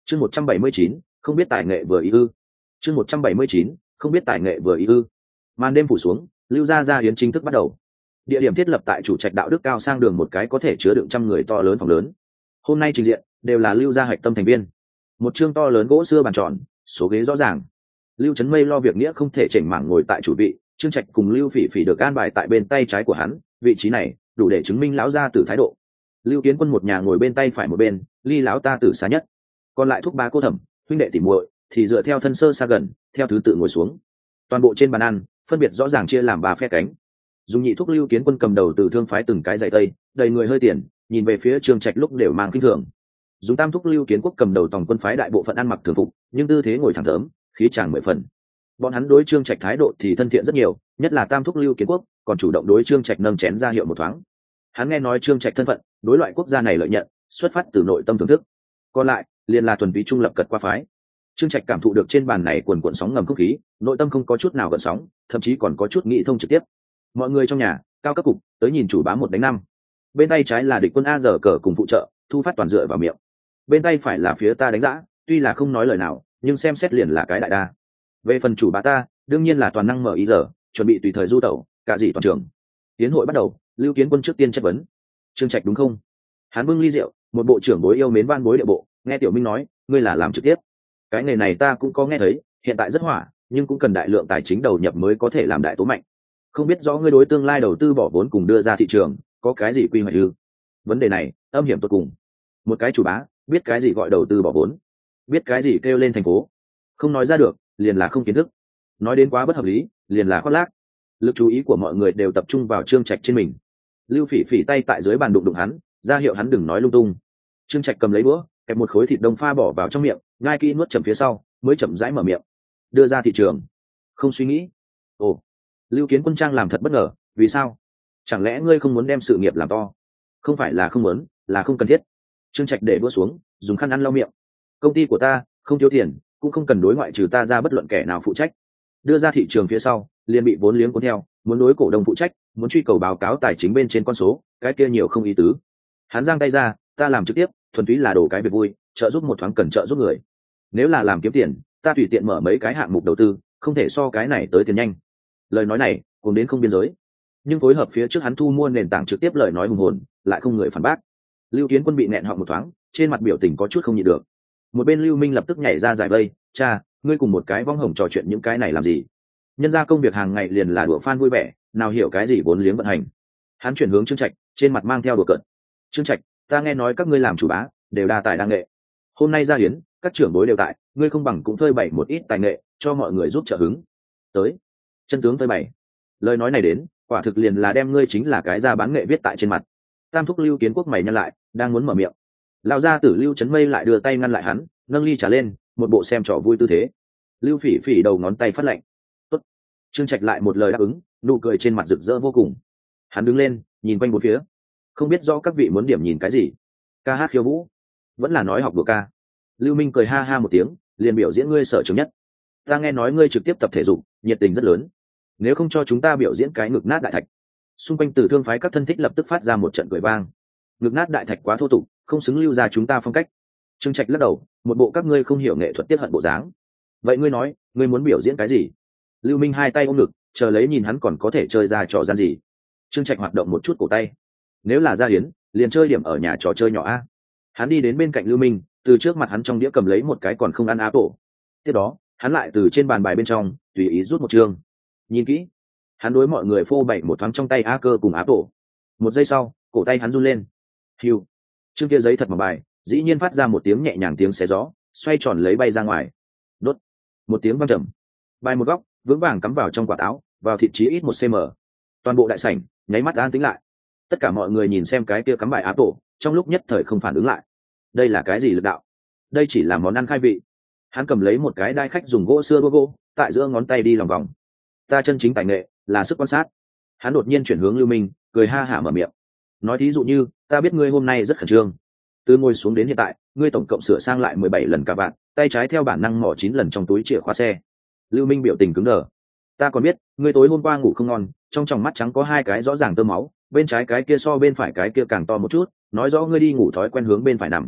chương 179, không biết tài nghệ vừa ý ư. chương 179, không biết tài nghệ vừa ý ư. Màn đêm phủ xuống, Lưu gia yến chính thức bắt đầu. Địa điểm thiết lập tại chủ trạch đạo đức cao sang đường một cái có thể chứa đựng trăm người to lớn phòng lớn. Hôm nay trình diện đều là Lưu gia hạch tâm thành viên. Một chương to lớn gỗ xưa bàn tròn, số ghế rõ ràng. Lưu Trấn Mây lo việc nghĩa không thể chỉnh mảng ngồi tại chủ vị, Trương Trạch cùng Lưu Phỉ Phỉ được an bài tại bên tay trái của hắn, vị trí này đủ để chứng minh lão gia tử thái độ. Lưu Kiến Quân một nhà ngồi bên tay phải một bên, ly lão ta tử xa nhất. Còn lại thúc ba cô thẩm, huynh đệ tỉ muội thì dựa theo thân sơ xa gần, theo thứ tự ngồi xuống. Toàn bộ trên bàn ăn, phân biệt rõ ràng chia làm ba phe cánh. Dùng nhị thúc Lưu Kiến Quân cầm đầu từ thương phái từng cái dạy tây, đầy người hơi tiền, nhìn về phía Trương Trạch lúc đều mang kinh thường. Dùng tam thúc Lưu Kiến Quốc cầm đầu tổng quân phái đại bộ phận ăn mặc thường phục, nhưng tư thế ngồi thẳng thớm, khí chàng mười phần. Bọn hắn đối Trương Trạch thái độ thì thân thiện rất nhiều, nhất là tam thúc Lưu Kiến Quốc còn chủ động đối Trương Trạch nâng chén ra hiệu một thoáng. Hắn nghe nói Trương Trạch thân phận, đối loại quốc gia này lợi nhận, xuất phát từ nội tâm thưởng thức. Còn lại, liền là thuần túy trung lập cật qua phái. Trương Trạch cảm thụ được trên bàn này quần cuộn sóng ngầm không khí, nội tâm không có chút nào gợn sóng, thậm chí còn có chút nghĩ thông trực tiếp. Mọi người trong nhà, cao cấp cục, tới nhìn chủ bá 1-5. Bên tay trái là địch quân A giờ cờ cùng phụ trợ, thu phát toàn dựa vào miệng. Bên tay phải là phía ta đánh giã, tuy là không nói lời nào, nhưng xem xét liền là cái đại đa. Về phần chủ bá ta, đương nhiên là toàn năng mở ý giờ, chuẩn bị tùy thời du tẩu, cả gì toàn trường. Tiến hội bắt đầu, Lưu Kiến Quân trước tiên chất vấn. Trương Trạch đúng không? Hắn bưng ly rượu, một bộ trưởng bối yêu mến van bối địa bộ, nghe Tiểu Minh nói, ngươi là làm trực tiếp. Cái nghề này ta cũng có nghe thấy, hiện tại rất hỏa, nhưng cũng cần đại lượng tài chính đầu nhập mới có thể làm đại tố mạnh. Không biết rõ ngươi đối tương lai đầu tư bỏ vốn cùng đưa ra thị trường, có cái gì quy hoạch ư? Vấn đề này, âm hiểm tột cùng. Một cái chủ bá, biết cái gì gọi đầu tư bỏ vốn, biết cái gì kêu lên thành phố, không nói ra được, liền là không kiến thức. Nói đến quá bất hợp lý, liền là khoác lác. Lực chú ý của mọi người đều tập trung vào Trương Trạch trên mình. Lưu Phỉ Phỉ tay tại dưới bàn đụng đụng hắn, ra hiệu hắn đừng nói lung tung. Trương Trạch cầm lấy đũa, kẹp một khối thịt đông pha bỏ vào trong miệng, ngai kỹ nuốt chậm phía sau, mới chậm rãi mở miệng. Đưa ra thị trường. Không suy nghĩ. Ồ. Lưu Kiến Quân trang làm thật bất ngờ, vì sao? Chẳng lẽ ngươi không muốn đem sự nghiệp làm to? Không phải là không muốn, là không cần thiết. Trương Trạch để đũa xuống, dùng khăn ăn lau miệng. Công ty của ta không thiếu tiền, cũng không cần đối ngoại trừ ta ra bất luận kẻ nào phụ trách. Đưa ra thị trường phía sau, liền bị vốn liếng cuốn theo, muốn đối cổ đông phụ trách, muốn truy cầu báo cáo tài chính bên trên con số, cái kia nhiều không ý tứ. Hắn giang tay ra, ta làm trực tiếp, thuần túy là đồ cái việc vui, trợ giúp một thoáng cần trợ giúp người. Nếu là làm kiếm tiền, ta tùy tiện mở mấy cái hạng mục đầu tư, không thể so cái này tới tiền nhanh. Lời nói này, cùng đến không biên giới. Nhưng phối hợp phía trước hắn thu mua nền tảng trực tiếp lời nói hùng hồn, lại không người phản bác. Lưu Kiến Quân bị nẹn họng một thoáng, trên mặt biểu tình có chút không nhịn được. Một bên Lưu Minh lập tức nhảy ra giải vây, cha, ngươi cùng một cái vong hồng trò chuyện những cái này làm gì? Nhân ra công việc hàng ngày liền là đùa fan vui vẻ, nào hiểu cái gì vốn liếng vận hành. Hắn chuyển hướng Trương Trạch, trên mặt mang theo đùa cợt. Trương Trạch, ta nghe nói các ngươi làm chủ bá đều đa tài đa nghệ. Hôm nay ra hiến, các trưởng bối đều tại, ngươi không bằng cũng phơi bày một ít tài nghệ, cho mọi người giúp trợ hứng. Tới, chân tướng phơi bày. Lời nói này đến, quả thực liền là đem ngươi chính là cái ra bán nghệ viết tại trên mặt. Tam thúc Lưu Kiến Quốc mày nhăn lại, đang muốn mở miệng. Lão gia tử Lưu Trấn Mây lại đưa tay ngăn lại hắn, nâng ly trà lên, một bộ xem trò vui tư thế. Lưu Phỉ Phỉ đầu ngón tay phát lạnh. Tốt. Trương Trạch lại một lời đáp ứng, nụ cười trên mặt rực rỡ vô cùng. Hắn đứng lên, nhìn quanh bốn phía. Không biết rõ các vị muốn điểm nhìn cái gì? Ca hát khiêu vũ, vẫn là nói học đùa ca? Lưu Minh cười ha ha một tiếng, liền biểu diễn ngươi sở trường nhất. Ta nghe nói ngươi trực tiếp tập thể dục, nhiệt tình rất lớn. Nếu không cho chúng ta biểu diễn cái ngực nát đại thạch. Xung quanh Tử Thương phái các thân thích lập tức phát ra một trận cười vang. Ngực nát đại thạch quá thô tục, không xứng Lưu ra chúng ta phong cách. Trương Trạch lắc đầu, một bộ các ngươi không hiểu nghệ thuật tiết hận bộ dáng. Vậy ngươi nói, ngươi muốn biểu diễn cái gì? Lưu Minh hai tay ôm ngực, chờ lấy nhìn hắn còn có thể chơi ra trò gian gì. Trương Trạch hoạt động một chút cổ tay. Nếu là gia hiến, liền chơi điểm ở nhà trò chơi nhỏ a. Hắn đi đến bên cạnh Lưu Minh, từ trước mặt hắn trong đĩa cầm lấy một cái còn không ăn áp tổ. Tiếp đó, hắn lại từ trên bàn bài bên trong tùy ý rút một chương. Nhìn kỹ, hắn đối mọi người phô bày một thoáng trong tay a cơ cùng áp tổ. Một giây sau, cổ tay hắn run lên. Hiu, chương kia giấy thật mà bài, dĩ nhiên phát ra một tiếng nhẹ nhàng tiếng xé gió, xoay tròn lấy bay ra ngoài. Đốt, một tiếng vang trầm. Bài một góc, vững vàng cắm vào trong quả táo, vào thịt chí ít 1 cm. Toàn bộ đại sảnh nháy mắt an tĩnh lại. Tất cả mọi người nhìn xem cái kia cắm bài áp tổ, trong lúc nhất thời không phản ứng lại. Đây là cái gì lực đạo? Đây chỉ là món ăn khai vị. Hắn cầm lấy một cái đai khách dùng gỗ xưa gỗ, tại giữa ngón tay đi lòng vòng. Ta chân chính tài nghệ là sức quan sát. Hắn đột nhiên chuyển hướng Lưu Minh, cười ha hả mở miệng. Nói thí dụ như, ta biết ngươi hôm nay rất khẩn trương. Từ ngồi xuống đến hiện tại, ngươi tổng cộng sửa sang lại 17 lần cả bạn, tay trái theo bản năng mò 9 lần trong túi chìa khóa xe. Lưu Minh biểu tình cứng đờ. Ta còn biết, ngươi tối hôm qua ngủ không ngon, trong tròng mắt trắng có 2 cái rõ ràng tơ máu, bên trái cái kia so bên phải cái kia càng to một chút, nói rõ ngươi đi ngủ thói quen hướng bên phải nằm.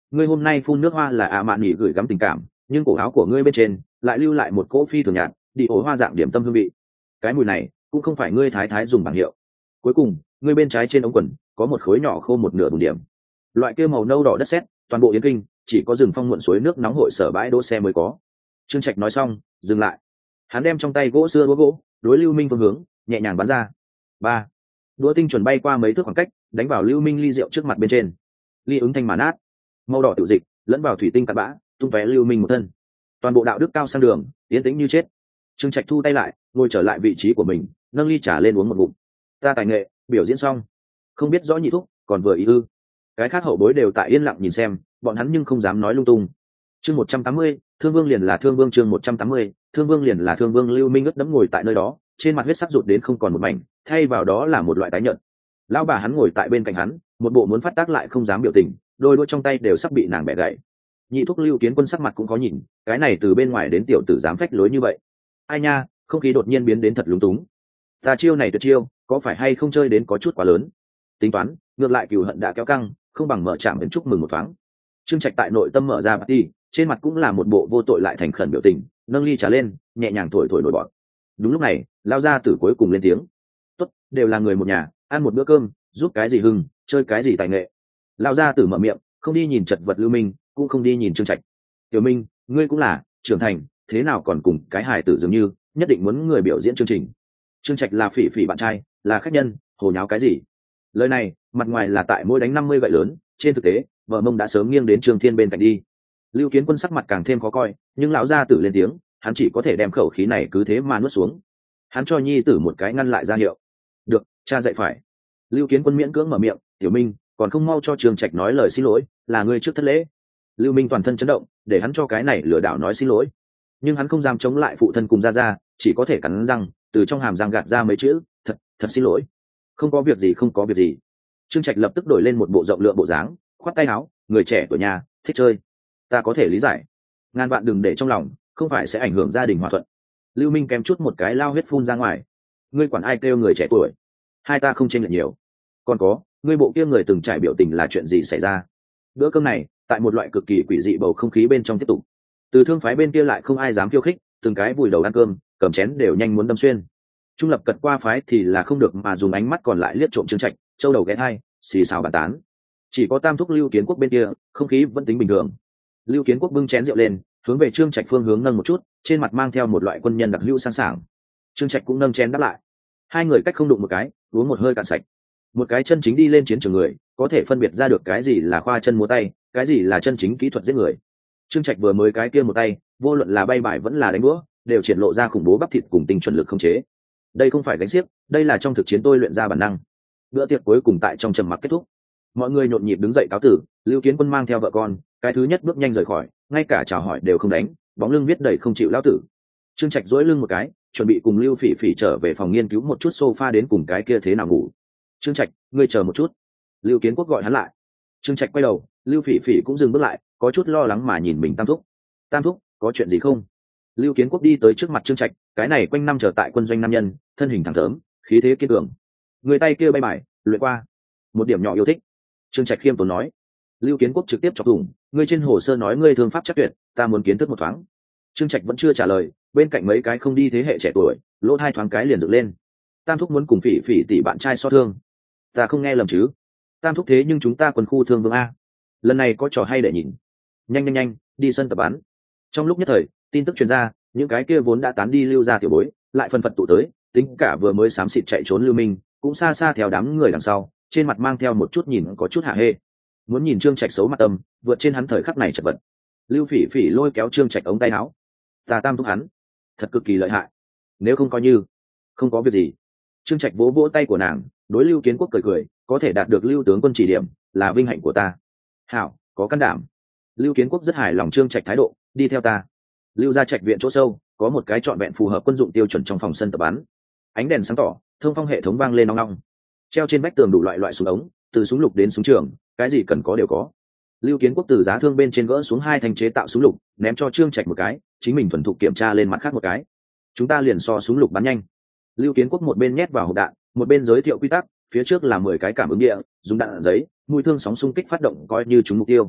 ngươi hôm nay phun nước hoa là mạn nghỉ gửi gắm tình cảm, nhưng cổ áo của ngươi bên trên lại lưu lại một cỗ phi thường nhạt đi ổ hoa dạng điểm tâm hương vị. Cái mùi này cũng không phải ngươi thái thái dùng bảng hiệu. Cuối cùng ngươi bên trái trên ống quần có một khối nhỏ khô một nửa bùn điểm, loại kia màu nâu đỏ đất sét, toàn bộ Yến Kinh chỉ có rừng phong muộn suối nước nóng hội sở bãi đỗ xe mới có. Trương Trạch nói xong dừng lại, hắn đem trong tay gỗ xưa đũa gỗ đối Lưu Minh phương hướng nhẹ nhàng bắn ra. Ba, đũa tinh chuẩn bay qua mấy thước khoảng cách, đánh vào Lưu Minh ly rượu trước mặt bên trên. Ly ứng thanh mà nát, màu đỏ tự dịch lẫn vào thủy tinh cặn bã, tung tóe Lưu Minh một thân. Toàn bộ đạo đức cao sang đường, tiến tĩnh như chết. Trương Trạch thu tay lại, ngồi trở lại vị trí của mình, nâng ly trà lên uống một ngụm. Ta tài nghệ biểu diễn xong, không biết rõ nhị thúc còn vừa ý ư? Cái khác hậu bối đều tại yên lặng nhìn xem, bọn hắn nhưng không dám nói lung tung. Chương 180, Thương Vương liền là Thương Vương. Chương 180, Thương Vương liền là Thương Vương. Lưu Minh ướt đẫm ngồi tại nơi đó, trên mặt huyết sắc rụt đến không còn một mảnh, thay vào đó là một loại tái nhợt. Lão bà hắn ngồi tại bên cạnh hắn, một bộ muốn phát tác lại không dám biểu tình, đôi đũa trong tay đều sắp bị nàng bẻ gãy. Nhị thúc Lưu Kiến Quân sắc mặt cũng có nhìn, cái này từ bên ngoài đến tiểu tử dám phách lối như vậy. Ai nha, không khí đột nhiên biến đến thật lúng túng. Ta chiêu này tuyệt chiêu, có phải hay không chơi đến có chút quá lớn? Tính toán, ngược lại cừu hận đã kéo căng, không bằng mở trạm đến chúc mừng một thoáng. Trương Trạch tại nội tâm mở ra party, trên mặt cũng là một bộ vô tội lại thành khẩn biểu tình, nâng ly trà lên, nhẹ nhàng thổi thổi nổi bọt. Đúng lúc này, lao ra tử cuối cùng lên tiếng. Tốt, đều là người một nhà, ăn một bữa cơm, giúp cái gì hưng, chơi cái gì tài nghệ. Lao ra tử mở miệng, không đi nhìn chật vật Lưu Minh, cũng không đi nhìn Trương Trạch. Tiểu Minh, ngươi cũng là trưởng thành, thế nào còn cùng cái hài tử dường như, nhất định muốn người biểu diễn chương trình. Trương Trạch là phỉ phỉ bạn trai, là khách nhân, hồ nháo cái gì? Lời này, mặt ngoài là tại mỗi đánh 50 gậy lớn, trên thực tế, vợ mông đã sớm nghiêng đến Trương Thiên bên cạnh đi. Lưu Kiến Quân sắc mặt càng thêm khó coi, nhưng lão gia tử lên tiếng, hắn chỉ có thể đem khẩu khí này cứ thế mà nuốt xuống. Hắn cho nhi tử một cái ngăn lại ra hiệu. Được, cha dạy phải. Lưu Kiến Quân miễn cưỡng mở miệng, Tiểu Minh, còn không mau cho Trương Trạch nói lời xin lỗi, là ngươi trước thất lễ. Lưu Minh toàn thân chấn động, để hắn cho cái này lừa đảo nói xin lỗi, nhưng hắn không dám chống lại phụ thân cùng gia gia, chỉ có thể cắn răng, từ trong hàm răng gạt ra mấy chữ, thật xin lỗi. Không có việc gì, không có việc gì. Trương Trạch lập tức đổi lên một bộ rộng lượng bộ dáng, khoát tay áo, người trẻ tuổi nhà, thích chơi, ta có thể lý giải, ngàn vạn đừng để trong lòng, không phải sẽ ảnh hưởng gia đình hòa thuận. Lưu Minh kèm chút một cái lao huyết phun ra ngoài. Ngươi quản ai kêu người trẻ tuổi? Hai ta không chênh lệch nhiều. Còn có, ngươi bộ kia người từng trải biểu tình là chuyện gì xảy ra? Bữa cơm này, tại một loại cực kỳ quỷ dị bầu không khí bên trong tiếp tục. Từ thương phái bên kia lại không ai dám khiêu khích, từng cái vùi đầu ăn cơm, cầm chén đều nhanh muốn đâm xuyên. Trung lập cật qua phái thì là không được mà dùng ánh mắt còn lại liếc trộm Trương Trạch, châu đầu ghé hai, xì xào bàn tán. Chỉ có Tam thúc Lưu Kiến Quốc bên kia, không khí vẫn tính bình thường. Lưu Kiến Quốc bưng chén rượu lên, hướng về Trương Trạch phương hướng nâng một chút, trên mặt mang theo một loại quân nhân đặc hữu sang sảng. Trương Trạch cũng nâng chén đáp lại. Hai người cách không đụng một cái, uống một hơi cạn sạch. Một cái chân chính đi lên chiến trường người, có thể phân biệt ra được cái gì là khoa chân múa tay, cái gì là chân chính kỹ thuật giết người. Trương Trạch vừa mới cái kia một tay, vô luận là bay bài vẫn là đánh đũa, đều triển lộ ra khủng bố bắp thịt cùng tinh chuẩn lực không chế. Đây không phải đánh xiếc, đây là trong thực chiến tôi luyện ra bản năng. Bữa tiệc cuối cùng tại trong trầm mặc kết thúc. Mọi người nhộn nhịp đứng dậy cáo tử. Lưu Kiến Quân mang theo vợ con, cái thứ nhất bước nhanh rời khỏi, ngay cả chào hỏi đều không đánh, bóng lưng viết đầy không chịu lão tử. Trương Trạch duỗi lưng một cái, chuẩn bị cùng Lưu Phỉ Phỉ trở về phòng nghiên cứu một chút sofa đến cùng cái kia thế nào ngủ. Trương Trạch, ngươi chờ một chút. Lưu Kiến Quốc gọi hắn lại. Trương Trạch quay đầu, Lưu Phỉ Phỉ cũng dừng bước lại, có chút lo lắng mà nhìn mình Tam thúc. Tam thúc, có chuyện gì không? Lưu Kiến Quốc đi tới trước mặt Trương Trạch, cái này quanh năm chờ tại quân doanh nam nhân, thân hình thẳng thớm, khí thế kiên cường. Người tay kia bay bài, luyện qua. Một điểm nhỏ yêu thích. Trương Trạch khiêm tốn nói. Lưu Kiến Quốc trực tiếp chọc thủng, ngươi trên hồ sơ nói ngươi thương pháp chắc tuyệt, ta muốn kiến thức một thoáng. Trương Trạch vẫn chưa trả lời, bên cạnh mấy cái không đi thế hệ trẻ tuổi, lỗ hai thoáng cái liền dựng lên. Tam thúc muốn cùng Phỉ Phỉ tỷ bạn trai so thương. Ta không nghe lầm chứ? Tam thúc thế nhưng chúng ta quân khu thương vương a. Lần này có trò hay để nhìn. Nhanh, đi sân tập bắn. Trong lúc nhất thời, tin tức truyền ra, những cái kia vốn đã tán đi Lưu gia tiểu bối, lại phân phật tụ tới, tính cả vừa mới xám xịt chạy trốn Lưu Minh, cũng xa xa theo đám người đằng sau, trên mặt mang theo một chút nhìn có chút hạ hê. Muốn nhìn Trương Trạch xấu mặt tâm, vượt trên hắn thời khắc này chật vật. Lưu Phỉ Phỉ lôi kéo Trương Trạch ống tay áo. Ta Tam thúc hắn, thật cực kỳ lợi hại. Nếu không coi như, không có việc gì. Trương Trạch vỗ vỗ tay của nàng, đối Lưu Kiến Quốc cười, có thể đạt được Lưu tướng quân chỉ điểm, là vinh hạnh của ta. Hảo, có can đảm. Lưu Kiến Quốc rất hài lòng Trương Trạch thái độ, đi theo ta. Lưu gia trạch viện chỗ sâu, có một cái trọn vẹn phù hợp quân dụng tiêu chuẩn trong phòng sân tập bắn. Ánh đèn sáng tỏ, thông phong hệ thống vang lên nong nong. Treo trên vách tường đủ loại súng ống, từ súng lục đến súng trường, cái gì cần có đều có. Lưu Kiến Quốc từ giá thương bên trên gỡ xuống hai thanh chế tạo súng lục, ném cho Trương Trạch một cái, chính mình thuần thục kiểm tra lên mặt khác một cái. Chúng ta liền so súng lục bắn nhanh. Lưu Kiến Quốc một bên nhét vào hộp đạn, một bên giới thiệu quy tắc, phía trước là 10 cái cảm ứng địa, dùng đạn giấy, mũi thương sóng xung kích phát động coi như trúng mục tiêu.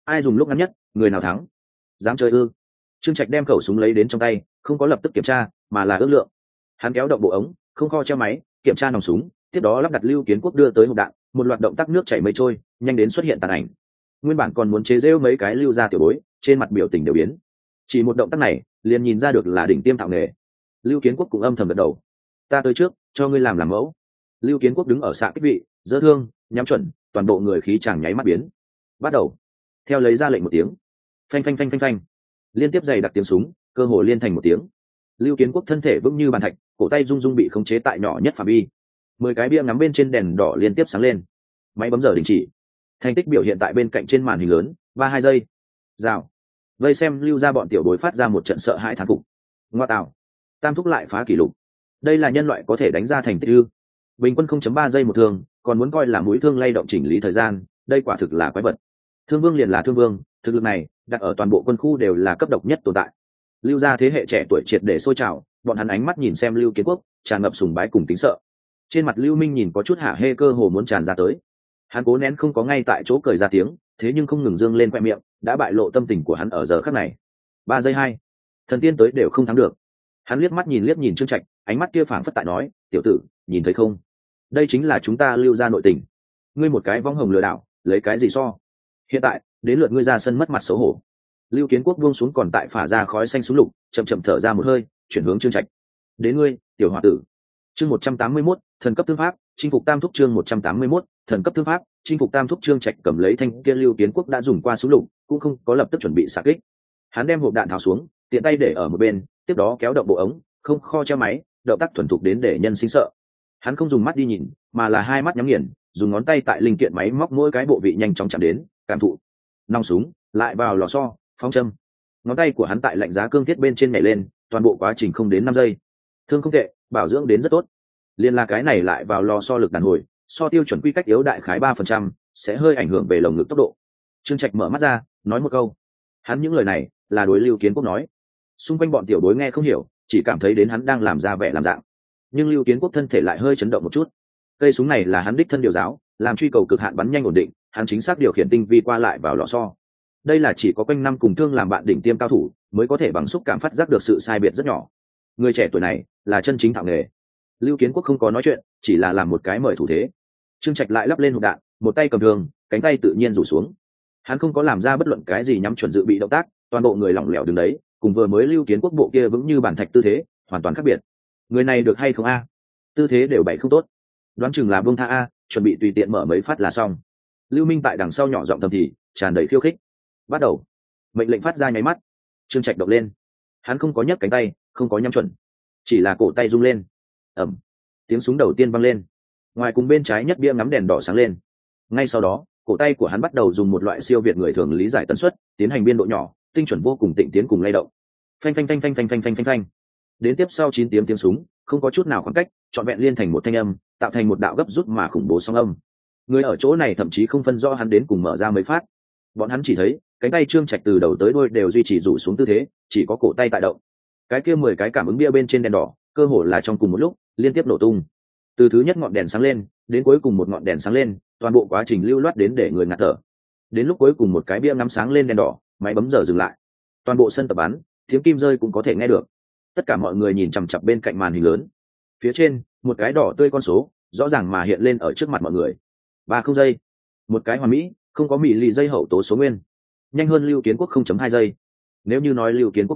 ai dùng lúc ngắn nhất, người nào thắng. Dám chơi ư? Trương Trạch đem khẩu súng lấy đến trong tay, không có lập tức kiểm tra mà là ước lượng. Hắn kéo động bộ ống, không kho treo máy, kiểm tra nòng súng, tiếp đó lắp đặt Lưu Kiến Quốc đưa tới hộp đạn, một loạt động tác nước chảy mây trôi, nhanh đến xuất hiện tàn ảnh. Nguyên bản còn muốn chế giễu mấy cái Lưu gia tiểu bối, trên mặt biểu tình đều biến. Chỉ một động tác này, liền nhìn ra được là đỉnh tiêm thạo nghề. Lưu Kiến Quốc cũng âm thầm gật đầu. Ta tới trước, cho ngươi làm mẫu. Lưu Kiến Quốc đứng ở xạ kích vị, giơ thương, nhắm chuẩn, toàn bộ người khí chàng nháy mắt biến. Bắt đầu. Theo lấy ra lệnh một tiếng, phanh phanh phanh phanh phanh, liên tiếp dày đặc tiếng súng, cơ hồ liên thành một tiếng. Lưu Kiến Quốc thân thể vững như bàn thạch, cổ tay rung rung bị khống chế tại nhỏ nhất phạm vi. 10 cái bia ngắm bên trên đèn đỏ liên tiếp sáng lên. Máy bấm giờ đình chỉ. Thành tích biểu hiện tại bên cạnh trên màn hình lớn, 32 giây. Rào. Vây xem Lưu ra bọn tiểu bối phát ra một trận sợ hãi thán phục. Ngoa tạo. Tam thúc lại phá kỷ lục. Đây là nhân loại có thể đánh ra thành tích ư? Bình quân 0.3 giây một thương, còn muốn coi là mũi thương lay động chỉnh lý thời gian, đây quả thực là quái vật. Thương vương liền là thương vương, thực lực này đặt ở toàn bộ quân khu đều là cấp độc nhất tồn tại. Lưu gia thế hệ trẻ tuổi triệt để sôi trào, bọn hắn ánh mắt nhìn xem Lưu Kiến Quốc, tràn ngập sùng bái cùng kính sợ. Trên mặt Lưu Minh nhìn có chút hả hê, cơ hồ muốn tràn ra tới. Hắn cố nén không có ngay tại chỗ cười ra tiếng, thế nhưng không ngừng dương lên khoe miệng, đã bại lộ tâm tình của hắn ở giờ khắc này. 3 giây 2, thần tiên tới đều không thắng được. Hắn liếc nhìn Trương Trạch, ánh mắt kia phảng phất tại nói, tiểu tử, nhìn thấy không? Đây chính là chúng ta Lưu gia nội tình. Ngươi một cái vong hồng lừa đảo, lấy cái gì so? Hiện tại, đến lượt ngươi ra sân mất mặt xấu hổ. Lưu Kiến Quốc buông xuống còn tại phả ra khói xanh súng lục, chậm chậm thở ra một hơi, chuyển hướng Trương Trạch. Đến ngươi, tiểu hòa tử. Chương 181, thần cấp thương pháp, chinh phục tam thúc. Chương 181, thần cấp thương pháp, chinh phục tam thúc. Trương Trạch cầm lấy thanh kia Lưu Kiến Quốc đã dùng qua súng lục, cũng không có lập tức chuẩn bị xạ kích. Hắn đem hộp đạn tháo xuống, tiện tay để ở một bên, tiếp đó kéo động bộ ống, không kho treo máy, động tác thuần thục đến để nhân sinh sợ. Hắn không dùng mắt đi nhìn, mà là hai mắt nhắm nghiền, dùng ngón tay tại linh kiện máy móc mỗi cái bộ vị nhanh chóng chạm đến, cảm thụ. Nòng súng, lại vào lò xo, phóng châm. Ngón tay của hắn tại lạnh giá cương thiết bên trên nhảy lên, toàn bộ quá trình không đến 5 giây. Thương không tệ, bảo dưỡng đến rất tốt. Liên là cái này lại vào lò xo lực đàn hồi, so tiêu chuẩn quy cách yếu đại khái 3%, sẽ hơi ảnh hưởng về lồng ngực tốc độ. Trương Trạch mở mắt ra, nói một câu. Hắn những lời này là đối Lưu Kiến Quốc nói. Xung quanh bọn tiểu bối nghe không hiểu, chỉ cảm thấy đến hắn đang làm ra vẻ làm dạng. Nhưng Lưu Kiến Quốc thân thể lại hơi chấn động một chút. Cây súng này là hắn đích thân điều giáo, làm truy cầu cực hạn bắn nhanh ổn định, hắn chính xác điều khiển tinh vi qua lại vào lò xo. Đây là chỉ có quanh năm cùng thương làm bạn đỉnh tiêm cao thủ mới có thể bằng xúc cảm phát giác được sự sai biệt rất nhỏ. Người trẻ tuổi này là chân chính thạo nghề. Lưu Kiến Quốc không có nói chuyện, chỉ là làm một cái mời thủ thế. Trương Trạch lại lắp lên hộp đạn, một tay cầm thương, cánh tay tự nhiên rủ xuống. Hắn không có làm ra bất luận cái gì nhắm chuẩn dự bị động tác, toàn bộ người lỏng lẻo đứng đấy, cùng vừa mới Lưu Kiến Quốc bộ kia vững như bản thạch tư thế hoàn toàn khác biệt. Người này được hay không a? Tư thế đều bày không tốt, đoán chừng là buông tha a, chuẩn bị tùy tiện mở mấy phát là xong. Lưu Minh tại đằng sau nhỏ giọng thầm thì, tràn đầy khiêu khích. Bắt đầu. Mệnh lệnh phát ra nháy mắt, Trương Trạch động lên. Hắn không có nhấc cánh tay, không có nhắm chuẩn, chỉ là cổ tay rung lên. Ầm. Tiếng súng đầu tiên vang lên. Ngoài cùng bên trái nhất bia ngắm đèn đỏ sáng lên. Ngay sau đó, cổ tay của hắn bắt đầu dùng một loại siêu việt người thường lý giải tần suất, tiến hành biên độ nhỏ, tinh chuẩn vô cùng, tịnh tiến cùng lay động. Phanh phanh phanh phanh phanh phanh phanh phanh phanh. Đến tiếp sau 9 tiếng súng, không có chút nào khoảng cách, trọn vẹn liên thành một thanh âm, tạo thành một đạo gấp rút mà khủng bố song âm. Người ở chỗ này thậm chí không phân rõ hắn đến cùng mở ra mấy phát. Bọn hắn chỉ thấy cánh tay Trương Trạch từ đầu tới đuôi đều duy trì rủ xuống tư thế, chỉ có cổ tay tại động. Cái kia 10 cái cảm ứng bia bên trên đèn đỏ, cơ hồ là trong cùng một lúc liên tiếp nổ tung. Từ thứ nhất ngọn đèn sáng lên, đến cuối cùng một ngọn đèn sáng lên, toàn bộ quá trình lưu loát đến để người ngạt thở. Đến lúc cuối cùng một cái bia ngắm sáng lên đèn đỏ, máy bấm giờ dừng lại. Toàn bộ sân tập bắn, tiếng kim rơi cũng có thể nghe được. Tất cả mọi người nhìn chằm chằm bên cạnh màn hình lớn. Phía trên, một cái đỏ tươi con số, rõ ràng mà hiện lên ở trước mặt mọi người. 30 giây. Một cái hoàn mỹ, không có mỉ lì dây hậu tố số nguyên. Nhanh hơn Lưu Kiến Quốc 0.2 giây. Nếu như nói Lưu Kiến Quốc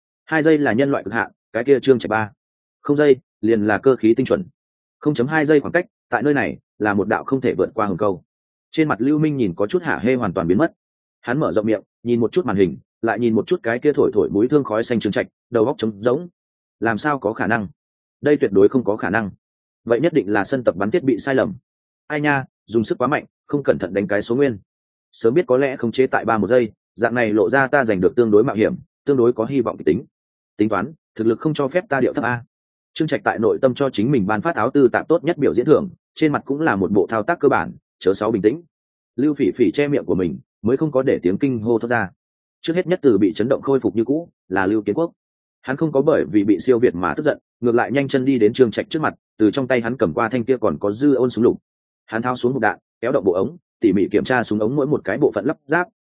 2 giây là nhân loại cực hạn, cái kia Trương Trạch 0 giây, liền là cơ khí tinh chuẩn. 0.2 giây khoảng cách, tại nơi này, là một đạo không thể vượt qua hừng câu. Trên mặt Lưu Minh nhìn có chút hả hê hoàn toàn biến mất. Hắn mở rộng miệng, nhìn một chút màn hình, lại nhìn một chút cái kia thổi thổi mũi thương khói xanh Trương Trạch, đầu óc trống rỗng. Làm sao có khả năng? Đây tuyệt đối không có khả năng. Vậy nhất định là sân tập bắn thiết bị sai lầm. Ai nha, dùng sức quá mạnh, không cẩn thận đánh cái số nguyên. Sớm biết có lẽ không chế tại 1 giây, dạng này lộ ra ta giành được tương đối mạo hiểm, tương đối có hy vọng kịch tính. Tính toán, thực lực không cho phép ta điệu thấp a. Trương Trạch tại nội tâm cho chính mình ban phát áo tư tạm tốt nhất biểu diễn thưởng, trên mặt cũng là một bộ thao tác cơ bản, chớ sáu bình tĩnh. Lưu Phỉ Phỉ che miệng của mình, mới không có để tiếng kinh hô thoát ra. Trước hết nhất từ bị chấn động khôi phục như cũ, là Lưu Kiến Quốc. Hắn không có bởi vì bị siêu việt mà tức giận, ngược lại nhanh chân đi đến Trương Trạch trước mặt, từ trong tay hắn cầm qua thanh kia còn có dư ôn súng lục. Hắn tháo xuống hộp đạn, kéo động bộ ống, tỉ mỉ kiểm tra súng ống mỗi một cái bộ phận lắp ráp,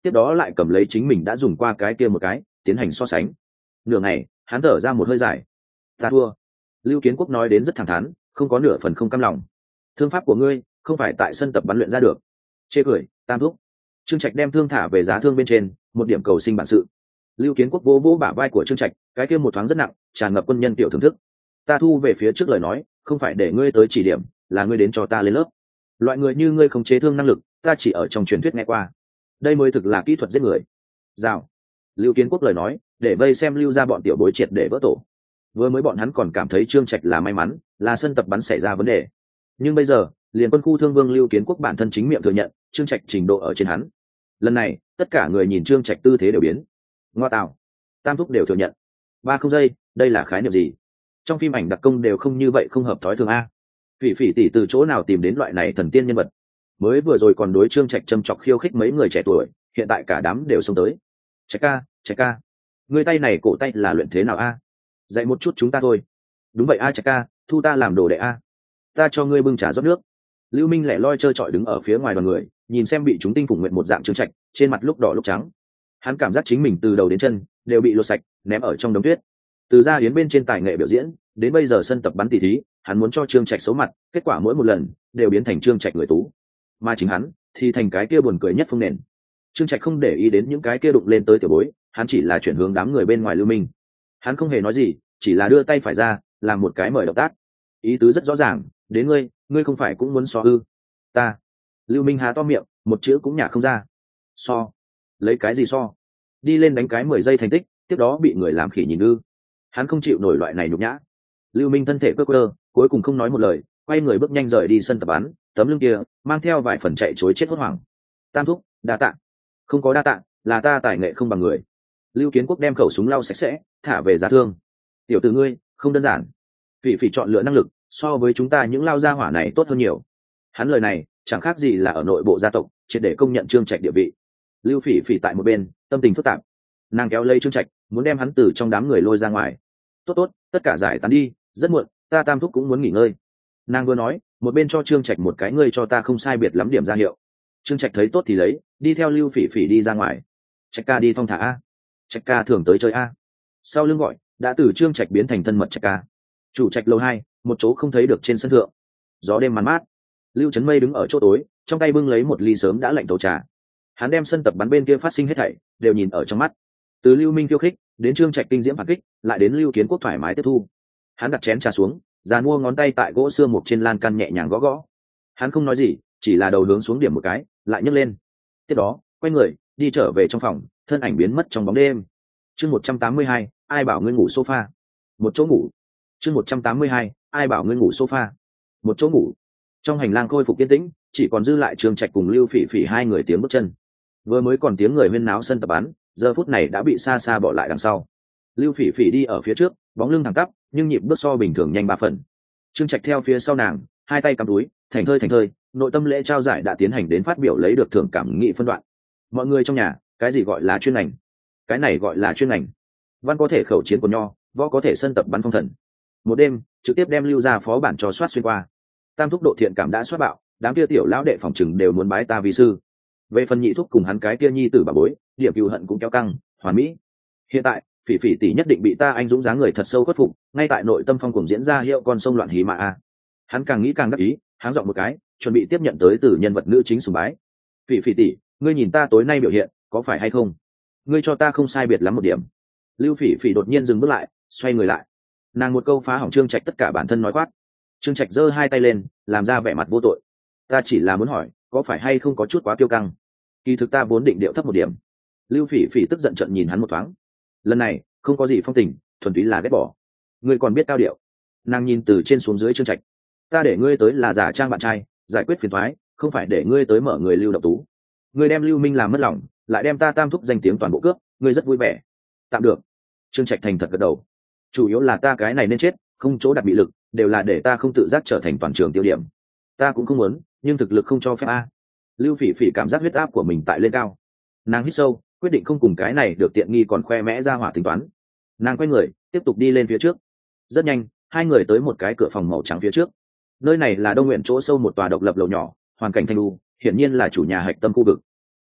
tiếp đó lại cầm lấy chính mình đã dùng qua cái kia một cái tiến hành so sánh. Nửa ngày hắn thở ra một hơi dài. Ta thua. Lưu Kiến Quốc nói đến rất thẳng thắn, không có nửa phần không cam lòng. Thương pháp của ngươi không phải tại sân tập bắn luyện ra được. Chê cười, Tam thúc. Trương Trạch đem thương thả về giá thương bên trên, một điểm cầu sinh bản sự. Lưu Kiến Quốc vô vô bả vai của Trương Trạch, cái kia một thoáng rất nặng, tràn ngập quân nhân tiểu thưởng thức. Ta thu về phía trước lời nói, không phải để ngươi tới chỉ điểm, là ngươi đến cho ta lên lớp. Loại người như ngươi không chế thương năng lực, ta chỉ ở trong truyền thuyết nghe qua. Đây mới thực là kỹ thuật giết người. Rào. Lưu Kiến Quốc lời nói, để vây xem Lưu ra bọn tiểu bối triệt để vỡ tổ. Vừa mới bọn hắn còn cảm thấy Trương Trạch là may mắn, là sân tập bắn xảy ra vấn đề. Nhưng bây giờ, liền quân khu thương vương Lưu Kiến Quốc bản thân chính miệng thừa nhận, Trương Trạch trình độ ở trên hắn. Lần này, tất cả người nhìn Trương Trạch tư thế đều biến. Ngoa tạo. Tam thúc đều thừa nhận. 30 giây, đây là khái niệm gì? Trong phim ảnh đặc công đều không như vậy, không hợp thói thường a. Phỉ Phỉ tỷ từ chỗ nào tìm đến loại này thần tiên nhân vật? Mới vừa rồi còn đối Trương Trạch châm chọc khiêu khích mấy người trẻ tuổi, hiện tại cả đám đều xông tới. Trạch ca, người tay này cổ tay là luyện thế nào a? Dạy một chút chúng ta thôi. Đúng vậy a Trạch ca, thu ta làm đồ đệ a. Ta cho ngươi bưng trà rót nước. Lưu Minh lẻ loi trơ trọi đứng ở phía ngoài đoàn người, nhìn xem bị chúng tinh phùng nguyện một dạng Trương Trạch, trên mặt lúc đỏ lúc trắng. Hắn cảm giác chính mình từ đầu đến chân đều bị lột sạch, ném ở trong đống tuyết. Từ ra yến bên trên tài nghệ biểu diễn, đến bây giờ sân tập bắn tỉ thí, hắn muốn cho Trương Trạch xấu mặt, kết quả mỗi một lần đều biến thành Trương Trạch người tú, mà chính hắn thì thành cái kia buồn cười nhất phong nền. Trương Trạch không để ý đến những cái kia đụng lên tới tiểu bối, hắn chỉ là chuyển hướng đám người bên ngoài Lưu Minh. Hắn không hề nói gì, chỉ là đưa tay phải ra, làm một cái mời động tác. Ý tứ rất rõ ràng, đến ngươi không phải cũng muốn so ư? Ta. Lưu Minh há to miệng, một chữ cũng nhả không ra. So? Lấy cái gì so? Đi lên đánh cái 10 giây thành tích, tiếp đó bị người làm khỉ nhìn ư? Hắn không chịu nổi loại này nhục nhã. Lưu Minh thân thể quơ quơ, cuối cùng không nói một lời, quay người bước nhanh rời đi sân tập bắn, tấm lưng kia mang theo vài phần chạy chối chết hốt hoảng. Tam thúc, đa tạ. Không có đa tạ, là ta tài nghệ không bằng người. Lưu Kiến Quốc đem khẩu súng lau sạch sẽ, thả về giá thương. Tiểu tử ngươi không đơn giản. Phỉ Phỉ chọn lựa năng lực so với chúng ta những lao gia hỏa này tốt hơn nhiều. Hắn lời này chẳng khác gì là ở nội bộ gia tộc triệt để công nhận Trương Trạch địa vị. Lưu Phỉ Phỉ tại một bên tâm tình phức tạp, nàng kéo lấy Trương Trạch muốn đem hắn từ trong đám người lôi ra ngoài. Tốt, tất cả giải tán đi, rất muộn, ta Tam thúc cũng muốn nghỉ ngơi. Nàng vừa nói một bên cho Trương Trạch một cái ngươi cho ta không sai biệt lắm điểm ra hiệu. Trương Trạch thấy tốt thì lấy, đi theo Lưu Phỉ Phỉ đi ra ngoài. Trạch ca đi thong thả a. Trạch ca thường tới chơi a. Sau lưng gọi đã từ Trương Trạch biến thành thân mật Trạch ca. Chủ trạch lầu 2, một chỗ không thấy được trên sân thượng. Gió đêm màn mát. Lưu Trấn Mây đứng ở chỗ tối, trong tay bưng lấy một ly sớm đã lạnh tấu trà. Hắn đem sân tập bắn bên kia phát sinh hết thảy đều nhìn ở trong mắt. Từ Lưu Minh khiêu khích đến Trương Trạch kinh diễm phản kích, lại đến Lưu Kiến Quốc thoải mái tiếp thu. Hắn đặt chén trà xuống, giàn mua ngón tay tại gỗ xương mục trên lan can nhẹ nhàng gõ gõ. Hắn không nói gì, chỉ là đầu hướng xuống điểm một cái, lại nhấc lên. Tiếp đó quay người đi trở về trong phòng, thân ảnh biến mất trong bóng đêm. Chương 182, ai bảo ngươi ngủ sofa? Một chỗ ngủ. Chương 182, ai bảo ngươi ngủ sofa? Một chỗ ngủ. Trong hành lang khôi phục yên tĩnh, chỉ còn dư lại Trương Trạch cùng Lưu Phỉ Phỉ hai người tiếng bước chân. Vừa mới còn tiếng người huyên náo sân tập bắn, giờ phút này đã bị xa xa bỏ lại đằng sau. Lưu Phỉ Phỉ đi ở phía trước, bóng lưng thẳng tắp, nhưng nhịp bước so bình thường nhanh 3 phần. Trương Trạch theo phía sau nàng, hai tay cầm túi, thành thơi, nội tâm lễ trao giải đã tiến hành đến phát biểu lấy được thưởng cảm nghị phân đoạn. Mọi người trong nhà, cái gì gọi là chuyên ngành? Cái này gọi là chuyên ngành. Văn có thể khẩu chiến của nho, võ có thể sân tập bắn phong thần. Một đêm trực tiếp đem Lưu ra phó bản cho soát xuyên qua. Tam thúc độ thiện cảm đã soát bạo, đám kia tiểu lão đệ phòng chừng đều muốn bái ta vi sư. Về phần nhị thúc cùng hắn cái kia nhi tử bà bối, điểm cừu hận cũng kéo căng, hoàn mỹ. Hiện tại Phỉ Phỉ tỷ nhất định bị ta anh dũng dáng người thật sâu khuất phục, ngay tại nội tâm phong cùng diễn ra hiệu con sông loạn hí mà a. Hắn càng nghĩ càng đắc ý, háng giọng một cái, chuẩn bị tiếp nhận tới từ nhân vật nữ chính sùng bái. Phỉ Phỉ tỷ, ngươi nhìn ta tối nay biểu hiện, có phải hay không? Ngươi cho ta không sai biệt lắm một điểm. Lưu Phỉ Phỉ đột nhiên dừng bước lại, xoay người lại. Nàng một câu phá hỏng Trương Trạch tất cả bản thân nói quát. Trương Trạch giơ hai tay lên, làm ra vẻ mặt vô tội. Ta chỉ là muốn hỏi, có phải hay không có chút quá kiêu căng? Kỳ thực ta vốn định điệu thấp một điểm. Lưu Phỉ Phỉ tức giận trợn nhìn hắn một thoáng. Lần này không có gì phong tình, thuần túy là ghét bỏ. Ngươi còn biết cao điệu? Nàng nhìn từ trên xuống dưới Trương Trạch. Ta để ngươi tới là giả trang bạn trai, giải quyết phiền toái, không phải để ngươi tới mở người Lưu Độc Tú. Ngươi đem Lưu Minh làm mất lòng, lại đem ta Tam thúc danh tiếng toàn bộ cướp, ngươi rất vui vẻ. Tạm được. Trương Trạch thành thật gật đầu. Chủ yếu là ta cái này nên chết, không chỗ đặt bị lực, đều là để ta không tự giác trở thành toàn trường tiêu điểm. Ta cũng không muốn, nhưng thực lực không cho phép a. Lưu Phỉ Phỉ cảm giác huyết áp của mình tại lên cao. Nàng hít sâu, quyết định không cùng cái này được tiện nghi còn khoe mẽ ra hỏa tính toán. Nàng quay người tiếp tục đi lên phía trước. Rất nhanh hai người tới một cái cửa phòng màu trắng phía trước. Nơi này là Đông Nguyện chỗ sâu một tòa độc lập lầu nhỏ, hoàn cảnh thanh lưu, hiển nhiên là chủ nhà hạch tâm khu vực.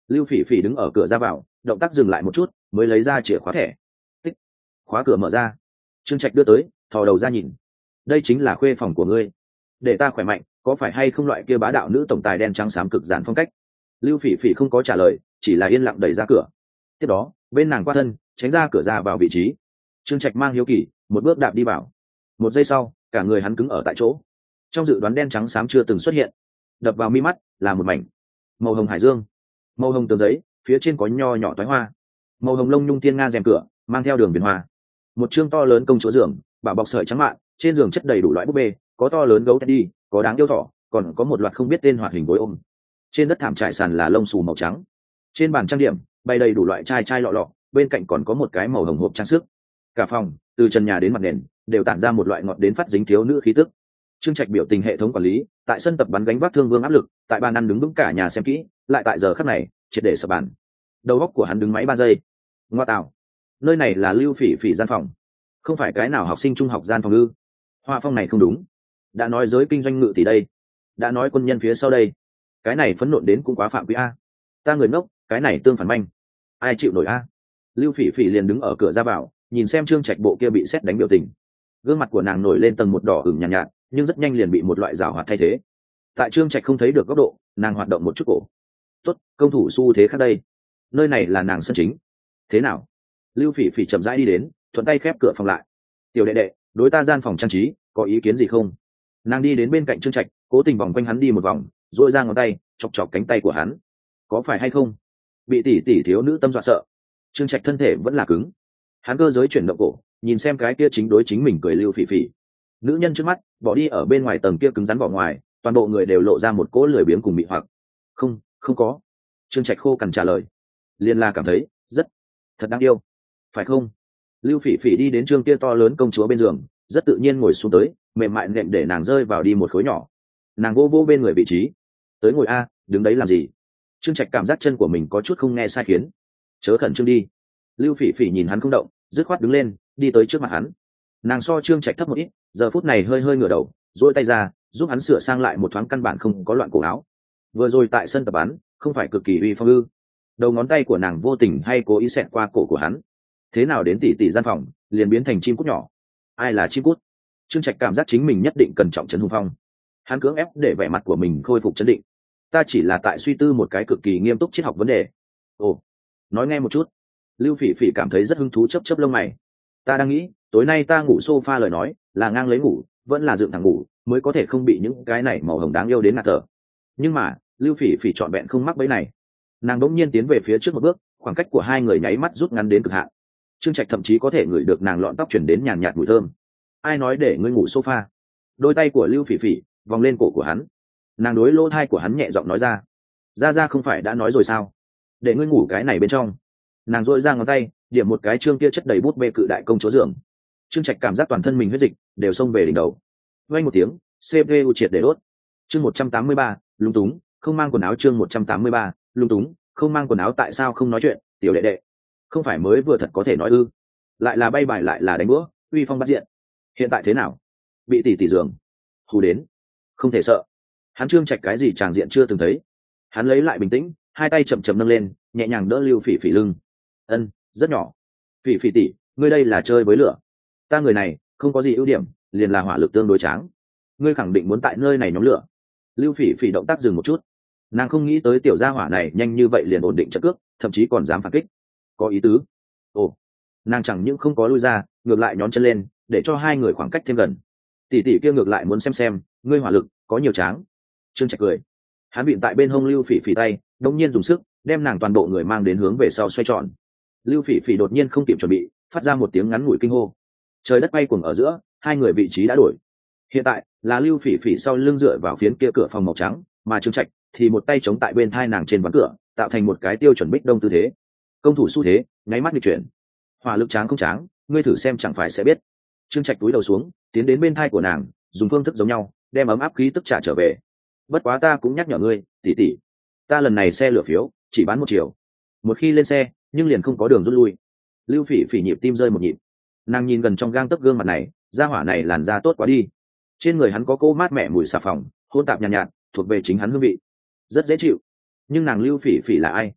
Lưu Phỉ Phỉ đứng ở cửa ra vào, động tác dừng lại một chút mới lấy ra chìa khóa thẻ. Tích. Khóa cửa mở ra. Trương Trạch đưa tới, thò đầu ra nhìn. Đây chính là khuê phòng của ngươi. Để ta khỏe mạnh, có phải hay không loại kia bá đạo nữ tổng tài đen trắng xám cực giản phong cách? Lưu Phỉ Phỉ không có trả lời, chỉ là yên lặng đẩy ra cửa. Tiếp đó, bên nàng qua thân, tránh ra cửa ra vào vị trí. Trương Trạch mang hiếu kỳ, một bước đạp đi vào. Một giây sau, cả người hắn cứng ở tại chỗ. Trong dự đoán đen trắng xám chưa từng xuất hiện, đập vào mi mắt là một mảnh màu hồng hải dương, màu hồng tờ giấy, phía trên có nho nhỏ toái hoa, màu hồng lông nhung tiên nga rèm cửa mang theo đường viền hoa, một chương to lớn công chúa giường, bảo bọc sợi trắng mạn, trên giường chất đầy đủ loại búp bê, có to lớn gấu teddy, có đáng yêu thỏ, còn có một loạt không biết tên hoạt hình gối ôm. Trên đất thảm trải sàn là lông xù màu trắng. Trên bàn trang điểm bày đầy đủ loại chai chai lọ lọ, bên cạnh còn có một cái màu hồng hộp trang sức. Cả phòng từ trần nhà đến mặt nền đều tản ra một loại ngọt đến phát dính thiếu nữ khí tức. Trương Trạch biểu tình hệ thống quản lý, tại sân tập bắn gánh vác thương vương áp lực, tại bàn ăn đứng vững cả nhà xem kỹ, lại tại giờ khắc này triệt để sập bàn. Đầu óc của hắn đứng máy 3 giây. Ngoa tạo, nơi này là Lưu Phỉ Phỉ gian phòng, không phải cái nào học sinh trung học gian phòng ư? Hoa phong này không đúng. Đã nói giới kinh doanh ngự tỷ đây, đã nói quân nhân phía sau đây, cái này phẫn nộ đến cũng quá phạm quy a. Ta người ngốc, cái này tương phản manh, ai chịu nổi a? Lưu Phỉ Phỉ liền đứng ở cửa ra vào, nhìn xem Trương Trạch bộ kia bị sét đánh biểu tình. Gương mặt của nàng nổi lên tầng một đỏ ửng nhàn nhạt, nhưng rất nhanh liền bị một loại rào hoạt thay thế. Tại Trương Trạch không thấy được góc độ, nàng hoạt động một chút cổ. Tốt, công thủ xu thế khác đây. Nơi này là nàng sân chính. Thế nào? Lưu Phỉ Phỉ chậm rãi đi đến, thuận tay khép cửa phòng lại. Tiểu đệ đệ, đối ta gian phòng trang trí có ý kiến gì không? Nàng đi đến bên cạnh Trương Trạch, cố tình vòng quanh hắn đi một vòng, duỗi ra ngón tay chọc chọc cánh tay của hắn. Có phải hay không? Bị tỷ tỷ thiếu nữ tâm dọa sợ. Trương Trạch thân thể vẫn là cứng. Hắn cơ giới chuyển động cổ, nhìn xem cái kia chính đối chính mình cười Lưu Phỉ Phỉ. Nữ nhân trước mắt bỏ đi ở bên ngoài tầng kia cứng rắn vỏ ngoài, toàn bộ người đều lộ ra một cỗ lười biếng cùng mị hoặc. Không, không có. Trương Trạch khô cằn trả lời. Liên la cảm thấy rất thật đáng yêu, phải không? Lưu Phỉ Phỉ đi đến trương kia to lớn công chúa bên giường, rất tự nhiên ngồi xuống tới, mềm mại nệm để nàng rơi vào đi một khối nhỏ. Nàng vô vô bên người vị trí. Tới ngồi a, đứng đấy làm gì? Trương Trạch cảm giác chân của mình có chút không nghe sai khiến. Chớ khẩn trương đi. Lưu Phỉ Phỉ nhìn hắn không động, dứt khoát đứng lên, đi tới trước mặt hắn. Nàng so Trương Trạch thấp một ít, giờ phút này hơi hơi ngửa đầu, duỗi tay ra, giúp hắn sửa sang lại một thoáng căn bản không có loạn cổ áo. Vừa rồi tại sân tập bắn, không phải cực kỳ uy phong ư? Đầu ngón tay của nàng vô tình hay cố ý xẹt qua cổ của hắn. Thế nào đến tỷ tỷ gian phòng, liền biến thành chim cút nhỏ? Ai là chim cút? Trương Trạch cảm giác chính mình nhất định cần trọng trấn hùng phong. Hắn cưỡng ép để vẻ mặt của mình khôi phục trấn định. Ta chỉ là tại suy tư một cái cực kỳ nghiêm túc triết học vấn đề. Ồ, nói nghe một chút. Lưu Phỉ Phỉ cảm thấy rất hứng thú, chớp chớp lông mày. Ta đang nghĩ, tối nay ta ngủ sofa lời nói, là ngang lấy ngủ, vẫn là dựng thẳng ngủ, mới có thể không bị những cái này màu hồng đáng yêu đến ngạt thở. Nhưng mà, Lưu Phỉ Phỉ trọn vẹn không mắc bẫy này. Nàng đỗng nhiên tiến về phía trước một bước, khoảng cách của hai người nháy mắt rút ngắn đến cực hạn. Trương Trạch thậm chí có thể ngửi được nàng lọn tóc chuyển đến nhàn nhạt mùi thơm. Ai nói để ngươi ngủ sofa? Đôi tay của Lưu Phỉ Phỉ vòng lên cổ của hắn. Nàng đối lỗ tai của hắn nhẹ giọng nói ra. Ra không phải đã nói rồi sao? Để ngươi ngủ cái này bên trong. Nàng dội ra ngón tay, điểm một cái trương kia chất đầy bút bê cự đại công chúa giường. Trương Trạch cảm giác toàn thân mình huyết dịch đều xông về đỉnh đầu. Vang một tiếng, CPU triệt để đốt. Chương 183, lúng túng, không mang quần áo. Chương 183, lúng túng, không mang quần áo. Tại sao không nói chuyện, tiểu đệ đệ? Không phải mới vừa thật có thể nói ư? Lại là bay bài lại là đánh bữa, uy phong bắt diện. Hiện tại thế nào? Bị tỷ giường hù đến, không thể sợ. Hắn Trương Trạch cái gì tràng diện chưa từng thấy. Hắn lấy lại bình tĩnh, hai tay chậm chậm nâng lên, nhẹ nhàng đỡ Lưu Phỉ Phỉ lưng. Ân, rất nhỏ. Phỉ Phỉ tỷ, ngươi đây là chơi với lửa. Ta người này không có gì ưu điểm, liền là hỏa lực tương đối tráng. Ngươi khẳng định muốn tại nơi này nhóm lửa. Lưu Phỉ Phỉ động tác dừng một chút. Nàng không nghĩ tới tiểu gia hỏa này nhanh như vậy liền ổn định trận cước, thậm chí còn dám phản kích. Có ý tứ. Ồ, nàng chẳng những không có lui ra, ngược lại nhón chân lên, để cho hai người khoảng cách thêm gần. Tỷ tỷ kia ngược lại muốn xem ngươi hỏa lực có nhiều tráng. Trương Trạch cười. Hắn bịn tại bên hông Lưu Phỉ Phỉ tay, đột nhiên dùng sức đem nàng toàn bộ người mang đến hướng về sau xoay tròn. Lưu Phỉ Phỉ đột nhiên không kịp chuẩn bị, phát ra một tiếng ngắn ngủi kinh hô. Trời đất bay cuồng ở giữa, hai người vị trí đã đổi. Hiện tại là Lưu Phỉ Phỉ sau lưng dựa vào phiến kia cửa phòng màu trắng, mà Trương Trạch thì một tay chống tại bên thai nàng trên ván cửa, tạo thành một cái tiêu chuẩn bích đông tư thế. Công thủ xu thế, nháy mắt nghịch chuyển. Hỏa lực tráng không tráng, ngươi thử xem chẳng phải sẽ biết. Trương Trạch túi đầu xuống, tiến đến bên thai của nàng, dùng phương thức giống nhau, đem ấm áp khí tức trả trở về. Bất quá ta cũng nhắc nhở ngươi, tỷ tỷ, ta lần này xe lửa phiếu chỉ bán 1 chiều, một khi lên xe nhưng liền không có đường rút lui. Lưu Phỉ Phỉ nhịp tim rơi một nhịp. Nàng nhìn gần trong gang tấc gương mặt này, da hỏa này làn da tốt quá đi. Trên người hắn có cô mát mẻ mùi xà phòng, hôn tạp nhàn nhạt, thuộc về chính hắn hương vị, rất dễ chịu. Nhưng nàng Lưu Phỉ Phỉ là ai?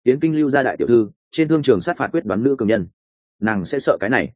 tiến kinh lưu gia đại tiểu thư trên thương trường sát phạt quyết đoán nữ cường nhân, nàng sẽ sợ cái này?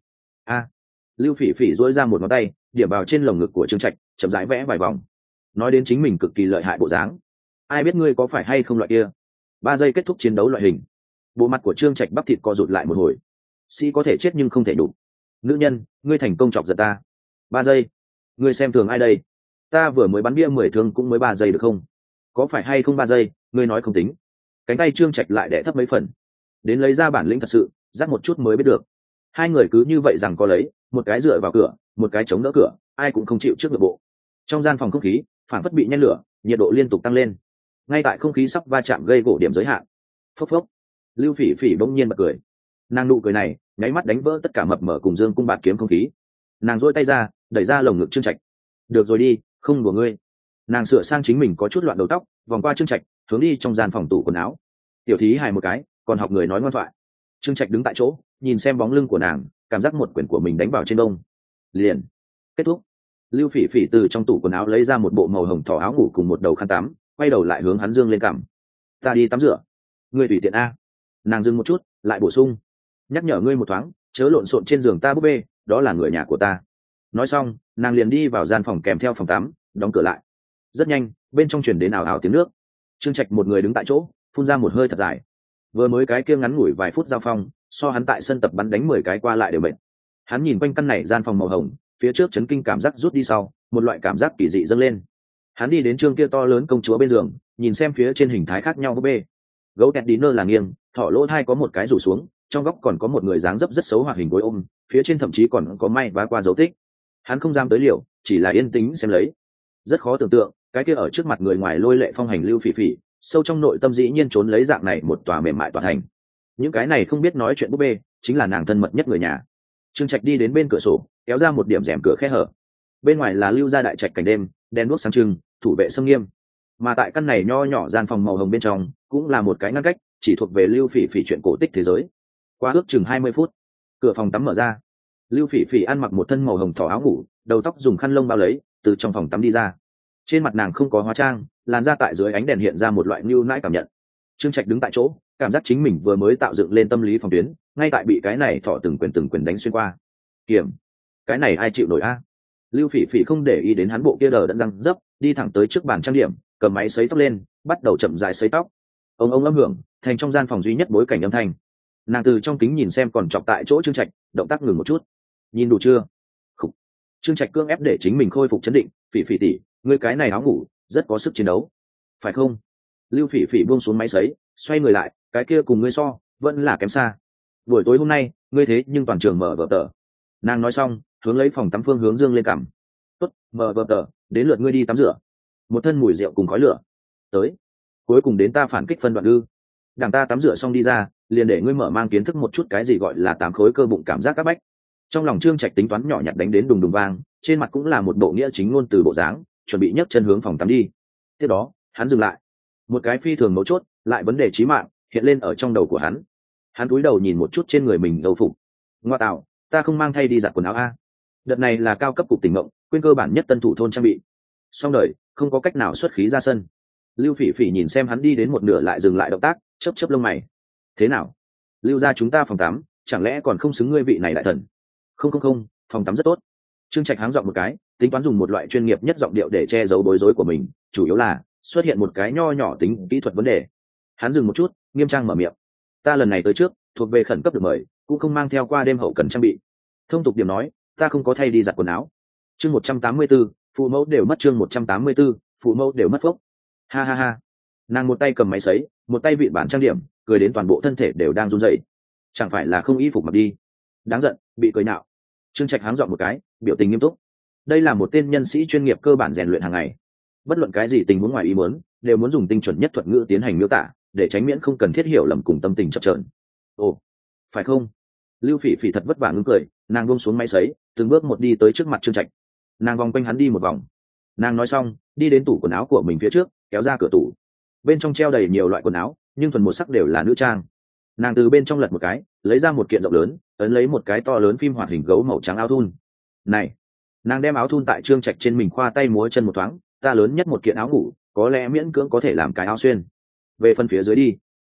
Lưu Phỉ Phỉ dỗi ra một ngón tay điểm vào trên lồng ngực của Trương Trạch, chậm rãi vẽ vài vòng, nói đến chính mình cực kỳ lợi hại bộ dáng. Ai biết ngươi có phải hay không loại kia 3 giây kết thúc chiến đấu loại hình. Bộ mặt của Trương Trạch bắp thịt co rụt lại một hồi. Sĩ có thể chết nhưng không thể đủ. Nữ nhân, ngươi thành công chọc giận ta. 3 giây? Ngươi xem thường ai đây? Ta vừa mới bắn bia 10 thương cũng mới 3 giây được không? Có phải hay không 3 giây, ngươi nói không tính. Cánh tay Trương Trạch lại đẻ thấp mấy phần, đến lấy ra bản lĩnh thật sự, dắt một chút mới biết được. Hai người cứ như vậy rằng có lấy, một cái dựa vào cửa, một cái chống đỡ cửa, ai cũng không chịu trước được bộ. Trong gian phòng không khí phản phất bị nhen lửa, nhiệt độ liên tục tăng lên. Ngay tại không khí sắp va chạm gây gỗ điểm giới hạn. Phốc phốc. Lưu Phỉ Phỉ bỗng nhiên bật cười. Nàng nụ cười này nháy mắt đánh vỡ tất cả mập mờ cùng dương cung bạt kiếm không khí. Nàng duỗi tay ra đẩy ra lồng ngực Trương Trạch. Được rồi đi, không đùa ngươi. Nàng sửa sang chính mình có chút loạn đầu tóc, vòng qua Trương Trạch hướng đi trong gian phòng tủ quần áo. Tiểu thí hài một cái còn học người nói ngoan thoại. Trương Trạch đứng tại chỗ nhìn xem bóng lưng của nàng, cảm giác một quyển của mình đánh vào trên đông. Liền kết thúc. Lưu Phỉ Phỉ từ trong tủ quần áo lấy ra một bộ màu hồng thỏ áo ngủ cùng một đầu khăn tắm, quay đầu lại hướng hắn dương lên cằm. Ta đi tắm rửa, ngươi tùy tiện a. Nàng dừng một chút lại bổ sung, nhắc nhở ngươi một thoáng, chớ lộn xộn trên giường ta búp bê, đó là người nhà của ta. Nói xong nàng liền đi vào gian phòng kèm theo phòng tắm, đóng cửa lại. Rất nhanh bên trong truyền đến ào ào tiếng nước. Trương Trạch một người đứng tại chỗ phun ra một hơi thật dài. Vừa mới cái kia ngắn ngủi vài phút giao phong, so hắn tại sân tập bắn đánh 10 cái qua lại đều mệt. Hắn nhìn quanh căn này gian phòng màu hồng, phía trước chấn kinh cảm giác rút đi sau, một loại cảm giác kỳ dị dâng lên. Hắn đi đến Trương kia to lớn công chúa bên giường, nhìn xem phía trên hình thái khác nhau búp bê. Gấu kẹt đi nơ là nghiêng, thỏ lỗ thai có một cái rủ xuống, trong góc còn có một người dáng dấp rất xấu hoạt hình gối ôm, phía trên thậm chí còn có may vá qua dấu tích. Hắn không dám tới liều, chỉ là yên tĩnh xem lấy. Rất khó tưởng tượng, cái kia ở trước mặt người ngoài lôi lệ phong hành Lưu Phỉ Phỉ, sâu trong nội tâm dĩ nhiên trốn lấy dạng này một tòa mềm mại tòa thành. Những cái này không biết nói chuyện búp bê, chính là nàng thân mật nhất người nhà. Trương Trạch đi đến bên cửa sổ, kéo ra một điểm rèm cửa khe hở. Bên ngoài là Lưu gia đại trạch cảnh đêm, đèn đuốc sáng trưng, thủ vệ sâm nghiêm. Mà tại căn này nho nhỏ gian phòng màu hồng bên trong, cũng là một cái ngăn cách, chỉ thuộc về Lưu Phỉ Phỉ chuyện cổ tích thế giới. Qua ước chừng 20 phút, cửa phòng tắm mở ra. Lưu Phỉ Phỉ ăn mặc một thân màu hồng thỏ áo ngủ, đầu tóc dùng khăn lông bao lấy, từ trong phòng tắm đi ra. Trên mặt nàng không có hóa trang, làn da tại dưới ánh đèn hiện ra một loại nhu nãi cảm nhận. Trương Trạch đứng tại chỗ, cảm giác chính mình vừa mới tạo dựng lên tâm lý phòng tuyến, ngay tại bị cái này thọ từng quyền đánh xuyên qua. Kiểm, cái này ai chịu nổi a? Lưu Phỉ Phỉ không để ý đến hắn bộ kia đờ đẫn răng dấp, đi thẳng tới trước bàn trang điểm, cầm máy sấy tóc lên, bắt đầu chậm rãi sấy tóc. Ông âm hưởng, thành trong gian phòng duy nhất bối cảnh âm thanh. Nàng từ trong kính nhìn xem còn chọc tại chỗ Trương Trạch, động tác ngừng một chút. Nhìn đủ chưa? Khục. Trương Trạch cưỡng ép để chính mình khôi phục chấn định, Phỉ Phỉ tỷ, ngươi cái này áo ngủ rất có sức chiến đấu, phải không? Lưu Phỉ Phỉ buông xuống máy sấy, xoay người lại, cái kia cùng ngươi so vẫn là kém xa. Buổi tối hôm nay ngươi thế nhưng toàn trường mở vở tờ. Nàng nói xong hướng lấy phòng tắm phương hướng dương lên cằm. Tốt, mở vở tờ, đến lượt ngươi đi tắm rửa. Một thân mùi rượu cùng khói lửa. Tới, cuối cùng đến ta phản kích phân đoạn ư? Đằng ta tắm rửa xong đi ra, liền để ngươi mở mang kiến thức một chút cái gì gọi là 8 khối cơ bụng cảm giác các bách. Trong lòng Trương Trạch tính toán nhỏ nhặt đánh đến đùng đùng vang, trên mặt cũng là một bộ nghĩa chính ngôn từ bộ dáng, chuẩn bị nhấc chân hướng phòng tắm đi. Tiếp đó hắn dừng lại, một cái phi thường mấu chốt lại vấn đề chí mạng hiện lên ở trong đầu của hắn. Hắn cúi đầu nhìn một chút trên người mình đầu phục. Ngoa tạo, ta không mang thay đi giặt quần áo a. Đợt này là cao cấp cục tỉnh mộng, quên cơ bản nhất tân thủ thôn trang bị. Xong đời, không có cách nào xuất khí ra sân. Lưu Phỉ Phỉ nhìn xem hắn đi đến một nửa lại dừng lại động tác, chớp chớp lông mày. Thế nào? Lưu gia chúng ta phòng tắm, chẳng lẽ còn không xứng ngươi vị này đại thần? Không, phòng tắm rất tốt. Trương Trạch háng giọng một cái, tính toán dùng một loại chuyên nghiệp nhất giọng điệu để che giấu bối rối của mình, chủ yếu là xuất hiện một cái nho nhỏ tính kỹ thuật vấn đề. Hắn dừng một chút, nghiêm trang mở miệng. Ta lần này tới trước, thuộc về khẩn cấp được mời, cũng không mang theo qua đêm hậu cần trang bị. Thông tục điểm nói, ta không có thay đi giặt quần áo. Chương 184, phụ mẫu đều mất. Chương 184, phụ mẫu đều mất phốc. Ha ha ha. Nàng một tay cầm máy sấy, một tay vịn bản trang điểm, cười đến toàn bộ thân thể đều đang run rẩy. Chẳng phải là không y phục mặc đi? Đáng giận, bị cười nhạo. Trương Trạch háng dọn một cái, biểu tình nghiêm túc. Đây là một tên nhân sĩ chuyên nghiệp cơ bản rèn luyện hàng ngày. Bất luận cái gì tình huống ngoài ý muốn, đều muốn dùng tinh chuẩn nhất thuật ngữ tiến hành miêu tả, để tránh miễn không cần thiết hiểu lầm cùng tâm tình chập chờn. Ồ, phải không? Lưu Phỉ Phỉ thật vất vả ngưng cười, nàng buông xuống máy sấy, từng bước một đi tới trước mặt Trương Trạch. Nàng vòng quanh hắn đi một vòng. Nàng nói xong, đi đến tủ quần áo của mình phía trước, kéo ra cửa tủ. Bên trong treo đầy nhiều loại quần áo, nhưng thuần một sắc đều là nữ trang. Nàng từ bên trong lật một cái, lấy ra một kiện rộng lớn, ấn lấy một cái to lớn phim hoạt hình gấu màu trắng áo thun. Này, nàng đem áo thun tại Trương Trạch trên mình khoa tay múa chân một thoáng, ta lớn nhất một kiện áo ngủ, có lẽ miễn cưỡng có thể làm cái áo xuyên. Về phần phía dưới đi,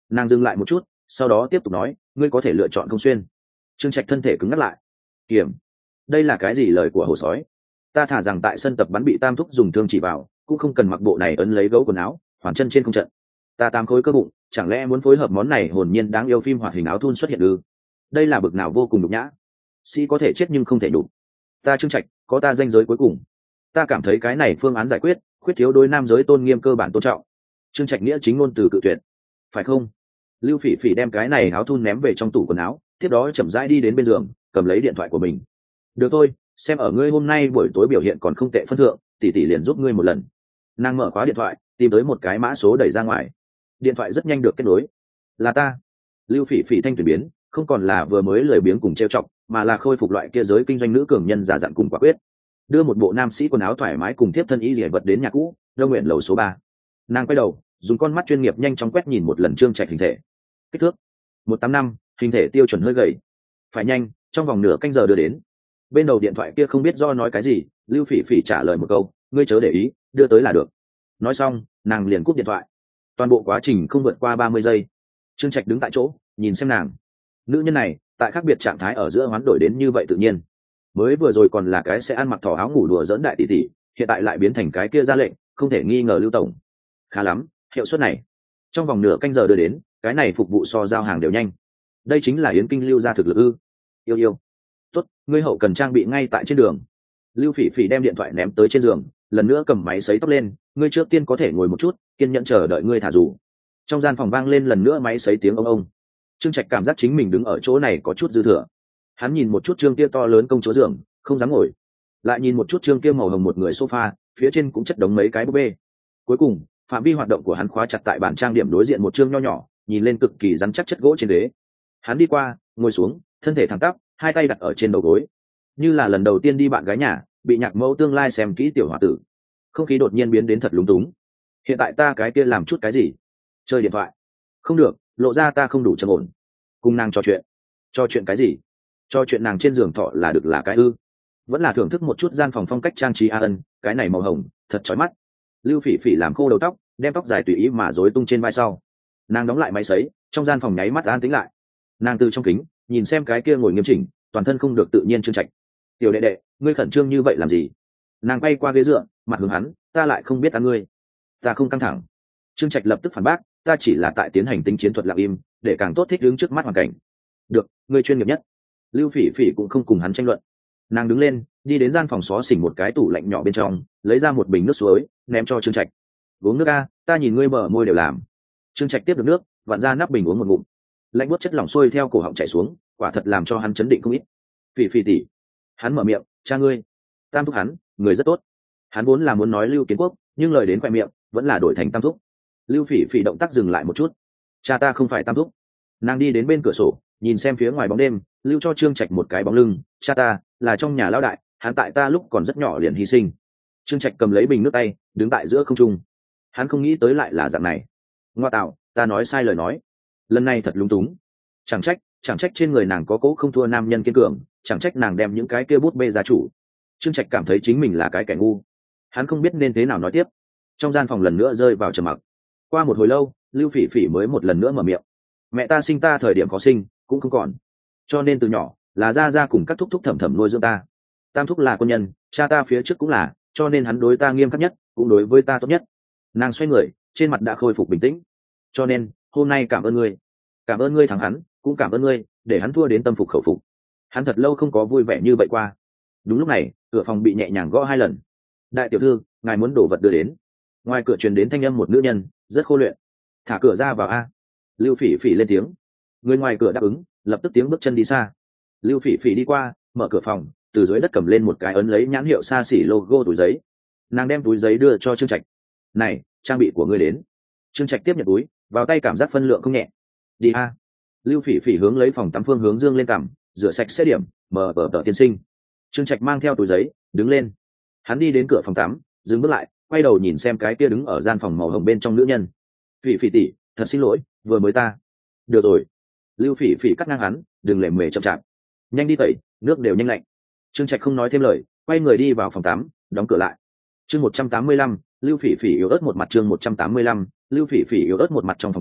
Nàng dừng lại một chút, sau đó tiếp tục nói, ngươi có thể lựa chọn không xuyên. Trương Trạch thân thể cứng ngắt lại. Kiểm, đây là cái gì lời của hồ sói? Ta thả rằng tại sân tập bắn bị Tam thúc dùng thương chỉ vào, cũng không cần mặc bộ này ấn lấy gấu quần áo, hoàn chân trên không trận. Ta 8 khối cơ bụng, chẳng lẽ muốn phối hợp món này hồn nhiên đáng yêu phim hoạt hình áo thun xuất hiện ư? Đây là bực nào vô cùng nhục nhã. Sĩ có thể chết nhưng không thể đủ. Ta Trương Trạch, có ta danh giới cuối cùng. Ta cảm thấy cái này phương án giải quyết, khuyết thiếu đối nam giới tôn nghiêm cơ bản tôn trọng. Trương Trạch nghĩa chính ngôn từ cự tuyệt. Phải không? Lưu Phỉ Phỉ đem cái này áo thun ném về trong tủ quần áo, tiếp đó chậm rãi đi đến bên giường, cầm lấy điện thoại của mình. Được thôi, xem ở ngươi hôm nay buổi tối biểu hiện còn không tệ phân thượng, tỷ tỷ liền giúp ngươi một lần. Nàng mở khóa điện thoại, tìm tới một cái mã số đẩy ra ngoài. Điện thoại rất nhanh được kết nối. Là ta. Lưu Phỉ Phỉ thanh thủy biến, không còn là vừa mới lười biếng cùng trêu chọc, mà là khôi phục loại kia giới kinh doanh nữ cường nhân giả dặn cùng quả quyết. Đưa một bộ nam sĩ quần áo thoải mái cùng tiếp thân y liễu vật đến nhà cũ, Đông Nguyện lầu số 3. Nàng quay đầu, dùng con mắt chuyên nghiệp nhanh chóng quét nhìn một lần Trương Trạch hình thể. Kích thước 185, hình thể tiêu chuẩn hơi gầy. Phải nhanh, trong vòng nửa canh giờ đưa đến. Bên đầu điện thoại kia không biết do nói cái gì, Lưu Phỉ Phỉ trả lời một câu, ngươi chớ để ý, đưa tới là được. Nói xong, nàng liền cúp điện thoại. Toàn bộ quá trình không vượt qua 30 giây. Trương Trạch đứng tại chỗ, nhìn xem nàng. Nữ nhân này, tại khác biệt trạng thái ở giữa hoán đổi đến như vậy tự nhiên. Mới vừa rồi còn là cái sẽ ăn mặc thỏ áo ngủ đùa giỡn đại tỷ tỷ, hiện tại lại biến thành cái kia ra lệnh, không thể nghi ngờ Lưu tổng. Khá lắm, hiệu suất này. Trong vòng nửa canh giờ đưa đến, cái này phục vụ so giao hàng đều nhanh. Đây chính là Yến Kinh Lưu gia thực lực ư? Yêu yêu. Tốt, ngươi hậu cần trang bị ngay tại trên đường. Lưu Phỉ Phỉ đem điện thoại ném tới trên giường, lần nữa cầm máy sấy tóc lên, ngươi trước tiên có thể ngồi một chút, kiên nhẫn chờ đợi ngươi thả dù. Trong gian phòng vang lên lần nữa máy sấy tiếng ông ông. Trương Trạch cảm giác chính mình đứng ở chỗ này có chút dư thừa. Hắn nhìn một chút Trương kia to lớn công chúa giường, không dám ngồi. Lại nhìn một chút Trương kia màu hồng một người sofa, phía trên cũng chất đống mấy cái búp bê. Cuối cùng, phạm vi hoạt động của hắn khóa chặt tại bàn trang điểm đối diện một Trương nho nhỏ, nhìn lên cực kỳ rắn chắc chất gỗ trên ghế. Hắn đi qua, ngồi xuống, thân thể thẳng tắp, hai tay đặt ở trên đầu gối, như là lần đầu tiên đi bạn gái nhà, bị nhạc mẫu tương lai xem kỹ tiểu hòa tử. Không khí đột nhiên biến đến thật lúng túng. Hiện tại ta cái kia làm chút cái gì? Chơi điện thoại? Không được, lộ ra ta không đủ trầm ổn. Cùng nàng trò chuyện. Trò chuyện cái gì? Trò chuyện nàng trên giường thọ là được là cái ư? Vẫn là thưởng thức một chút gian phòng phong cách trang trí ân, cái này màu hồng, thật chói mắt. Lưu Phỉ Phỉ làm khô đầu tóc, đem tóc dài tùy ý mà rối tung trên vai sau. Nàng đóng lại máy sấy, trong gian phòng nháy mắt an tĩnh lại. Nàng từ trong kính nhìn xem cái kia ngồi nghiêm chỉnh, toàn thân không được tự nhiên Trương Trạch. Tiểu đệ đệ, ngươi khẩn trương như vậy làm gì? Nàng bay qua ghế dựa, mặt hướng hắn, ta lại không biết ăn ngươi. Ta không căng thẳng. Trương Trạch lập tức phản bác, ta chỉ là tại tiến hành tính chiến thuật lặng im, để càng tốt thích ứng trước mắt hoàn cảnh. Được, ngươi chuyên nghiệp nhất. Lưu Phỉ Phỉ cũng không cùng hắn tranh luận. Nàng đứng lên, đi đến gian phòng xó xỉnh một cái tủ lạnh nhỏ bên trong, lấy ra một bình nước suối, ném cho Trương Trạch. Uống nước a, ta nhìn ngươi bờ môi đều làm. Trương Trạch tiếp được nước, vặn ra nắp bình uống một ngụm. Lạnh buốt chất lỏng xuôi theo cổ họng chảy xuống, quả thật làm cho hắn chấn định không ít. Phỉ Phỉ tỷ. Hắn mở miệng, cha ngươi. Tam thúc hắn, người rất tốt. Hắn vốn là muốn nói Lưu Kiến Quốc, nhưng lời đến khoe miệng, vẫn là đổi thành Tam thúc. Lưu Phỉ Phỉ động tác dừng lại một chút. Cha ta không phải Tam thúc. Nàng đi đến bên cửa sổ, nhìn xem phía ngoài bóng đêm, lưu cho Trương Trạch một cái bóng lưng. Cha ta là trong nhà lão đại, hắn tại ta lúc còn rất nhỏ liền hy sinh. Trương Trạch cầm lấy bình nước tay, đứng tại giữa không trung. Hắn không nghĩ tới lại là dạng này. Ngoa tạo, ta nói sai lời nói. Lần này thật lúng túng. Chẳng trách trên người nàng có cố không thua nam nhân kiên cường, chẳng trách nàng đem những cái kia bút bê gia chủ. Trương Trạch cảm thấy chính mình là cái kẻ ngu. Hắn không biết nên thế nào nói tiếp. Trong gian phòng lần nữa rơi vào trầm mặc. Qua một hồi lâu, Lưu Phỉ Phỉ mới một lần nữa mở miệng. Mẹ ta sinh ta thời điểm có sinh, cũng không còn. Cho nên từ nhỏ, là ra ra cùng các thúc thúc thẩm thẩm nuôi dưỡng ta. Tam thúc là quân nhân, cha ta phía trước cũng là, cho nên hắn đối ta nghiêm khắc nhất, cũng đối với ta tốt nhất. Nàng xoay người, trên mặt đã khôi phục bình tĩnh. Cho nên, hôm nay cảm ơn ngươi. Cảm ơn ngươi thắng hắn, cũng cảm ơn ngươi, để hắn thua đến tâm phục khẩu phục. Hắn thật lâu không có vui vẻ như vậy qua. Đúng lúc này, cửa phòng bị nhẹ nhàng gõ 2 lần. Đại tiểu thư, ngài muốn đổ vật đưa đến. Ngoài cửa truyền đến thanh âm một nữ nhân, rất khô luyện. Thả cửa ra vào a. Lưu Phỉ Phỉ lên tiếng. Người ngoài cửa đáp ứng, lập tức tiếng bước chân đi xa. Lưu Phỉ Phỉ đi qua, mở cửa phòng, từ dưới đất cầm lên một cái ấn lấy nhãn hiệu xa xỉ logo túi giấy. Nàng đem túi giấy đưa cho Trương Trạch. Này, trang bị của ngươi đến. Trương Trạch tiếp nhận túi, vào tay cảm giác phân lượng không nhẹ. Đi a. Lưu Phỉ Phỉ hướng lấy phòng tắm phương hướng dương lên cằm, rửa sạch sẽ điểm, mở vở tờ tiên sinh. Trương Trạch mang theo túi giấy, đứng lên. Hắn đi đến cửa phòng tắm, dừng bước lại, quay đầu nhìn xem cái kia đứng ở gian phòng màu hồng bên trong nữ nhân. Phỉ Phỉ tỷ, thật xin lỗi, vừa mới ta. Được rồi. Lưu Phỉ Phỉ cắt ngang hắn, đừng lề mề chậm chạp. Nhanh đi tẩy, nước đều nhanh lạnh. Trương Trạch không nói thêm lời, quay người đi vào phòng tắm, đóng cửa lại. Chương 185, Lưu Phỉ Phỉ yếu ớt một mặt chương 185, Lưu Phỉ Phỉ yếu ớt một mặt trong phòng tắm,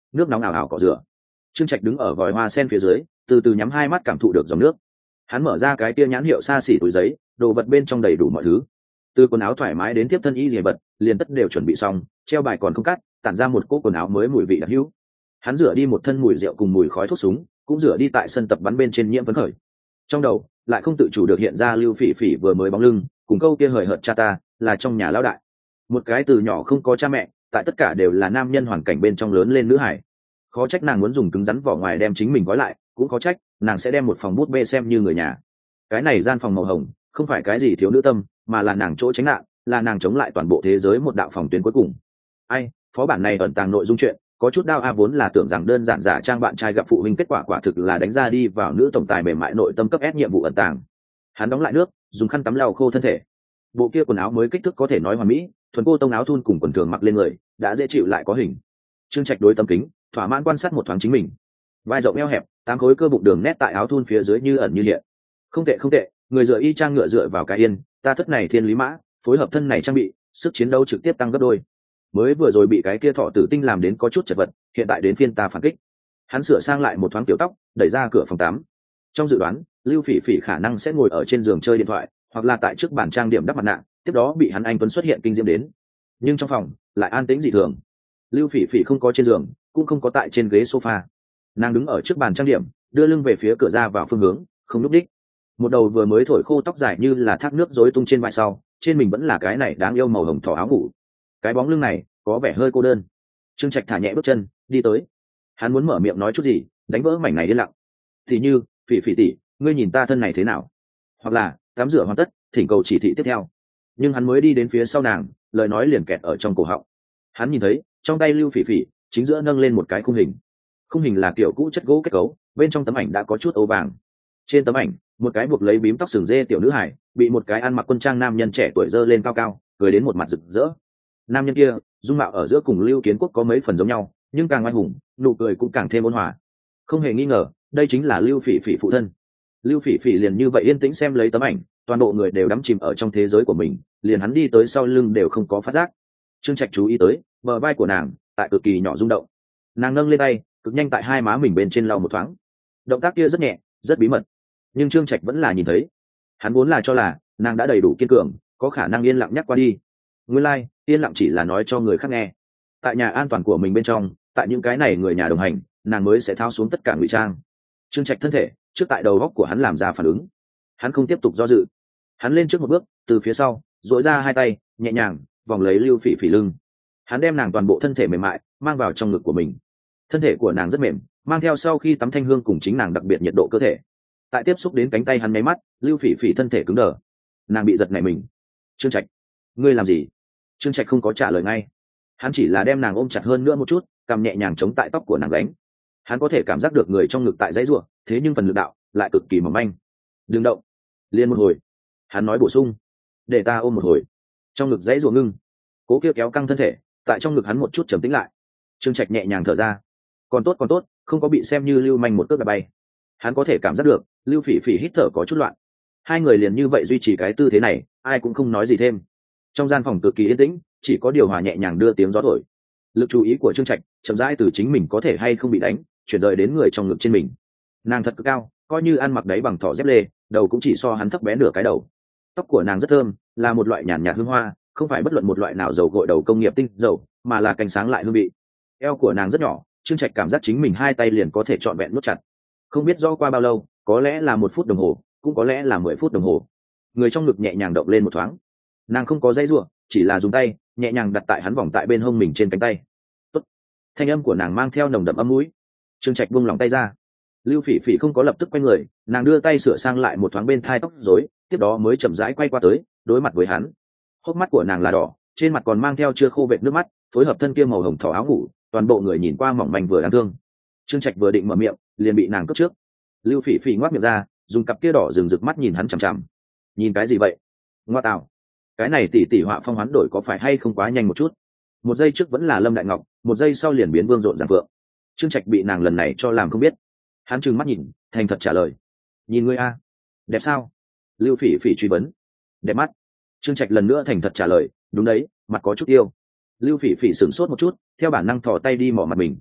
nước nóng ảo ảo cọ rửa. Trương Trạch đứng ở vòi hoa sen phía dưới, từ từ nhắm hai mắt cảm thụ được dòng nước. Hắn mở ra cái kia nhãn hiệu xa xỉ túi giấy, đồ vật bên trong đầy đủ mọi thứ, từ quần áo thoải mái đến tiếp thân y dề vật, liền tất đều chuẩn bị xong, treo bài còn không cắt, tản ra một cỗ quần áo mới mùi vị đặc hữu. Hắn rửa đi một thân mùi rượu cùng mùi khói thuốc súng, cũng rửa đi tại sân tập bắn bên trên nhiễm phấn khởi. Trong đầu lại không tự chủ được hiện ra Lưu Phỉ Phỉ vừa mới bóng lưng, cùng câu kia hời hợt cha ta là trong nhà lão đại. Một cái từ nhỏ không có cha mẹ, tại tất cả đều là nam nhân hoàn cảnh bên trong lớn lên nữ hải. Khó trách nàng muốn dùng cứng rắn vỏ ngoài đem chính mình gói lại, cũng khó trách nàng sẽ đem một phòng bút bê xem như người nhà. Cái này gian phòng màu hồng không phải cái gì thiếu nữ tâm, mà là nàng chỗ tránh nạn, là nàng chống lại toàn bộ thế giới một đạo phòng tuyến cuối cùng. Ai, phó bản này ẩn tàng nội dung chuyện có chút đau a, vốn là tưởng rằng đơn giản giả trang bạn trai gặp phụ huynh, kết quả quả thực là đánh ra đi vào nữ tổng tài mềm mại nội tâm cấp S nhiệm vụ ẩn tàng. Hắn đóng lại nước, dùng khăn tắm lau khô thân thể. Bộ kia quần áo mới kích thước có thể nói hoàn mỹ, thuần cô tông áo thun cùng quần thường mặc lên người đã dễ chịu lại có hình. Trương Trạch đối tấm kính thỏa mãn quan sát một thoáng chính mình, vai rộng eo hẹp, 8 khối cơ bụng đường nét tại áo thun phía dưới như ẩn như hiện. Không tệ không tệ, người dựa y trang ngựa dựa vào cái yên, ta thất này thiên lý mã, phối hợp thân này trang bị, sức chiến đấu trực tiếp tăng gấp đôi. Mới vừa rồi bị cái kia thọ tử tinh làm đến có chút chật vật, hiện tại đến phiên ta phản kích. Hắn sửa sang lại một thoáng tiểu tóc, đẩy ra cửa phòng tắm. Trong dự đoán, Lưu Phỉ Phỉ khả năng sẽ ngồi ở trên giường chơi điện thoại, hoặc là tại trước bàn trang điểm đắp mặt nạ, tiếp đó bị hắn anh tuấn xuất hiện kinh diễm đến. Nhưng trong phòng lại an tĩnh dị thường. Lưu Phỉ Phỉ không có trên giường, cũng không có tại trên ghế sofa. Nàng đứng ở trước bàn trang điểm, đưa lưng về phía cửa ra vào phương hướng, không lúc đích. Một đầu vừa mới thổi khô tóc dài như là thác nước rối tung trên vai sau, trên mình vẫn là cái này đáng yêu màu hồng thỏ áo ngủ. Cái bóng lưng này có vẻ hơi cô đơn. Trương Trạch thả nhẹ bước chân đi tới. Hắn muốn mở miệng nói chút gì, đánh vỡ mảnh này yên lặng. Thì như, Phỉ Phỉ tỷ, ngươi nhìn ta thân này thế nào? Hoặc là, tắm rửa hoàn tất, thỉnh cầu chỉ thị tiếp theo. Nhưng hắn mới đi đến phía sau nàng, lời nói liền kẹt ở trong cổ họng. Hắn nhìn thấy trong tay Lưu Phỉ Phỉ chính giữa nâng lên một cái khung hình. Khung hình là kiểu cũ chất gỗ kết cấu, bên trong tấm ảnh đã có chút ố vàng. Trên tấm ảnh, một cái buộc lấy bím tóc sừng dê tiểu nữ hải bị một cái ăn mặc quân trang nam nhân trẻ tuổi dơ lên cao cao, cười đến một mặt rực rỡ. Nam nhân kia dung mạo ở giữa cùng Lưu Kiến Quốc có mấy phần giống nhau, nhưng càng oai hùng, nụ cười cũng càng thêm ôn hòa. Không hề nghi ngờ, đây chính là Lưu Phỉ Phỉ phụ thân. Lưu Phỉ Phỉ liền như vậy yên tĩnh xem lấy tấm ảnh, toàn bộ người đều đắm chìm ở trong thế giới của mình, liền hắn đi tới sau lưng đều không có phát giác. Trương Trạch chú ý tới bờ vai của nàng tại cực kỳ nhỏ rung động. Nàng nâng lên tay, cực nhanh tại hai má mình bên trên lau một thoáng. Động tác kia rất nhẹ, rất bí mật, nhưng Trương Trạch vẫn là nhìn thấy. Hắn vốn là cho là nàng đã đầy đủ kiên cường, có khả năng yên lặng nhắc qua đi. Nguyên lai, yên lặng chỉ là nói cho người khác nghe. Tại nhà an toàn của mình bên trong, tại những cái này người nhà đồng hành, nàng mới sẽ tháo xuống tất cả ngụy trang. Trương Trạch thân thể trước tại đầu góc của hắn làm ra phản ứng. Hắn không tiếp tục do dự. Hắn lên trước một bước, từ phía sau duỗi ra hai tay, nhẹ nhàng vòng lấy Lưu Phỉ Phỉ lưng. Hắn đem nàng toàn bộ thân thể mềm mại mang vào trong ngực của mình. Thân thể của nàng rất mềm, mang theo sau khi tắm thanh hương cùng chính nàng đặc biệt nhiệt độ cơ thể. Tại tiếp xúc đến cánh tay hắn nháy mắt, Lưu Phỉ Phỉ thân thể cứng đờ. Nàng bị giật nảy mình. Trương Trạch, ngươi làm gì? Trương Trạch không có trả lời ngay. Hắn chỉ là đem nàng ôm chặt hơn nữa một chút, cầm nhẹ nhàng chống tại tóc của nàng đánh. Hắn có thể cảm giác được người trong ngực tại dãy ruộng, thế nhưng phần lực đạo lại cực kỳ mỏng manh. Đừng động, liền một hồi. Hắn nói bổ sung, để ta ôm một hồi. Trong ngực dãy ruộng ngưng, cố kia kéo căng thân thể, tại trong ngực hắn một chút trầm tĩnh lại. Trương Trạch nhẹ nhàng thở ra. Còn tốt, không có bị xem như lưu manh một cước đá bay. Hắn có thể cảm giác được Lưu Phỉ Phỉ hít thở có chút loạn. Hai người liền như vậy duy trì cái tư thế này, ai cũng không nói gì thêm. Trong gian phòng cực kỳ yên tĩnh, chỉ có điều hòa nhẹ nhàng đưa tiếng gió thổi. Lực chú ý của Trương Trạch chậm rãi từ chính mình có thể hay không bị đánh chuyển rời đến người trong ngực trên mình. Nàng thật cực cao, coi như ăn mặc đáy bằng thỏ dép lê, đầu cũng chỉ so hắn thấp bé nửa cái đầu. Tóc của nàng rất thơm, là một loại nhàn nhạt hương hoa, không phải bất luận một loại nào dầu gội đầu công nghiệp tinh dầu, mà là cánh sáng lại hương vị. Eo của nàng rất nhỏ, Trương Trạch cảm giác chính mình hai tay liền có thể trọn vẹn nuốt chặt. Không biết do qua bao lâu, có lẽ là 1 phút đồng hồ, cũng có lẽ là 10 phút đồng hồ. Người trong ngực nhẹ nhàng động lên một thoáng. Nàng không có dây rủa, chỉ là dùng tay nhẹ nhàng đặt tại hắn vòng tại bên hông mình trên cánh tay. Tốt. Thanh âm của nàng mang theo nồng đậm âm mũi. Trương Trạch buông lòng tay ra. Lưu Phỉ Phỉ không có lập tức quay người, nàng đưa tay sửa sang lại một thoáng bên thai tóc rối, tiếp đó mới chậm rãi quay qua tới, đối mặt với hắn. Hốc mắt của nàng là đỏ, trên mặt còn mang theo chưa khô vệt nước mắt, phối hợp thân kia màu hồng thỏ áo ngủ, toàn bộ người nhìn qua mỏng manh vừa đáng thương. Trương Trạch vừa định mở miệng, liền bị nàng cướp trước. Lưu Phỉ Phỉ ngoác miệng ra, dùng cặp kia đỏ rừng rực mắt nhìn hắn chằm chằm. Nhìn cái gì vậy? Ngoa tào, cái này tỷ họa phong hoán đổi có phải hay không quá nhanh một chút? Một giây trước vẫn là Lâm Đại Ngọc, một giây sau liền biến Vương Rộn Ràng Phượng. Trương Trạch bị nàng lần này cho làm không biết. Hắn trừng mắt nhìn, thành thật trả lời. Nhìn ngươi a, đẹp sao? Lưu Phỉ Phỉ truy vấn. Đẹp mắt. Trương Trạch lần nữa thành thật trả lời, đúng đấy, mặt có chút yêu. Lưu Phỉ Phỉ sửng sốt một chút, theo bản năng thò tay đi mỏ mặt mình.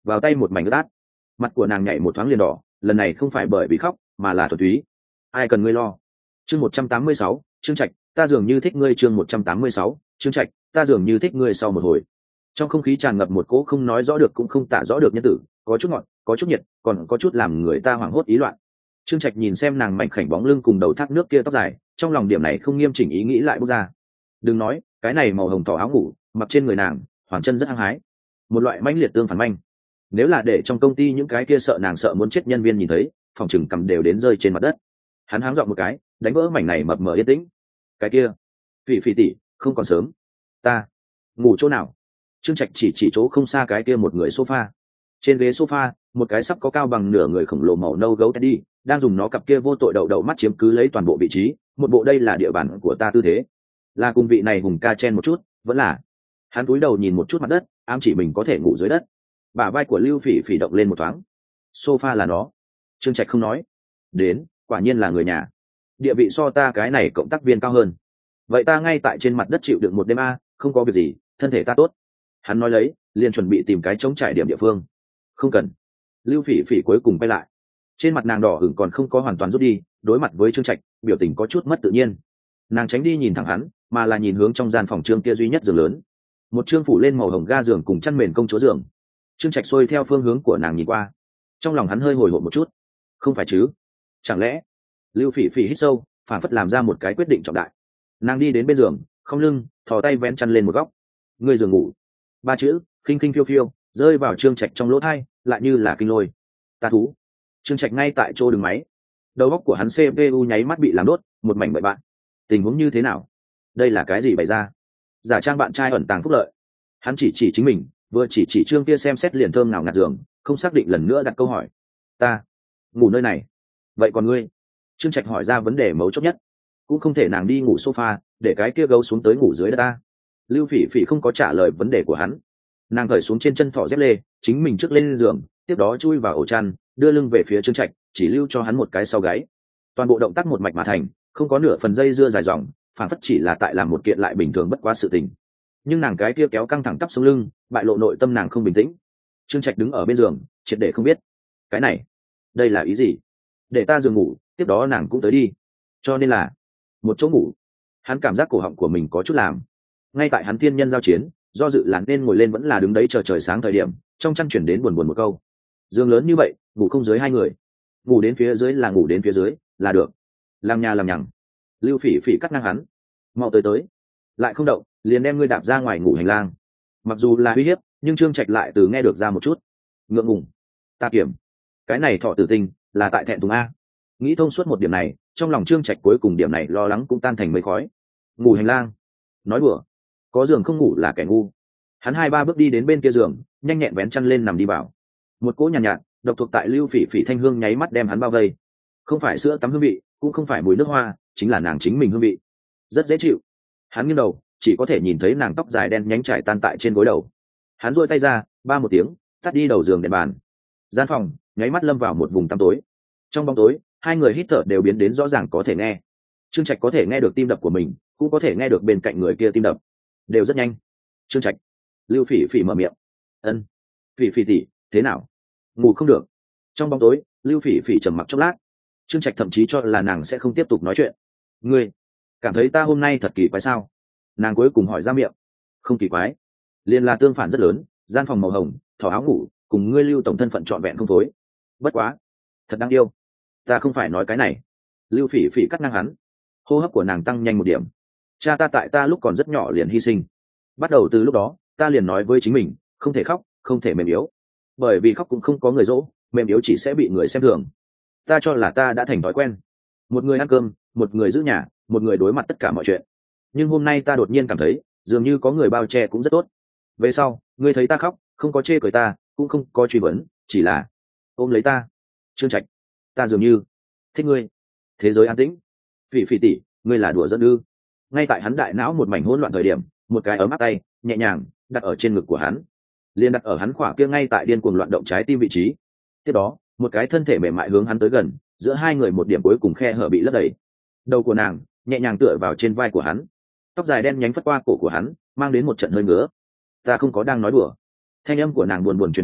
vào tay một mảnh ướt át. Mặt của nàng nhảy một thoáng liền đỏ, lần này không phải bởi vì khóc mà là thuần túy. Ai cần ngươi lo. Chương 186, Trương Trạch, ta dường như thích ngươi. Chương 186, Trương Trạch, ta dường như thích ngươi. Sau một hồi, trong không khí tràn ngập một cỗ không nói rõ được cũng không tả rõ được nhân tử, có chút ngọt, có chút nhiệt, còn có chút làm người ta hoảng hốt ý loạn. Trương Trạch nhìn xem nàng mảnh khảnh bóng lưng cùng đầu thác nước kia tóc dài, trong lòng điểm này không nghiêm chỉnh ý nghĩ lại bốc ra. Đừng nói, cái này màu hồng tỏ áo ngủ mặc trên người nàng, hoàng chân rất hăng hái, một loại mãnh liệt tương phản manh. Nếu là để trong công ty những cái kia sợ nàng sợ muốn chết nhân viên nhìn thấy, phòng chừng cầm đều đến rơi trên mặt đất. Hắn háng giọng một cái, đánh vỡ mảnh này mập mờ yên tĩnh. Cái kia, Phỉ Phỉ tỷ, không còn sớm, ta ngủ chỗ nào? Trương Trạch chỉ chỗ không xa cái kia một người sofa. Trên ghế sofa, một cái sắp có cao bằng nửa người khổng lồ màu nâu gấu Teddy đang dùng nó cặp kia vô tội đậu mắt chiếm cứ lấy toàn bộ vị trí, một bộ đây là địa bàn của ta tư thế. Là cùng vị này hùng ca chen một chút, vẫn là. Hắn cúi đầu nhìn một chút mặt đất, ám chỉ mình có thể ngủ dưới đất. Bả vai của Lưu Phỉ Phỉ động lên một thoáng. Sofa là nó. Trương Trạch không nói. Đến, quả nhiên là người nhà. Địa vị so ta cái này cộng tác viên cao hơn. Vậy ta ngay tại trên mặt đất chịu đựng một đêm a, không có việc gì, thân thể ta tốt. Hắn nói lấy, liền chuẩn bị tìm cái trống trải điểm địa phương. Không cần. Lưu Phỉ Phỉ cuối cùng quay lại. Trên mặt nàng đỏ ửng còn không có hoàn toàn rút đi, đối mặt với Trương Trạch, biểu tình có chút mất tự nhiên. Nàng tránh đi nhìn thẳng hắn, mà là nhìn hướng trong gian phòng Trương kia duy nhất giường lớn. Một trương phủ lên màu hồng ga giường cùng chăn mền công chúa giường. Trương Trạch xuôi theo phương hướng của nàng nhìn qua, trong lòng hắn hơi hồi hộp một chút. Không phải chứ? Chẳng lẽ? Lưu Phỉ Phỉ hít sâu, phản phất làm ra một cái quyết định trọng đại. Nàng đi đến bên giường, không lưng, thò tay vén chăn lên một góc. Ngươi giường ngủ. Ba chữ khinh khinh phiêu phiêu rơi vào Trương Trạch trong lỗ tai, lại như là kinh lôi. Ta thú. Trương Trạch ngay tại chỗ đứng máy, đầu óc của hắn CPU nháy mắt bị làm đốt, một mảnh bậy bạn. Tình huống như thế nào? Đây là cái gì bày ra? Giả trang bạn trai ẩn tàng phúc lợi. Hắn chỉ chính mình, vừa chỉ Trương kia xem xét liền thơm nào ngạt giường, không xác định lần nữa đặt câu hỏi. Ta ngủ nơi này. Vậy còn ngươi? Trương Trạch hỏi ra vấn đề mấu chốt nhất. Cũng không thể nàng đi ngủ sofa, để cái kia gấu xuống tới ngủ dưới đất ta. Lưu Phỉ Phỉ không có trả lời vấn đề của hắn. Nàng cởi xuống trên chân thỏ dép lê, chính mình trước lên giường, tiếp đó chui vào ổ chăn, đưa lưng về phía Trương Trạch, chỉ lưu cho hắn một cái sau gáy. Toàn bộ động tác một mạch mà thành, không có nửa phần dây dưa dài dòng, phản phất chỉ là tại làm một kiện lại bình thường bất quá sự tình. Nhưng nàng cái kia kéo căng thẳng tắp sống lưng, bại lộ nội tâm nàng không bình tĩnh. Trương Trạch đứng ở bên giường, triệt để không biết. Cái này, đây là ý gì? Để ta giường ngủ, tiếp đó nàng cũng tới đi. Cho nên là một chỗ ngủ. Hắn cảm giác cổ họng của mình có chút làm. Ngay tại hắn thiên nhân giao chiến, do dự là nên ngồi lên vẫn là đứng đấy chờ trời sáng thời điểm, trong chăn chuyển đến buồn buồn một câu. Giường lớn như vậy, ngủ không dưới hai người. Ngủ đến phía dưới là ngủ đến phía dưới, là được. Làm nhà làm nhằng. Lưu Phỉ Phỉ cắt ngang hắn. Mau tới. Lại không động, liền đem ngươi đạp ra ngoài ngủ hành lang. Mặc dù là uy hiếp, nhưng Trương Trạch lại từ nghe được ra một chút ngượng ngùng. Ta kiểm. Cái này thọ tử tình, là tại thẹn thùng a. Nghĩ thông suốt một điểm này, trong lòng Trương Trạch cuối cùng điểm này lo lắng cũng tan thành mây khói. Ngủ hành lang. Nói đùa. Có giường không ngủ là kẻ ngu. Hắn 2-3 bước đi đến bên kia giường, nhanh nhẹn vén chăn lên nằm đi vào. Một cỗ nhàn nhạt, độc thuộc tại Lưu Phỉ Phỉ thanh hương nháy mắt đem hắn bao vây. Không phải sữa tắm hương vị, cũng không phải mùi nước hoa, chính là nàng chính mình hương vị. Rất dễ chịu. Hắn nghiêng đầu, chỉ có thể nhìn thấy nàng tóc dài đen nhánh trải tan tại trên gối đầu. Hắn duỗi tay ra, ba một tiếng, tắt đi đầu giường đèn bàn. Gian phòng nháy mắt lâm vào một vùng tăm tối. Trong bóng tối, hai người hít thở đều biến đến rõ ràng có thể nghe. Trương Trạch có thể nghe được tim đập của mình, cũng có thể nghe được bên cạnh người kia tim đập, đều rất nhanh. Trương Trạch. Lưu Phỉ Phỉ mở miệng. Ân. Phỉ Phỉ tỷ, thế nào? Ngủ không được. Trong bóng tối, Lưu Phỉ Phỉ trầm mặc chốc lát. Trương Trạch thậm chí cho là nàng sẽ không tiếp tục nói chuyện. Ngươi cảm thấy ta hôm nay thật kỳ quái sao? Nàng cuối cùng hỏi ra miệng. Không kỳ quái, liền là tương phản rất lớn. Gian phòng màu hồng, thỏ áo ngủ, cùng ngươi Lưu tổng thân phận trọn vẹn không thối. Bất quá, thật đáng yêu. Ta không phải nói cái này. Lưu Phỉ Phỉ cắt ngang hắn. Hô hấp của nàng tăng nhanh một điểm. Cha ta tại ta lúc còn rất nhỏ liền hy sinh. Bắt đầu từ lúc đó, ta liền nói với chính mình, không thể khóc, không thể mềm yếu. Bởi vì khóc cũng không có người dỗ, mềm yếu chỉ sẽ bị người xem thường. Ta cho là ta đã thành thói quen. Một người ăn cơm, một người giữ nhà, một người đối mặt tất cả mọi chuyện. Nhưng hôm nay ta đột nhiên cảm thấy, dường như có người bao che cũng rất tốt. Về sau, ngươi thấy ta khóc, không có chê cười ta, cũng không có truy vấn, chỉ là ôm lấy ta. Trương Trạch, ta dường như thích ngươi. Thế giới an tĩnh. Phỉ Phỉ tỷ, ngươi là đùa giỡn ư? Ngay tại hắn đại não một mảnh hỗn loạn thời điểm, một cái ấm áp tay nhẹ nhàng đặt ở trên ngực của hắn, liền đặt ở hắn khỏa kia ngay tại điên cuồng loạn động trái tim vị trí. Tiếp đó, một cái thân thể mềm mại hướng hắn tới gần, giữa hai người một điểm cuối cùng khe hở bị lấp đầy. Đầu của nàng nhẹ nhàng tựa vào trên vai của hắn, tóc dài đen nhánh phất qua cổ của hắn, mang đến một trận hơi ngứa. Ta không có đang nói đùa. Thanh âm của nàng buồn buồn truyền đến,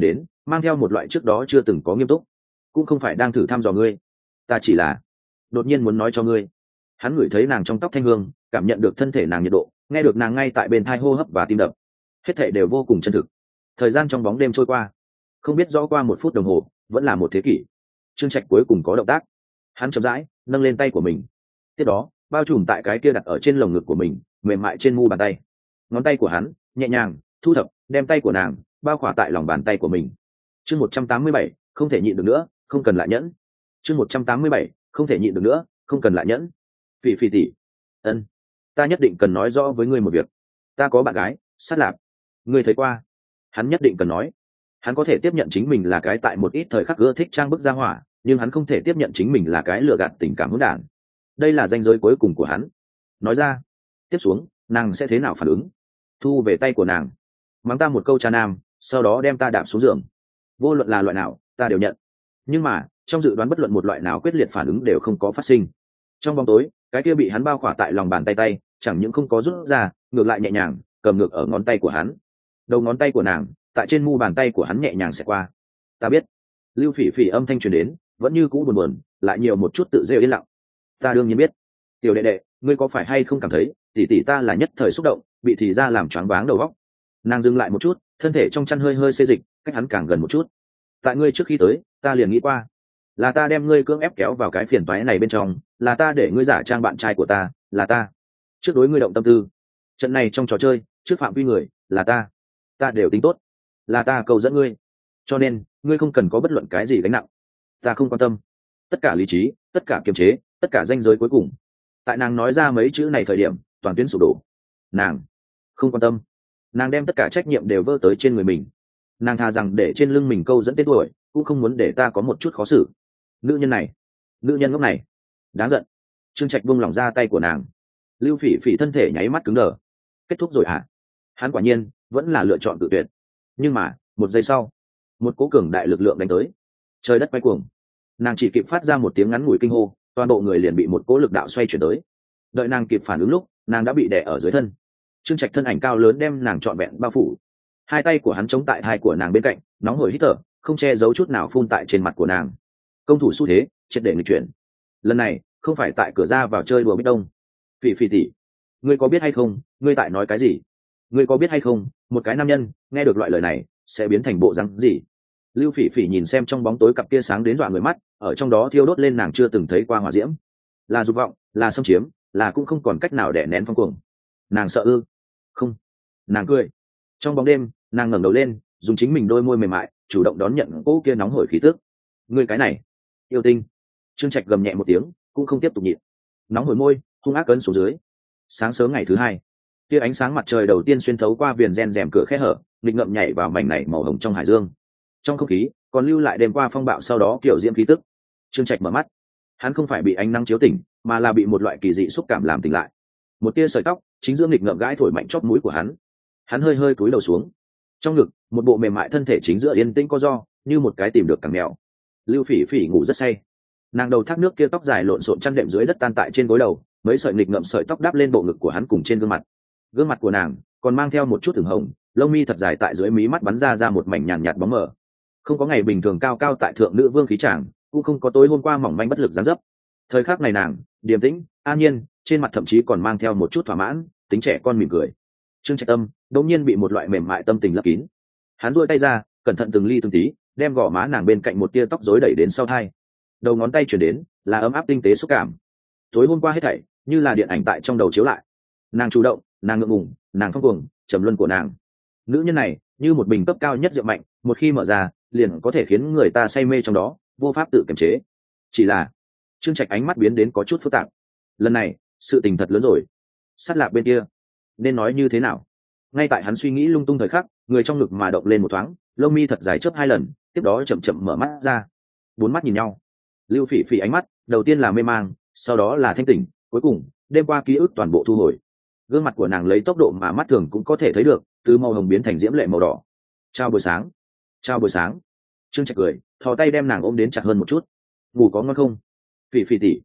mang theo một loại trước đó chưa từng có nghiêm túc. Cũng không phải đang thử thăm dò ngươi, ta chỉ là đột nhiên muốn nói cho ngươi. Hắn ngửi thấy nàng trong tóc thanh hương, cảm nhận được thân thể nàng nhiệt độ, nghe được nàng ngay tại bên thai hô hấp và tim đập, hết thảy đều vô cùng chân thực. Thời gian trong bóng đêm trôi qua, không biết rõ qua 1 phút đồng hồ vẫn là 1 thế kỷ. Trương Trạch cuối cùng có động tác, hắn chậm rãi nâng lên tay của mình, tiếp đó bao trùm tại cái kia đặt ở trên lồng ngực của mình, mềm mại trên mu bàn tay. Ngón tay của hắn nhẹ nhàng thu thập, đem tay của nàng bao khỏa tại lòng bàn tay của mình. Chương 187, không thể nhịn được nữa, không cần lại nhẫn. Chương 187, không thể nhịn được nữa, không cần lại nhẫn. Phỉ Phỉ tỷ, ân, ta nhất định cần nói rõ với ngươi một việc. Ta có bạn gái, Sát Lạp. Ngươi thấy qua? Hắn nhất định cần nói. Hắn có thể tiếp nhận chính mình là cái tại một ít thời khắc ưa thích trang bức ra hỏa, nhưng hắn không thể tiếp nhận chính mình là cái lừa gạt tình cảm hỗn đản. Đây là ranh giới cuối cùng của hắn. Nói ra, tiếp xuống nàng sẽ thế nào phản ứng? Thu về tay của nàng, mắng ta một câu cha nam, sau đó đem ta đạp xuống giường. Vô luận là loại nào ta đều nhận, nhưng mà trong dự đoán bất luận một loại nào quyết liệt phản ứng đều không có phát sinh. Trong bóng tối, cái kia bị hắn bao khỏa tại lòng bàn tay tay chẳng những không có rút ra, ngược lại nhẹ nhàng cầm ngược ở ngón tay của hắn. Đầu ngón tay của nàng tại trên mu bàn tay của hắn nhẹ nhàng xẹt qua. Ta biết. Lưu Phỉ Phỉ âm thanh truyền đến, vẫn như cũ buồn buồn, lại nhiều một chút tự rêu yên lặng. Ta đương nhiên biết. Tiểu đệ đệ, ngươi có phải hay không cảm thấy tỷ tỷ ta là nhất thời xúc động, bị thì ra làm choáng váng đầu óc? Nàng dừng lại một chút, thân thể trong chăn hơi hơi xê dịch, cách hắn càng gần một chút. Tại ngươi trước khi tới, ta liền nghĩ qua, là ta đem ngươi cưỡng ép kéo vào cái phiền toái này bên trong, là ta để ngươi giả trang bạn trai của ta, là ta trước đối ngươi động tâm tư. Trận này trong trò chơi, trước phạm vi người, là ta đều tính tốt, là ta cầu dẫn ngươi, cho nên ngươi không cần có bất luận cái gì gánh nặng. Ta không quan tâm. Tất cả lý trí, tất cả kiềm chế, tất cả ranh giới cuối cùng. Tại nàng nói ra mấy chữ này thời điểm, toàn tuyến sụp đổ. Nàng không quan tâm. Nàng đem tất cả trách nhiệm đều vơ tới trên người mình. Nàng thà rằng để trên lưng mình câu dẫn tên tuổi, cũng không muốn để ta có một chút khó xử. Nữ nhân này, nữ nhân ngốc này, đáng giận. Trương Trạch buông lỏng ra tay của nàng. Lưu Phỉ Phỉ thân thể nháy mắt cứng đờ. Kết thúc rồi hả? Hắn quả nhiên vẫn là lựa chọn tự tuyệt. Nhưng mà 1 giây sau, một cỗ cường đại lực lượng đánh tới, trời đất quay cuồng. Nàng chỉ kịp phát ra một tiếng ngắn ngủi kinh hô, toàn bộ người liền bị một cỗ lực đạo xoay chuyển tới. Đợi nàng kịp phản ứng lúc, nàng đã bị đè ở dưới thân. Trương Trạch thân ảnh cao lớn đem nàng trọn vẹn bao phủ. Hai tay của hắn chống tại thai của nàng bên cạnh, nóng hổi hít thở, không che giấu chút nào phun tại trên mặt của nàng. Công thủ xu thế triệt để nghịch chuyển. Lần này không phải tại cửa ra vào chơi đùa bích đông. Phỉ Phỉ tỷ, ngươi có biết hay không, ngươi tại nói cái gì? Ngươi có biết hay không, một cái nam nhân nghe được loại lời này sẽ biến thành bộ dáng gì? Lưu Phỉ Phỉ nhìn xem trong bóng tối cặp kia sáng đến dọa người mắt, ở trong đó thiêu đốt lên nàng chưa từng thấy qua hỏa diễm. Là dục vọng, là xâm chiếm, là cũng không còn cách nào để nén phong cuồng. Nàng sợ ư? Không. Nàng cười. Trong bóng đêm, nàng ngẩng đầu lên, dùng chính mình đôi môi mềm mại chủ động đón nhận cỗ kia nóng hổi khí tức. Ngươi cái này, yêu tinh. Trương Trạch gầm nhẹ một tiếng, cũng không tiếp tục nhịn. Nóng hổi môi hung ác ấn xuống dưới. Sáng sớm ngày thứ hai, tia ánh sáng mặt trời đầu tiên xuyên thấu qua viền ren rèm cửa khe hở, nghịch ngợm nhảy vào mảnh này màu hồng trong hải dương. Trong không khí còn lưu lại đêm qua phong bạo sau đó kiểu diễm khí tức. Trương Trạch mở mắt, hắn không phải bị ánh nắng chiếu tỉnh, mà là bị một loại kỳ dị xúc cảm làm tỉnh lại. Một tia sợi tóc chính giữa nghịch ngợm gãi thổi mạnh chóp mũi của hắn. Hắn hơi hơi cúi đầu xuống, trong ngực một bộ mềm mại thân thể chính giữa yên tĩnh co ro, như một cái tìm được cẳng mèo. Lưu Phỉ Phỉ ngủ rất say, nàng đầu thác nước kia tóc dài lộn xộn chăn đệm dưới đất tan tại trên gối đầu, mấy sợi nghịch ngợm sợi tóc đáp lên bộ ngực của hắn cùng trên gương mặt của nàng còn mang theo một chút ửng hồng, lông mi thật dài tại dưới mí mắt bắn ra một mảnh nhàn nhạt bóng mờ. Không có ngày bình thường cao cao tại thượng nữ vương khí tràng, cũng không có tối hôm qua mỏng manh bất lực giáng dấp. Thời khắc này nàng điềm tĩnh an nhiên, trên mặt thậm chí còn mang theo một chút thỏa mãn tính trẻ con mỉm cười. Trương Trạch Tâm đột nhiên bị một loại mềm mại tâm tình lấp kín. Hắn duỗi tay ra, cẩn thận từng ly từng tí đem gò má nàng bên cạnh một tia tóc rối đẩy đến sau thai. Đầu ngón tay chuyển đến là ấm áp tinh tế xúc cảm. Tối hôm qua hết thảy như là điện ảnh tại trong đầu chiếu lại. Nàng chủ động, nàng ngượng ngùng, nàng phong cuồng, trầm luân của nàng. Nữ nhân này như một bình cấp cao nhất rượu mạnh, một khi mở ra liền có thể khiến người ta say mê trong đó, vô pháp tự kiềm chế. Chỉ là Trương Trạch ánh mắt biến đến có chút phức tạp. Lần này sự tình thật lớn rồi. Sát Lạp bên kia nên nói như thế nào? Ngay tại hắn suy nghĩ lung tung thời khắc, người trong ngực mà động lên một thoáng, lông mi thật dài chớp 2 lần, tiếp đó chậm chậm mở mắt ra. 4 mắt nhìn nhau. Lưu Phỉ Phỉ ánh mắt đầu tiên là mê mang, sau đó là thanh tỉnh, cuối cùng đêm qua ký ức toàn bộ thu hồi. Gương mặt của nàng lấy tốc độ mà mắt thường cũng có thể thấy được, từ màu hồng biến thành diễm lệ màu đỏ. Chào buổi sáng. Chào buổi sáng. Trương Trạch cười, thò tay đem nàng ôm đến chặt hơn một chút. Ngủ có ngon không? Phỉ Phỉ tỷ.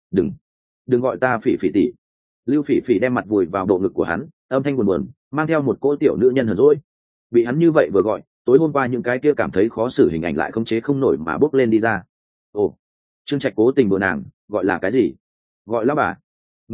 Đừng gọi ta Phỉ Phỉ tỷ. Lưu Phỉ Phỉ đem mặt vùi vào bộ ngực của hắn, âm thanh buồn buồn mang theo một cỗ tiểu nữ nhân hờn dỗi. Bị hắn như vậy vừa gọi, tối hôm qua những cái kia cảm thấy khó xử hình ảnh lại khống chế không nổi mà bốc lên đi ra. Ồ, Trương Trạch cố tình đùa nàng, gọi là cái gì? Gọi lão bà.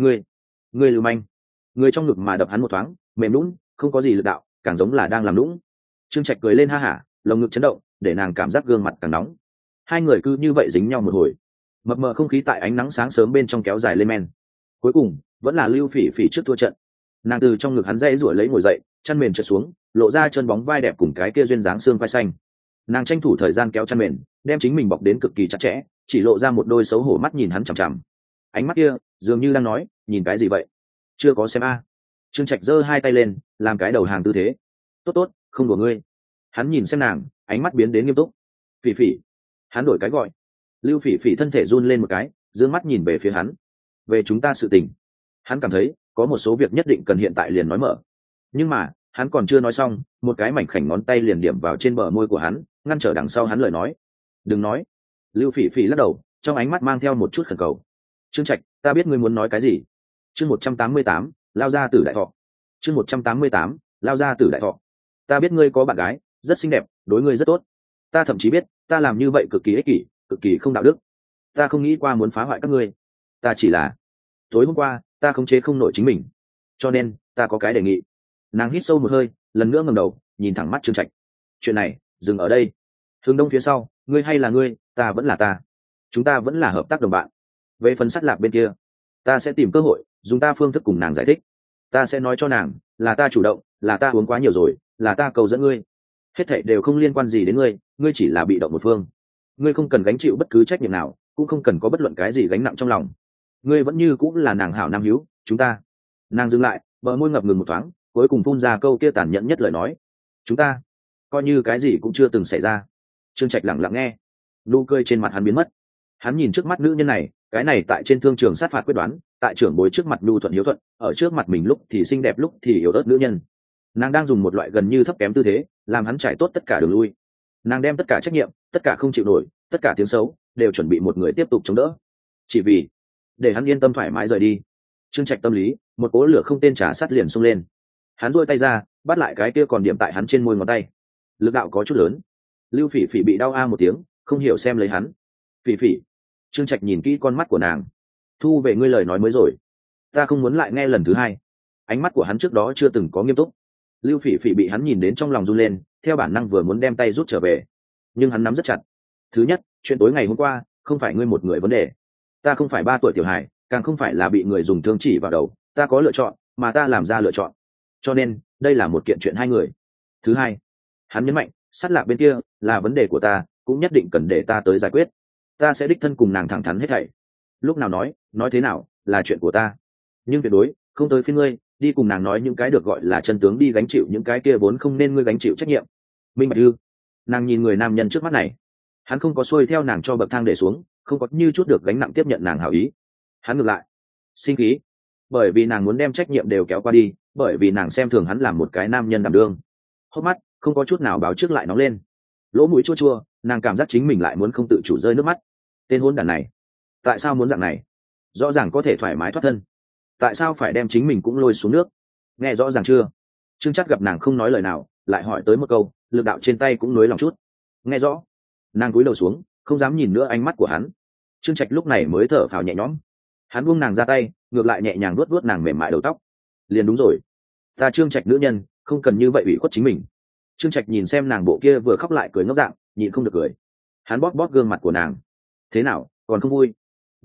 Ngươi lưu manh. Người trong ngực mà đập hắn một thoáng, mềm lún, không có gì lực đạo, càng giống là đang làm lũng. Trương Trạch cười lên ha hả, lồng ngực chấn động, để nàng cảm giác gương mặt càng nóng. Hai người cứ như vậy dính nhau một hồi, mập mờ không khí tại ánh nắng sáng sớm bên trong kéo dài lên men. Cuối cùng vẫn là Lưu Phỉ Phỉ trước thua trận. Nàng từ trong ngực hắn dãy rủa lấy ngồi dậy, chăn mền trượt xuống, lộ ra chân bóng vai đẹp cùng cái kia duyên dáng xương vai xanh. Nàng tranh thủ thời gian kéo chăn mền, đem chính mình bọc đến cực kỳ chặt chẽ, chỉ lộ ra một đôi xấu hổ mắt nhìn hắn chằm chằm. Ánh mắt kia dường như đang nói, nhìn cái gì vậy? Chưa có xem a. Trương Trạch giơ hai tay lên, làm cái đầu hàng tư thế. Tốt tốt, không đùa ngươi. Hắn nhìn xem nàng, ánh mắt biến đến nghiêm túc. Phỉ Phỉ. Hắn đổi cái gọi. Lưu Phỉ Phỉ thân thể run lên một cái, dương mắt nhìn về phía hắn. Về chúng ta sự tình. Hắn cảm thấy có một số việc nhất định cần hiện tại liền nói mở. Nhưng mà hắn còn chưa nói xong, một cái mảnh khảnh ngón tay liền điểm vào trên bờ môi của hắn, ngăn trở đằng sau hắn lời nói. Đừng nói. Lưu Phỉ Phỉ lắc đầu, trong ánh mắt mang theo một chút khẩn cầu. Trương Trạch, ta biết ngươi muốn nói cái gì. Chương 188, lao ra tử đại thọ. Chương 188, lao ra tử đại thọ. Ta biết ngươi có bạn gái, rất xinh đẹp, đối ngươi rất tốt. Ta thậm chí biết, ta làm như vậy cực kỳ ích kỷ, cực kỳ không đạo đức. Ta không nghĩ qua muốn phá hoại các ngươi. Ta chỉ là tối hôm qua, ta khống chế không nổi chính mình. Cho nên, ta có cái đề nghị. Nàng hít sâu một hơi, lần nữa ngẩng đầu, nhìn thẳng mắt Trương Trạch. Chuyện này, dừng ở đây. Hướng Đông phía sau, ngươi hay là ngươi, ta vẫn là ta. Chúng ta vẫn là hợp tác đồng bạn. Về phần sắt lạc bên kia, ta sẽ tìm cơ hội dùng ta phương thức cùng nàng giải thích. Ta sẽ nói cho nàng là ta chủ động, là ta uống quá nhiều rồi, là ta cầu dẫn ngươi. Hết thảy đều không liên quan gì đến ngươi, ngươi chỉ là bị động một phương. Ngươi không cần gánh chịu bất cứ trách nhiệm nào, cũng không cần có bất luận cái gì gánh nặng trong lòng. Ngươi vẫn như cũng là nàng hảo nam hiếu, chúng ta. Nàng dừng lại, bờ môi ngập ngừng một thoáng, cuối cùng phun ra câu kia tàn nhẫn nhất lời nói. Chúng ta, coi như cái gì cũng chưa từng xảy ra. Trương Trạch lặng lặng nghe, nụ cười trên mặt hắn biến mất. Hắn nhìn trước mắt nữ nhân này, cái này tại trên thương trường sát phạt quyết đoán, tại trưởng bối trước mặt nhu thuận hiếu thuận, ở trước mặt mình lúc thì xinh đẹp lúc thì yếu ớt nữ nhân. Nàng đang dùng một loại gần như thấp kém tư thế, làm hắn trải tốt tất cả đường lui. Nàng đem tất cả trách nhiệm, tất cả không chịu nổi, tất cả tiếng xấu, đều chuẩn bị một người tiếp tục chống đỡ. Chỉ vì để hắn yên tâm thoải mái rời đi. Trương Trạch tâm lý, một cỗ lửa không tên trả sát liền xông lên. Hắn duỗi tay ra, bắt lại cái kia còn điểm tại hắn trên môi ngón tay. Lực đạo có chút lớn. Lưu Phỉ Phỉ bị đau a một tiếng, không hiểu xem lấy hắn. Phỉ Phỉ. Trương Trạch nhìn kỹ con mắt của nàng. Thu về ngươi lời nói mới rồi. Ta không muốn lại nghe lần thứ hai. Ánh mắt của hắn trước đó chưa từng có nghiêm túc. Lưu Phỉ Phỉ bị hắn nhìn đến trong lòng run lên, theo bản năng vừa muốn đem tay rút trở về, nhưng hắn nắm rất chặt. Thứ nhất, chuyện tối ngày hôm qua không phải ngươi một người vấn đề. Ta không phải 3 tuổi tiểu hài, càng không phải là bị người dùng thương chỉ vào đầu. Ta có lựa chọn, mà ta làm ra lựa chọn. Cho nên, đây là một kiện chuyện hai người. Thứ hai, hắn nhấn mạnh, sát lạc bên kia là vấn đề của ta, cũng nhất định cần để ta tới giải quyết. Ta sẽ đích thân cùng nàng thẳng thắn hết thảy. Lúc nào nói thế nào là chuyện của ta, nhưng tuyệt đối không tới phiên ngươi đi cùng nàng nói những cái được gọi là chân tướng, đi gánh chịu những cái kia vốn không nên ngươi gánh chịu trách nhiệm. Minh bạch ư? Nàng nhìn người nam nhân trước mắt này, hắn không có xuôi theo nàng cho bậc thang để xuống, không có như chút được gánh nặng tiếp nhận nàng hảo ý. Hắn ngược lại sinh khí, bởi vì nàng muốn đem trách nhiệm đều kéo qua đi, bởi vì nàng xem thường hắn làm một cái nam nhân đảm đương. Hốc mắt không có chút nào báo trước lại nóng lên, lỗ mũi chua chua, nàng cảm giác chính mình lại muốn không tự chủ rơi nước mắt. Tên hôn đản này tại sao muốn dạng này? Rõ ràng có thể thoải mái thoát thân, tại sao phải đem chính mình cũng lôi xuống nước? Nghe rõ ràng chưa? Trương Chắc gặp nàng không nói lời nào, lại hỏi tới một câu, lực đạo trên tay cũng nới lòng chút. Nghe rõ. Nàng cúi đầu xuống, không dám nhìn nữa ánh mắt của hắn. Trương Trạch lúc này mới thở phào nhẹ nhõm. Hắn buông nàng ra tay, ngược lại nhẹ nhàng vuốt vuốt nàng mềm mại đầu tóc. Liền đúng rồi, ta Trương Trạch nữ nhân, không cần như vậy ủy khuất chính mình. Trương Trạch nhìn xem nàng bộ kia vừa khóc lại cười ngốc dạng, nhịn không được cười. Hắn bóp bóp gương mặt của nàng. Thế nào, còn không vui?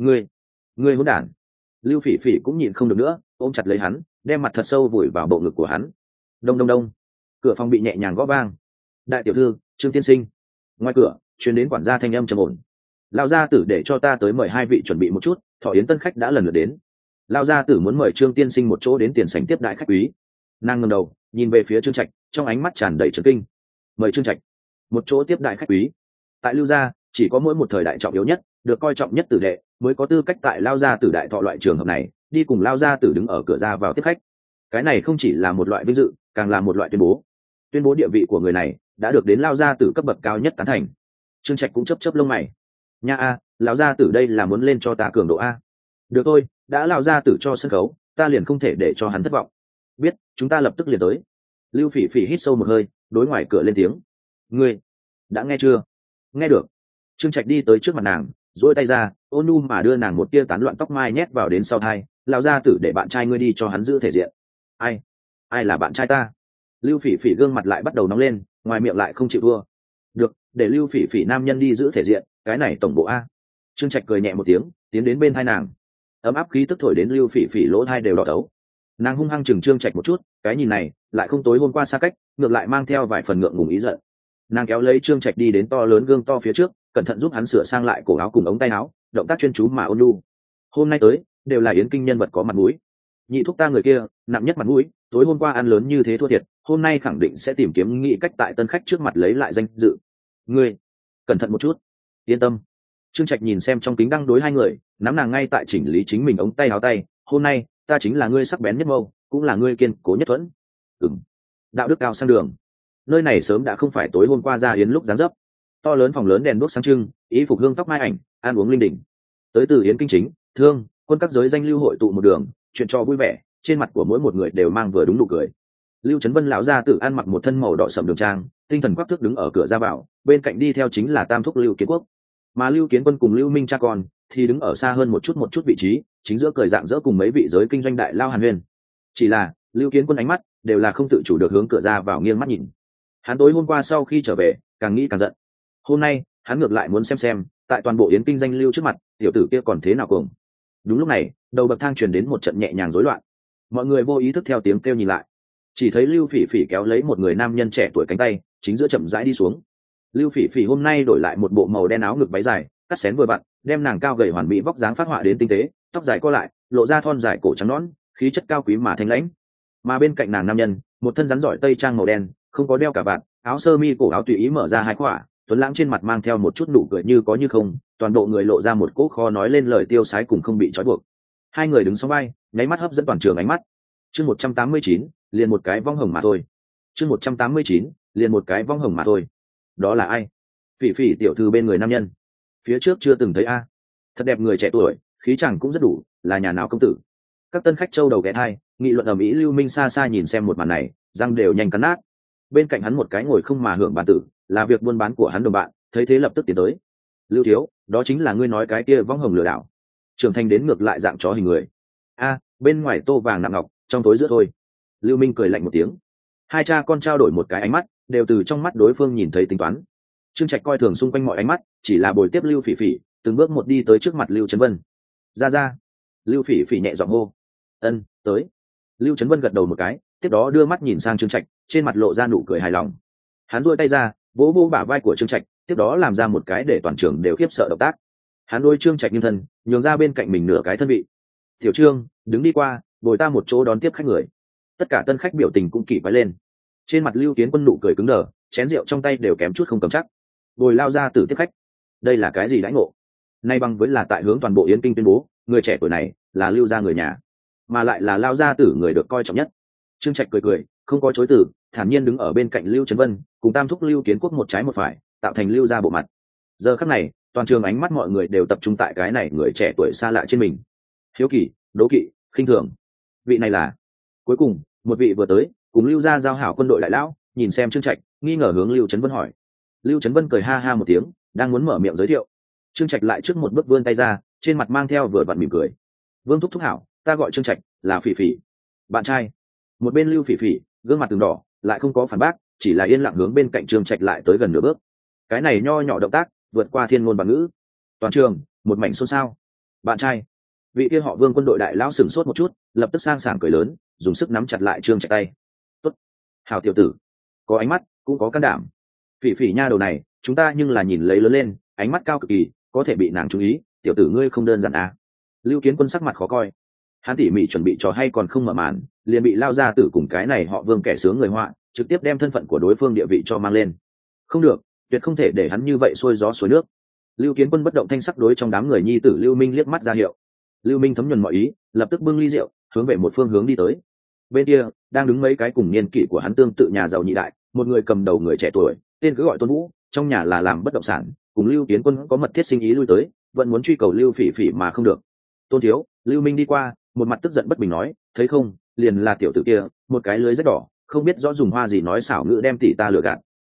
Ngươi hỗn đản. Lưu Phỉ Phỉ cũng nhịn không được nữa, ôm chặt lấy hắn, đem mặt thật sâu vùi vào bộ ngực của hắn. Đông đông đông. Cửa phòng bị nhẹ nhàng gõ vang. Đại tiểu thư, Trương tiên sinh. Ngoài cửa truyền đến quản gia thanh âm trầm ổn. Lão gia tử để cho ta tới mời 2 vị chuẩn bị một chút, thọ yến tân khách đã lần lượt đến. Lão gia tử muốn mời Trương tiên sinh một chỗ đến tiền sảnh tiếp đãi khách quý. Nàng ngẩng đầu nhìn về phía Trương Trạch, trong ánh mắt tràn đầy chấn kinh. Mời Trương Trạch một chỗ tiếp đãi khách quý. Tại Lưu gia, chỉ có mỗi một thời đại trọng yếu nhất, được coi trọng nhất tử đệ mới có tư cách tại Lão gia tử đại thọ loại trường hợp này đi cùng Lão gia tử đứng ở cửa ra vào tiếp khách. Cái này không chỉ là một loại vinh dự, càng là một loại tuyên bố địa vị của người này đã được đến Lão gia tử cấp bậc cao nhất tán thành. Trương Trạch cũng chớp lông mày. Nha a, lão gia tử đây là muốn lên cho ta cường độ a. Được thôi, đã lão gia tử cho sân khấu, ta liền không thể để cho hắn thất vọng. Biết, chúng ta lập tức liền tới. Lưu Phỉ Phỉ hít sâu một hơi, đối ngoài cửa lên tiếng. ngươi đã nghe chưa? Nghe được. Trương Trạch đi tới trước mặt nàng, duỗi tay ra, ôn nhu mà đưa nàng một tia tán loạn tóc mai nhét vào đến sau thai. Lão gia tử để bạn trai ngươi đi cho hắn giữ thể diện. Ai là bạn trai ta? Lưu Phỉ Phỉ gương mặt lại bắt đầu nóng lên, ngoài miệng lại không chịu thua. Được, để Lưu Phỉ Phỉ nam nhân đi giữ thể diện, cái này tổng bộ a. Trương Trạch cười nhẹ một tiếng, tiến đến bên thai nàng. Ấm áp khí tức thổi đến Lưu Phỉ Phỉ lỗ thai đều đỏ đấu. Nàng hung hăng chừng Trương Trạch một chút, cái nhìn này lại không tối hôm qua xa cách, ngược lại mang theo vài phần ngượng ngùng ý giận. Nàng kéo lấy Trương Trạch đi đến to lớn gương to phía trước, cẩn thận giúp hắn sửa sang lại cổ áo cùng ống tay áo, động tác chuyên chú mà ôn nhu. Hôm nay tới đều là yến kinh nhân vật có mặt mũi. Nhị thúc ta người kia nặng nhất mặt mũi, tối hôm qua ăn lớn như thế thua thiệt, hôm nay khẳng định sẽ tìm kiếm nghị cách tại tân khách trước mặt lấy lại danh dự. Ngươi cẩn thận một chút. Yên tâm. Trương Trạch nhìn xem trong kính đăng đối hai người, nắm nàng ngay tại chỉnh lý chính mình ống tay áo tay. Hôm nay ta chính là ngươi sắc bén nhất mâu, cũng là ngươi kiên cố nhất thuẫn. Đạo đức cao sang đường. Nơi này sớm đã không phải tối hôm qua ra yến lúc dáng dấp. To lớn phòng lớn đèn đuốc sáng trưng, ý phục hương tóc mai ảnh, ăn uống linh đình. Tới từ yến kinh chính, thương, quân các giới danh lưu hội tụ một đường, chuyện trò vui vẻ, trên mặt của mỗi một người đều mang vừa đúng nụ cười. Lưu Trấn Vân lão gia tử ăn mặc một thân màu đỏ sẫm đường trang, tinh thần quắc thước đứng ở cửa ra vào, bên cạnh đi theo chính là tam thúc Lưu Kiến Quốc, mà Lưu Kiến Quân cùng Lưu Minh cha con thì đứng ở xa hơn một chút vị trí, chính giữa cười dạng dỡ cùng mấy vị giới kinh doanh đại lao hàn huyên. Chỉ là Lưu Kiến Quân ánh mắt đều là không tự chủ được hướng cửa ra vào nghiêng mắt nhìn. Hắn tối hôm qua sau khi trở về, càng nghĩ càng giận. Hôm nay hắn ngược lại muốn xem tại toàn bộ yến kinh danh lưu trước mặt, tiểu tử kia còn thế nào cùng. Đúng lúc này, đầu bậc thang truyền đến một trận nhẹ nhàng rối loạn. Mọi người vô ý thức theo tiếng kêu nhìn lại, chỉ thấy Lưu Phỉ Phỉ kéo lấy một người nam nhân trẻ tuổi cánh tay, chính giữa chậm rãi đi xuống. Lưu Phỉ Phỉ hôm nay đổi lại một bộ màu đen áo ngực váy dài, cắt xén vừa vặn, đem nàng cao gầy hoàn mỹ vóc dáng phát họa đến tinh tế, tóc dài co lại, lộ ra thon dài cổ trắng nõn, khí chất cao quý mà thanh lãnh. Mà bên cạnh nàng nam nhân, một thân rắn giỏi tây trang màu đen, không có đeo cả vạt, áo sơ mi cổ áo tùy ý mở ra hai khỏa, tuấn lãng trên mặt mang theo một chút nụ cười như có như không, toàn bộ người lộ ra một cỗ khó nói lên lời tiêu sái cùng không bị trói buộc. Hai người đứng song vai, nháy mắt hấp dẫn toàn trường ánh mắt. Chương 189, liền một cái vong hồng mà thôi. Chương 189, liền một cái vong hồng mà thôi. Đó là ai? Phỉ Phỉ tiểu thư bên người nam nhân. Phía trước chưa từng thấy a. Thật đẹp người trẻ tuổi, khí chàng cũng rất đủ, là nhà nào công tử. Các tân khách châu đầu ghé thai, nghị luận ầm ĩ. Lưu Minh xa xa nhìn xem một màn này, răng đều nhanh cắn nát. Bên cạnh hắn một cái ngồi không mà hưởng bàn tử, là việc buôn bán của hắn đồng bạn, thấy thế lập tức tiến tới. Lưu thiếu, đó chính là ngươi nói cái kia vong hồng lừa đảo. Trưởng thành đến ngược lại dạng chó hình người. A, bên ngoài tô vàng nặng ngọc, trong tối giữa thôi. Lưu Minh cười lạnh một tiếng. Hai cha con trao đổi một cái ánh mắt, đều từ trong mắt đối phương nhìn thấy tính toán. Trương Trạch coi thường xung quanh mọi ánh mắt, chỉ là bồi tiếp Lưu Phỉ Phỉ, từng bước một đi tới trước mặt Lưu Trấn Vân. Ra. Lưu Phỉ Phỉ nhẹ giọng hô. Ân, tới. Lưu Trấn Vân gật đầu một cái, tiếp đó đưa mắt nhìn sang Trương Trạch, trên mặt lộ ra nụ cười hài lòng. Hắn duỗi tay ra, vỗ vỗ bả vai của Trương Trạch, tiếp đó làm ra một cái để toàn trường đều khiếp sợ động tác. Hắn đôi Trương Trạch nghiêng thân, nhường ra bên cạnh mình nửa cái thân vị. Tiểu Trương, đứng đi qua, bồi ta một chỗ đón tiếp khách người. Tất cả tân khách biểu tình cũng kỳ quái lên. Trên mặt Lưu Kiến Quân nụ cười cứng đờ, chén rượu trong tay đều kém chút không cầm chắc. Bồi lao ra tử tiếp khách, đây là cái gì đãi ngộ? Nay bằng với là tại hướng toàn bộ yến kinh tuyên bố, người trẻ tuổi này là Lưu gia người nhà, mà lại là lao gia tử người được coi trọng nhất. Trương Trạch cười, không có chối từ, thản nhiên đứng ở bên cạnh Lưu Trấn Vân, cùng tam thúc Lưu Kiến Quốc một trái một phải, tạo thành Lưu gia bộ mặt. Giờ khắc này, toàn trường ánh mắt mọi người đều tập trung tại cái này người trẻ tuổi xa lạ trên mình. Hiếu kỳ, đố kỵ, khinh thường. Vị này là. Cuối cùng, một vị vừa tới, cùng Lưu gia giao hảo quân đội đại lão, nhìn xem Trương Trạch, nghi ngờ hướng Lưu Trấn Vân hỏi. Lưu Trấn Vân cười ha ha một tiếng, đang muốn mở miệng giới thiệu. Trương Trạch lại trước một bước vươn tay ra, trên mặt mang theo vừa vặn mỉm cười. Vương thúc hảo, ta gọi Trương Trạch, là Phỉ Phỉ. Bạn trai. Một bên Lưu Phỉ Phỉ, gương mặt từng đỏ, lại không có phản bác, chỉ là yên lặng hướng bên cạnh Trương Trạch lại tới gần nửa bước. Cái này nho nhỏ động tác, vượt qua thiên ngôn bạt ngữ. Toàn trường, một mảnh xôn xao. Bạn trai. Vị kia họ Vương quân đội đại lão sửng sốt một chút, lập tức sang sảng cười lớn, dùng sức nắm chặt lại Trương Trạch tay. Tốt. Hảo tiểu tử. Có ánh mắt, cũng có can đảm. Phỉ Phỉ nha đầu này, chúng ta nhưng là nhìn lấy lớn lên, ánh mắt cao cực kỳ, có thể bị nàng chú ý, tiểu tử ngươi không đơn giản à. Lưu Kiến Quân sắc mặt khó coi. Hắn tỉ mỉ chuẩn bị trò hay còn không mở màn, liền bị lao ra tử cùng cái này họ Vương kẻ sướng người họa, trực tiếp đem thân phận của đối phương địa vị cho mang lên. Không được, tuyệt không thể để hắn như vậy xuôi gió xuôi nước. Lưu Kiến Quân bất động thanh sắc đối trong đám người nhi tử Lưu Minh liếc mắt ra hiệu. Lưu Minh thấm nhuần mọi ý, lập tức bưng ly rượu, hướng về một phương hướng đi tới. Bên kia, đang đứng mấy cái cùng niên kỷ của hắn tương tự nhà giàu nhị đại, một người cầm đầu người trẻ tuổi, tên cứ gọi Tôn Vũ, trong nhà là làm bất động sản, cùng Lưu Kiến Quân có mật thiết sinh ý lui tới, vẫn muốn truy cầu Lưu Phỉ Phỉ mà không được. Tôn thiếu, Lưu Minh đi qua, một mặt tức giận bất bình nói, thấy không, liền là tiểu tử kia, một cái lưới rất đỏ, không biết rõ dùng hoa gì nói xảo ngữ đem tỷ ta lừa gạt.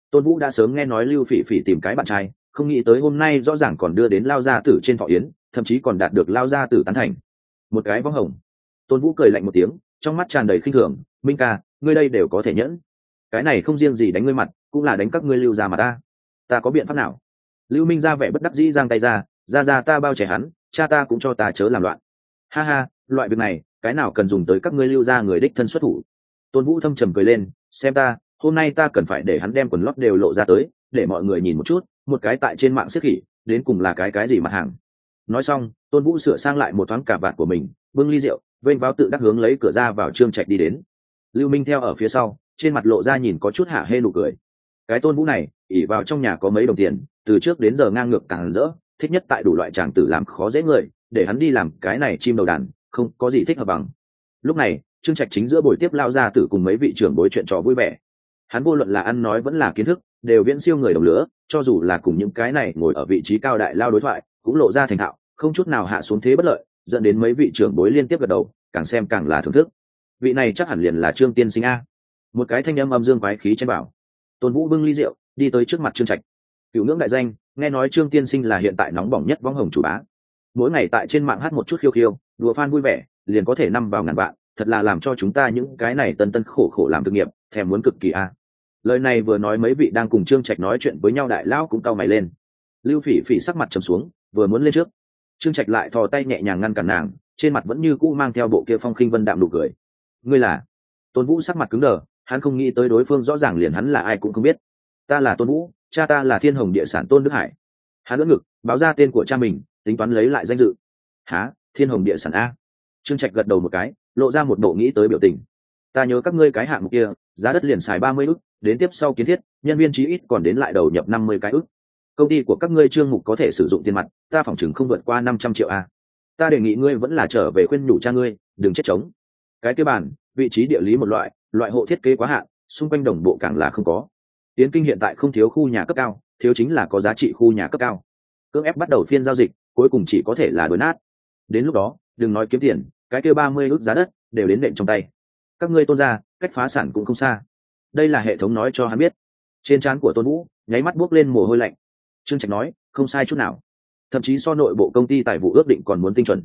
Tôn Vũ đã sớm nghe nói Lưu Phỉ Phỉ tìm cái bạn trai, không nghĩ tới hôm nay rõ ràng còn đưa đến Lao gia tử trên thọ yến, thậm chí còn đạt được Lao gia tử tán thành. Một cái võng hồng. Tôn Vũ cười lạnh một tiếng, trong mắt tràn đầy khinh thường, Minh ca, ngươi đây đều có thể nhẫn. Cái này không riêng gì đánh ngươi mặt, cũng là đánh các ngươi Lưu gia mà ta. Ta có biện pháp nào? Lưu Minh ra vẻ bất đắc dĩ giang tay ra ta bao trẻ hắn, cha ta cũng cho ta chớ làm loạn. Ha ha, loại việc này, cái nào cần dùng tới các ngươi Lưu gia người đích thân xuất thủ. Tôn Vũ thâm trầm cười lên, xem ta, hôm nay ta cần phải để hắn đem quần lót đều lộ ra tới, để mọi người nhìn một chút, một cái tại trên mạng xếp khỉ, đến cùng là cái gì mặt hàng. Nói xong, Tôn Vũ sửa sang lại một thoáng cà vạt của mình, bưng ly rượu, vênh váo tự đắc hướng lấy cửa ra vào Trương Trạch đi đến. Lưu Minh theo ở phía sau, trên mặt lộ ra nhìn có chút hả hê nụ cười. Cái Tôn Vũ này, ỷ vào trong nhà có mấy đồng tiền, từ trước đến giờ ngang ngược càng rỡ, thích nhất tại đủ loại tràng tử làm khó dễ người, để hắn đi làm cái này chim đầu đàn, không có gì thích hợp bằng. Lúc này, Trương Trạch chính giữa buổi tiếp Lao gia tử cùng mấy vị trưởng bối chuyện trò vui vẻ. Hắn vô luận là ăn nói vẫn là kiến thức, đều viễn siêu người đồng lứa, cho dù là cùng những cái này ngồi ở vị trí cao đại lao đối thoại, cũng lộ ra thành thạo, không chút nào hạ xuống thế bất lợi, dẫn đến mấy vị trưởng bối liên tiếp gật đầu, càng xem càng là thưởng thức. Vị này chắc hẳn liền là Trương tiên sinh a. Một cái thanh âm âm dương quái khí chen bảo. Tôn Vũ bưng ly rượu, đi tới trước mặt Trương Trạch. Cửu ngưỡng đại danh, nghe nói Trương tiên sinh là hiện tại nóng bỏng nhất võng hồng chủ bá. Mỗi ngày tại trên mạng hát một chút khiêu khiêu, đùa fan vui vẻ, liền có thể năm vào ngàn vạn, thật là làm cho chúng ta những cái này tân tân khổ khổ làm thực nghiệp, thèm muốn cực kỳ a. Lời này vừa nói mấy vị đang cùng Trương Trạch nói chuyện với nhau đại lão cũng cau mày lên. Lưu Phỉ Phỉ sắc mặt trầm xuống, vừa muốn lên trước, Trương Trạch lại thò tay nhẹ nhàng ngăn cản nàng, trên mặt vẫn như cũ mang theo bộ kia phong khinh vân đạm nụ cười. Ngươi là? Tôn Vũ sắc mặt cứng đờ, hắn không nghĩ tới đối phương rõ ràng liền hắn là ai cũng không biết. Ta là Tôn Vũ, cha ta là Thiên Hồng Địa Sản Tôn Đức Hải. Hắn ưỡn ngực, báo ra tên của cha mình, tính toán lấy lại danh dự. Hả? Thiên Hồng Địa Sản a? Trương Trạch gật đầu một cái, lộ ra một bộ nghĩ tới biểu tình. Ta nhớ các ngươi cái hạng mục kia, giá đất liền xài 30 ức, đến tiếp sau kiến thiết, nhân viên chí ít còn đến lại đầu nhập 50 cái ức. Công ty của các ngươi Trương mục có thể sử dụng tiền mặt, ta phỏng chừng không vượt qua 500 triệu a. Ta đề nghị ngươi vẫn là trở về khuyên nhủ cha ngươi, đừng chết trống. Cái kia bản, vị trí địa lý một loại hộ thiết kế quá hạn, xung quanh đồng bộ càng là không có. Tiến Kinh hiện tại không thiếu khu nhà cấp cao, thiếu chính là có giá trị khu nhà cấp cao. Cưỡng ép bắt đầu phiên giao dịch, cuối cùng chỉ có thể là đốn nát. Đến lúc đó, đừng nói kiếm tiền, cái kia 30 ức giá đất đều đến nện trong tay. Các ngươi Tôn gia, cách phá sản cũng không xa. Đây là hệ thống nói cho hắn biết. Trên trán của Tôn Vũ nháy mắt buốc lên mồ hôi lạnh. Trương Trạch nói, không sai chút nào, thậm chí so nội bộ công ty tài vụ ước định còn muốn tinh chuẩn.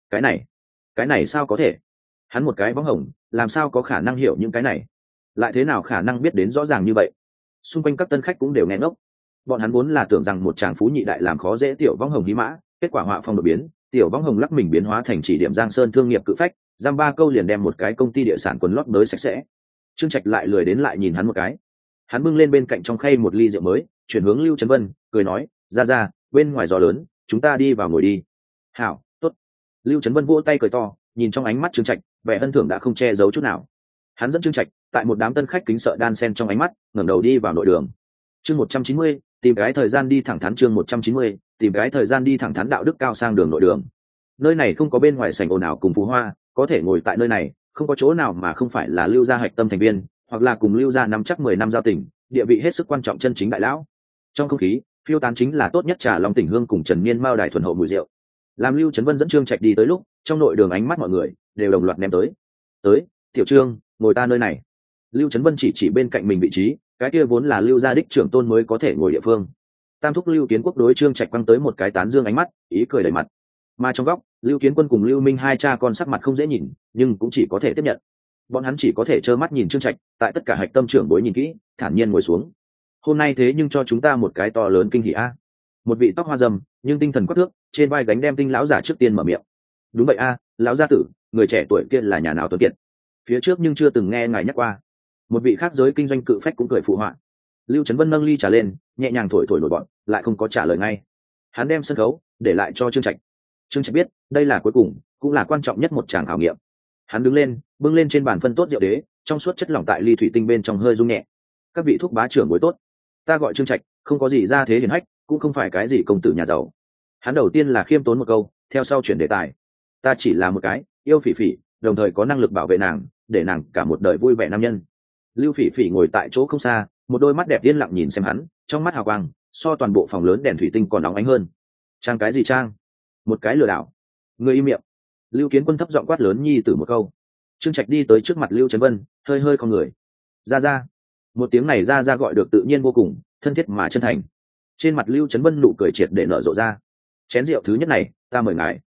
Cái này sao có thể? Hắn một cái võng hồng, làm sao có khả năng hiểu những cái này? Lại thế nào khả năng biết đến rõ ràng như vậy? Xung quanh các tân khách cũng đều nghe ngốc. Bọn hắn vốn là tưởng rằng một chàng phú nhị đại làm khó dễ tiểu võng hồng hí mã, kết quả họa phong đột biến, tiểu võng hồng lắc mình biến hóa thành chỉ điểm Giang Sơn thương nghiệp cự phách, giam ba câu liền đem một cái công ty địa sản quần lót mới sạch sẽ. Trương Trạch lại lười đến lại nhìn hắn một cái. Hắn bưng lên bên cạnh trong khay một ly rượu mới, chuyển hướng Lưu Trấn Vân, cười nói, ra, bên ngoài gió lớn, chúng ta đi vào ngồi đi. Hảo, tốt. Lưu Trấn Vân vỗ tay cười to, nhìn trong ánh mắt Trương Trạch, vẻ ân thưởng đã không che giấu chút nào. Hắn dẫn Trương Trạch, tại một đám tân khách kính sợ đan sen trong ánh mắt, ngẩng đầu đi vào nội đường. Chương 190, tìm cái thời gian đi thẳng thắn. Chương 190, tìm cái thời gian đi thẳng thắn đạo đức cao sang đường nội đường. Nơi này không có bên ngoài sảnh ồn ào cùng phú hoa, có thể ngồi tại nơi này, không có chỗ nào mà không phải là Lưu gia hạch tâm thành viên, hoặc là cùng Lưu gia nắm chắc 10 năm giao tình, địa vị hết sức quan trọng chân chính đại lão. Trong không khí, phiêu tán chính là tốt nhất trà long tỉnh hương cùng Trần Niên mao đài thuần hậu mùi rượu. Làm Lưu Trấn Vân dẫn Trương Trạch đi tới lúc, trong nội đường ánh mắt mọi người đều đồng loạt ném tới. Tới, tiểu Trương, ngồi ta nơi này. Lưu Trấn Vân chỉ bên cạnh mình vị trí, cái kia vốn là Lưu gia đích trưởng tôn mới có thể ngồi địa phương. Tam thúc Lưu Kiến Quốc đối Trương Trạch quăng tới một cái tán dương ánh mắt, ý cười đầy mặt. Mà trong góc, Lưu Kiến Quân cùng Lưu Minh hai cha con sắc mặt không dễ nhìn, nhưng cũng chỉ có thể tiếp nhận. Bọn hắn chỉ có thể trơ mắt nhìn Trương Trạch, tại tất cả hạch tâm trưởng bối nhìn kỹ, thản nhiên ngồi xuống. Hôm nay thế nhưng cho chúng ta một cái to lớn kinh hỉ a. Một vị tóc hoa râm, nhưng tinh thần quắc thước, trên vai gánh đem tinh lão giả trước tiên mở miệng. Đúng vậy a, lão gia tử, người trẻ tuổi kia là nhà nào tuấn kiệt? Phía trước nhưng chưa từng nghe ngài nhắc qua. Một vị khác giới kinh doanh cự phách cũng cười phụ họa. Lưu Trấn Vân nâng ly trà lên, nhẹ nhàng thổi nổi bọn, lại không có trả lời ngay. Hắn đem sân khấu để lại cho Trương Trạch. Trương Trạch biết, đây là cuối cùng, cũng là quan trọng nhất một tràng khảo nghiệm. Hắn đứng lên, bưng lên trên bàn phân tốt rượu đế, trong suốt chất lỏng tại ly thủy tinh bên trong hơi rung nhẹ. Các vị thúc bá trưởng bối tốt, ta gọi Trương Trạch, không có gì ra thế hiển hách, cũng không phải cái gì công tử nhà giàu. Hắn đầu tiên là khiêm tốn một câu, theo sau chuyển đề tài. Ta chỉ là một cái yêu Phỉ Phỉ, đồng thời có năng lực bảo vệ nàng, để nàng cả một đời vui vẻ nam nhân. Lưu Phỉ Phỉ ngồi tại chỗ không xa, một đôi mắt đẹp yên lặng nhìn xem hắn, trong mắt hào quang so toàn bộ phòng lớn đèn thủy tinh còn nóng ánh hơn. Trang cái gì trang? Một cái lừa đảo. Người im miệng. Lưu Kiến Quân thấp giọng quát lớn nhi tử một câu. Trương Trạch đi tới trước mặt Lưu Trấn Vân, hơi không người. Ra. Một tiếng này ra gọi được tự nhiên vô cùng, thân thiết mà chân thành. Trên mặt Lưu Trấn Vân nụ cười triệt để nở rộ ra. Chén rượu thứ nhất này, ta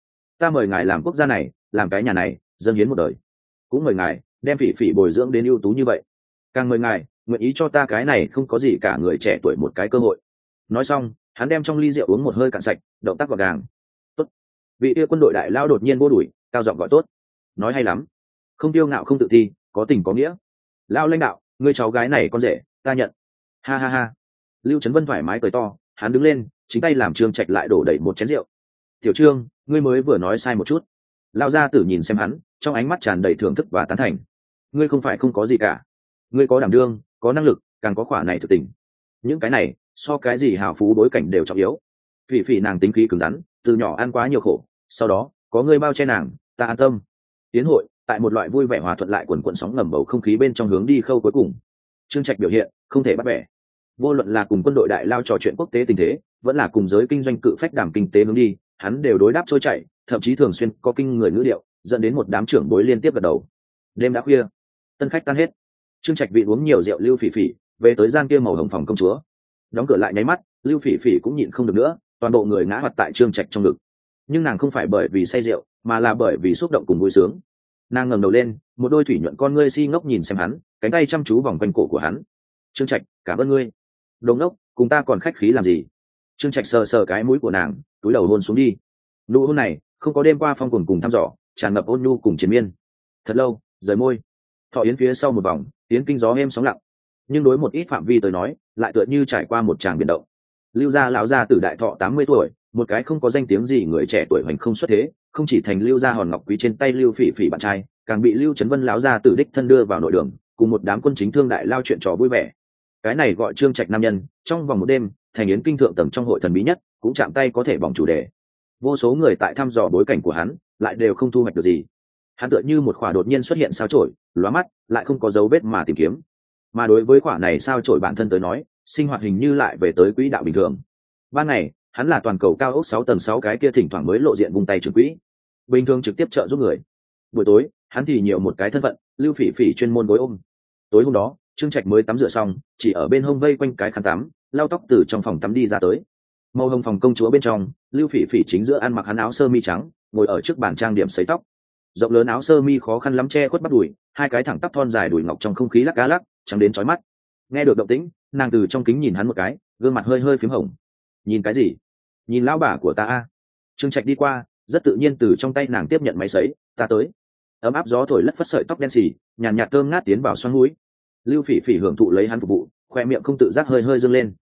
mời ngài làm quốc gia này, làm cái nhà này, dâng hiến một đời. Cũng mời ngài đem Phỉ Phỉ bồi dưỡng đến ưu tú như vậy. Càng mời ngài nguyện ý cho ta cái này không có gì cả người trẻ tuổi một cái cơ hội. Nói xong, hắn đem trong ly rượu uống một hơi cạn sạch, động tác gọn gàng. Tốt. Vị kia quân đội đại lao đột nhiên vô đuổi, cao giọng gọi tốt. Nói hay lắm, không tiêu ngạo không tự thi, có tình có nghĩa. Lao lãnh đạo, người cháu gái này con rể, ta nhận. Ha ha ha. Lưu Trấn Vân thoải mái cười to, hắn đứng lên, chính tay làm Trương Trạch lại đổ đầy một chén rượu. Tiểu Trương, ngươi mới vừa nói sai một chút. Lao gia tử nhìn xem hắn, trong ánh mắt tràn đầy thưởng thức và tán thành. Ngươi không phải không có gì cả, ngươi có đảm đương, có năng lực, càng có khỏa này thực tình. Những cái này so cái gì hào phú bối cảnh đều trọng yếu. Phỉ Phỉ nàng tính khí cứng rắn, từ nhỏ ăn quá nhiều khổ, sau đó có ngươi bao che nàng, ta an tâm. Tiến hội tại một loại vui vẻ hòa thuận lại quần quần sóng ngầm bầu không khí bên trong hướng đi khâu cuối cùng. Trương Trạch biểu hiện không thể bắt bẻ, vô luận là cùng quân đội đại lao trò chuyện quốc tế tình thế, vẫn là cùng giới kinh doanh cự phách đàm kinh tế hướng đi, hắn đều đối đáp trôi chảy, thậm chí thường xuyên có kinh người ngữ điệu, dẫn đến một đám trưởng bối liên tiếp gật đầu. Đêm đã khuya, tân khách tan hết, Trương Trạch vị uống nhiều rượu Lưu Phỉ Phỉ về tới gian kia màu hồng phòng công chúa, đóng cửa lại nháy mắt, Lưu Phỉ Phỉ cũng nhịn không được nữa, toàn bộ người ngã hoạt tại Trương Trạch trong ngực. Nhưng nàng không phải bởi vì say rượu, mà là bởi vì xúc động cùng vui sướng. Nàng ngẩng đầu lên, một đôi thủy nhuận con ngươi si ngốc nhìn xem hắn, cánh tay chăm chú vòng quanh cổ của hắn. Trương Trạch, cảm ơn ngươi. Đồ ngốc, cùng ta còn khách khí làm gì? Trương Trạch sờ sờ cái mũi của nàng, túi đầu hôn xuống đi. Nụ hôn này không có đêm qua phong cuồng cùng thăm dò, tràn ngập ôn nhu cùng chiến miên. Thật lâu, rời môi. Thọ yến phía sau một vòng, yến kinh gió êm sóng lặng. Nhưng đối một ít phạm vi tới nói, lại tựa như trải qua một tràng biển động. Lưu gia lão gia tử đại thọ 80 tuổi, một cái không có danh tiếng gì người trẻ tuổi hoành không xuất thế, không chỉ thành Lưu gia hòn ngọc quý trên tay Lưu Phỉ Phỉ bạn trai, càng bị Lưu Trấn Vân lão gia tử đích thân đưa vào nội đường, cùng một đám quân chính thương đại lao chuyện trò vui vẻ. Cái này gọi Trương Trạch nam nhân, trong vòng một đêm, thành yến kinh thượng tầng trong hội thần bí nhất, cũng chạm tay có thể bỏng chủ đề. Vô số người tại thăm dò bối cảnh của hắn, lại đều không thu hoạch được gì. Hắn tựa như một khỏa đột nhiên xuất hiện sao chổi, lóa mắt, lại không có dấu vết mà tìm kiếm. Mà đối với khỏa này sao chổi bản thân tới nói, sinh hoạt hình như lại về tới quỹ đạo bình thường. Ban ngày, hắn là toàn cầu cao ốc 6 tầng 6 cái kia thỉnh thoảng mới lộ diện vùng tay trưởng quỹ, bình thường trực tiếp trợ giúp người. Buổi tối, hắn thì nhiều một cái thân phận, Lưu Phỉ Phỉ chuyên môn gối ôm. Tối hôm đó, Trương Trạch mới tắm rửa xong, chỉ ở bên hông vây quanh cái khăn tắm, lau tóc từ trong phòng tắm đi ra tới. Màu hồng phòng công chúa bên trong, Lưu Phỉ Phỉ chính giữa ăn mặc hắn áo sơ mi trắng, ngồi ở trước bàn trang điểm sấy tóc. Rộng lớn áo sơ mi khó khăn lắm che khuất bắp đùi, hai cái thẳng tắp thon dài đùi ngọc trong không khí lắc cá lắc, trắng đến chói mắt. Nghe được động tĩnh, nàng từ trong kính nhìn hắn một cái, gương mặt hơi hơi phím hồng. Nhìn cái gì? Nhìn lão bà của ta a. Trương Trạch đi qua, rất tự nhiên từ trong tay nàng tiếp nhận máy sấy, ta tới. Ấm áp gió thổi lất phất sợi tóc đen xì, nhàn nhạt thơm ngát tiến vào xoang mũi. Lưu Phỉ Phỉ hưởng thụ lấy hắn phục vụ, khoe miệng không tự giác hơi hơi dâng lên.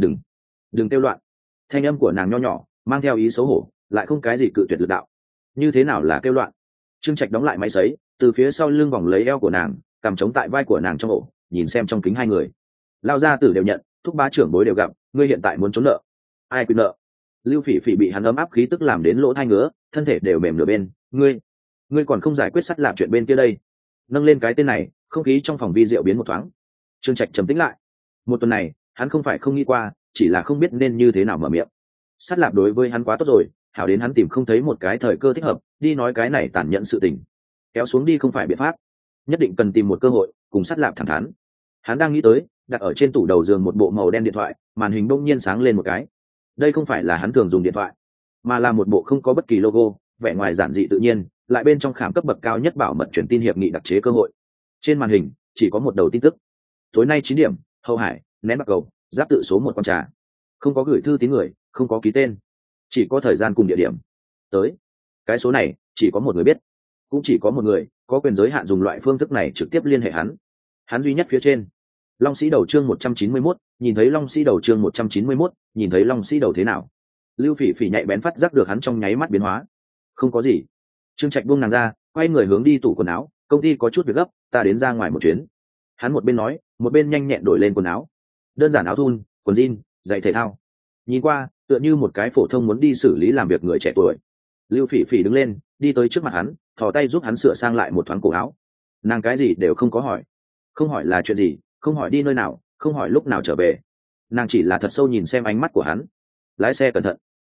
Đừng kêu loạn. Thanh âm của nàng nho nhỏ, mang theo ý xấu hổ, lại không cái gì cự tuyệt lực đạo. Như thế nào là kêu loạn? Trương Trạch đóng lại máy sấy, từ phía sau lưng vòng lấy eo của nàng, cằm chống tại vai của nàng trong ổ, nhìn xem trong kính hai người. Lao gia tử đều nhận, thúc bá trưởng bối đều gặp, ngươi hiện tại muốn trốn nợ. Ai quyết nợ? Lưu Phỉ Phỉ bị hắn ấm áp khí tức làm đến lỗ tai ngứa, thân thể đều mềm nửa bên. Ngươi còn không giải quyết sắt lạp chuyện bên kia đây. Nâng lên cái tên này, không khí trong phòng vi rượu biến một thoáng. Trương Trạch trầm tĩnh lại. Một tuần này, hắn không phải không nghĩ qua, chỉ là không biết nên như thế nào mở miệng. Sắt lạp đối với hắn quá tốt rồi, hảo đến hắn tìm không thấy một cái thời cơ thích hợp, đi nói cái này tàn nhẫn sự tình. Kéo xuống đi không phải biện pháp, nhất định cần tìm một cơ hội, cùng sắt lạp thẳng thắn. Hắn đang nghĩ tới, đặt ở trên tủ đầu giường một bộ màu đen điện thoại, màn hình bỗng nhiên sáng lên một cái. Đây không phải là hắn thường dùng điện thoại, mà là một bộ không có bất kỳ logo, vẻ ngoài giản dị tự nhiên, lại bên trong khảm cấp bậc cao nhất bảo mật truyền tin hiệp nghị đặc chế cơ hội. Trên màn hình chỉ có một đầu tin tức: tối nay 9 điểm, Hậu Hải, nén bạc cầu, giáp tự số 1 con trà. Không có gửi thư tín người, không có ký tên, chỉ có thời gian cùng địa điểm. Tới, cái số này chỉ có một người biết, cũng chỉ có một người có quyền giới hạn dùng loại phương thức này trực tiếp liên hệ hắn. Hắn duy nhất phía trên. Long Sĩ Đầu chương 191, nhìn thấy Long Sĩ Đầu chương 191, nhìn thấy Long Sĩ Đầu thế nào? Lưu Phỉ Phỉ nhạy bén phát giác được hắn trong nháy mắt biến hóa. Không có gì. Trương Trạch buông nàng ra, quay người hướng đi tủ quần áo, công ty có chút việc gấp, ta đến ra ngoài một chuyến. Hắn một bên nói, một bên nhanh nhẹn đổi lên quần áo. Đơn giản áo thun, quần jean, giày thể thao. Nhìn qua, tựa như một cái phổ thông muốn đi xử lý làm việc người trẻ tuổi. Lưu Phỉ Phỉ đứng lên, đi tới trước mặt hắn, thò tay giúp hắn sửa sang lại một thoáng cổ áo. Nàng cái gì đều không có hỏi, không hỏi là chuyện gì, không hỏi đi nơi nào, không hỏi lúc nào trở về. Nàng chỉ là thật sâu nhìn xem ánh mắt của hắn. Lái xe cẩn thận.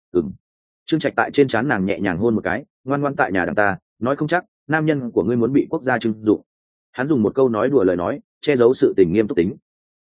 Trương Trạch tại trên trán nàng nhẹ nhàng hôn một cái, ngoan ngoan tại nhà đằng ta, nói không chắc nam nhân của ngươi muốn bị quốc gia trừng dụng. Hắn dùng một câu nói đùa lời nói, che giấu sự tình nghiêm túc tính.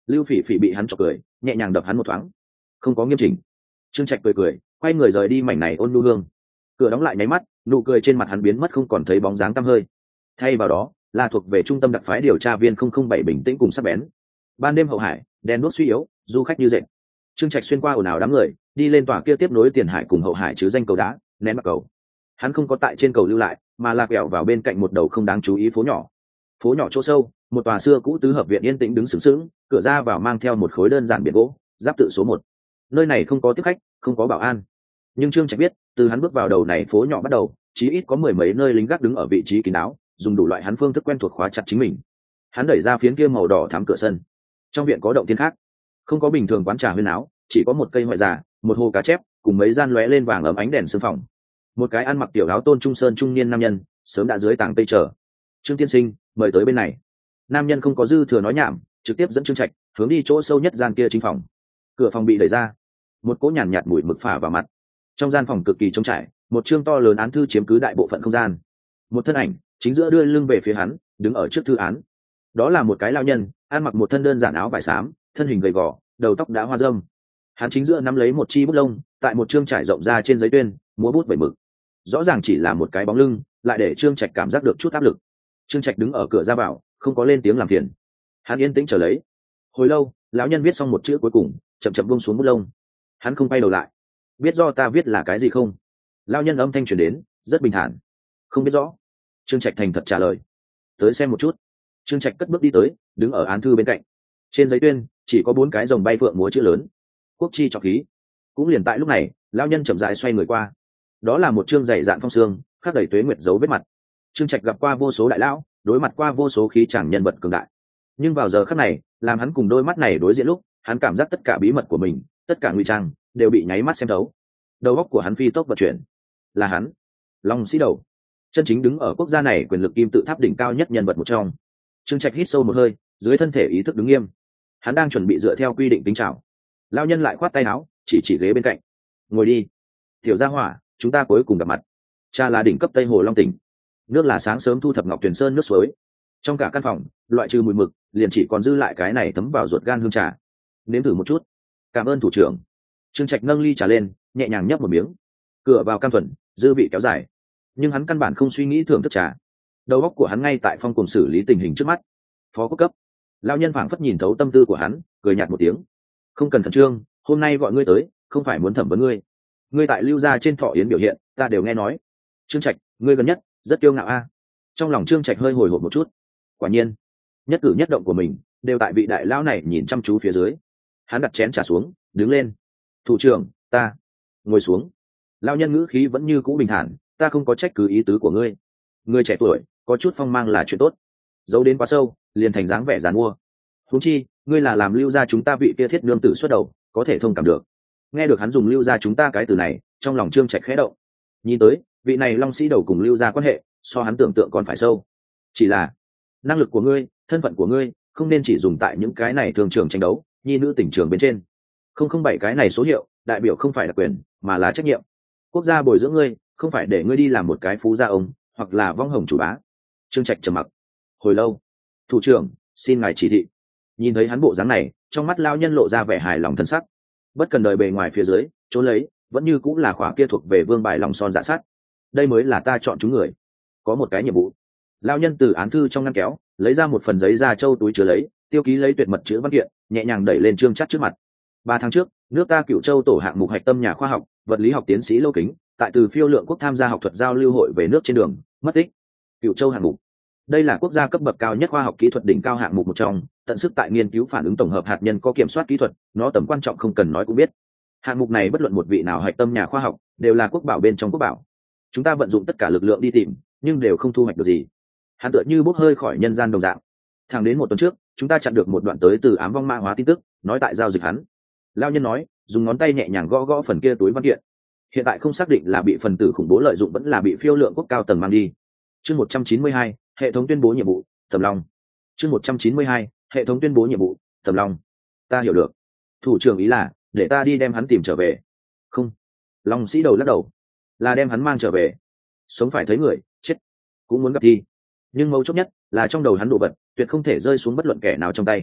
Lưu Phỉ Phỉ bị hắn chọc cười, nhẹ nhàng đập hắn một thoáng. Không có nghiêm chỉnh. Trương Trạch cười cười, quay người rời đi mảnh này ôn nhu hương. Cửa đóng lại nháy mắt, nụ cười trên mặt hắn biến mất không còn thấy bóng dáng tăm hơi. Thay vào đó là thuộc về trung tâm đặc phái điều tra viên 007 bình tĩnh cùng sắc bén. Ban đêm hậu hải, đèn đuốc suy yếu, du khách như dệt. Trương Trạch xuyên qua ồn ào đám người, đi lên tòa kia tiếp nối tiền hải cùng hậu hải chứ danh cầu đá, ném bạc cầu. Hắn không có tại trên cầu lưu lại, mà lạc quẹo vào bên cạnh một đầu không đáng chú ý phố nhỏ. Phố nhỏ chỗ sâu, một tòa xưa cũ tứ hợp viện yên tĩnh đứng sừng sững, cửa ra vào mang theo một khối đơn giản biển gỗ, giáp tự số 1. Nơi này không có tiếp khách, không có bảo an. Nhưng Trương Trạch biết, từ hắn bước vào đầu này phố nhỏ bắt đầu, chí ít có mười mấy nơi lính gác đứng ở vị trí kín đáo, dùng đủ loại hắn phương thức quen thuộc khóa chặt chính mình. Hắn đẩy ra phiến kia màu đỏ thắm cửa sân. Trong viện có động thiên khác, không có bình thường quán trà huyên áo, chỉ có một cây ngoại già, một hồ cá chép, cùng mấy gian lóe lên vàng ấm ánh đèn sương phòng. Một cái ăn mặc tiểu áo tôn trung sơn trung niên nam nhân, sớm đã dưới tảng cây chờ. Trương tiên sinh, mời tới bên này. Nam nhân không có dư thừa nói nhảm, trực tiếp dẫn Trương Trạch hướng đi chỗ sâu nhất gian kia chính phòng. Cửa phòng bị đẩy ra, một cỗ nhàn nhạt mùi mực phả vào mặt. Trong gian phòng cực kỳ trống trải, một chương to lớn án thư chiếm cứ đại bộ phận không gian. Một thân ảnh chính giữa đưa lưng về phía hắn, đứng ở trước thư án. Đó là một cái lão nhân, ăn mặc một thân đơn giản áo vải xám, thân hình gầy gò, đầu tóc đã hoa râm. Hắn chính giữa nắm lấy một chi bút lông, tại một chương trải rộng ra trên giấy tuyên, múa bút vẩy mực. Rõ ràng chỉ là một cái bóng lưng, lại để Trương Trạch cảm giác được chút áp lực. Trương Trạch đứng ở cửa ra vào, không có lên tiếng làm phiền. Hắn yên tĩnh chờ lấy. Hồi lâu, lão nhân viết xong một chữ cuối cùng, chậm chậm buông xuống bút lông. Hắn không quay đầu lại. Biết do ta viết là cái gì không? Lão nhân âm thanh truyền đến, rất bình thản. Không biết rõ. Trương Trạch thành thật trả lời. Tới xem một chút. Trương Trạch cất bước đi tới, đứng ở án thư bên cạnh. Trên giấy tuyên chỉ có 4 cái rồng bay phượng múa chữ lớn. Quốc chi trọng khí. Cũng liền tại lúc này, lão nhân chậm rãi xoay người qua. Đó là một chương dày dạn phong xương, khắc đầy tuế nguyệt dấu vết mặt. Trương Trạch gặp qua vô số đại lão, đối mặt qua vô số khí chàng nhân vật cường đại, nhưng vào giờ khắc này, làm hắn cùng đôi mắt này đối diện lúc, hắn cảm giác tất cả bí mật của mình, tất cả ngụy trang đều bị nháy mắt xem thấu. Đầu óc của hắn phi tốc vận chuyển. Là hắn, Long Sĩ Đầu, chân chính đứng ở quốc gia này quyền lực kim tự tháp đỉnh cao nhất nhân vật một trong. Trương Trạch hít sâu một hơi, dưới thân thể ý thức đứng nghiêm. Hắn đang chuẩn bị dựa theo quy định tính chào. Lão nhân lại khoát tay áo, chỉ ghế bên cạnh. Ngồi đi, tiểu gia hỏa, chúng ta cuối cùng gặp mặt. Cha là đỉnh cấp Tây Hồ Long tỉnh, nước là sáng sớm thu thập ngọc tuyền sơn nước suối. Trong cả căn phòng, loại trừ mùi mực, liền chỉ còn dư lại cái này thấm vào ruột gan hương trà. Nếm thử một chút. Cảm ơn thủ trưởng. Trương Trạch nâng ly trà lên, nhẹ nhàng nhấp một miếng. Cửa vào cam thuần, dư vị kéo dài, nhưng hắn căn bản không suy nghĩ thưởng thức trà. Đầu óc của hắn ngay tại phong cùng xử lý tình hình trước mắt. Phó quốc cấp. Lão nhân phảng phất nhìn thấu tâm tư của hắn, cười nhạt một tiếng. Không cần khẩn trương, hôm nay gọi ngươi tới, không phải muốn thẩm vấn ngươi. Ngươi tại Lưu gia trên thọ yến biểu hiện, ta đều nghe nói. Trương Trạch, ngươi gần nhất rất kiêu ngạo a. Trong lòng Trương Trạch hơi hồi hộp một chút. Quả nhiên, nhất cử nhất động của mình đều tại vị đại lão này nhìn chăm chú phía dưới. Hắn đặt chén trà xuống, đứng lên. Thủ trưởng, ta. Ngồi xuống. Lão nhân ngữ khí vẫn như cũ bình thản, ta không có trách cứ ý tứ của ngươi. Ngươi trẻ tuổi, có chút phong mang là chuyện tốt. Giấu đến quá sâu, liền thành dáng vẻ giàn mua. Huống chi, ngươi là làm Lưu gia chúng ta vị kia thiết nương tử xuất đầu, có thể thông cảm được. Nghe được hắn dùng Lưu gia chúng ta cái từ này, trong lòng Trương Trạch khẽ động. Nhìn tới, vị này Long Sĩ Đầu cùng Lưu gia quan hệ, so hắn tưởng tượng còn phải sâu. Chỉ là năng lực của ngươi, thân phận của ngươi, không nên chỉ dùng tại những cái này thường trường tranh đấu, nhi nữ tình trường bên trên. 007 cái này số hiệu, đại biểu không phải là quyền, mà là trách nhiệm. Quốc gia bồi dưỡng ngươi, không phải để ngươi đi làm một cái phú gia ông, hoặc là vong hồng chủ bá. Trương Trạch trầm mặc. Hồi lâu, thủ trưởng, xin ngài chỉ thị. Nhìn thấy hắn bộ dáng này, trong mắt lão nhân lộ ra vẻ hài lòng thân sắc. Bất cần đời bề ngoài phía dưới, trốn lấy, vẫn như cũng là khóa kia thuộc về vương bài lòng son dạ sắt. Đây mới là ta chọn chúng người. Có một cái nhiệm vụ. Lão nhân từ án thư trong ngăn kéo lấy ra một phần giấy da trâu túi chứa lấy, tiêu ký lấy tuyệt mật chữ văn kiện, nhẹ nhàng đẩy lên Trương Trác trước mặt. 3 tháng trước, nước ta Cửu Châu tổ hạng mục hạch tâm nhà khoa học, vật lý học tiến sĩ Lô Kính, tại từ Phiêu Lượng Quốc tham gia học thuật giao lưu hội về nước trên đường, mất tích. Cửu Châu hạng mục. Đây là quốc gia cấp bậc cao nhất khoa học kỹ thuật đỉnh cao hạng mục một trong, tận sức tại nghiên cứu phản ứng tổng hợp hạt nhân có kiểm soát kỹ thuật, nó tầm quan trọng không cần nói cũng biết. Hạng mục này bất luận một vị nào hạch tâm nhà khoa học, đều là quốc bảo bên trong quốc bảo. Chúng ta vận dụng tất cả lực lượng đi tìm, nhưng đều không thu hoạch được gì. Hắn tựa như bốc hơi khỏi nhân gian đồng dạng. Thẳng đến 1 tuần trước, chúng ta chặn được một đoạn tới từ ám vong mã hóa tin tức, nói tại giao dịch hắn. Lão nhân nói, dùng ngón tay nhẹ nhàng gõ gõ phần kia túi văn kiện. Hiện tại không xác định là bị phần tử khủng bố lợi dụng vẫn là bị Phiêu Lượng Quốc cao tầng mang đi. Chương 192, hệ thống tuyên bố nhiệm vụ, Tầm Long. Chương 192, hệ thống tuyên bố nhiệm vụ, Tầm Long. Ta hiểu được. Thủ trưởng ý là để ta đi đem hắn tìm trở về. Không. Long Sĩ Đầu lắc đầu. Là đem hắn mang trở về. Sống phải thấy người, chết cũng muốn gặp thi. Nhưng mấu chốt nhất là trong đầu hắn đồ vật tuyệt không thể rơi xuống bất luận kẻ nào trong tay.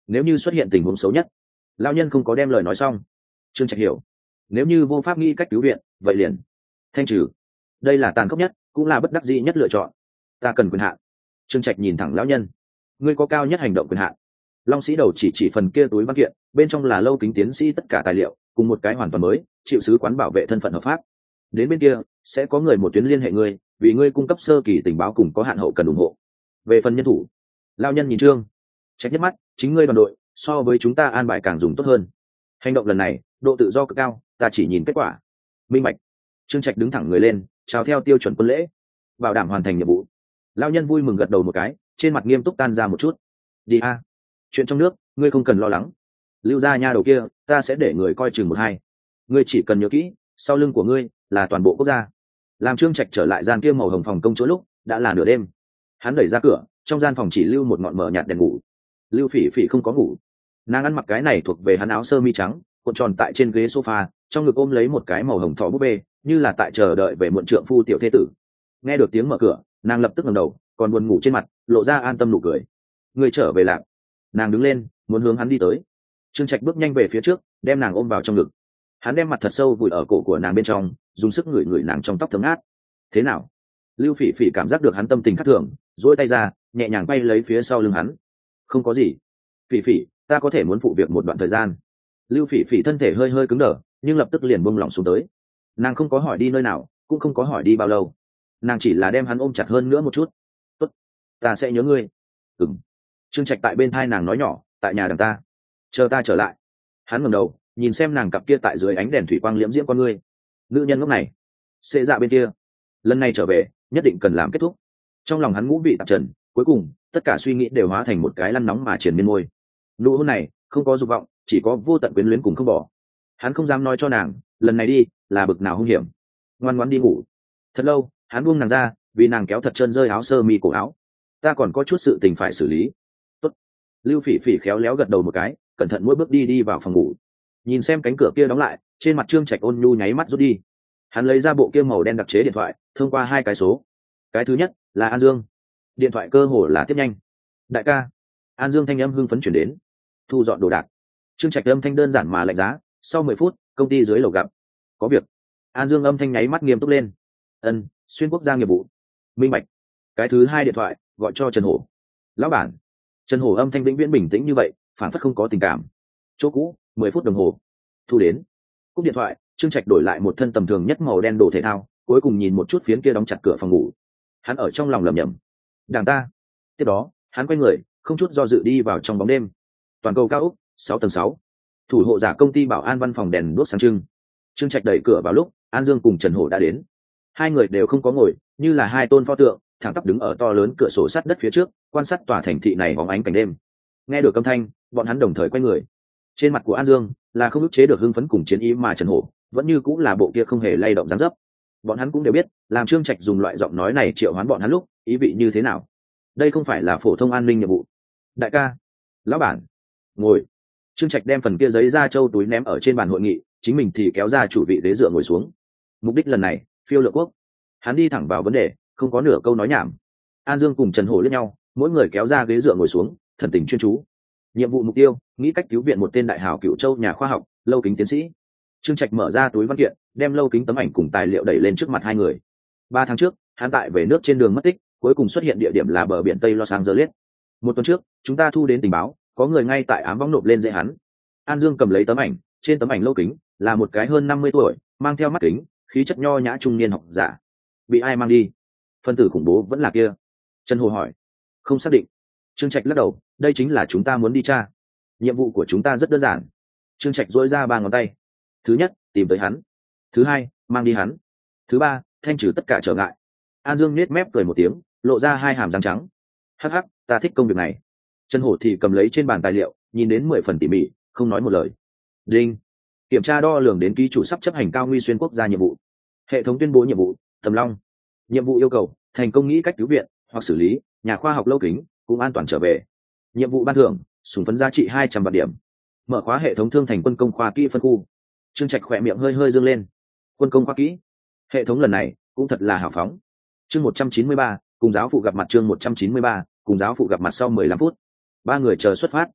nếu như xuất hiện tình huống xấu nhất. Lão nhân không có đem lời nói xong. Trương Trạch hiểu, nếu như vô pháp nghĩ cách cứu viện, vậy liền thanh trừ. Đây là tàn khốc nhất, cũng là bất đắc dĩ nhất lựa chọn. Ta cần quyền hạn. Trương Trạch nhìn thẳng lão nhân. Ngươi có cao nhất hành động quyền hạn. Long Sĩ Đầu chỉ phần kia túi văn kiện, bên trong là Lâu Kính tiến sĩ tất cả tài liệu, cùng một cái hoàn toàn mới, chịu sứ quán bảo vệ thân phận hợp pháp. Đến bên kia sẽ có người một tuyến liên hệ ngươi, vì ngươi cung cấp sơ kỳ tình báo cùng có hạn hậu cần ủng hộ. Về phần nhân thủ, lão nhân nhìn Trương Trạch nhất mắt, chính ngươi đoàn đội so với chúng ta an bài càng dùng tốt hơn. Hành động lần này độ tự do cực cao, ta chỉ nhìn kết quả. Minh bạch. Trương Trạch đứng thẳng người lên, chào theo tiêu chuẩn quân lễ, bảo đảm hoàn thành nhiệm vụ. Lão nhân vui mừng gật đầu một cái, trên mặt nghiêm túc tan ra một chút. Đi a, chuyện trong nước ngươi không cần lo lắng. Lưu gia nha đầu kia ta sẽ để người coi chừng một hai, ngươi chỉ cần nhớ kỹ, sau lưng của ngươi là toàn bộ quốc gia. Làm Trương Trạch trở lại gian kia màu hồng phòng công chỗ lúc đã là nửa đêm. Hắn đẩy ra cửa, trong gian phòng chỉ lưu một ngọn mờ nhạt đèn ngủ. Lưu Phỉ Phỉ không có ngủ, nàng ăn mặc cái này thuộc về hắn áo sơ mi trắng, cuộn tròn tại trên ghế sofa, trong ngực ôm lấy một cái màu hồng thỏ búp bê, như là tại chờ đợi về muộn trượng phu tiểu thế tử. Nghe được tiếng mở cửa, nàng lập tức ngẩng đầu, còn buồn ngủ trên mặt lộ ra an tâm nụ cười. Người trở về lạc. Nàng đứng lên, muốn hướng hắn đi tới. Trương Trạch bước nhanh về phía trước, đem nàng ôm vào trong ngực. Hắn đem mặt thật sâu vùi ở cổ của nàng bên trong, dùng sức ngửi ngửi nàng trong tóc thấm ngát. Thế nào? Lưu Phỉ Phỉ cảm giác được hắn tâm tình khác thường, duỗi tay ra, nhẹ nhàng bay lấy phía sau lưng hắn. Không có gì. Phỉ Phỉ, ta có thể muốn phụ việc một đoạn thời gian. Lưu Phỉ Phỉ thân thể hơi hơi cứng đờ, nhưng lập tức liền buông lỏng xuống tới. Nàng không có hỏi đi nơi nào, cũng không có hỏi đi bao lâu. Nàng chỉ là đem hắn ôm chặt hơn nữa một chút. Tốt, ta sẽ nhớ ngươi. Ừm. Trương Trạch tại bên thai nàng nói nhỏ, tại nhà đằng ta, chờ ta trở lại. Hắn ngẩng đầu, nhìn xem nàng cặp kia tại dưới ánh đèn thủy quang liễm diễm con ngươi. Nữ nhân lúc này, xệ dạ bên kia, lần này trở về nhất định cần làm kết thúc. Trong lòng hắn ngũ vị tạp trần, cuối cùng tất cả suy nghĩ đều hóa thành một cái lăn nóng mà triền miên môi. Nụ hôn này không có dục vọng, chỉ có vô tận quyến luyến cùng không bỏ. Hắn không dám nói cho nàng lần này đi là bực nào hung hiểm. Ngoan ngoãn đi ngủ. Thật lâu hắn buông nàng ra, vì nàng kéo thật chân rơi áo sơ mi cổ áo. Ta còn có chút sự tình phải xử lý. Tốt. Lưu Phỉ Phỉ khéo léo gật đầu một cái, cẩn thận mỗi bước đi vào phòng ngủ. Nhìn xem cánh cửa kia đóng lại, trên mặt Trương Trạch ôn nhu nháy mắt rút đi. Hắn lấy ra bộ kia màu đen đặc chế điện thoại, thông qua hai cái số. Cái thứ nhất là An Dương. Điện thoại cơ hồ là tiếp nhanh. Đại ca. An Dương thanh âm hưng phấn chuyển đến. Thu dọn đồ đạc. Trương Trạch âm thanh đơn giản mà lạnh giá. Sau 10 phút, công ty dưới lầu gặp. Có việc. An Dương âm thanh nháy mắt nghiêm túc lên. Ân, xuyên quốc gia nghiệp vụ. Minh bạch. Cái thứ hai điện thoại gọi cho Trần Hổ. Lão bản. Trần Hổ âm thanh vĩnh viễn bình tĩnh như vậy, phản phất không có tình cảm. Chỗ cũ, 10 phút đồng hồ. Thu đến. Cúp điện thoại, Trương Trạch đổi lại một thân tầm thường nhất màu đen đồ thể thao, cuối cùng nhìn một chút phiến kia đóng chặt cửa phòng ngủ. Hắn ở trong lòng lẩm nhẩm, đảng ta. Tiếp đó, hắn quay người, không chút do dự đi vào trong bóng đêm. Toàn cầu cao ốc, 6 tầng 6. Thủ hộ giả công ty bảo an văn phòng đèn đuốc sáng trưng. Trương Trạch đẩy cửa vào lúc An Dương cùng Trần Hổ đã đến. Hai người đều không có ngồi, như là hai tôn pho tượng, thẳng tắp đứng ở to lớn cửa sổ sắt đất phía trước, quan sát tòa thành thị này bóng ánh cảnh đêm. Nghe được âm thanh, bọn hắn đồng thời quay người. Trên mặt của An Dương là không ức chế được hưng phấn cùng chiến ý, mà Trần Hổ vẫn như cũng là bộ kia không hề lay động dáng dấp. Bọn hắn cũng đều biết, làm Trương Trạch dùng loại giọng nói này triệu hoán bọn hắn lúc, ý vị như thế nào. Đây không phải là phổ thông an ninh nhiệm vụ. Đại ca, lão bản, ngồi. Trương Trạch đem phần kia giấy da trâu túi ném ở trên bàn hội nghị, chính mình thì kéo ra chủ vị ghế dựa ngồi xuống. Mục đích lần này, phiêu lược quốc. Hắn đi thẳng vào vấn đề, không có nửa câu nói nhảm. An Dương cùng Trần Hổ liếc nhau, mỗi người kéo ra ghế dựa ngồi xuống, thần tình chuyên chú. Nhiệm vụ mục tiêu, nghĩ cách cứu viện một tên đại hào Cửu Châu nhà khoa học, Lâu Kính tiến sĩ. Trương Trạch mở ra túi văn kiện, đem Lâu Kính tấm ảnh cùng tài liệu đẩy lên trước mặt hai người. 3 tháng trước, hắn tại về nước trên đường mất tích, cuối cùng xuất hiện địa điểm là bờ biển Tây Los Angeles. 1 tuần trước, chúng ta thu đến tình báo, có người ngay tại ám võng nộp lên dễ hắn. An Dương cầm lấy tấm ảnh, trên tấm ảnh Lâu Kính là một cái hơn 50 tuổi, mang theo mắt kính, khí chất nho nhã trung niên học giả. Bị ai mang đi? Phân tử khủng bố vẫn là kia? Trần Hồ hỏi. Không xác định. Trương Trạch lắc đầu, đây chính là chúng ta muốn đi tra. Nhiệm vụ của chúng ta rất đơn giản. Trương Trạch duỗi ra 3 ngón tay. Thứ nhất, tìm tới hắn. Thứ hai, mang đi hắn. Thứ ba, thanh trừ tất cả trở ngại. An Dương nết mép cười một tiếng, lộ ra 2 hàm răng trắng. Hắc hắc, ta thích công việc này. Trần Hổ thì cầm lấy trên bàn tài liệu, nhìn đến 10 phần tỉ mỉ, không nói một lời. Đinh. Kiểm tra đo lường đến ký chủ sắp chấp hành cao nguy xuyên quốc gia nhiệm vụ. Hệ thống tuyên bố nhiệm vụ, Tầm Long. Nhiệm vụ yêu cầu, thành công nghĩ cách cứu viện hoặc xử lý nhà khoa học Lâu Kính, cũng an toàn trở về. Nhiệm vụ ban thưởng, súng phấn giá trị 200 vạn điểm. Mở khóa hệ thống thương thành quân công khoa kỹ phân khu. Trương Trạch khỏe miệng hơi hơi dương lên. Quân công khoa kỹ, hệ thống lần này cũng thật là hào phóng. Chương 193, cùng giáo phụ gặp mặt. Chương 193, cùng giáo phụ gặp mặt. Sau 15 phút, 3 người chờ xuất phát.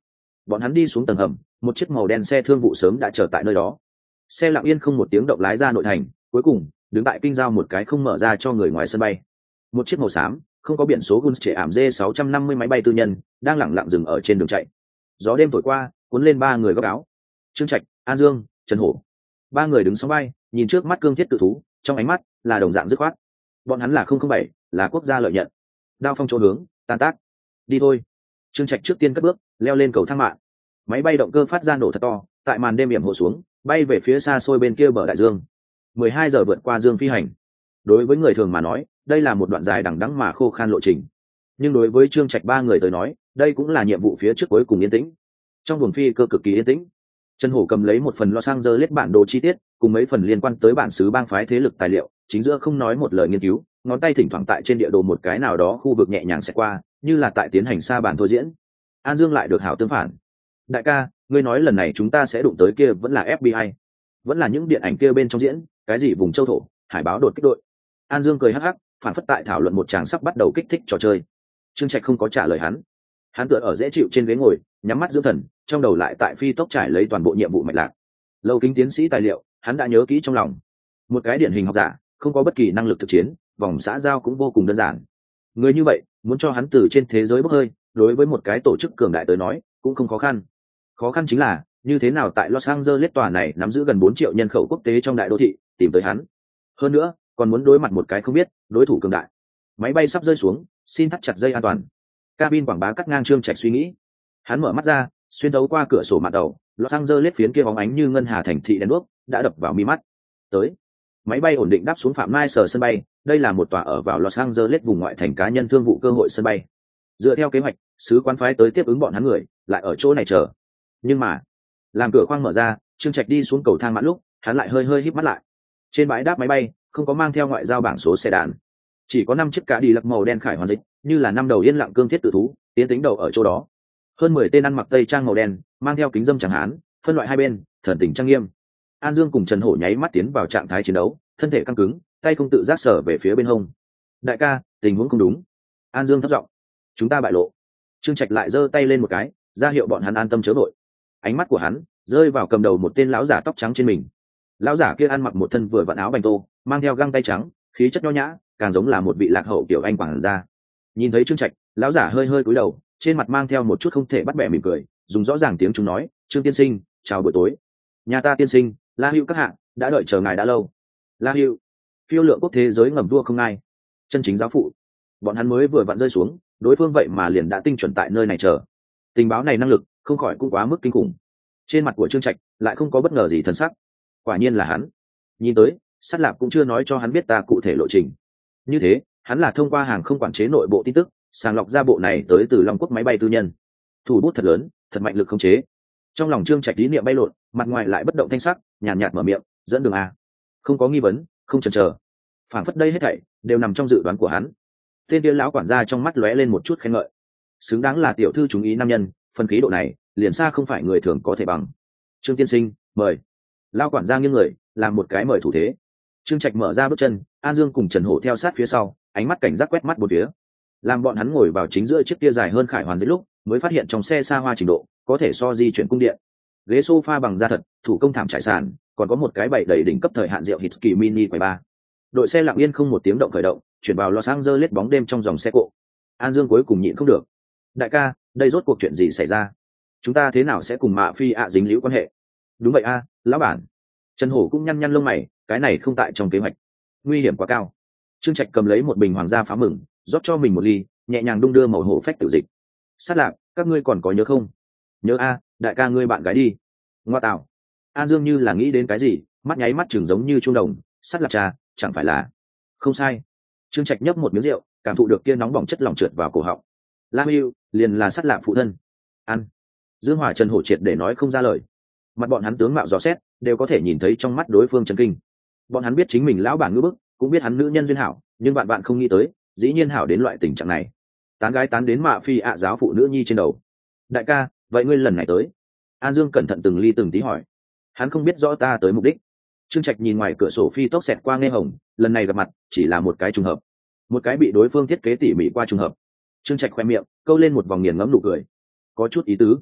Bọn hắn đi xuống tầng hầm, một chiếc màu đen xe thương vụ sớm đã chờ tại nơi đó. Xe lặng yên không một tiếng động lái ra nội thành, cuối cùng đứng tại kinh giao một cái không mở ra cho người ngoài sân bay. Một chiếc màu xám không có biển số Guns trẻ ảm D650 máy bay tư nhân đang lẳng lặng dừng ở trên đường chạy. Gió đêm thổi qua, cuốn lên ba người góc áo. Trương Trạch, An Dương, Trần Hổ. Ba người đứng sóng bay, nhìn trước mắt cương thiết tự thú, trong ánh mắt là đồng dạng dứt khoát. Bọn hắn là 007, là quốc gia lợi nhận. Đao phong chỗ hướng, tan tác. Đi thôi. Trương Trạch trước tiên cất bước, leo lên cầu thang mạng. Máy bay động cơ phát ra nổ thật to, tại màn đêm yểm hộ xuống, bay về phía xa xôi bên kia bờ đại dương. 12 giờ vượt qua dương phi hành. Đối với người thường mà nói, đây là một đoạn dài đằng đẵng mà khô khan lộ trình. Nhưng đối với Trương Trạch ba người tới nói, đây cũng là nhiệm vụ phía trước cuối cùng yên tĩnh. Trong buồng phi cơ cực kỳ yên tĩnh. Trần Hổ cầm lấy một phần Los Angeles bản đồ chi tiết, cùng mấy phần liên quan tới bản xứ bang phái thế lực tài liệu, chính giữa không nói một lời nghiên cứu, ngón tay thỉnh thoảng tại trên địa đồ một cái nào đó khu vực nhẹ nhàng sẽ qua, như là tại tiến hành xa bản thôi diễn. An Dương lại được hảo tương phản. Đại ca, ngươi nói lần này chúng ta sẽ đụng tới kia vẫn là FBI, vẫn là những điện ảnh kia bên trong diễn, cái gì vùng châu thổ, hải báo đột kích đội. An Dương cười hắc hắc, phản phất tại thảo luận một tràng sắp bắt đầu kích thích trò chơi. Trương Trạch không có trả lời hắn. Hắn tựa ở dễ chịu trên ghế ngồi, nhắm mắt dưỡng thần, trong đầu lại tại phi tốc trải lấy toàn bộ nhiệm vụ mạch lạc. Lâu Kính tiến sĩ tài liệu, hắn đã nhớ kỹ trong lòng. Một cái điển hình học giả, không có bất kỳ năng lực thực chiến, vòng xã giao cũng vô cùng đơn giản. Người như vậy, muốn cho hắn từ trên thế giới bốc hơi, đối với một cái tổ chức cường đại tới nói, cũng không khó khăn. Khó khăn chính là, như thế nào tại Los Angeles tòa này nắm giữ gần 4 triệu nhân khẩu quốc tế trong đại đô thị, tìm tới hắn. Hơn nữa, còn muốn đối mặt một cái không biết, đối thủ cường đại. Máy bay sắp rơi xuống, xin thắt chặt dây an toàn. Cabin quảng bá cắt ngang Trương Trạch suy nghĩ. Hắn mở mắt ra, xuyên thấu qua cửa sổ mạn đầu, Los Angeles phiến kia bóng ánh như ngân hà thành thị đèn đuốc đã đập vào mi mắt. Tới. Máy bay ổn định đáp xuống Phạm Mai Sở sân bay, đây là một tòa ở vào Los Angeles vùng ngoại thành cá nhân thương vụ cơ hội sân bay. Dựa theo kế hoạch, sứ quán phái tới tiếp ứng bọn hắn người, lại ở chỗ này chờ. Nhưng mà, làm cửa khoang mở ra, Trương Trạch đi xuống cầu thang mãn lúc, hắn lại hơi híp mắt lại. Trên bãi đáp máy bay, không có mang theo ngoại giao bảng số xe đạn, chỉ có 5 chiếc cá đi lắc màu đen khải hoàn dịch, như là năm đầu yên lặng cương thiết tự thú, tiến tính đầu ở chỗ đó. Hơn 10 tên ăn mặc tây trang màu đen, mang theo kính dâm chẳng hán, phân loại hai bên, thần tình trang nghiêm. An Dương cùng Trần Hổ nháy mắt tiến vào trạng thái chiến đấu, thân thể căng cứng, tay không tự giác sở về phía bên hông. Đại ca, tình huống không đúng. An Dương thấp giọng. Chúng ta bại lộ. Trương Trạch lại giơ tay lên một cái, ra hiệu bọn hắn an tâm chớ vội. Ánh mắt của hắn rơi vào cầm đầu một tên lão giả tóc trắng trên mình. Lão giả kia ăn mặc một thân vừa vặn áo bành tô, mang theo găng tay trắng, khí chất nho nhã, càng giống là một vị lạc hậu tiểu anh quảng gia. Nhìn thấy Trương Trạch, lão giả hơi cúi đầu, trên mặt mang theo một chút không thể bắt bẻ mỉm cười, dùng rõ ràng tiếng chúng nói: Trương tiên sinh, chào buổi tối. Nhà ta tiên sinh, La Hữu các hạ, đã đợi chờ ngài đã lâu. La Hữu, phiêu lượng quốc thế giới ngầm vua không ai, chân chính giáo phụ. Bọn hắn mới vừa vặn rơi xuống, đối phương vậy mà liền đã tinh chuẩn tại nơi này chờ. Tình báo này năng lực không khỏi cũng quá mức kinh khủng. Trên mặt của Trương Trạch lại không có bất ngờ gì thần sắc. Quả nhiên là hắn. Nhìn tới, Sát Lạp cũng chưa nói cho hắn biết ta cụ thể lộ trình. Như thế, hắn là thông qua hàng không quản chế nội bộ tin tức, sàng lọc ra bộ này tới từ Long Quốc máy bay tư nhân. Thủ bút thật lớn, thật mạnh lực khống chế. Trong lòng Trương Trạch ý niệm bay lộn, mặt ngoài lại bất động thanh sắc, nhàn nhạt mở miệng, dẫn đường a. Không có nghi vấn, không chần chờ. Phản phất đây hết thảy đều nằm trong dự đoán của hắn. Tên kia lão quản gia trong mắt lóe lên một chút khen ngợi. Xứng đáng là tiểu thư chúng ý nam nhân, phần khí độ này, liền xa không phải người thường có thể bằng. Trương tiên sinh, mời. Lão quản gia nghiêng người, làm một cái mời thủ thế. Trương Trạch mở ra bước chân, An Dương cùng Trần Hổ theo sát phía sau, ánh mắt cảnh giác quét mắt bốn phía. Làm bọn hắn ngồi vào chính giữa chiếc kia dài hơn khải hoàn dưới lúc, mới phát hiện trong xe xa hoa trình độ, có thể so di chuyển cung điện. Ghế sofa bằng da thật, thủ công thảm trải sàn, còn có một cái bày đầy đỉnh cấp thời hạn rượu Hitsky mini quầy bar. Đội xe lặng yên không một tiếng động khởi động, chuyển vào Los Angeles bóng đêm trong dòng xe cộ. An Dương cuối cùng nhịn không được. Đại ca, đây rốt cuộc chuyện gì xảy ra? Chúng ta thế nào sẽ cùng mạ phi ạ dính líu quan hệ? Đúng vậy a, lão bản. Trần Hổ cũng nhăn lông mày, cái này không tại trong kế hoạch. Nguy hiểm quá cao. Trương Trạch cầm lấy một bình hoàng gia phá mừng, rót cho mình một ly, nhẹ nhàng đung đưa màu hổ phách tiểu dịch. Sát Lạc, các ngươi còn có nhớ không? Nhớ a, đại ca ngươi bạn gái đi. Ngoa tạo. An Dương như là nghĩ đến cái gì, mắt nháy mắt chừng giống như trung đồng. Sát Lạc trà, chẳng phải là... Không sai. Trương Trạch nhấp một miếng rượu, cảm thụ được kia nóng bỏng chất lỏng trượt vào cổ họng. Lam Hưu liền là Sát Lạc phụ thân. Ăn. Dương Hỏa Trần Hổ triệt để nói không ra lời. Mặt bọn hắn tướng mạo rõ xét, đều có thể nhìn thấy trong mắt đối phương chấn kinh. Bọn hắn biết chính mình lão bản ngữ bức, cũng biết hắn nữ nhân duyên hảo, nhưng bạn không nghĩ tới, dĩ nhiên hảo đến loại tình trạng này. Tán gái tán đến mạ phi ạ giáo phụ nữ nhi trên đầu. Đại ca, vậy ngươi lần này tới? An Dương cẩn thận từng ly từng tí hỏi. Hắn không biết rõ ta tới mục đích. Trương Trạch nhìn ngoài cửa sổ phi tốc xẹt qua nghe hồng, lần này gặp mặt chỉ là một cái trùng hợp, một cái bị đối phương thiết kế tỉ mỉ qua trùng hợp. Trương Trạch khoe miệng, câu lên một vòng nghiền ngẫm nụ cười, có chút ý tứ.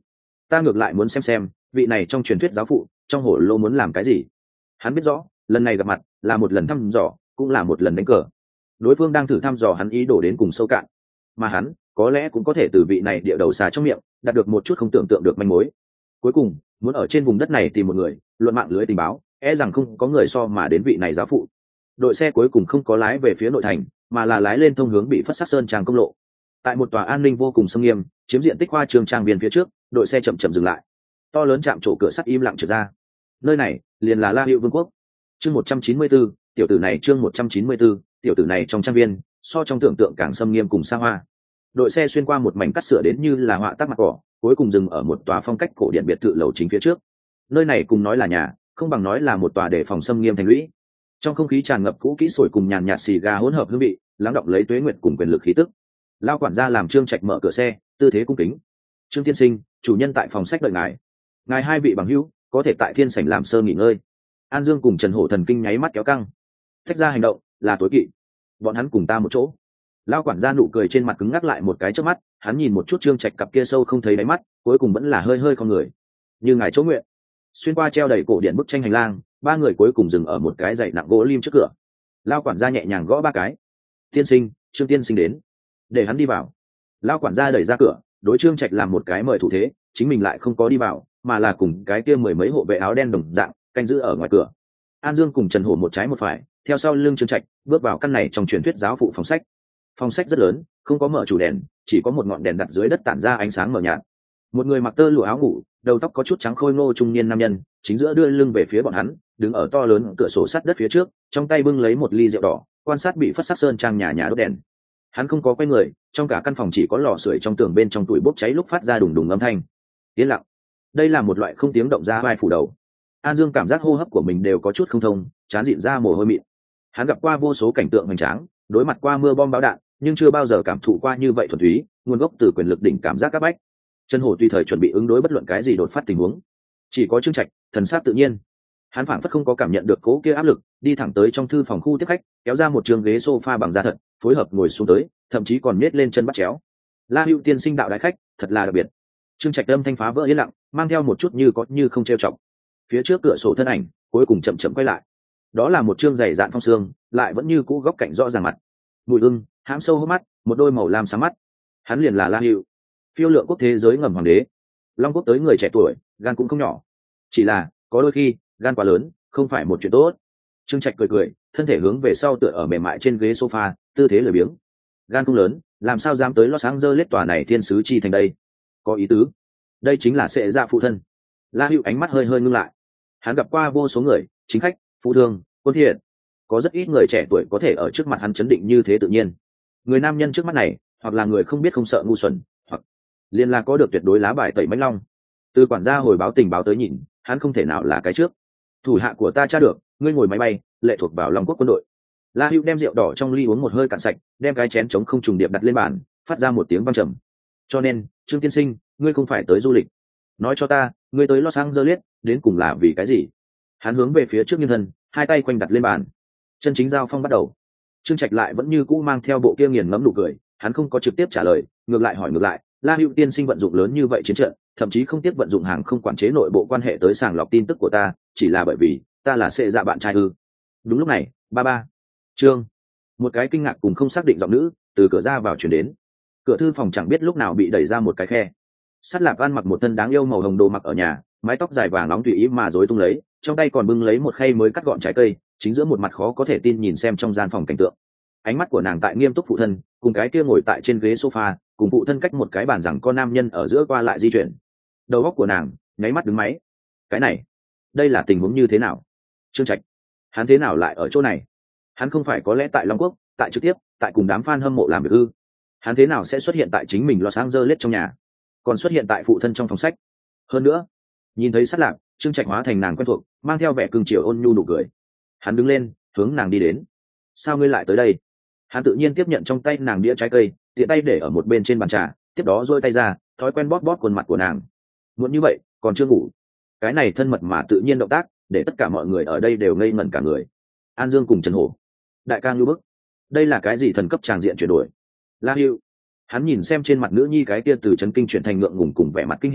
ta ngược lại muốn xem vị này trong truyền thuyết giáo phụ trong hổ lô muốn làm cái gì. Hắn biết rõ lần này gặp mặt là một lần thăm dò, cũng là một lần đánh cờ. Đối phương đang thử thăm dò hắn ý đồ đến cùng sâu cạn, mà hắn có lẽ cũng có thể từ vị này địa đầu xà trong miệng đạt được một chút không tưởng tượng được manh mối. Cuối cùng muốn ở trên vùng đất này tìm một người luận mạng lưới tình báo, rằng không có người so mà đến vị này giáo phụ. Đội xe cuối cùng không có lái về phía nội thành, mà là lái lên thông hướng bị phất sắc sơn trang công lộ. Tại một tòa an ninh vô cùng nghiêm nghiêm, chiếm diện tích hoa trường trang viên phía trước, đội xe chậm chậm dừng lại. To lớn chạm trổ cửa sắt im lặng trượt ra. Nơi này liền là La Hữu Vương quốc. Chương 194, tiểu tử này chương 194, tiểu tử này trong trang viên, so trong tưởng tượng càng xâm nghiêm cùng xa hoa. Đội xe xuyên qua một mảnh cắt sửa đến như là họa tác mặt cỏ, cuối cùng dừng ở một tòa phong cách cổ điển biệt thự lầu chính phía trước. Nơi này cùng nói là nhà, không bằng nói là một tòa để phòng xâm nghiêm thành lũy. Trong không khí tràn ngập cũ kỹ sồi cùng nhàn nhạt xì gà hỗn hợp hương vị, lắng động lấy tuế nguyệt cùng quyền lực khí tức. Lao quản gia làm Trương Trạch mở cửa xe, tư thế cung kính. Trương tiên sinh, chủ nhân tại phòng sách đợi ngài hai vị bằng hữu có thể tại thiên sảnh làm sơ nghỉ ngơi. An Dương cùng Trần Hổ thần kinh nháy mắt kéo căng. Tách ra hành động là tối kỵ, bọn hắn cùng ta một chỗ. Lao quản gia nụ cười trên mặt cứng ngắc lại một cái trước mắt, hắn nhìn một chút Trương Trạch cặp kia sâu không thấy đáy mắt, cuối cùng vẫn là hơi hơi con người. Như ngài chỗ nguyện. Xuyên qua treo đầy cổ điện bức tranh hành lang, ba người cuối cùng dừng ở một cái dãy nặng gỗ lim trước cửa. Lao quản gia nhẹ nhàng gõ ba cái. Tiên sinh, Trương tiên sinh đến, để hắn đi vào. Lao quản gia đẩy ra cửa, đối Trương Trạch làm một cái mời thủ thế, chính mình lại không có đi vào, mà là cùng cái kia mười mấy hộ vệ áo đen đồng dạng canh giữ ở ngoài cửa. An Dương cùng Trần Hổ một trái một phải theo sau lưng Trương Trạch bước vào căn này trong truyền thuyết giáo phụ phòng sách. Phòng sách rất lớn, không có mở chủ đèn, chỉ có một ngọn đèn đặt dưới đất tản ra ánh sáng mờ nhạt. Một người mặc tơ lụa áo ngủ, đầu tóc có chút trắng khôi ngô trung niên nam nhân chính giữa đưa lưng về phía bọn hắn, đứng ở to lớn cửa sổ sắt đất phía trước, trong tay bưng lấy một ly rượu đỏ, quan sát bị phất sắc sơn trang nhà đốt đèn. Hắn không có quay người, trong cả căn phòng chỉ có lò sưởi trong tường bên trong tuổi bốc cháy lúc phát ra đùng đùng âm thanh. Yên lặng. Đây là một loại không tiếng động ra vai phủ đầu. An Dương cảm giác hô hấp của mình đều có chút không thông, chán dịn ra mồ hôi mịn. Hắn gặp qua vô số cảnh tượng hoành tráng, đối mặt qua mưa bom bão đạn, nhưng chưa bao giờ cảm thụ qua như vậy thuần túy, nguồn gốc từ quyền lực đỉnh cảm giác các bách. Trần Hổ tùy thời chuẩn bị ứng đối bất luận cái gì đột phát tình huống. Chỉ có Trương Trạch, thần sắc tự nhiên. Hắn phảng phất không có cảm nhận được cố kia áp lực, đi thẳng tới trong thư phòng khu tiếp khách, kéo ra một trường ghế sofa bằng da thật, phối hợp ngồi xuống tới, thậm chí còn nhét lên chân bắt chéo. La Hữu tiên sinh đạo đại khách, thật là đặc biệt. Trương Trạch âm thanh phá vỡ yên lặng, mang theo một chút như có như không trêu chọc. Phía trước cửa sổ thân ảnh cuối cùng chậm chậm quay lại. Đó là một trương dày dạn phong xương, lại vẫn như cũ góc cạnh rõ ràng mặt. Mùi ưng, hãm sâu hốc mắt, một đôi màu lam sáng mắt. Hắn liền là La Hữu, phiêu lượng quốc thế giới ngầm hoàng đế. Long quốc tới người trẻ tuổi, gan cũng không nhỏ. Chỉ là, có đôi khi, gan quá lớn, không phải một chuyện tốt. Trương Trạch cười cười, thân thể hướng về sau tựa ở mềm mại trên ghế sofa, tư thế lười biếng. Gan không lớn, làm sao dám tới Los Angeles tòa này thiên sứ chi thành đây? Có ý tứ. Đây chính là sẽ ra phụ thân. La Hữu ánh mắt hơi hơi ngưng lại. Hắn gặp qua vô số người, chính khách, phụ thương, quân thiện. Có rất ít người trẻ tuổi có thể ở trước mặt hắn chấn định như thế tự nhiên. Người nam nhân trước mắt này, hoặc là người không biết không sợ ngu xuẩn, hoặc liền là có được tuyệt đối lá bài tẩy mãnh long. Từ quản gia hồi báo tình báo tới nhìn, hắn không thể nào là cái trước. Thủ hạ của ta tra được, ngươi ngồi máy bay, lệ thuộc vào Long quốc quân đội. La Hữu đem rượu đỏ trong ly uống một hơi cạn sạch, đem cái chén trống không trùng điệp đặt lên bàn, phát ra một tiếng vang trầm. Cho nên, Trương tiên sinh, ngươi không phải tới du lịch. Nói cho ta, ngươi tới Los Angeles đến cùng là vì cái gì? Hắn hướng về phía trước nghiêng thân, hai tay quanh đặt lên bàn. Chân chính giao phong bắt đầu. Trương Trạch lại vẫn như cũ mang theo bộ kia nghiền ngẫm nụ cười, hắn không có trực tiếp trả lời, ngược lại hỏi ngược lại, La Hữu tiên sinh vận dụng lớn như vậy chiến trận, thậm chí không tiếc vận dụng hàng không quản chế nội bộ quan hệ tới sàng lọc tin tức của ta, chỉ là bởi vì ta là sệ dạ bạn trai ư? Đúng lúc này, ba Trương, một cái kinh ngạc cùng không xác định giọng nữ từ cửa ra vào chuyển đến. Cửa thư phòng chẳng biết lúc nào bị đẩy ra một cái khe. Sắt Lạp An mặc một thân đáng yêu màu hồng đồ mặc ở nhà, mái tóc dài vàng nóng tùy ý mà rối tung lấy, trong tay còn bưng lấy một khay mới cắt gọn trái cây, chính giữa một mặt khó có thể tin nhìn xem trong gian phòng cảnh tượng. Ánh mắt của nàng tại nghiêm túc phụ thân, cùng cái kia ngồi tại trên ghế sofa, cùng phụ thân cách một cái bàn rằng con nam nhân ở giữa qua lại di chuyển. Đầu óc của nàng nháy mắt đứng máy. Cái này, đây là tình huống như thế nào? Trương Trạch, hắn thế nào lại ở chỗ này? Hắn không phải có lẽ tại Long quốc, tại trực tiếp, tại cùng đám fan hâm mộ làm việc ư? Hắn thế nào sẽ xuất hiện tại chính mình Los Angeles trong nhà, còn xuất hiện tại phụ thân trong phòng sách? Hơn nữa, nhìn thấy Sắt Lạp, Trương Trạch hóa thành nàng quen thuộc, mang theo vẻ cưng chiều ôn nhu nụ cười. Hắn đứng lên, hướng nàng đi đến. Sao ngươi lại tới đây? Hắn tự nhiên tiếp nhận trong tay nàng đĩa trái cây, tiện tay để ở một bên trên bàn trà, tiếp đó duỗi tay ra, thói quen bóp bóp khuôn mặt của nàng. Muốn như vậy, còn chưa ngủ. Cái này thân mật mà tự nhiên động tác, để tất cả mọi người ở đây đều ngây ngẩn cả người. An Dương cùng Trần Hổ, đại ca ngưu bức, đây là cái gì thần cấp tràng diện chuyển đổi? La Hữu, hắn nhìn xem trên mặt nữ nhi cái kia từ chấn kinh chuyển thành ngượng ngùng cùng vẻ mặt kinh hỉ,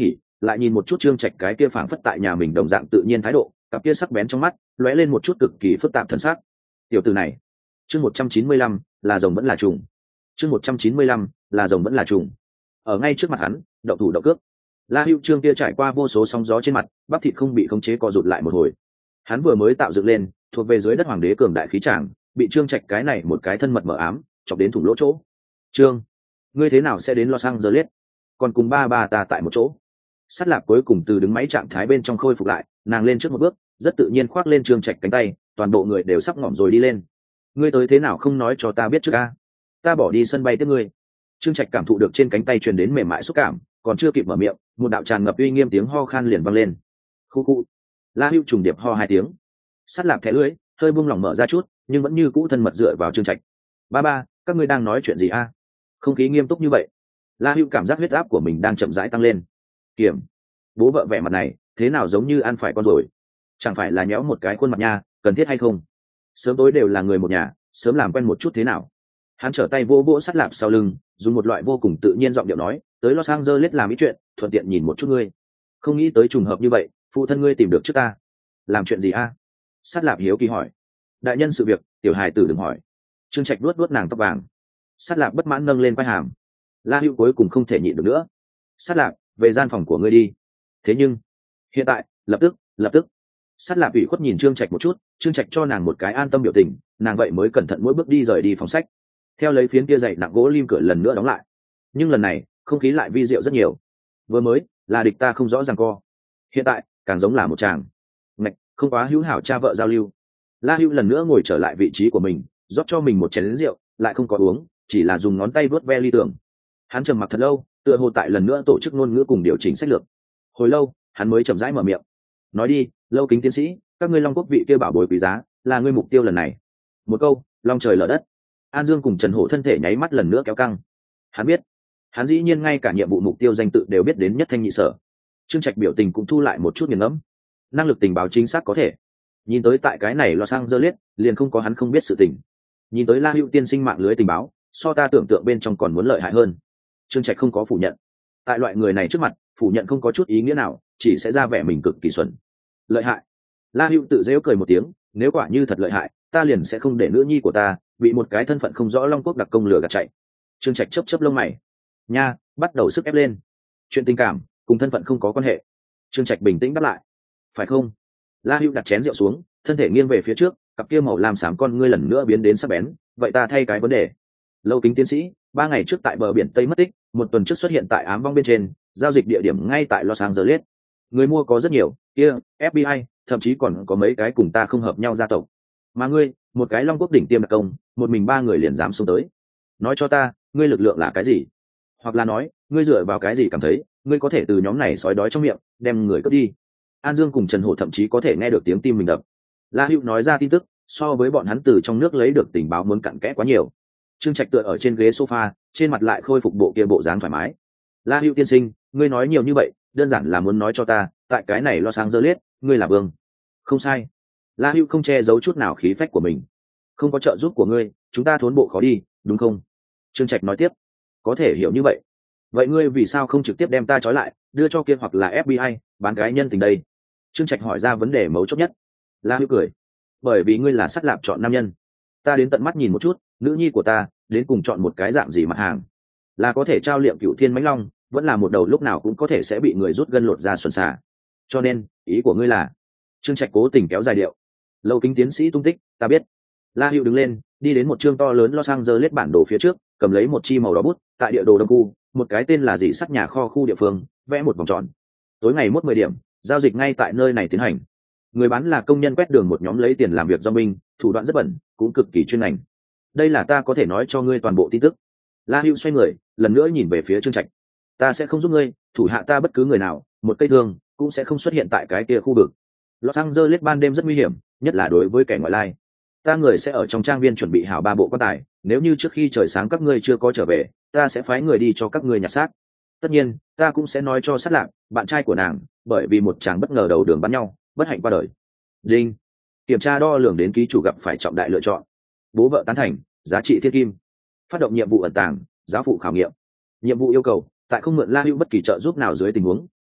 lại nhìn một chút Trương Trạch cái kia phảng phất tại nhà mình đồng dạng tự nhiên thái độ, cặp kia sắc bén trong mắt lóe lên một chút cực kỳ phức tạp thần sắc. Tiểu tử này, chương 195, là rồng vẫn là trùng. Chương 195, là rồng vẫn là trùng. Ở ngay trước mặt hắn, động thủ động cước. La Hữu Trương kia trải qua vô số sóng gió trên mặt, bắp thịt không bị khống chế co rụt lại một hồi. Hắn vừa mới tạo dựng lên, thuộc về dưới đất hoàng đế cường đại khí tràng, bị Trương Trạch cái này một cái thân mật mờ ám, chọc đến thủng lỗ chỗ. Trương, ngươi thế nào sẽ đến Los Angeles? Còn cùng ba ta tại một chỗ. Sát Lạp cuối cùng từ đứng máy trạng thái bên trong khôi phục lại, nàng lên trước một bước, rất tự nhiên khoác lên Trương Trạch cánh tay, toàn bộ người đều sắp ngỏm rồi đi lên. Ngươi tới thế nào không nói cho ta biết trước a? Ta bỏ đi sân bay tiếp ngươi. Trương Trạch cảm thụ được trên cánh tay truyền đến mềm mại xúc cảm, còn chưa kịp mở miệng, một đạo tràn ngập uy nghiêm tiếng ho khan liền vang lên. Khu khu. La Hữu trùng điệp ho hai tiếng. Sát Lạp thẻ lưỡi, hơi buông lỏng mở ra chút, nhưng vẫn như cũ thân mật dựa vào Trương Trạch. Ba, các ngươi đang nói chuyện gì a? Không khí nghiêm túc như vậy. La Hữu cảm giác huyết áp của mình đang chậm rãi tăng lên. Kiểm, bố vợ vẻ mặt này, thế nào giống như ăn phải con rồi? Chẳng phải là nhéo một cái khuôn mặt nha, cần thiết hay không? Sớm tối đều là người một nhà, sớm làm quen một chút thế nào? Hắn trở tay vỗ vỗ Sát Lạp sau lưng, dùng một loại vô cùng tự nhiên giọng điệu nói, tới Los Angeles làm ý chuyện, thuận tiện nhìn một chút ngươi. Không nghĩ tới trùng hợp như vậy, phụ thân ngươi tìm được trước ta. Làm chuyện gì a? Sát Lạp hiếu kỳ hỏi. Đại nhân sự việc, tiểu hài tử đừng hỏi. Trương Trạch nuốt nàng tóc vàng. Sát Lạp bất mãn nâng lên vai hàm. La Hữu cuối cùng không thể nhịn được nữa. Sát Lạp, về gian phòng của ngươi đi. Thế nhưng hiện tại, lập tức. Sát Lạp ủy khuất nhìn Trương Trạch một chút, Trương Trạch cho nàng một cái an tâm biểu tình, nàng vậy mới cẩn thận mỗi bước đi rời đi phòng sách. Theo lấy phiến kia dày nặng gỗ lim cửa lần nữa đóng lại. Nhưng lần này, không khí lại vi diệu rất nhiều. Vừa mới là địch ta không rõ ràng co, hiện tại càng giống là một chàng ngạch không quá hữu hảo cha vợ giao lưu. La Hữu lần nữa ngồi trở lại vị trí của mình, rót cho mình một chén rượu, lại không có uống, chỉ là dùng ngón tay vuốt ve ly tường. Hắn trầm mặc thật lâu, tựa hồ tại lần nữa tổ chức ngôn ngữ cùng điều chỉnh sách lược. Hồi lâu, hắn mới chậm rãi mở miệng. Nói đi, Lâu Kính tiến sĩ, các ngươi Long Quốc vị kia bảo bối quý giá, là ngươi mục tiêu lần này. Một câu, long trời lở đất. An Dương cùng Trần Hổ thân thể nháy mắt lần nữa kéo căng. Hắn biết, hắn dĩ nhiên ngay cả nhiệm vụ mục tiêu danh tự đều biết đến nhất thanh nhị sở. Trương Trạch biểu tình cũng thu lại một chút nghiền ngẫm. Năng lực tình báo chính xác có thể. Nhìn tới tại cái này Los Angeles, liền không có hắn không biết sự tình. Nhìn tới La Hữu tiên sinh mạng lưới tình báo, so ta tưởng tượng bên trong còn muốn lợi hại hơn. Trương Trạch không có phủ nhận. Tại loại người này trước mặt, phủ nhận không có chút ý nghĩa nào, chỉ sẽ ra vẻ mình cực kỳ xuẩn. Lợi hại. La Hữu tự giễu cười một tiếng, nếu quả như thật lợi hại, ta liền sẽ không để nữ nhi của ta bị một cái thân phận không rõ Long Quốc đặc công lừa gạt chạy. Trương Trạch chớp chớp lông mày. Nha, bắt đầu sức ép lên. Chuyện tình cảm cùng thân phận không có quan hệ. Trương Trạch bình tĩnh đáp lại. Phải không? La Hữu đặt chén rượu xuống, thân thể nghiêng về phía trước, cặp kia màu lam xám con ngươi lần nữa biến đến sắc bén. Vậy ta thay cái vấn đề. Lâu Kính tiến sĩ, 3 ngày trước tại bờ biển Tây mất tích, 1 tuần trước xuất hiện tại ám vong bên trên, giao dịch địa điểm ngay tại Los Angeles. Người mua có rất nhiều, kia, FBI, thậm chí còn có mấy cái cùng ta không hợp nhau gia tộc. Mà ngươi, một cái Long Quốc đỉnh tiêm đặc công, một mình 3 người liền dám xuống tới. Nói cho ta, ngươi lực lượng là cái gì? Hoặc là nói, ngươi dựa vào cái gì cảm thấy, ngươi có thể từ nhóm này sói đói trong miệng, đem người cướp đi. An Dương cùng Trần Hổ thậm chí có thể nghe được tiếng tim mình đập. La Hữu nói ra tin tức, so với bọn hắn từ trong nước lấy được tình báo muốn cặn kẽ quá nhiều. Trương Trạch tựa ở trên ghế sofa, trên mặt lại khôi phục bộ kia bộ dáng thoải mái. La Hữu tiên sinh, ngươi nói nhiều như vậy, đơn giản là muốn nói cho ta, tại cái này Los Angeles, ngươi là vương. Không sai. La Hữu không che giấu chút nào khí phách của mình. Không có trợ giúp của ngươi, chúng ta thốn bộ khó đi, đúng không? Trương Trạch nói tiếp. Có thể hiểu như vậy. Vậy ngươi vì sao không trực tiếp đem ta trói lại, đưa cho kia hoặc là FBI, bán cái nhân tình đây? Trương Trạch hỏi ra vấn đề mấu chốt nhất. La Hữu cười. Bởi vì ngươi là Sắt Lạp chọn nam nhân. Ta đến tận mắt nhìn một chút, nữ nhi của ta đến cùng chọn một cái dạng gì mặt hàng, là có thể trao liệm Cửu Thiên Mãnh Long, vẫn là một đầu lúc nào cũng có thể sẽ bị người rút gân lột ra xuẩn xả. Cho nên ý của ngươi là? Trương Trạch cố tình kéo dài điệu. Lâu Kính tiến sĩ tung tích ta biết. La Hữu đứng lên, đi đến một chương to lớn Los Angeles bản đồ phía trước, cầm lấy một chi màu đỏ bút, tại địa đồ đông khu, một cái tên là dị sắt nhà kho khu địa phương, vẽ một vòng tròn. Tối ngày mốt 10 điểm, giao dịch ngay tại nơi này tiến hành. Người bán là công nhân quét đường một nhóm lấy tiền làm việc do binh, thủ đoạn rất bẩn, cũng cực kỳ chuyên ngành. Đây là ta có thể nói cho ngươi toàn bộ tin tức. La Hữu xoay người, lần nữa nhìn về phía Trương Trạch. Ta sẽ không giúp ngươi, thủ hạ ta bất cứ người nào, một cây thương cũng sẽ không xuất hiện tại cái kia khu vực. Los Angeles ban đêm rất nguy hiểm, nhất là đối với kẻ ngoại lai. Ta người sẽ ở trong trang viên chuẩn bị hảo 3 bộ quan tài, nếu như trước khi trời sáng các ngươi chưa có trở về, ta sẽ phái người đi cho các ngươi nhặt xác. Tất nhiên, ta cũng sẽ nói cho Sát Lạc, bạn trai của nàng, bởi vì một chàng bất ngờ đầu đường bắn nhau, bất hạnh qua đời. Đinh. Kiểm tra đo lường đến ký chủ gặp phải trọng đại lựa chọn. Bố vợ tán thành, giá trị thiên kim. Phát động nhiệm vụ ẩn tàng, giáo phụ khảo nghiệm. Nhiệm vụ yêu cầu, tại không mượn La Hữu bất kỳ trợ giúp nào dưới tình huống,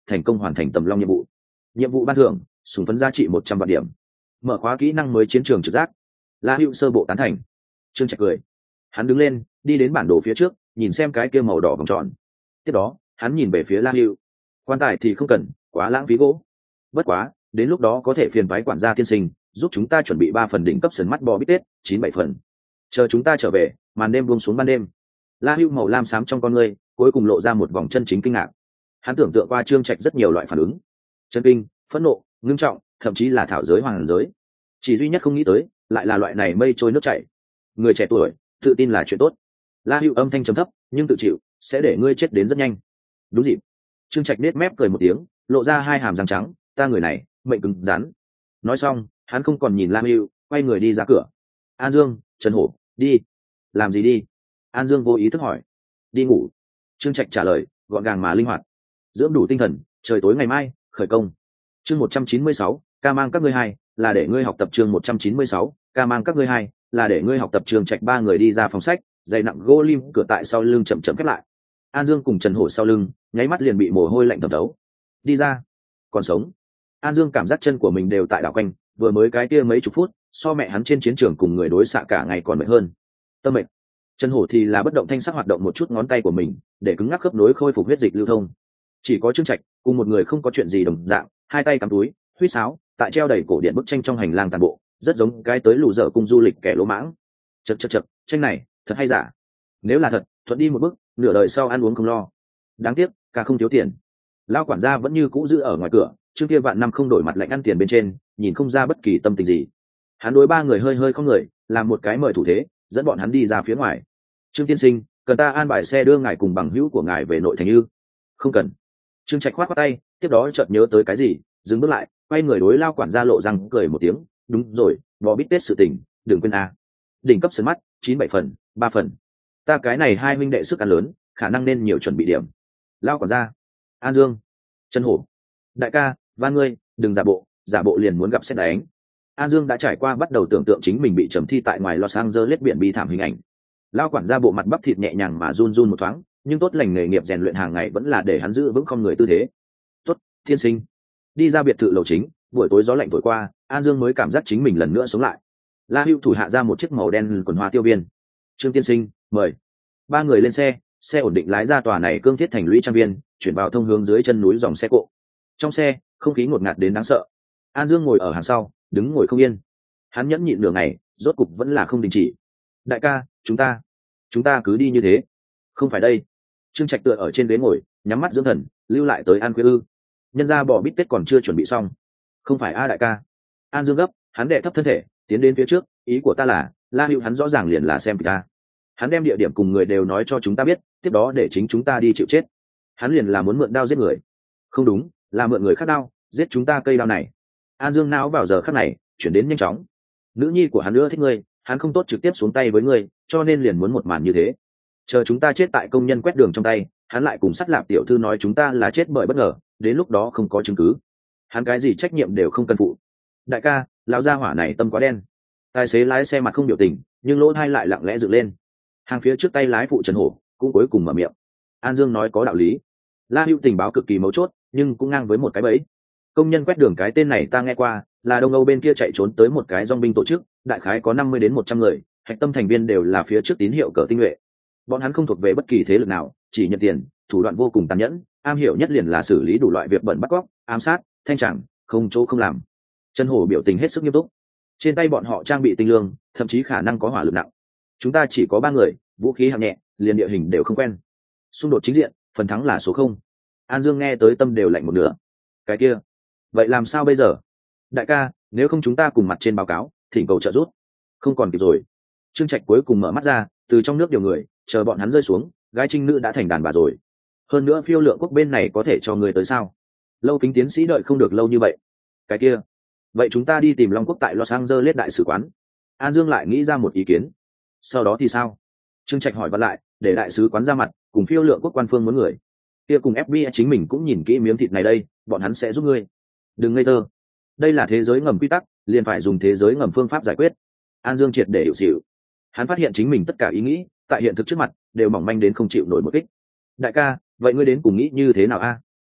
thành công hoàn thành tầm long nhiệm vụ ban thưởng súng phấn giá trị 100 vạn điểm, mở khóa kỹ năng mới chiến trường trực giác. La Hữu sơ bộ tán thành. Trương Trạch cười, hắn đứng lên đi đến bản đồ phía trước, nhìn xem cái kia màu đỏ vòng tròn. Tiếp đó hắn nhìn về phía La Hữu, quan tài thì không cần, quá lãng phí gỗ. Bất quá đến lúc đó có thể phiền phái quản gia tiên sinh giúp chúng ta chuẩn bị 3 phần đỉnh cấp sườn mắt bò bít tết 97 phần, chờ chúng ta trở về màn đêm buông xuống ban đêm. La Hữu màu lam xám trong con ngươi cuối cùng lộ ra một vòng chân chính kinh ngạc. Hắn tưởng tượng qua Trương Trạch rất nhiều loại phản ứng: chân kinh, phẫn nộ, ngưng trọng, thậm chí là thảo giới hoàng giới. Chỉ duy nhất không nghĩ tới lại là loại này mây trôi nước chảy. Người trẻ tuổi tự tin là chuyện tốt. La Hữu âm thanh trầm thấp nhưng tự chịu, sẽ để ngươi chết đến rất nhanh. Đúng dịp. Trương Trạch nết mép cười một tiếng, lộ ra 2 hàm răng trắng, ta người này mệnh cứng rắn. Nói xong hắn không còn nhìn La Hữu, quay người đi ra cửa. An Dương, Trần Hổ, đi. Làm gì đi? An Dương vô ý thức hỏi. Đi ngủ. Trương Trạch trả lời gọn gàng mà linh hoạt. Dưỡng đủ tinh thần, trời tối ngày mai khởi công. Chương 196, ca mang các ngươi hai, là để ngươi học tập. Chương 196, ca mang các ngươi hai, là để ngươi học tập. Trương Trạch 3 người đi ra phòng sách, dày nặng gỗ lim cửa tại sau lưng chậm chậm khép lại. An Dương cùng Trần Hổ sau lưng nháy mắt liền bị mồ hôi lạnh thấm thấu. Đi ra. Còn sống. An Dương cảm giác chân của mình đều tại đảo quanh, vừa mới cái kia mấy chục phút so mẹ hắn trên chiến trường cùng người đối xạ cả ngày còn mệt hơn. Tâm mệt. Trần Hổ thì là bất động thanh sắc hoạt động một chút ngón tay của mình để cứng ngắc khớp nối khôi phục huyết dịch lưu thông. Chỉ có Trương Trạch cùng một người không có chuyện gì đồng dạng, 2 tay cắm túi huýt sáo tại treo đầy cổ điện bức tranh trong hành lang tàn bộ, rất giống cái tới lù dở cung du lịch kẻ lỗ mãng. Chật, tranh này thật hay giả? Nếu là thật, thuận đi một bước, nửa đời sau ăn uống không lo. Đáng tiếc ca không thiếu tiền. Lao quản gia vẫn như cũ giữ ở ngoài cửa, Trương Kia Vạn năm không đổi mặt lạnh ăn tiền bên trên, nhìn không ra bất kỳ tâm tình gì. Hắn đối 3 người hơi hơi không người, làm một cái mời thủ thế, dẫn bọn hắn đi ra phía ngoài. Trương tiên sinh, cần ta an bài xe đưa ngài cùng bằng hữu của ngài về nội thành ư? Không cần. Trương Trạch khoát tay, tiếp đó chợt nhớ tới cái gì, dừng bước lại, quay người đối Lao quản gia lộ răng cười một tiếng, đúng rồi, bò bít tết sự tình, đừng quên a. Đỉnh cấp sườn mắt 97 phần, 3 phần. Ta cái này 2 huynh đệ sức ăn lớn, khả năng nên nhiều chuẩn bị điểm. Lao quản gia. An Dương, Trần Hổ, đại ca, van ngươi đừng giả bộ liền muốn gặp sét đánh. An Dương đã trải qua bắt đầu tưởng tượng chính mình bị trầm thi tại ngoài Los Angeles biển bi thảm hình ảnh. Lao quản gia bộ mặt bắp thịt nhẹ nhàng mà run run một thoáng, nhưng tốt lành nghề nghiệp rèn luyện hàng ngày vẫn là để hắn giữ vững không người tư thế. Tốt, thiên sinh. Đi ra biệt thự lầu chính, buổi tối gió lạnh thổi qua, An Dương mới cảm giác chính mình lần nữa sống lại. La Hữu thủ hạ ra một chiếc màu đen quần hoa tiêu viên. Trương tiên sinh, mời. 3 người lên xe, xe ổn định lái ra tòa này cương thiết thành lũy trang viên, chuyển vào thông hướng dưới chân núi dòng xe cộ. Trong xe không khí ngột ngạt đến đáng sợ. An Dương ngồi ở hàng sau, đứng ngồi không yên. Hắn nhẫn nhịn nửa ngày, rốt cục vẫn là không đình chỉ. Đại ca, chúng ta cứ đi như thế. Không phải đây. Trương Trạch tựa ở trên ghế ngồi, nhắm mắt dưỡng thần, lưu lại tới An Khuê ư? Nhân ra bò bít tết còn chưa chuẩn bị xong. Không phải a đại ca. An Dương gấp, hắn đệ thấp thân thể, tiến đến phía trước. Ý của ta là, La Hữu hắn rõ ràng liền là xem kịch ta. Hắn đem địa điểm cùng người đều nói cho chúng ta biết, tiếp đó để chính chúng ta đi chịu chết. Hắn liền là muốn mượn đao giết người. Không đúng, là mượn người khác đao giết chúng ta cây đao này. An Dương não vào giờ khắc này chuyển đến nhanh chóng. Nữ nhi của hắn nữa thích ngươi, hắn không tốt trực tiếp xuống tay với ngươi, cho nên liền muốn một màn như thế. Chờ chúng ta chết tại công nhân quét đường trong tay, hắn lại cùng Sắt Lạp tiểu thư nói chúng ta là chết bởi bất ngờ, đến lúc đó không có chứng cứ, hắn cái gì trách nhiệm đều không cần phụ. Đại ca, lão gia hỏa này tâm quá đen. Tài xế lái xe mặt không biểu tình, nhưng lỗ tai lại lặng lẽ dựng lên. Hàng phía trước tay lái phụ Trần Hổ cũng cuối cùng mở miệng. An Dương nói có đạo lý. La Hữu tình báo cực kỳ mấu chốt, nhưng cũng ngang với một cái bẫy. Công nhân quét đường cái tên này ta nghe qua, là Đông Âu bên kia chạy trốn tới một cái dòng binh tổ chức, đại khái có 50 đến 100 người, hạch tâm thành viên đều là phía trước tín hiệu cờ tinh nhuệ. Bọn hắn không thuộc về bất kỳ thế lực nào, chỉ nhận tiền, thủ đoạn vô cùng tàn nhẫn, am hiểu nhất liền là xử lý đủ loại việc bẩn bắt cóc, ám sát, thanh tràng, không chỗ không làm. Trần Hổ biểu tình hết sức nghiêm túc. Trên tay bọn họ trang bị tinh lương, thậm chí khả năng có hỏa lực nặng. Chúng ta chỉ có 3 người, vũ khí hạng nhẹ, liền địa hình đều không quen. Xung đột chính diện, phần thắng là số 0. An Dương nghe tới tâm đều lạnh một nửa. Cái kia, vậy làm sao bây giờ? Đại ca, nếu không chúng ta cùng mặt trên báo cáo, thỉnh cầu trợ giúp. Không còn kịp rồi. Trương Trạch cuối cùng mở mắt ra, từ trong nước điều người, chờ bọn hắn rơi xuống, gái trinh nữ đã thành đàn bà rồi. Hơn nữa Phiêu Lượng Quốc bên này có thể cho người tới sao? Lâu Kính tiến sĩ đợi không được lâu như vậy. Cái kia, vậy chúng ta đi tìm Long Quốc tại Los Angeles đại sứ quán. An Dương lại nghĩ ra một ý kiến. Sau đó thì sao? Trương Trạch hỏi vặn lại, để đại sứ quán ra mặt, cùng Phiêu Lượng Quốc quan phương muốn người. Kia cùng FBI chính mình cũng nhìn kỹ miếng thịt này đây, bọn hắn sẽ giúp ngươi. Đừng ngây thơ. Đây là thế giới ngầm quy tắc, liền phải dùng thế giới ngầm phương pháp giải quyết. An Dương triệt để hiểu xỉu. Hắn phát hiện chính mình tất cả ý nghĩ, tại hiện thực trước mặt, đều mỏng manh đến không chịu nổi một kích. Đại ca, vậy ngươi đến cùng nghĩ như thế nào a?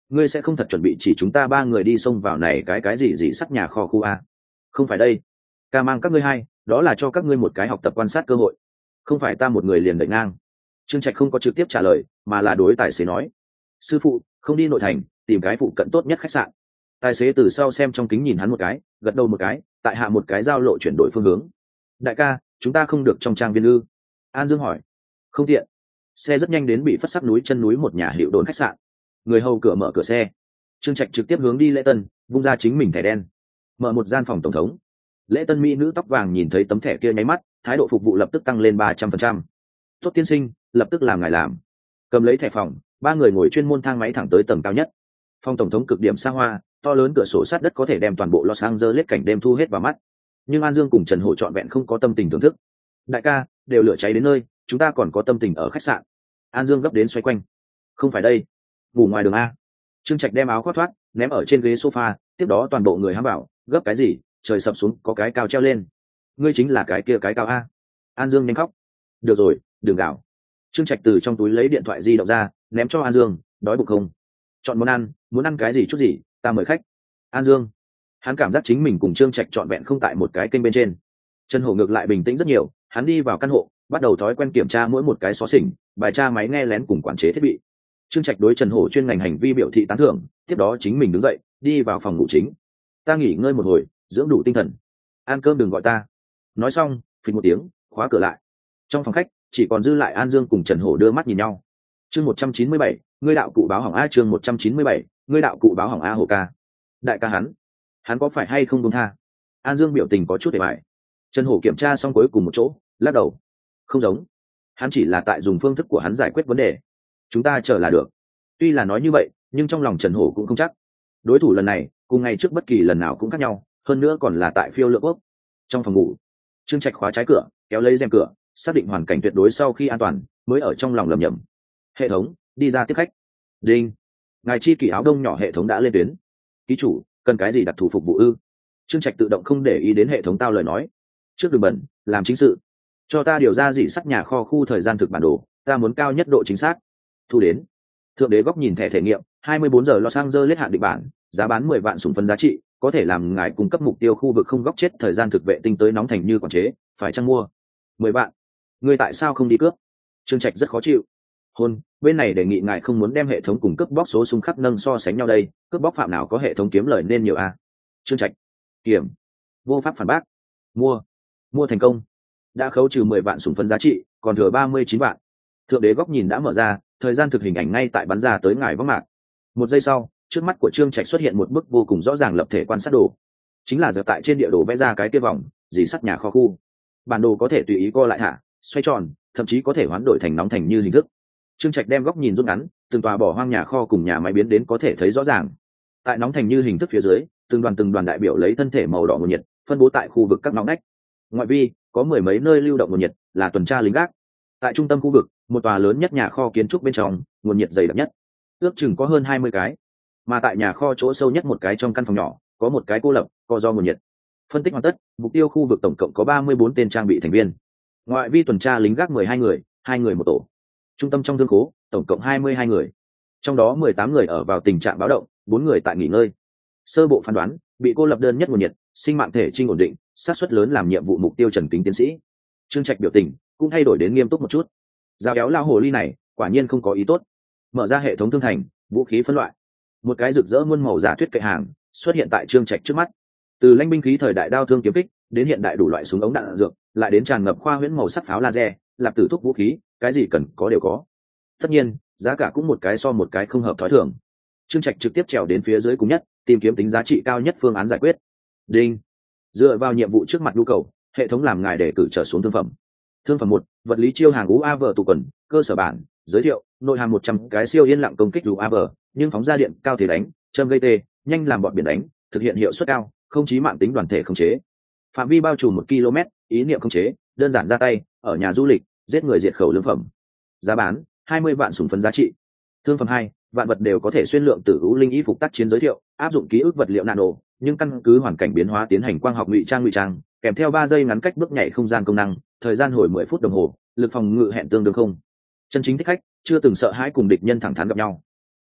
ngươi sẽ không thật chuẩn bị chỉ chúng ta ba người đi xông vào này cái gì sắt nhà kho khu a? Không phải đây, ca mang các ngươi hai, đó là cho các ngươi một cái học tập quan sát cơ hội, không phải ta một người liền đẩy ngang. Trương Trạch không có trực tiếp trả lời, mà là đối tài xế nói: sư phụ, không đi nội thành, tìm cái phụ cận tốt nhất khách sạn. Tài xế từ sau xem trong kính nhìn hắn một cái, gật đầu một cái, tại hạ một cái giao lộ chuyển đổi phương hướng. Đại ca, chúng ta không được trong trang viên ư? An Dương hỏi. Không tiện. Xe rất nhanh đến bị phất sắc núi chân núi một nhà hiệu đồn khách sạn. Người hầu cửa mở cửa xe. Trương Trạch trực tiếp hướng đi lễ tân, vung ra chính mình thẻ đen, mở một gian phòng tổng thống. Lễ tân mỹ nữ tóc vàng nhìn thấy tấm thẻ kia nháy mắt, thái độ phục vụ lập tức tăng lên 300%. Tốt tiên sinh, lập tức làm ngài làm. Cầm lấy thẻ phòng, ba người ngồi chuyên môn thang máy thẳng tới tầng cao nhất. Phòng tổng thống cực điểm xa hoa, to lớn cửa sổ sát đất có thể đem toàn bộ Los Angeles cảnh đêm thu hết vào mắt. Nhưng An Dương cùng Trần Hổ trọn vẹn không có tâm tình thưởng thức. Đại ca, đều lửa cháy đến nơi, chúng ta còn có tâm tình ở khách sạn. An Dương gấp đến xoay quanh. Không phải đây, ngủ ngoài đường a. Trương Trạch đem áo khoác thoát, ném ở trên ghế sofa, tiếp đó toàn bộ người hám bảo, gấp cái gì, trời sập xuống có cái cao treo lên. Ngươi chính là cái kia cái cao a. An Dương nhanh khóc. Được rồi, đừng gào. Trương Trạch từ trong túi lấy điện thoại di động ra, ném cho An Dương, đói bụng không? Chọn món ăn, muốn ăn cái gì chút gì, ta mời khách. An Dương, hắn cảm giác chính mình cùng Trương Trạch trọn vẹn không tại một cái kênh bên trên. Trần Hổ ngược lại bình tĩnh rất nhiều, hắn đi vào căn hộ, bắt đầu thói quen kiểm tra mỗi một cái xó xỉnh, bài tra máy nghe lén cùng quản chế thiết bị. Trương Trạch đối Trần Hổ chuyên ngành hành vi biểu thị tán thưởng, tiếp đó chính mình đứng dậy, đi vào phòng ngủ chính. Ta nghỉ ngơi một hồi, dưỡng đủ tinh thần. Ăn cơm đừng gọi ta. Nói xong, phình một tiếng, khóa cửa lại. Trong phòng khách, chỉ còn dư lại An Dương cùng Trần Hổ đưa mắt nhìn nhau. Chương 197, ngươi đạo cụ báo hỏng a. Chương 197, ngươi đạo cụ báo hỏng a. Hổ ca, đại ca hắn có phải hay không buông tha? An Dương biểu tình có chút để bại. Trần Hổ kiểm tra xong cuối cùng một chỗ, lắc đầu. Không giống, hắn chỉ là tại dùng phương thức của hắn giải quyết vấn đề. Chúng ta chờ là được. Tuy là nói như vậy, nhưng trong lòng Trần Hổ cũng không chắc. Đối thủ lần này cùng ngày trước bất kỳ lần nào cũng khác nhau, hơn nữa còn là tại phiêu lượng ốc. Trong phòng ngủ, Trương Trạch khóa trái cửa, kéo lấy rèm cửa, xác định hoàn cảnh tuyệt đối sau khi an toàn, mới ở trong lòng lẩm nhẩm. Hệ thống, đi ra tiếp khách. Đinh, ngài chi kỷ áo đông nhỏ hệ thống đã lên tuyến. Ký chủ, cần cái gì đặc thù phục vụ ư? Trương Trạch tự động không để ý đến hệ thống tao lời nói. Trước đường bẩn, làm chính sự. Cho ta điều ra dị sắt nhà kho khu thời gian thực bản đồ, ta muốn cao nhất độ chính xác. Thu đến. Thượng đế góc nhìn thẻ thể nghiệm, 24 giờ Los Angeles hạn định bản, giá bán 10 vạn súng phân giá trị, có thể làm ngài cung cấp mục tiêu khu vực không góc chết thời gian thực vệ tinh tới nóng thành như quản chế, phải chăng mua? 10 vạn. Ngươi tại sao không đi cướp? Trương Trạch rất khó chịu. Bên này đề nghị ngài không muốn đem hệ thống cùng cướp bóc số súng khắp nâng so sánh nhau đây, cướp bóc phạm nào có hệ thống kiếm lời nên nhiều a. Trương Trạch. Kiểm. Vô pháp phản bác. Mua thành công. Đã khấu trừ 10 vạn súng phấn giá trị, còn thừa 39 vạn. Thượng đế góc nhìn đã mở ra, thời gian thực hình ảnh ngay tại bắn ra tới ngài vóc mạc. Một giây sau, trước mắt của Trương Trạch xuất hiện một bức vô cùng rõ ràng lập thể quan sát đồ. Chính là dựa tại trên địa đồ vẽ ra cái kia vòng, dì sắt nhà kho khu. Bản đồ có thể tùy ý co lại thả, xoay tròn, thậm chí có thể hoán đổi thành nóng thành như hình thức. Trương Trạch đem góc nhìn rút ngắn, từng tòa bỏ hoang nhà kho cùng nhà máy biến đến có thể thấy rõ ràng. Tại nóng thành như hình thức phía dưới, từng đoàn đại biểu lấy thân thể màu đỏ nguồn nhiệt, phân bố tại khu vực các ngõ ngách. Ngoại vi có mười mấy nơi lưu động nguồn nhiệt, là tuần tra lính gác. Tại trung tâm khu vực, một tòa lớn nhất nhà kho kiến trúc bên trong, nguồn nhiệt dày đặc nhất, ước chừng có hơn 20 cái. Mà tại nhà kho chỗ sâu nhất một cái trong căn phòng nhỏ, có một cái cô lập, co do nguồn nhiệt. Phân tích hoàn tất, mục tiêu khu vực tổng cộng có 34 tên trang bị thành viên. Ngoại vi tuần tra lính gác 12 người, 2 người một tổ. Trung tâm trong thương khố, tổng cộng 22 người. Trong đó 18 người ở vào tình trạng báo động, 4 người tại nghỉ ngơi. Sơ bộ phán đoán, bị cô lập đơn nhất nguồn nhiệt, sinh mạng thể trinh ổn định, xác suất lớn làm nhiệm vụ mục tiêu Trần Kính tiến sĩ. Trương Trạch biểu tình cũng thay đổi đến nghiêm túc một chút. Dao kéo lao hồ ly này, quả nhiên không có ý tốt. Mở ra hệ thống thương thành, vũ khí phân loại. Một cái rực rỡ muôn màu giả thuyết kệ hàng xuất hiện tại Trương Trạch trước mắt. Từ lãnh binh khí thời đại đao thương kiếm kích, đến hiện đại đủ loại súng ống đạn dược, lại đến tràn ngập khoa huyễn màu sắc pháo laser, lạp tử thuốc vũ khí, cái gì cần có đều có. Tất nhiên, giá cả cũng một cái so một cái không hợp thói thường. Trương Trạch trực tiếp trèo đến phía dưới cùng nhất, tìm kiếm tính giá trị cao nhất phương án giải quyết. Đinh. Dựa vào nhiệm vụ trước mặt nhu cầu, hệ thống làm ngài để cử trở xuống thương phẩm. Thương phẩm 1, vật lý chiêu hàng UAV tủ quần, cơ sở bản, giới thiệu, nội hàm 100 cái siêu yên lặng công kích UAV, nhưng phóng ra điện cao thể đánh, châm gây tê, nhanh làm bọn biển đánh, thực hiện hiệu suất cao, không chí mạng tính đoàn thể khống chế. Phạm vi bao trùm 1 km, ý niệm khống chế, đơn giản ra tay, ở nhà du lịch, giết người diệt khẩu lương phẩm. Giá bán 20 vạn súng phấn giá trị. Thương phẩm 2, vạn vật đều có thể xuyên lượng tử hữu linh y phục tác chiến giới thiệu, áp dụng ký ức vật liệu nano, nhưng căn cứ hoàn cảnh biến hóa tiến hành quang học ngụy trang, kèm theo 3 giây ngắn cách bước nhảy không gian công năng, thời gian hồi 10 phút đồng hồ, lực phòng ngự hẹn tương đương không. Chân chính thích khách, chưa từng sợ hãi cùng địch nhân thẳng thắn gặp nhau.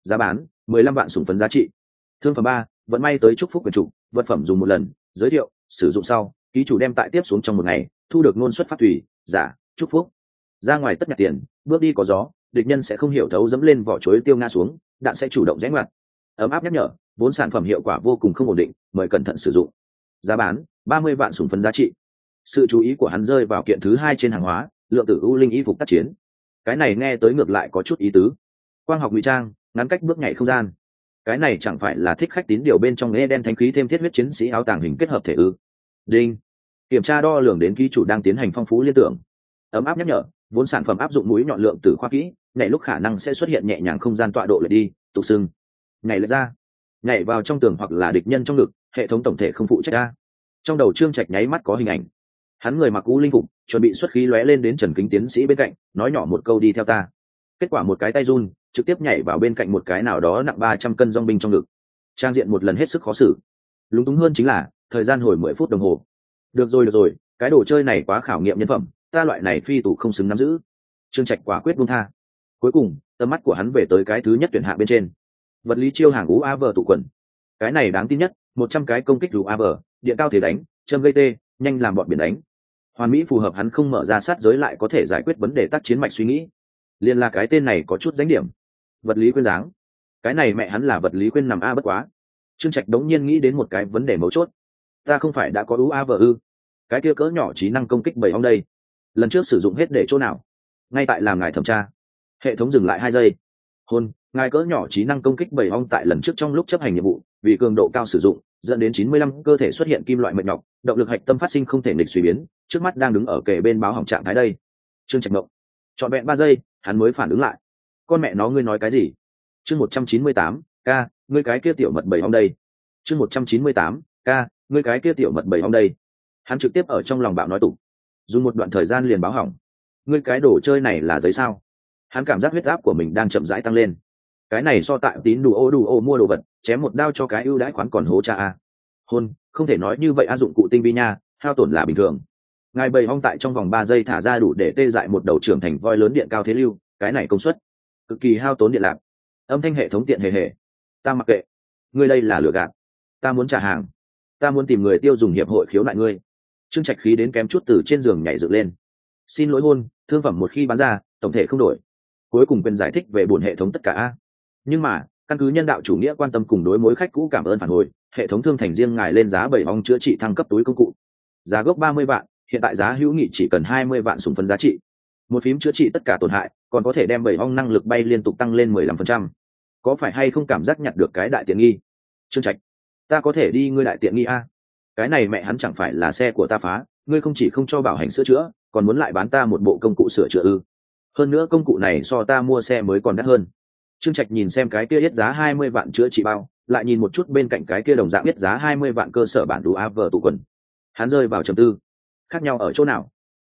Giá bán 15 vạn sủng phấn giá trị. Thương phẩm 3, vận may tới chúc phúc quyền chủ, vật phẩm dùng một lần, giới thiệu, sử dụng sau, ký chủ đem tại tiếp xuống trong một ngày, thu được ngôn xuất phát thủy, giả, chúc phúc. Ra ngoài tất nhặt tiền, bước đi có gió, địch nhân sẽ không hiểu thấu dẫm lên vỏ chuối tiêu ngã xuống, đạn sẽ chủ động rẽ ngoặt. Ấm áp nhắc nhở, vốn sản phẩm hiệu quả vô cùng không ổn định, mời cẩn thận sử dụng. Giá bán 30 vạn sủng phấn giá trị. Sự chú ý của hắn rơi vào kiện thứ 2 trên hàng hóa, lượng tử u linh y phục tác chiến. Cái này nghe tới ngược lại có chút ý tứ. Quang học ngụy trang, ngắn cách bước nhảy không gian. Cái này chẳng phải là thích khách tín điều bên trong nghe đen thánh khí thêm thiết huyết chiến sĩ áo tàng hình kết hợp thể ư? Đinh. Kiểm tra đo lường đến ký chủ đang tiến hành phong phú liên tưởng. Ấm áp nhắc nhở, vốn sản phẩm áp dụng mũi nhọn lượng tử khoa kỹ, nhảy lúc khả năng sẽ xuất hiện nhẹ nhàng không gian tọa độ lệch đi, tục sưng. Nhảy lệch ra, nhảy vào trong tường hoặc là địch nhân trong ngực, hệ thống tổng thể không phụ trách ra. Trong đầu Trương Trạch nháy mắt có hình ảnh. Hắn người mặc u linh phục, chuẩn bị xuất khí lóe lên đến Trần Kính tiến sĩ bên cạnh, nói nhỏ một câu đi theo ta. Kết quả một cái tay run, trực tiếp nhảy vào bên cạnh một cái nào đó nặng 300 cân dong binh trong ngực. Trang diện một lần hết sức khó xử. Lúng túng hơn chính là thời gian hồi 10 phút đồng hồ. Được rồi, cái đồ chơi này quá khảo nghiệm nhân phẩm, ta loại này phi tù không xứng nắm giữ. Trương Trạch quả quyết buông tha. Cuối cùng tầm mắt của hắn về tới cái thứ nhất tuyển hạng bên trên, vật lý chiêu hàng UAV tụ quần. Cái này đáng tin nhất, 100 cái công kích UAV, điện cao thể đánh, châm gây tê, nhanh làm bọn biển đánh. Hoàn mỹ phù hợp hắn không mở ra sát giới lại có thể giải quyết vấn đề tác chiến mạch suy nghĩ. Liên là cái tên này có chút danh điểm. Vật lý khuyên dáng. Cái này mẹ hắn là vật lý khuyên nằm a bất quá. Trương Trạch đống nhiên nghĩ đến một cái vấn đề mấu chốt. Ta không phải đã có UAV ư? Cái kia cỡ nhỏ trí năng công kích 7 ong đây. Lần trước sử dụng hết để chỗ nào? Ngay tại làm ngài thẩm tra. Hệ thống dừng lại 2 giây. Ngài cỡ nhỏ trí năng công kích 7 ong tại lần trước trong lúc chấp hành nhiệm vụ, vì cường độ cao sử dụng, dẫn đến 95 cơ thể xuất hiện kim loại mệt nhọc, động lực hạch tâm phát sinh không thể nghịch suy biến, trước mắt đang đứng ở kề bên báo hỏng trạng thái đây. Trương Trạch ngộng. Trọn vẹn 3 giây, hắn mới phản ứng lại. Con mẹ nó ngươi nói cái gì? Chương 198, ca, ngươi cái kia tiểu mật 7 ong đây. Chương 198, ca, ngươi cái kia tiểu mật 7 ong đây. Hắn trực tiếp ở trong lòng bạo nói tủ. Dùng một đoạn thời gian liền báo hỏng. Ngươi cái đồ chơi này là giấy sao? Hắn cảm giác huyết áp của mình đang chậm rãi tăng lên. Cái này so tại tín đủ ô mua đồ vật, chém một đao cho cái ưu đãi khoán còn hố cha a. Không thể nói như vậy, a dụng cụ tinh vi nha, hao tổn là bình thường. Ngài bầy ong tại trong vòng 3 giây thả ra đủ để tê dại một đầu trưởng thành voi lớn điện cao thế lưu, cái này công suất cực kỳ hao tốn điện lạc. Âm thanh hệ thống tiện hề. Ta mặc kệ, ngươi đây là lừa gạt. Ta muốn trả hàng, ta muốn tìm người tiêu dùng hiệp hội khiếu nại ngươi. Trương Trạch khí đến kém chút từ trên giường nhảy dựng lên. Xin lỗi thương phẩm một khi bán ra, tổng thể không đổi. Cuối cùng quyền giải thích về buồn hệ thống tất cả a. Nhưng mà căn cứ nhân đạo chủ nghĩa quan tâm cùng đối mối khách cũ cảm ơn phản hồi, hệ thống thương thành riêng ngài lên giá 7 ong chữa trị thăng cấp túi công cụ. Giá gốc 30 vạn, hiện tại giá hữu nghị chỉ cần 20 vạn sủng phấn giá trị. Một phím chữa trị tất cả tổn hại, còn có thể đem 7 ong năng lực bay liên tục tăng lên 15%. Có phải hay không cảm giác nhặt được cái đại tiện nghi? Trương Trạch, ta có thể đi ngươi đại tiện nghi a? Cái này mẹ hắn chẳng phải là xe của ta phá, ngươi không chỉ không cho bảo hành sửa chữa, còn muốn lại bán ta một bộ công cụ sửa chữa ư? Hơn nữa công cụ này so ta mua xe mới còn đắt hơn. Trương Trạch nhìn xem cái kia yết giá 20 vạn chữa trị bao, lại nhìn một chút bên cạnh cái kia đồng dạng yết giá 20 vạn cơ sở bản UAV tụ quần. Hắn rơi vào trầm tư. Khác nhau ở chỗ nào?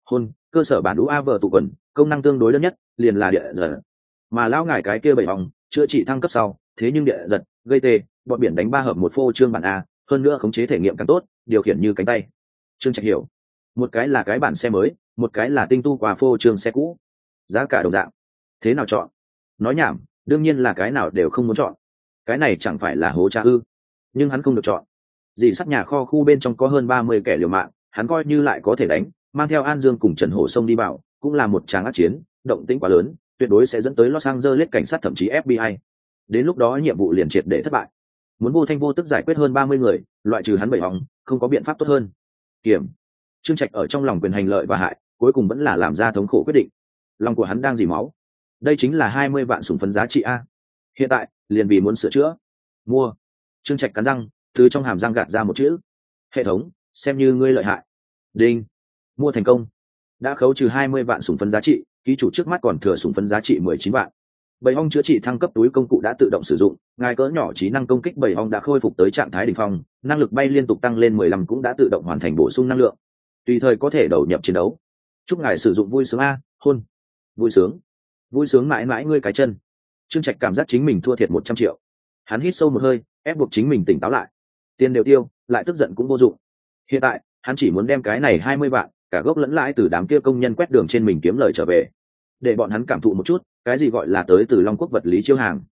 Cơ sở bản UAV tụ quần, công năng tương đối đơn nhất, liền là địa giật. Mà lão ngải cái kia 7 ong, chữa trị thăng cấp sau, thế nhưng địa giật, gây tê, bọn biển đánh 3 hợp một phô trương bản A, hơn nữa khống chế thể nghiệm càng tốt, điều khiển như cánh tay. Trương Trạch hiểu. Một cái là cái bản xe mới, một cái là tinh tu qua phô trương xe cũ. Giá cả đồng dạng. Thế nào chọn? Nói nhảm, đương nhiên là cái nào đều không muốn chọn. Cái này chẳng phải là hố cha ư? Nhưng hắn không được chọn. Dì sắt nhà kho khu bên trong có hơn 30 kẻ liều mạng, hắn coi như lại có thể đánh, mang theo An Dương cùng Trần Hổ Sông đi vào, cũng là một tràng ác chiến, động tĩnh quá lớn, tuyệt đối sẽ dẫn tới Los Angeles cảnh sát thậm chí FBI. Đến lúc đó nhiệm vụ liền triệt để thất bại. Muốn vô thanh vô tức giải quyết hơn 30 người, loại trừ hắn 7 ong, không có biện pháp tốt hơn. Kiểm. Trương Trạch ở trong lòng quyền hành lợi và hại, cuối cùng vẫn là làm ra thống khổ quyết định. Lòng của hắn đang dỉ máu. Đây chính là 20 vạn sủng phấn giá trị a. Hiện tại, liền vì muốn sửa chữa. Mua. Trương Trạch cắn răng, từ trong hàm răng gạt ra một chữ. Hệ thống, xem như ngươi lợi hại. Đinh. Mua thành công. Đã khấu trừ 20 vạn sủng phấn giá trị, ký chủ trước mắt còn thừa sủng phấn giá trị 19 vạn. 7 ong chữa trị thăng cấp túi công cụ đã tự động sử dụng, ngài cỡ nhỏ trí năng công kích 7 ong đã khôi phục tới trạng thái đỉnh phong, năng lực bay liên tục tăng lên 15 cũng đã tự động hoàn thành bổ sung năng lượng. Tùy thời có thể đầu nhập chiến đấu. Chúc ngài sử dụng vui sướng a, vui sướng mãi mãi ngươi cái chân. Trương Trạch cảm giác chính mình thua thiệt 100 triệu. Hắn hít sâu một hơi, ép buộc chính mình tỉnh táo lại. Tiền đều tiêu, lại tức giận cũng vô dụng. Hiện tại, hắn chỉ muốn đem cái này 20 vạn, cả gốc lẫn lãi từ đám kia công nhân quét đường trên mình kiếm lời trở về, để bọn hắn cảm thụ một chút, cái gì gọi là tới từ Long Quốc vật lý chiêu hàng.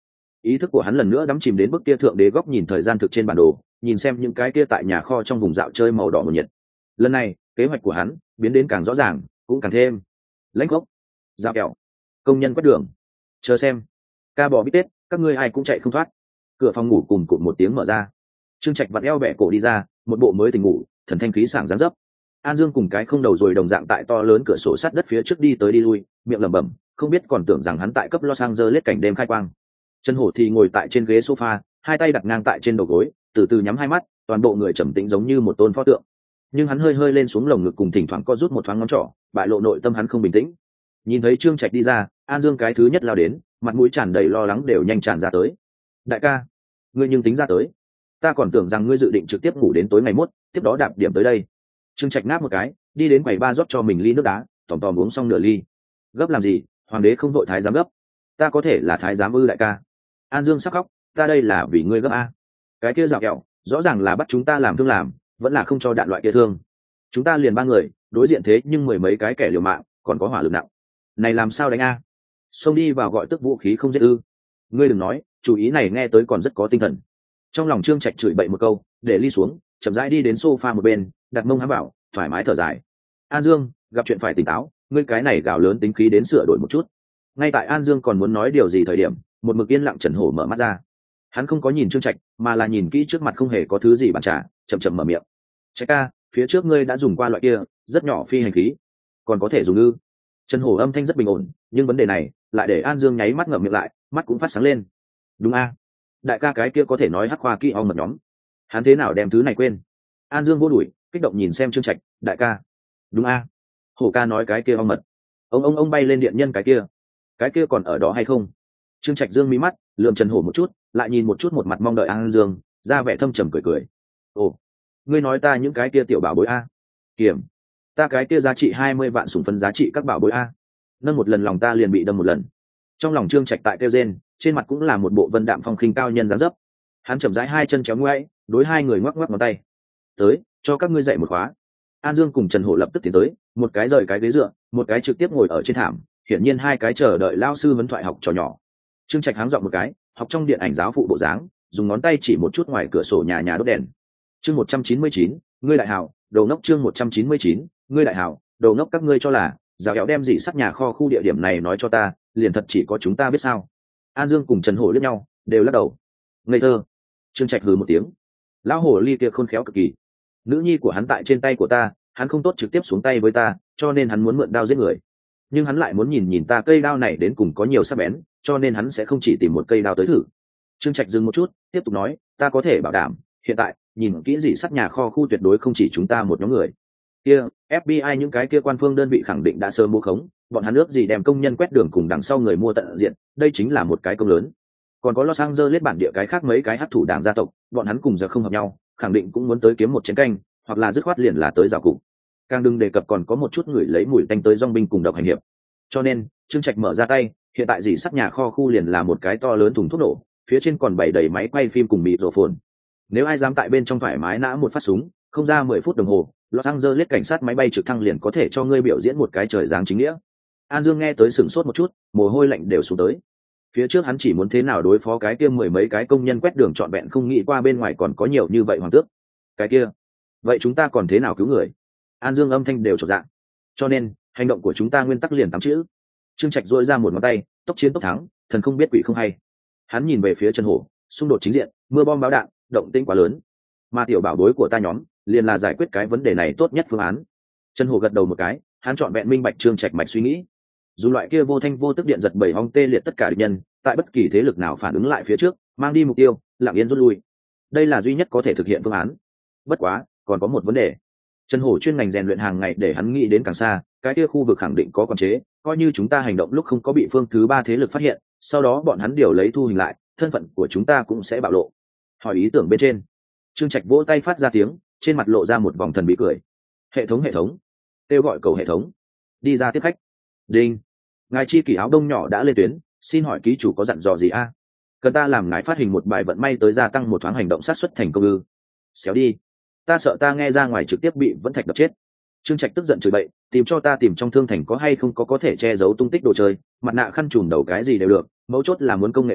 ý thức của hắn lần nữa đắm chìm đến bức kia thượng đế góc nhìn thời gian thực trên bản đồ, nhìn xem những cái kia tại nhà kho trong vùng dạo chơi màu đỏ một nhiệt. Lần này kế hoạch của hắn biến đến càng rõ ràng, cũng càng thêm lãnh gốc, dao kẹo, công nhân quét đường, chờ xem, ca bò bít tết, các ngươi ai cũng chạy không thoát. Cửa phòng ngủ cùng cụm một tiếng mở ra, Trương Trạch vặn eo bẻ cổ đi ra, một bộ mới tỉnh ngủ, thần thanh khí sảng dáng dấp. An Dương cùng cái không đầu rồi đồng dạng tại to lớn cửa sổ sắt đất phía trước đi tới đi lui, miệng lẩm bẩm, không biết còn tưởng rằng hắn tại cấp Los Angeles cảnh đêm khai quang. Trần Hổ thì ngồi tại trên ghế sofa, hai tay đặt ngang tại trên đầu gối, từ từ nhắm hai mắt, toàn bộ người trầm tĩnh giống như một tôn pho tượng. Nhưng hắn hơi hơi lên xuống lồng ngực cùng thỉnh thoảng co rút một thoáng ngón trỏ, bại lộ nội tâm hắn không bình tĩnh. Nhìn thấy Trương Trạch đi ra, An Dương cái thứ nhất lao đến, mặt mũi tràn đầy lo lắng đều nhanh tràn ra tới. Đại ca, ngươi nhưng tính ra tới, ta còn tưởng rằng ngươi dự định trực tiếp ngủ đến tối ngày mốt, tiếp đó đạp điểm tới đây. Trương Trạch ngáp một cái, đi đến quầy ba rót cho mình ly nước đá, tòm tòm uống xong nửa ly. Gấp làm gì, hoàng đế không đội thái giám gấp. Ta có thể là thái giám ư đại ca. An Dương sắc khóc, ta đây là vì ngươi gấp a. Cái kia dạo kẹo, rõ ràng là bắt chúng ta làm thương làm, vẫn là không cho đạn loại kia thương. Chúng ta liền ba người, đối diện thế nhưng mười mấy cái kẻ liều mạng, còn có hỏa lực nặng. Này làm sao đánh a? Xông đi vào gọi tức vũ khí không giết ư? Ngươi đừng nói, chủ ý này nghe tới còn rất có tinh thần. Trong lòng Trương Trạch chửi bậy một câu, để ly xuống, chậm rãi đi đến sofa một bên, đặt mông hám bảo, thoải mái thở dài. An Dương, gặp chuyện phải tỉnh táo, ngươi cái này gào lớn tính khí đến sửa đổi một chút. Ngay tại An Dương còn muốn nói điều gì thời điểm, một mực yên lặng Trần Hổ mở mắt ra. Hắn không có nhìn Trương Trạch, mà là nhìn kỹ trước mặt không hề có thứ gì bàn trà, chậm chậm mở miệng. Trạch ca, phía trước ngươi đã dùng qua loại kia, rất nhỏ phi hành khí, còn có thể dùng ư? Trần Hổ âm thanh rất bình ổn, nhưng vấn đề này lại để An Dương nháy mắt ngậm miệng lại, mắt cũng phát sáng lên. Đúng a, đại ca cái kia có thể nói hắc khoa kỹ ong mật nhóm, hắn thế nào đem thứ này quên? An Dương vô đuổi, kích động nhìn xem Trương Trạch, đại ca, đúng a, Hổ ca nói cái kia ong mật, ông bay lên điện nhân cái kia còn ở đó hay không? Trương Trạch dương mí mắt, lườm Trần Hổ một chút, lại nhìn một chút một mặt mong đợi An Dương, ra vẻ thâm trầm cười cười. Ồ, ngươi nói ta những cái kia tiểu bảo bối a? Kiểm, ta cái kia giá trị 20 vạn sủng phân giá trị các bảo bối a. Nâng một lần lòng ta liền bị đâm một lần. Trong lòng Trương Trạch tại kêu rên, trên mặt cũng là một bộ vân đạm phong khinh cao nhân dáng dấp. Hắn chậm rãi hai chân chéo ngoáy, đối hai người ngoắc ngoắc ngón tay. Tới, cho các ngươi dạy một khóa. An Dương cùng Trần Hổ lập tức tiến tới, một cái rời cái ghế dựa, một cái trực tiếp ngồi ở trên thảm, hiển nhiên hai cái chờ đợi lao sư vấn thoại học trò nhỏ. Trương Trạch háng giọng một cái, học trong điện ảnh giáo phụ bộ dáng, dùng ngón tay chỉ một chút ngoài cửa sổ nhà đốt đèn. Chương 199, ngươi đại hảo, đầu ngốc. Chương 199, ngươi đại hảo, đầu ngốc. Các ngươi cho là giáo kéo đem gì sắt nhà kho khu địa điểm này nói cho ta, liền thật chỉ có chúng ta biết sao? An Dương cùng Trần Hổ liếc nhau, đều lắc đầu. Ngây thơ. Trương Trạch hừ một tiếng. Lão hổ ly kia khôn khéo cực kỳ. Nữ nhi của hắn tại trên tay của ta, hắn không tốt trực tiếp xuống tay với ta, cho nên hắn muốn mượn đao giết người. Nhưng hắn lại muốn nhìn ta cây đao này đến cùng có nhiều sắc bén, cho nên hắn sẽ không chỉ tìm một cây đao tới thử. Trương Trạch dừng một chút, tiếp tục nói, ta có thể bảo đảm, hiện tại nhìn kỹ gì sắt nhà kho khu tuyệt đối không chỉ chúng ta một nhóm người. Kia, FBI những cái kia quan phương đơn vị khẳng định đã sớm mua khống, bọn hắn ước gì đem công nhân quét đường cùng đằng sau người mua tận diện, đây chính là một cái công lớn. Còn có Los Angeles bản địa cái khác mấy cái hắc thủ đảng gia tộc, bọn hắn cùng giờ không hợp nhau, khẳng định cũng muốn tới kiếm một chén canh, hoặc là dứt khoát liền là tới rào cục. Càng đừng đề cập còn có một chút người lấy mùi tanh tới dong binh cùng độc hành hiệp. Cho nên Trương Trạch mở ra tay, hiện tại gì sắt nhà kho khu liền là một cái to lớn thùng thuốc nổ, phía trên còn bày đầy máy quay phim cùng microphone. Nếu ai dám tại bên trong thoải mái nã một phát súng, không ra 10 phút đồng hồ, Los Angeles cảnh sát máy bay trực thăng liền có thể cho ngươi biểu diễn một cái trời giáng chính nghĩa. An Dương nghe tới sửng sốt một chút, mồ hôi lạnh đều xuống tới. Phía trước hắn chỉ muốn thế nào đối phó cái kia mười mấy cái công nhân quét đường trọn vẹn, không nghĩ qua bên ngoài còn có nhiều như vậy hoàng tước. Cái kia, vậy chúng ta còn thế nào cứu người? An Dương âm thanh đều trột dạ. Cho nên hành động của chúng ta nguyên tắc liền 8 chữ. Trương Trạch duỗi ra một ngón tay, tốc chiến tốc thắng, thần không biết quỷ không hay. Hắn nhìn về phía Trần Hổ, xung đột chính diện, mưa bom báo đạn, động tĩnh quá lớn. Mà tiểu bảo bối của ta nhóm, liền là giải quyết cái vấn đề này tốt nhất phương án. Trần Hổ gật đầu một cái, hắn chọn vẹn minh bạch Trương Trạch mạch suy nghĩ. Dù loại kia vô thanh vô tức điện giật bảy hong tê liệt tất cả địch nhân, tại bất kỳ thế lực nào phản ứng lại phía trước, mang đi mục tiêu, lặng yên rút lui. Đây là duy nhất có thể thực hiện phương án. Bất quá, còn có một vấn đề. Trần Hổ chuyên ngành rèn luyện hàng ngày để hắn nghĩ đến càng xa, cái kia khu vực khẳng định có quản chế, coi như chúng ta hành động lúc không có bị phương thứ ba thế lực phát hiện, sau đó bọn hắn điều lấy thu hình lại, thân phận của chúng ta cũng sẽ bạo lộ. Hỏi ý tưởng bên trên. Trương Trạch vỗ tay phát ra tiếng, trên mặt lộ ra một vòng thần bí cười. Hệ thống, kêu gọi cầu hệ thống, đi ra tiếp khách. Đinh, ngài chi kỷ áo đông nhỏ đã lên tuyến, xin hỏi ký chủ có dặn dò gì a? Cần ta làm ngài phát hình một bài vận may tới gia tăng một thoáng hành động sát xuất thành công ư? Xéo đi, ta sợ ta nghe ra ngoài trực tiếp bị vẫn thạch đập chết. Trương Trạch tức giận chửi bậy, tìm cho ta tìm trong thương thành có hay không có thể che giấu tung tích đồ chơi, mặt nạ khăn trùm đầu cái gì đều được, mấu chốt là muốn công nghệ cao,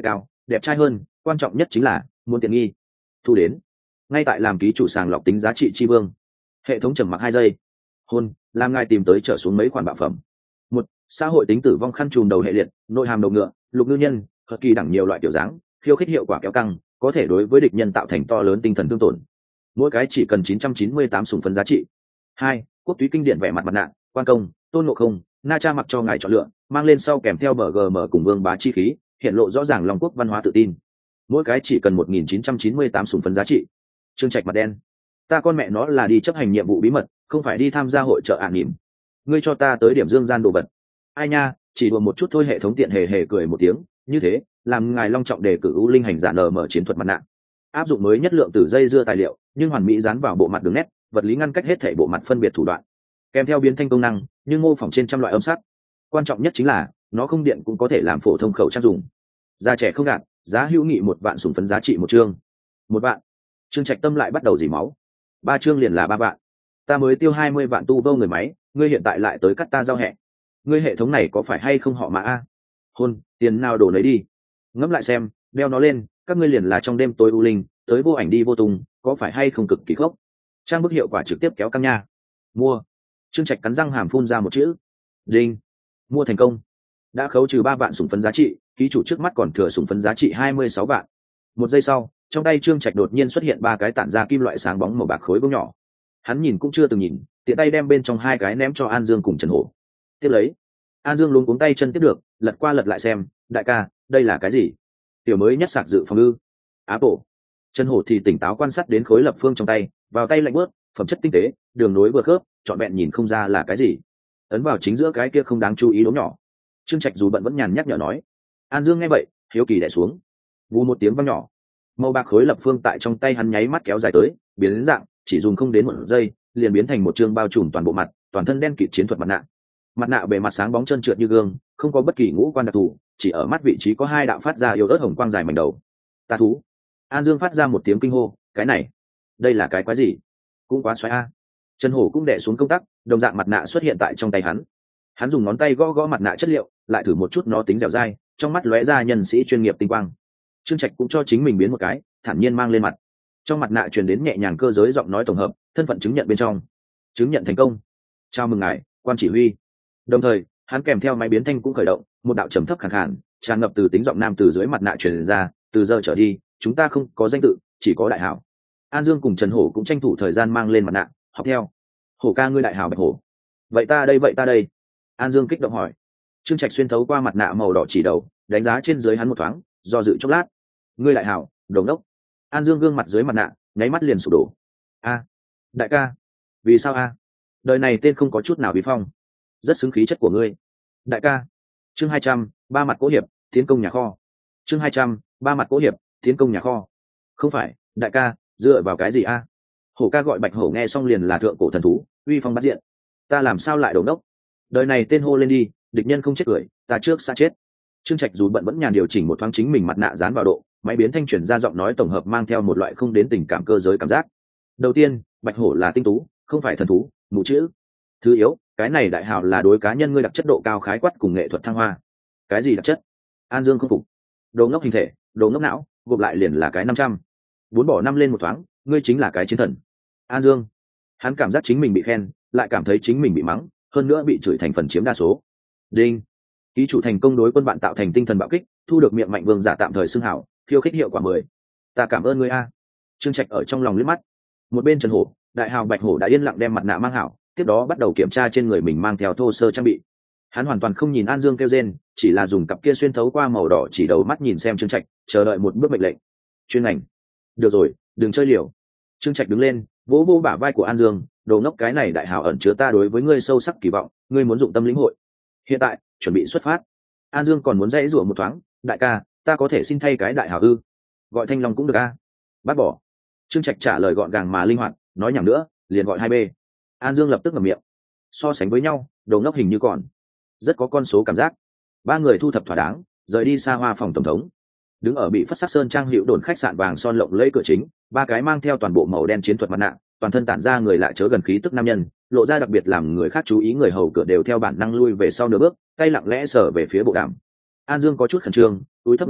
đẹp trai hơn, quan trọng nhất chính là muốn tiện nghi. Thu đến. Ngay tại làm ký chủ sàng lọc tính giá trị chi vương. Hệ thống trầm mặc 2 giây. Hôn, làm ngài tìm tới trở xuống mấy khoản bạo phẩm. Một, xã hội tính tử vong khăn trùm đầu hệ liệt, nội hàm đầu ngựa, lục ngư nhân, hợp kỳ đẳng nhiều loại kiểu dáng, khiêu khích hiệu quả kéo căng, có thể đối với địch nhân tạo thành to lớn tinh thần thương tổn. Mỗi cái chỉ cần 998 sủng phấn giá trị. 2, quốc túy kinh điển vẻ mặt mặt nạ, quan công, tôn ngộ không, na cha mặc cho ngài chọn lựa, mang lên sau kèm theo bgm cùng vương bá chi khí, hiện lộ rõ ràng long quốc văn hóa tự tin. Mỗi cái chỉ cần 1998 sủng phấn giá trị. Trương Trạch mặt đen. Ta con mẹ nó là đi chấp hành nhiệm vụ bí mật, không phải đi tham gia hội chợ ả nỉm. Ngươi cho ta tới điểm dương gian đồ vật. Ai nha, chỉ đùa một chút thôi. Hệ thống tiện hề hề cười một tiếng, như thế làm ngài long trọng đề cử ưu linh hành giả nở mở chiến thuật mặt nạ, áp dụng mới nhất lượng tử dây dưa tài liệu nhưng hoàn mỹ dán vào bộ mặt đường nét, vật lý ngăn cách hết thể bộ mặt phân biệt thủ đoạn, kèm theo biến thanh công năng nhưng mô phỏng trên trăm loại âm sắc. Quan trọng nhất chính là nó không điện cũng có thể làm phổ thông khẩu trang dùng. Già trẻ không gạt, giá hữu nghị 1 vạn sủng phấn giá trị 1 chương. 1 vạn. Trương Trạch tâm lại bắt đầu dỉ máu. 3 chương liền là 3 vạn. Ta mới tiêu 20 vạn tu vô người máy, ngươi hiện tại lại tới cắt ta giao hẹ. Ngươi hệ thống này có phải hay không họ Mã a? Hôn, tiền nào đổ lấy đi. Ngẫm lại xem, đeo nó lên, các ngươi liền là trong đêm tối u linh, tới vô ảnh đi vô tung, có phải hay không cực kỳ khốc? Trang bức hiệu quả trực tiếp kéo căng nha. Mua. Trương Trạch cắn răng hàm phun ra một chữ. Đinh. Mua thành công. Đã khấu trừ 3 vạn sủng phấn giá trị, ký chủ trước mắt còn thừa sủng phấn giá trị 26 vạn. 1 giây sau, trong tay Trương Trạch đột nhiên xuất hiện 3 cái tản ra kim loại sáng bóng màu bạc khối bông nhỏ. Hắn nhìn cũng chưa từng nhìn, tiện tay đem bên trong 2 cái ném cho An Dương cùng Trần Hổ. Tiếp lấy, An Dương luống cuống tay chân tiếp được, lật qua lật lại xem, đại ca, đây là cái gì? Tiểu mới nhất sạc dự phòng ư? Apple. Trần Hổ thì tỉnh táo quan sát đến khối lập phương trong tay, vào tay lạnh bớt, phẩm chất tinh tế, đường nối vừa khớp, trọn vẹn nhìn không ra là cái gì. Ấn vào chính giữa cái kia không đáng chú ý đốm nhỏ. Trương Trạch dù bận vẫn nhàn nhắc nhở nói. An Dương nghe vậy, hiếu kỳ đè xuống. Vù một tiếng vang nhỏ, màu bạc khối lập phương tại trong tay hắn nháy mắt kéo dài tới, biến đến dạng, chỉ dùng không đến 1 giây, liền biến thành một chương bao trùm toàn bộ mặt, toàn thân đen kịt chiến thuật mặt nạ. Mặt nạ bề mặt sáng bóng trơn trượt như gương, không có bất kỳ ngũ quan đặc thù, chỉ ở mắt vị trí có 2 đạo phát ra yếu ớt hồng quang dài mảnh đầu. Ta thú. An Dương phát ra một tiếng kinh hô, cái này, đây là cái quái gì? Cũng quá xoáy a. Trần Hổ cũng đè xuống công tắc, đồng dạng mặt nạ xuất hiện tại trong tay hắn. Hắn dùng ngón tay gõ gõ mặt nạ chất liệu, lại thử một chút nó tính dẻo dai, trong mắt lóe ra nhân sĩ chuyên nghiệp tinh quang. Trương Trạch cũng cho chính mình biến một cái, thản nhiên mang lên mặt. Trong mặt nạ truyền đến nhẹ nhàng cơ giới giọng nói tổng hợp, thân phận chứng nhận bên trong. Chứng nhận thành công. Chào mừng ngài, quan chỉ huy. Đồng thời, hắn kèm theo máy biến thanh cũng khởi động, một đạo trầm thấp khàn khàn, tràn ngập từ tính giọng nam từ dưới mặt nạ truyền ra, từ giờ trở đi, chúng ta không có danh tự, chỉ có đại hảo. An Dương cùng Trần Hổ cũng tranh thủ thời gian mang lên mặt nạ, học theo. Hổ ca ngươi đại hảo Bạch Hổ. Vậy ta đây. An Dương kích động hỏi. Trương Trạch xuyên thấu qua mặt nạ màu đỏ chỉ đầu, đánh giá trên dưới hắn một thoáng, do dự chốc lát. Ngươi đại hảo, đồng đốc. An Dương gương mặt dưới mặt nạ, nháy mắt liền sụp đổ. A, đại ca, vì sao a? Đời này tên không có chút nào bí phong, rất xứng khí chất của ngươi. Đại ca. Chương 200, 3 mặt cố hiệp, tiến công nhà kho. Chương 200, 3 mặt cố hiệp, tiến công nhà kho. Không phải, đại ca, dựa vào cái gì a? Hổ ca gọi Bạch Hổ nghe xong liền là thượng cổ thần thú, uy phong bát diện. Ta làm sao lại đồng đốc? Đời này tên hô lên đi, địch nhân không chết cười, ta trước xa chết. Trương Trạch dù bận vẫn nhàn điều chỉnh một thoáng chính mình mặt nạ dán vào độ, máy biến thanh chuyển ra giọng nói tổng hợp mang theo một loại không đến tình cảm cơ giới cảm giác. Đầu tiên, Bạch Hổ là tinh tú, không phải thần thú, mù chữ. Thứ yếu, cái này đại hào là đối cá nhân ngươi đặc chất độ cao khái quát cùng nghệ thuật thăng hoa. Cái gì đặc chất? An Dương không phục. Đồ ngốc hình thể, đồ ngốc não, gộp lại liền là cái 500. 4 bỏ 5 lên một thoáng, ngươi chính là cái chiến thần. An Dương, hắn cảm giác chính mình bị khen, lại cảm thấy chính mình bị mắng, hơn nữa bị chửi thành phần chiếm đa số. Đinh. Ký chủ thành công đối quân bạn tạo thành tinh thần bạo kích, thu được miệng mạnh vương giả tạm thời xưng hảo, khiêu khích hiệu quả 10. Ta cảm ơn ngươi a. Trương Trạch ở trong lòng liếc mắt. Một bên Trần Hổ, đại hào Bạch Hổ đã yên lặng đem mặt nạ mang hảo, tiếp đó bắt đầu kiểm tra trên người mình mang theo thô sơ trang bị. Hắn hoàn toàn không nhìn An Dương kêu rên, chỉ là dùng cặp kia xuyên thấu qua màu đỏ chỉ đầu mắt nhìn xem Trương Trạch, chờ đợi một bước mệnh lệnh. Chuyên ngành. Được rồi, đừng chơi liều. Trương Trạch đứng lên, vỗ vỗ bả vai của An Dương, đồ ngốc, cái này đại hào ẩn chứa ta đối với ngươi sâu sắc kỳ vọng, ngươi muốn dụng tâm lĩnh hội. Hiện tại, chuẩn bị xuất phát. An Dương còn muốn dãy rủa một thoáng, đại ca, ta có thể xin thay cái đại hào ư? Gọi Thanh Long cũng được a. Bác bỏ. Trương Trạch trả lời gọn gàng mà linh hoạt, nói nhảm nữa, liền gọi 2B. An Dương lập tức ngậm miệng. So sánh với nhau, đồ ngốc hình như còn rất có con số cảm giác. 3 người thu thập thỏa đáng, rời đi xa hoa phòng tổng thống. Đứng ở bị phất sắc sơn trang hiệu đồn khách sạn vàng son lộng lẫy cửa chính, 3 cái mang theo toàn bộ màu đen chiến thuật mặt nạ, toàn thân tản ra người lạ chớ gần khí tức nam nhân, lộ ra đặc biệt làm người khác chú ý, người hầu cửa đều theo bản năng lui về sau nửa bước, tay lặng lẽ sờ về phía bộ đàm. An Dương có chút khẩn trương, túi thấp người hỏi,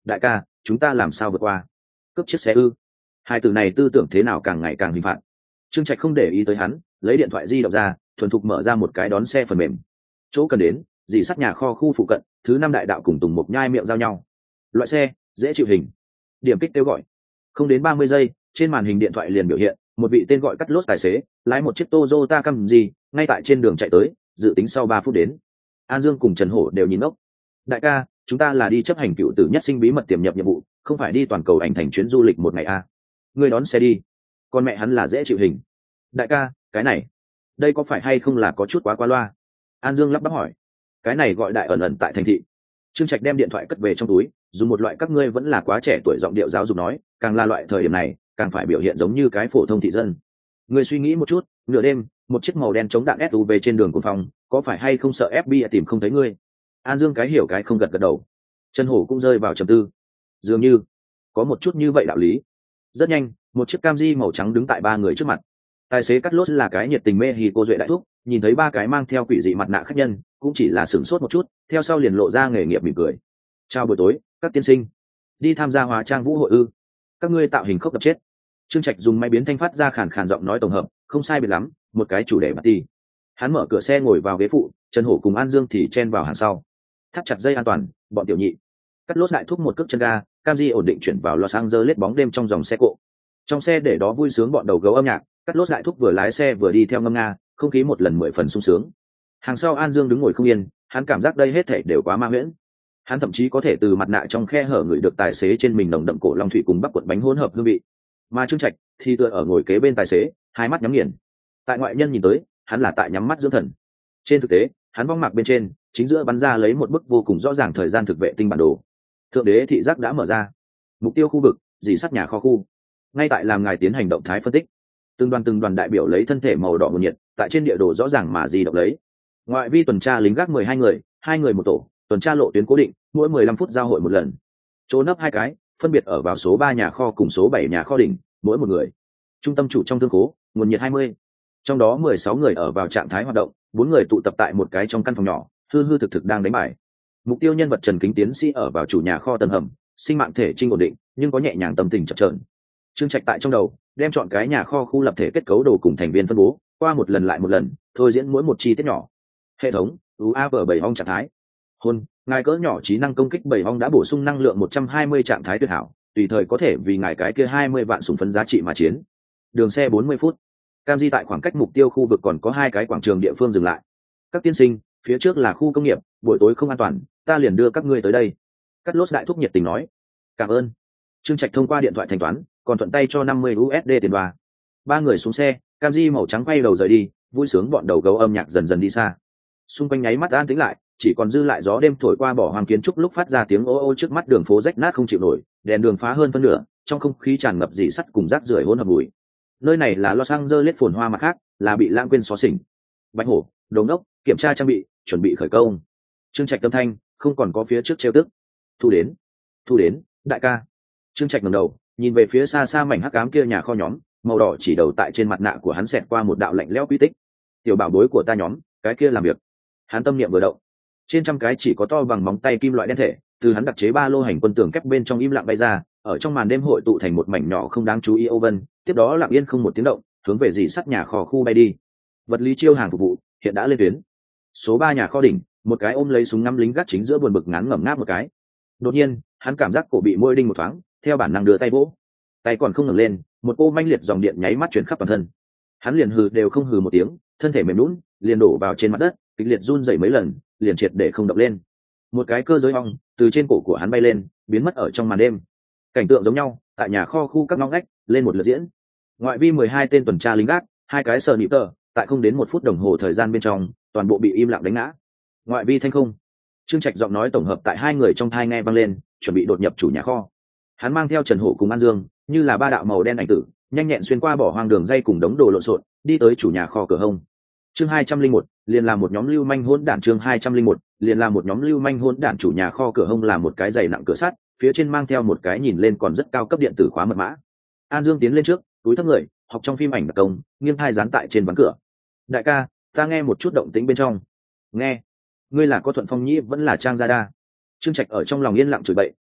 đại ca chúng ta làm sao vượt qua? Cướp chiếc xe ư? Hai từ này tư tưởng thế nào càng ngày càng hình phạt. Trương Trạch không để ý tới hắn, lấy điện thoại di động ra, thuần thục mở ra một cái đón xe phần mềm. Chỗ cần đến, dì sắt nhà kho khu phụ cận, thứ 5 đại đạo cùng Tùng Mục Nhai miệng giao nhau. Loại xe, dễ chịu hình. Điểm kích kêu gọi. Không đến 30 giây, trên màn hình điện thoại liền biểu hiện, một vị tên gọi Cắt Lốt tài xế, lái một chiếc Toyota Camry, ngay tại trên đường chạy tới, dự tính sau 3 phút đến. An Dương cùng Trần Hổ đều nhìn ốc. Đại ca, chúng ta là đi chấp hành cựu tử nhất sinh bí mật tiềm nhập nhiệm vụ, không phải đi toàn cầu ảnh thành chuyến du lịch một ngày a. Ngươi đón xe đi. Con mẹ hắn là dễ chịu hình. Đại ca, cái này, đây có phải hay không là có chút quá qua loa? An Dương lắp bắp hỏi. Cái này gọi đại ẩn ẩn tại thành thị. Trương Trạch đem điện thoại cất về trong túi, dùng một loại các ngươi vẫn là quá trẻ tuổi giọng điệu giáo dục nói, càng là loại thời điểm này, càng phải biểu hiện giống như cái phổ thông thị dân. Ngươi suy nghĩ một chút, nửa đêm, một chiếc màu đen chống đạn SUV trên đường của phòng, có phải hay không sợ FBI tìm không thấy ngươi? An Dương cái hiểu cái không gật gật đầu. Trần Hổ cũng rơi vào trầm tư. Dường như có một chút như vậy đạo lý. Rất nhanh, một chiếc Camry màu trắng đứng tại ba người trước mặt. Tài xế Cắt Lốt là cái nhiệt tình mê hì cô duệ đại thúc, nhìn thấy ba cái mang theo quỷ dị mặt nạ khách nhân, cũng chỉ là sửng sốt một chút, theo sau liền lộ ra nghề nghiệp mỉm cười. Chào buổi tối, các tiên sinh. Đi tham gia hóa trang vũ hội ư? Các ngươi tạo hình khốc đập chết. Trương Trạch dùng máy biến thanh phát ra khàn khàn giọng nói tổng hợp, không sai biệt lắm, một cái chủ đề party. Hắn mở cửa xe ngồi vào ghế phụ, Trần Hổ cùng An Dương thì chen vào hàng sau. Thắt chặt dây an toàn, bọn tiểu nhị. Cắt Lốt đại thúc một cước chân ga, Camry ổn định chuyển vào Los Angeles bóng đêm trong dòng xe cộ. Trong xe để đó vui sướng bọn đầu gấu âm nhạc, Cắt Lốt đại thúc vừa lái xe vừa đi theo ngâm nga, không khí một lần 10 phần sung sướng. Hàng sau An Dương đứng ngồi không yên, hắn cảm giác đây hết thảy đều quá ma huyễn. Hắn thậm chí có thể từ mặt nạ trong khe hở người được tài xế trên mình nồng đậm cổ long thủy cùng bắp cuộn bánh hỗn hợp hương vị. Mà Trương Trạch thì tựa ở ngồi kế bên tài xế, hai mắt nhắm nghiền. Tại ngoại nhân nhìn tới, hắn là tại nhắm mắt dưỡng thần. Trên thực tế, hắn vong mạc bên trên, chính giữa bắn ra lấy một bức vô cùng rõ ràng thời gian thực vệ tinh bản đồ. Thượng đế thị giác đã mở ra. Mục tiêu khu vực, dì sắt nhà kho khu. Ngay tại làm ngài tiến hành động thái phân tích. Từng đoàn đại biểu lấy thân thể màu đỏ nguồn nhiệt, tại trên địa đồ rõ ràng mà di động lấy. Ngoại vi tuần tra lính gác 12 người, 2 người một tổ, tuần tra lộ tuyến cố định, mỗi 15 phút giao hội một lần. Chỗ nấp 2 cái, phân biệt ở vào số 3 nhà kho cùng số 7 nhà kho đỉnh, mỗi một người. Trung tâm chủ trong thương khố, nguồn nhiệt 20. Trong đó 16 người ở vào trạng thái hoạt động, 4 người tụ tập tại một cái trong căn phòng nhỏ, hư hư thực thực đang đánh bài. Mục tiêu nhân vật Trần Kính tiến sĩ ở vào chủ nhà kho tầng hầm, sinh mạng thể trinh ổn định, nhưng có nhẹ nhàng tâm tình chập chờn. Trương Trạch tại trong đầu, đem chọn cái nhà kho khu lập thể kết cấu đồ cùng thành viên phân bố, qua một lần lại một lần, thôi diễn mỗi một chi tiết nhỏ. Hệ thống, UAV 7 ong trạng thái. Hôn, ngài cỡ nhỏ trí năng công kích 7 ong đã bổ sung năng lượng 120 trạng thái tuyệt hảo, tùy thời có thể vì ngài cái kia 20 vạn súng phấn giá trị mà chiến. Đường xe 40 phút. Camry tại khoảng cách mục tiêu khu vực còn có 2 cái quảng trường địa phương dừng lại. Các tiên sinh, phía trước là khu công nghiệp, buổi tối không an toàn, ta liền đưa các ngươi tới đây. Cắt Lốt đại thúc nhiệt tình nói. Cảm ơn. Trương Trạch thông qua điện thoại thanh toán, còn thuận tay cho 50 USD tiền đoa. Ba người xuống xe, Camry màu trắng quay đầu rời đi, vui sướng bọn đầu gấu âm nhạc dần dần đi xa. Xung quanh nháy mắt an tĩnh lại, chỉ còn dư lại gió đêm thổi qua bỏ hoang kiến trúc lúc phát ra tiếng ô ô trước mắt đường phố rách nát không chịu nổi, đèn đường phá hơn phân nửa, trong không khí tràn ngập rỉ sắt cùng rác rưởi hỗn hợp mùi. Nơi này là Los Angeles phồn hoa mặt khác, là bị lãng quên xóa xỉnh. Bạch Hổ, Đống Đốc, kiểm tra trang bị, chuẩn bị khởi công. Trương Trạch âm thanh, không còn có phía trước trêu tức. Thu đến, đại ca. Trương Trạch ngẩng đầu, nhìn về phía xa xa mảnh hắc ám kia nhà kho nhóm, màu đỏ chỉ đầu tại trên mặt nạ của hắn xẹt qua một đạo lạnh lẽo quy tích. Tiểu bảo bối của ta nhóm, cái kia làm việc. Hắn tâm niệm vừa động, trên trăm cái chỉ có to bằng móng tay kim loại đen thể, từ hắn đặc chế ba lô hành quân tường kép bên trong im lặng bay ra, ở trong màn đêm hội tụ thành một mảnh nhỏ không đáng chú ý ô vân, tiếp đó lặng yên không một tiếng động, hướng về dì sắt nhà kho khu bay đi. Vật lý chiêu hàng phục vụ hiện đã lên tuyến. Số 3 nhà kho đỉnh, một cái ôm lấy súng ngắm lính gác chính giữa buồn bực ngán ngẩm ngáp một cái. Đột nhiên, hắn cảm giác cổ bị môi đinh một thoáng, theo bản năng đưa tay vỗ. Tay còn không ngẩng lên, một cô manh liệt dòng điện nháy mắt truyền khắp toàn thân. Hắn liền hừ đều không hừ một tiếng, thân thể mềm nhũn, liền đổ vào trên mặt đất, kịch liệt run rẩy mấy lần, liền triệt để không động lên. Một cái cơ giới ong từ trên cổ của hắn bay lên, biến mất ở trong màn đêm. Cảnh tượng giống nhau, tại nhà kho khu các ngóc ngách, lên một lượt diễn. Ngoại vi 12 tên tuần tra lính gác, 2 cái sờ nịp tờ, tại không đến 1 phút đồng hồ thời gian bên trong, toàn bộ bị im lặng đánh ngã. Ngoại vi thanh không. Trương Trạch giọng nói tổng hợp tại 2 người trong thai nghe vang lên, chuẩn bị đột nhập chủ nhà kho. Hắn mang theo Trần Hổ cùng An Dương, như là ba đạo màu đen ảnh tử, nhanh nhẹn xuyên qua bỏ hoang đường dây cùng đống đồ lộn xộn, đi tới chủ nhà kho cửa hông. Chương 201, liền là một nhóm lưu manh hỗn đản. Chương 201, liền là một nhóm lưu manh hỗn đản. Chủ nhà kho cửa hông là một cái dày nặng cửa sắt, phía trên mang theo một cái nhìn lên còn rất cao cấp điện tử khóa mật mã. An Dương tiến lên trước, túi thấp người, học trong phim ảnh đặc công, nghiêng thai dán tại trên ván cửa. Đại ca, ta nghe một chút động tĩnh bên trong. Nghe, ngươi là có Thuận Phong Nhĩ vẫn là Trang Gia Đa? Trương Trạch ở trong lòng yên lặng chửi bậy,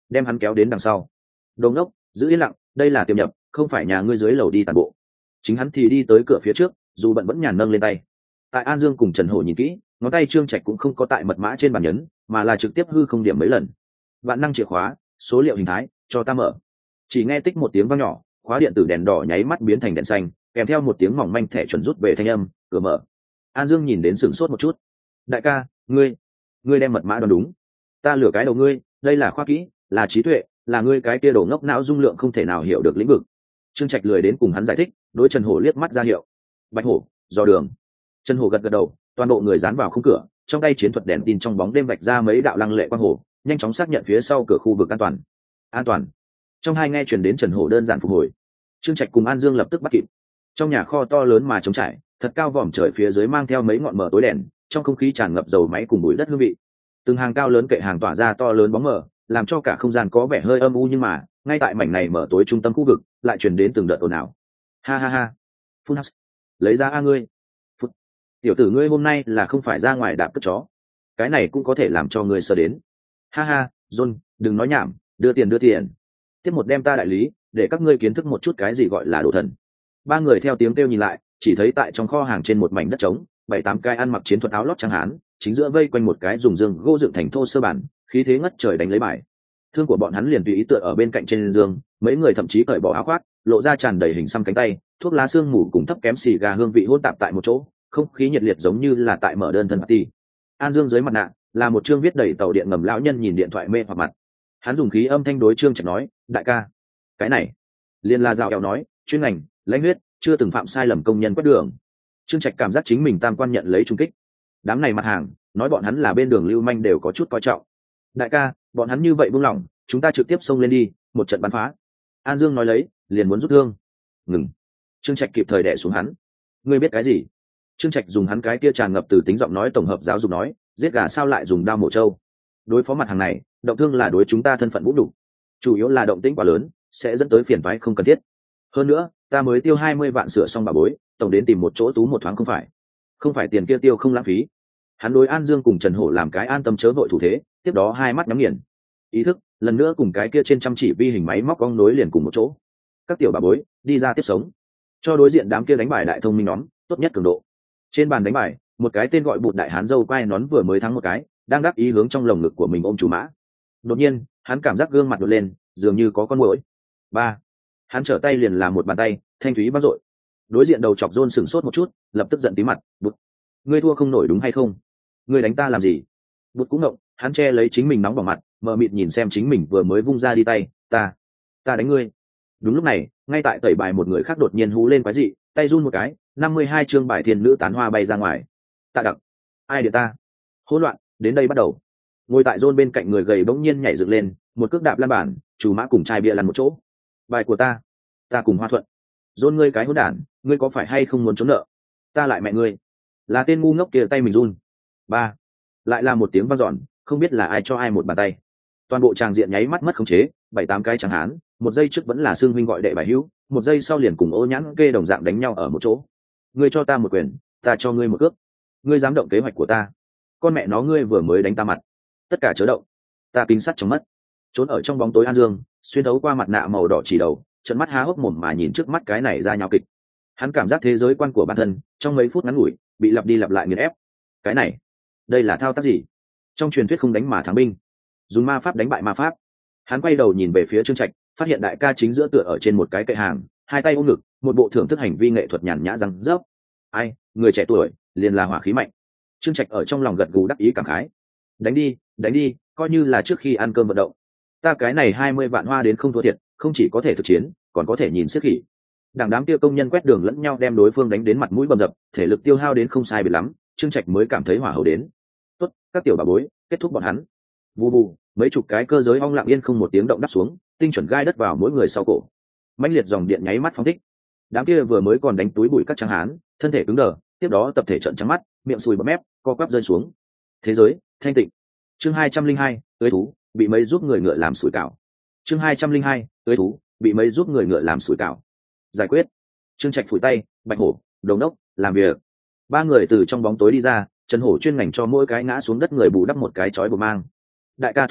đem hắn kéo đến đằng sau. Đồng đốc, giữ yên lặng, đây là tiềm nhập, không phải nhà ngươi dưới lầu đi tàn bộ. Chính hắn thì đi tới cửa phía trước, dù bận vẫn nhàn nâng lên tay. Tại An Dương cùng Trần Hổ nhìn kỹ, ngón tay Trương Trạch cũng không có tại mật mã trên bàn nhấn, mà là trực tiếp hư không điểm mấy lần. Vạn năng chìa khóa, số liệu hình thái, cho ta mở. Chỉ nghe tích một tiếng vang nhỏ, khóa điện tử đèn đỏ nháy mắt biến thành đèn xanh, kèm theo một tiếng mỏng manh thẻ chuẩn rút về thanh âm, cửa mở. An Dương nhìn đến sửng sốt một chút. Đại ca, ngươi đem mật mã đoán đúng. Ta lừa cái đầu ngươi, đây là khoa kỹ, là trí tuệ, là ngươi cái kia đồ ngốc não dung lượng không thể nào hiểu được lĩnh vực. Trương Trạch lười đến cùng hắn giải thích, đối Trần Hổ liếc mắt ra hiệu. Bạch Hổ, dò đường. Trần Hổ gật gật đầu, toàn bộ người dán vào khung cửa, trong tay chiến thuật đèn tin trong bóng đêm vạch ra mấy đạo lăng lệ quang hồ, nhanh chóng xác nhận phía sau cửa khu vực an toàn. An toàn. Trong hai nghe truyền đến Trần Hổ đơn giản phục hồi. Trương Trạch cùng An Dương lập tức bắt kịp. Trong nhà kho to lớn mà trống trải, thật cao vòm trời phía dưới mang theo mấy ngọn mở tối đèn, trong không khí tràn ngập dầu máy cùng bụi đất hương vị. Từng hàng cao lớn kệ hàng tỏa ra to lớn bóng mờ, làm cho cả không gian có vẻ hơi âm u, nhưng mà ngay tại mảnh này mở tối trung tâm khu vực lại truyền đến từng đợt ồn ào. Ha ha ha. Phun House, lấy ra ngươi. Phút. Tiểu tử ngươi hôm nay là không phải ra ngoài đạp cất chó, cái này cũng có thể làm cho ngươi sợ đến. Ha ha, John, đừng nói nhảm, đưa tiền. Tiếp một đem ta đại lý, để các ngươi kiến thức một chút cái gì gọi là đồ thần. Ba người theo tiếng kêu nhìn lại, chỉ thấy tại trong kho hàng trên một mảnh đất trống, 7-8 cái ăn mặc chiến thuật áo lót trắng hán, chính giữa vây quanh một cái dùng dương gỗ dựng thành thô sơ bản, khí thế ngất trời đánh lấy bài. Thương của bọn hắn liền tùy ý tựa ở bên cạnh trên giường, mấy người thậm chí cởi bỏ áo khoác, lộ ra tràn đầy hình xăm cánh tay, thuốc lá xương mù cùng thấp kém xì gà hương vị hỗn tạp tại một chỗ, không khí nhiệt liệt giống như là tại mở đơn thân party. An Dương dưới mặt nạ là một chương viết đầy tàu điện ngầm lão nhân nhìn điện thoại mê hoặc mặt. Hắn dùng khí âm thanh đối Trương Trạch nói, đại ca, cái này liền là dạo kẹo nói, chuyên ngành, lãnh huyết, chưa từng phạm sai lầm công nhân quét đường. Trương Trạch cảm giác chính mình tam quan nhận lấy trung kích. Đám này mặt hàng, nói bọn hắn là bên đường lưu manh đều có chút coi trọng. Đại ca, bọn hắn như vậy buông lỏng, chúng ta trực tiếp xông lên đi, một trận bắn phá. An Dương nói lấy, liền muốn rút thương. Ngừng. Trương Trạch kịp thời đè xuống hắn. Ngươi biết cái gì? Trương Trạch dùng hắn cái kia tràn ngập từ tính giọng nói tổng hợp giáo dục nói, giết gà sao lại dùng đao mổ trâu. Đối phó mặt hàng này, động thương là đối chúng ta thân phận vũ đủ. Chủ yếu là động tĩnh quá lớn, sẽ dẫn tới phiền toái không cần thiết. Hơn nữa, ta mới tiêu 20 vạn sửa xong bà bối, tổng đến tìm một chỗ tú một thoáng không phải tiền kia tiêu không lãng phí. Hắn đối An Dương cùng Trần Hổ làm cái an tâm chớ vội thủ thế, tiếp đó hai mắt nhắm nghiền. Ý thức, lần nữa cùng cái kia trên chăm chỉ vi hình máy móc cong nối liền cùng một chỗ. Các tiểu bà bối, đi ra tiếp sống. Cho đối diện đám kia đánh bài đại thông minh nhóm, tốt nhất cường độ. Trên bàn đánh bài, một cái tên gọi Bụt đại hán dâu quai nón vừa mới thắng một cái, đang đắc ý hướng trong lồng ngực của mình ôm chủ mã. Đột nhiên, hắn cảm giác gương mặt đột lên, dường như có con muỗi. Ba. Hắn trở tay liền làm một bàn tay, thanh thúy vang dội. Đối diện đầu chọc John sửng sốt một chút, lập tức giận tí mặt, Bụt, ngươi thua không nổi đúng hay không? Ngươi đánh ta làm gì? Bụt cũng ngộng, hắn che lấy chính mình nóng bỏng mặt, mờ mịt nhìn xem chính mình vừa mới vung ra đi tay, ta đánh ngươi. Đúng lúc này, ngay tại tẩy bài một người khác đột nhiên hú lên quái dị, tay run một cái, 52 chương bài thiên nữ tán hoa bay ra ngoài. Tạ đặc, ai để ta? Hỗn loạn, đến đây bắt đầu. Ngồi tại John bên cạnh người gầy bỗng nhiên nhảy dựng lên, một cước đạp lan bàn, chủ mã cùng chai bia lăn một chỗ. Bài của ta cùng Hoa Thuận. John ngươi cái hỗn đản, ngươi có phải hay không muốn trốn nợ? Ta lại mẹ ngươi. Là tên ngu ngốc kia tay mình run. Ba. Lại là một tiếng vang dọn, không biết là ai cho ai một bàn tay. Toàn bộ tràng diện nháy mắt mất khống chế, 7-8 cái chẳng hán, một giây trước vẫn là xương huynh gọi đệ bài hữu, một giây sau liền cùng Ô Nhãn kê đồng dạng đánh nhau ở một chỗ. Ngươi cho ta một quyền, ta cho ngươi một cước. Ngươi dám động kế hoạch của ta? Con mẹ nó ngươi vừa mới đánh ta mặt. Tất cả chớ động. Ta kính sắt trong mất. Trốn ở trong bóng tối An Dương, xuyên thấu qua mặt nạ màu đỏ chỉ đầu, trợn mắt há hốc mồm mà nhìn trước mắt cái này ra nhào kịch. Hắn cảm giác thế giới quan của bản thân trong mấy phút ngắn ngủi bị lặp đi lặp lại nghiền ép. Cái này, đây là thao tác gì? Trong truyền thuyết không đánh mà thắng binh, dùng ma pháp đánh bại ma pháp. Hắn quay đầu nhìn về phía Trương Trạch, phát hiện đại ca chính giữa tựa ở trên một cái kệ hàng, hai tay ôm ngực, một bộ thưởng thức hành vi nghệ thuật nhàn nhã răng rớp. Ai, người trẻ tuổi liền là hỏa khí mạnh. Trương Trạch ở trong lòng gật gù đắc ý cảm khái. Đánh đi, coi như là trước khi ăn cơm vận động. Ta cái này 20 vạn hoa đến không thua thiệt, không chỉ có thể thực chiến, còn có thể nhìn xiết khỉ. Đám kia công nhân quét đường lẫn nhau đem đối phương đánh đến mặt mũi bầm dập, thể lực tiêu hao đến không sai biệt lắm, Trương Trạch mới cảm thấy hỏa hầu đến. Tốt, các tiểu bà bối, kết thúc bọn hắn. Vù vù, mấy chục cái cơ giới ong lặng yên không một tiếng động đắp xuống, tinh chuẩn gai đất vào mỗi người sau cổ. Mãnh liệt dòng điện nháy mắt phóng thích. Đám kia vừa mới còn đánh túi bụi các tráng hán, thân thể cứng đờ, tiếp đó tập thể trợn trắng mắt, miệng sùi bọt mép, co quắp rơi xuống. Thế giới thanh tịnh. Chương 202, ơi thú, bị mấy giúp người ngựa làm sủi cảo. Chương 202, ơi thú, bị mấy giúp người ngựa làm sủi cảo. Giải quyết. Trương Trạch phủi tay, Bạch Hổ, Đồng Đốc, làm việc. Ba người từ trong bóng tối đi ra, Trần Hổ chuyên ngành cho mỗi cái ngã xuống đất người bù đắp một cái chói buộc mang. Đại ca thủ đoạn,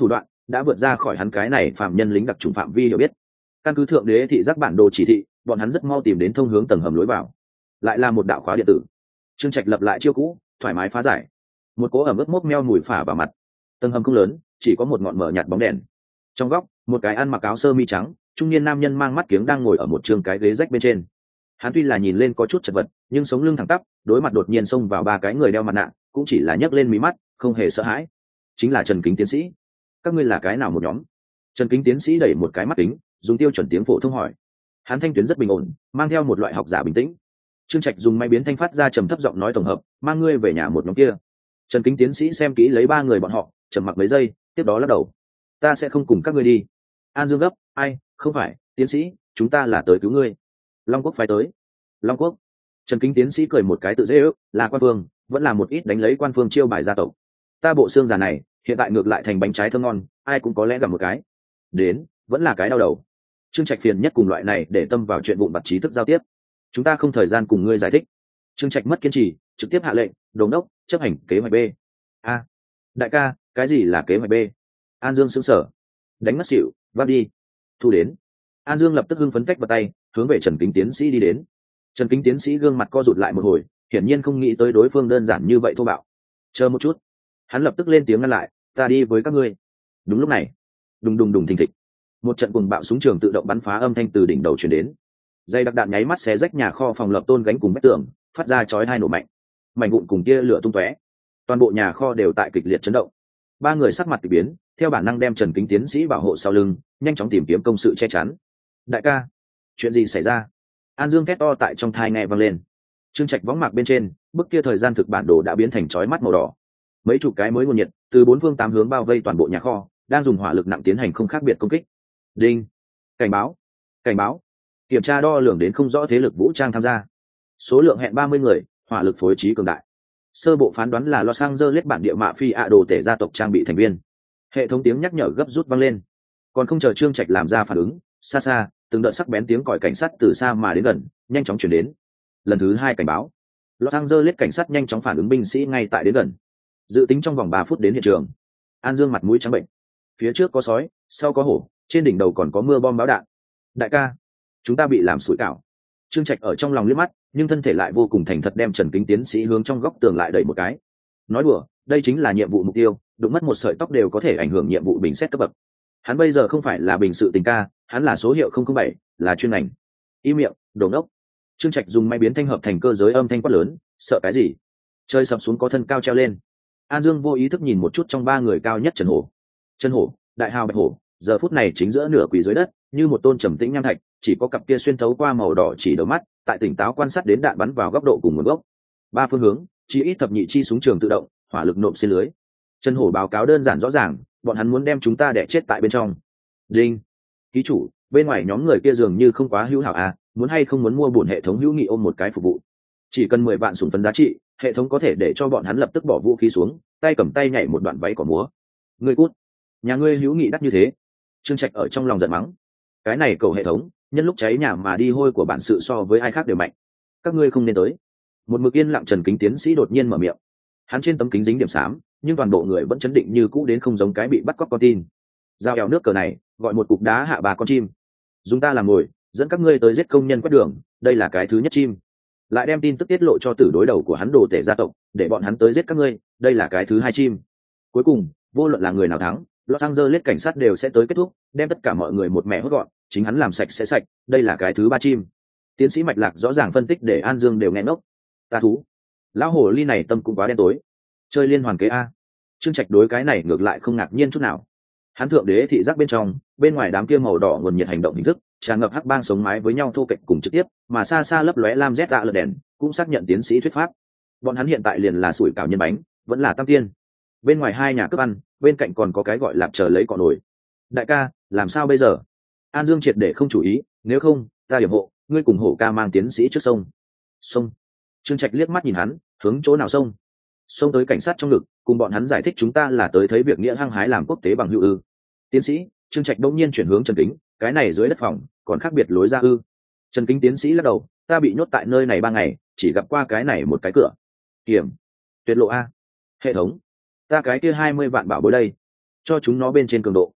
đã vượt ra khỏi hắn cái này phạm nhân lính đặc trùng phạm vi hiểu biết. Căn cứ thượng đế thị giác bản đồ chỉ thị, bọn hắn rất mau tìm đến thông hướng tầng hầm lối vào. Lại là một đạo khóa điện tử. Trương Trạch lập lại chiêu cũ, thoải mái phá giải. Một cỗ ẩm ướt mốc meo mùi phả vào mặt. Tầng hầm không lớn, chỉ có một ngọn mở nhạt bóng đèn. Trong góc, một cái ăn mặc áo sơ mi trắng, trung niên nam nhân mang mắt kiếng đang ngồi ở một trường cái ghế rách bên trên. Hắn tuy là nhìn lên có chút chật vật, nhưng sống lưng thẳng tắp, đối mặt đột nhiên xông vào ba cái người đeo mặt nạ, cũng chỉ là nhấc lên mí mắt, không hề sợ hãi. Chính là Trần Kính tiến sĩ. Các ngươi là cái nào một nhóm? Trần Kính tiến sĩ đẩy một cái mắt kính, dùng tiêu chuẩn tiếng phổ thông hỏi. Hắn thanh tuyến rất bình ổn, mang theo một loại học giả bình tĩnh. Trương Trạch dùng máy biến thanh phát ra trầm thấp giọng nói tổng hợp, mang ngươi về nhà một nhóm kia. Trần Kính tiến sĩ xem kỹ lấy ba người bọn họ, trầm mặc mấy giây, tiếp đó lắc đầu. Ta sẽ không cùng các ngươi đi. An Dương gấp, ai, không phải, tiến sĩ, chúng ta là tới cứu ngươi. Long Quốc phái tới. Long Quốc. Trần Kính tiến sĩ cười một cái tự dễ ước, là quan phương, vẫn là một ít đánh lấy quan phương chiêu bài gia tộc. Ta bộ xương già này, hiện tại ngược lại thành bánh trái thơm ngon, ai cũng có lẽ gặp một cái. Đến, vẫn là cái đau đầu. Trương Trạch phiền nhất cùng loại này để tâm vào chuyện vụn vặt trí thức giao tiếp. Chúng ta không thời gian cùng ngươi giải thích. Trương Trạch mất kiên trì, trực tiếp hạ lệnh, đồn đốc, chấp hành kế hoạch B. A, đại ca, cái gì là kế hoạch B? An Dương sững sờ. Đánh mất xỉu, vác đi. Thu đến. An Dương lập tức hưng phấn cách vào tay, hướng về Trần Kính tiến sĩ đi đến. Trần Kính tiến sĩ gương mặt co rụt lại một hồi, hiển nhiên không nghĩ tới đối phương đơn giản như vậy thô bạo. Chờ một chút. Hắn lập tức lên tiếng ngăn lại, ta đi với các ngươi. Đúng lúc này, đùng đùng đùng thình thịch, một trận cuồng bạo súng trường tự động bắn phá âm thanh từ đỉnh đầu truyền đến. Dây đặc đạn nháy mắt xé rách nhà kho phòng lập tôn gánh cùng vách tường, phát ra chói hai nổ mạnh, mảnh vụn cùng tia lửa tung tóe, toàn bộ nhà kho đều tại kịch liệt chấn động. Ba người sắc mặt kỳ biến, theo bản năng đem Trần Kính tiến sĩ bảo hộ sau lưng, nhanh chóng tìm kiếm công sự che chắn. Đại ca, chuyện gì xảy ra? An Dương thét to tại trong thai nghe vang lên. Trương Trạch võng mạc bên trên, bức kia thời gian thực bản đồ đã biến thành chói mắt màu đỏ. Mấy chục cái mới nguồn nhiệt từ bốn phương tám hướng bao vây toàn bộ nhà kho, đang dùng hỏa lực nặng tiến hành không khác biệt công kích. Đinh, cảnh báo, cảnh báo, kiểm tra đo lường đến không rõ thế lực vũ trang tham gia, số lượng hẹn 30 người, hỏa lực phối trí cường đại. Sơ bộ phán đoán là Los Angeles bản địa mạ phi ạ đồ tể gia tộc trang bị thành viên. Hệ thống tiếng nhắc nhở gấp rút vang lên. Còn không chờ Trương Trạch làm ra phản ứng, xa xa, từng đợt sắc bén tiếng còi cảnh sát từ xa mà đến gần, nhanh chóng chuyển đến. Lần thứ 2 cảnh báo. Los Angeles cảnh sát nhanh chóng phản ứng, binh sĩ ngay tại đến gần. Dự tính trong vòng 3 phút đến hiện trường. An Dương mặt mũi trắng bệnh. Phía trước có sói, sau có hổ, trên đỉnh đầu còn có mưa bom báo đạn. Đại ca, chúng ta bị làm sủi cảo. Trương Trạch ở trong lòng liếc mắt, nhưng thân thể lại vô cùng thành thật đem Trần Kính tiến sĩ hướng trong góc tường lại đẩy một cái. Nói đùa, đây chính là nhiệm vụ mục tiêu, đụng mất một sợi tóc đều có thể ảnh hưởng nhiệm vụ bình xét cấp bậc. Hắn bây giờ không phải là bình sự tình ca, hắn là số hiệu 007, là chuyên ngành. Im miệng, đồ ngốc. Trương Trạch dùng máy biến thanh hợp thành cơ giới âm thanh quát lớn, sợ cái gì? Chơi sập xuống có thân cao treo lên. An Dương vô ý thức nhìn một chút trong ba người cao nhất Trần Hổ. Trần Hổ, đại hào bạch hổ, giờ phút này chính giữa nửa quỳ dưới đất, như một tôn trầm tĩnh nham thạch, chỉ có cặp kia xuyên thấu qua màu đỏ chỉ đầu mắt, tại tỉnh táo quan sát đến đạn bắn vào góc độ cùng nguồn gốc. Ba phương hướng, chỉ ít thập nhị chi súng trường tự động, hỏa lực nộp xuyên lưới. Trần Hổ báo cáo đơn giản rõ ràng, bọn hắn muốn đem chúng ta đẻ chết tại bên trong. Đinh, ký chủ, bên ngoài nhóm người kia dường như không quá hữu hảo à, muốn hay không muốn mua bổn hệ thống hữu nghị ôm một cái phục vụ. Chỉ cần 10 vạn sủng phấn giá trị, hệ thống có thể để cho bọn hắn lập tức bỏ vũ khí xuống, tay cầm tay nhảy một đoạn váy cỏ múa. Ngươi cút, nhà ngươi hữu nghị đắt như thế. Trương Trạch ở trong lòng giận mắng. Cái này cầu hệ thống, nhân lúc cháy nhà mà đi hôi của bản sự so với ai khác đều mạnh. Các ngươi không nên tới. Một mực yên lặng Trần Kính tiến sĩ đột nhiên mở miệng. Hắn trên tấm kính dính điểm xám, nhưng toàn bộ người vẫn chấn định như cũ, đến không giống cái bị bắt cóc con tin. Giao eo nước cờ này, gọi một cục đá hạ 3 con chim. Dùng ta làm ngồi, dẫn các ngươi tới giết công nhân quét đường, đây là cái thứ nhất chim. Lại đem tin tức tiết lộ cho tử đối đầu của hắn đồ tể gia tộc, để bọn hắn tới giết các ngươi, đây là cái thứ 2 chim. Cuối cùng, vô luận là người nào thắng, Los Angeles cảnh sát đều sẽ tới kết thúc, đem tất cả mọi người một mẹ hốt gọn, chính hắn làm sạch sẽ sạch, đây là cái thứ 3 chim. Tiến sĩ mạch lạc rõ ràng phân tích để An Dương đều nghe ngốc. Ta thú, lão hồ ly này tâm cũng quá đen tối. Chơi liên hoàn kế a. Trương Trạch đối cái này ngược lại không ngạc nhiên chút nào. Hắn thượng đế thị giác bên trong, bên ngoài đám kia màu đỏ nguồn nhiệt hành động hình thức, tràn ngập hắc bang sống mái với nhau thô kệch cùng trực tiếp, mà xa xa lấp lóe lam rét lờ đèn, cũng xác nhận tiến sĩ thuyết pháp. Bọn hắn hiện tại liền là sủi cảo nhân bánh, vẫn là tam tiên. Bên ngoài 2 nhà cướp ăn, bên cạnh còn có cái gọi lạp chờ lấy cọ nổi. Đại ca, làm sao bây giờ? An Dương triệt để không chủ ý, nếu không, ta điểm hộ, ngươi cùng hổ ca mang tiến sĩ trước sông. Sông. Trương Trạch liếc mắt nhìn hắn, hướng chỗ nào sông? Xông tới cảnh sát trong ngực, cùng bọn hắn giải thích chúng ta là tới thấy việc nghĩa hăng hái làm quốc tế bằng hữu ư? Tiến sĩ, Trương Trạch đông nhiên chuyển hướng Trần Kính, cái này dưới đất phòng, còn khác biệt lối ra ư? Trần Kính tiến sĩ lắc đầu, ta bị nhốt tại nơi này 3 ngày, chỉ gặp qua cái này một cái cửa. Kiểm, tuyệt lộ a. Hệ thống, ta cái kia 20 vạn bảo bối đây, cho chúng nó bên trên cường độ.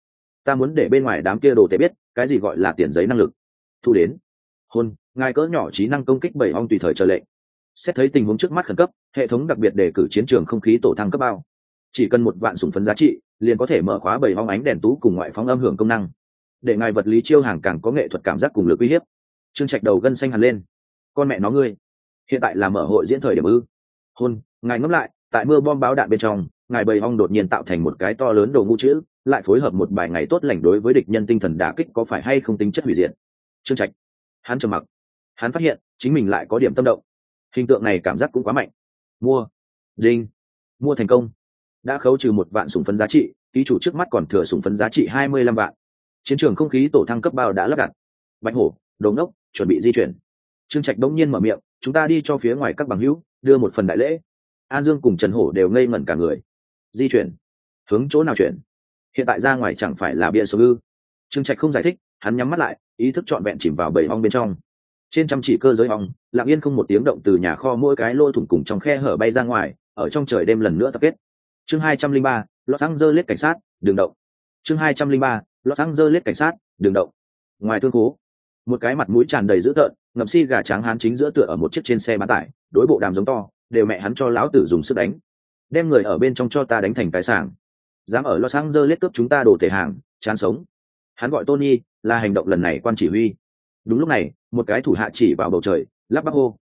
ta muốn để bên ngoài đám kia đồ tệ biết cái gì gọi là tiền giấy năng lực. Thu đến. Hôn, ngài cỡ nhỏ trí năng công kích bảy ong tùy thời chờ lệnh. Xét thấy tình huống trước mắt khẩn cấp, hệ thống đặc biệt đề cử chiến trường không khí tổ thăng cấp bao. Chỉ cần 1 vạn sủng phấn giá trị, liền có thể mở khóa bảy ong ánh đèn tú cùng ngoại phóng âm hưởng công năng. Để ngài vật lý chiêu hàng càng có nghệ thuật cảm giác cùng lực uy hiếp. Trương Trạch đầu gân xanh hẳn lên. Con mẹ nó ngươi, hiện tại là mở hội diễn thời điểm ư? Hôn, ngài ngẫm lại, tại mưa bom báo đạn bên trong, ngài bầy ong đột nhiên tạo thành một cái to lớn đồ ngu chữ, lại phối hợp một bài ngày tốt lành đối với địch nhân tinh thần đả kích, có phải hay không tính chất hủy diệt? Trương Trạch, hắn trầm mặc. Hắn phát hiện chính mình lại có điểm tâm động. Hình tượng này cảm giác cũng quá mạnh. Mua, đinh, mua thành công. Đã khấu trừ 1 vạn sủng phấn giá trị, ký chủ trước mắt còn thừa sủng phấn giá trị 25 vạn. Chiến trường không khí tổ thăng cấp bao đã lắp đặt. Bạch hổ, Đồ Ngốc, chuẩn bị di chuyển. Trương Trạch đống nhiên mở miệng, chúng ta đi cho phía ngoài các bằng hữu đưa một phần đại lễ. An Dương cùng Trần Hổ đều ngây ngẩn cả người. Di chuyển? Hướng chỗ nào chuyển? Hiện tại ra ngoài chẳng phải là bịa số ư? Trương Trạch không giải thích, hắn nhắm mắt lại, ý thức trọn vẹn chìm vào bầy ong bên trong. Trên trăm chỉ cơ giới ong, lặng yên không một tiếng động từ nhà kho mỗi cái lỗ thủng cùng trong khe hở bay ra ngoài, ở trong trời đêm lần nữa tập kết. Chương 203, Los Angeles cảnh sát, đừng động. Chương 203, Los Angeles cảnh sát, đừng động. Ngoài thương khố, một cái mặt mũi tràn đầy dữ tợn, ngậm si gà trắng hán chính giữa tựa ở một chiếc trên xe bán tải, đối bộ đàm giống to, đều mẹ hắn cho lão tử dùng sức đánh, đem người ở bên trong cho ta đánh thành cái sàng, dám ở Los Angeles cướp chúng ta đồ tể hàng, chán sống. Hắn gọi Tony, là hành động lần này quan chỉ huy. Đúng lúc này, một cái thủ hạ chỉ vào bầu trời, lắp bắp hô,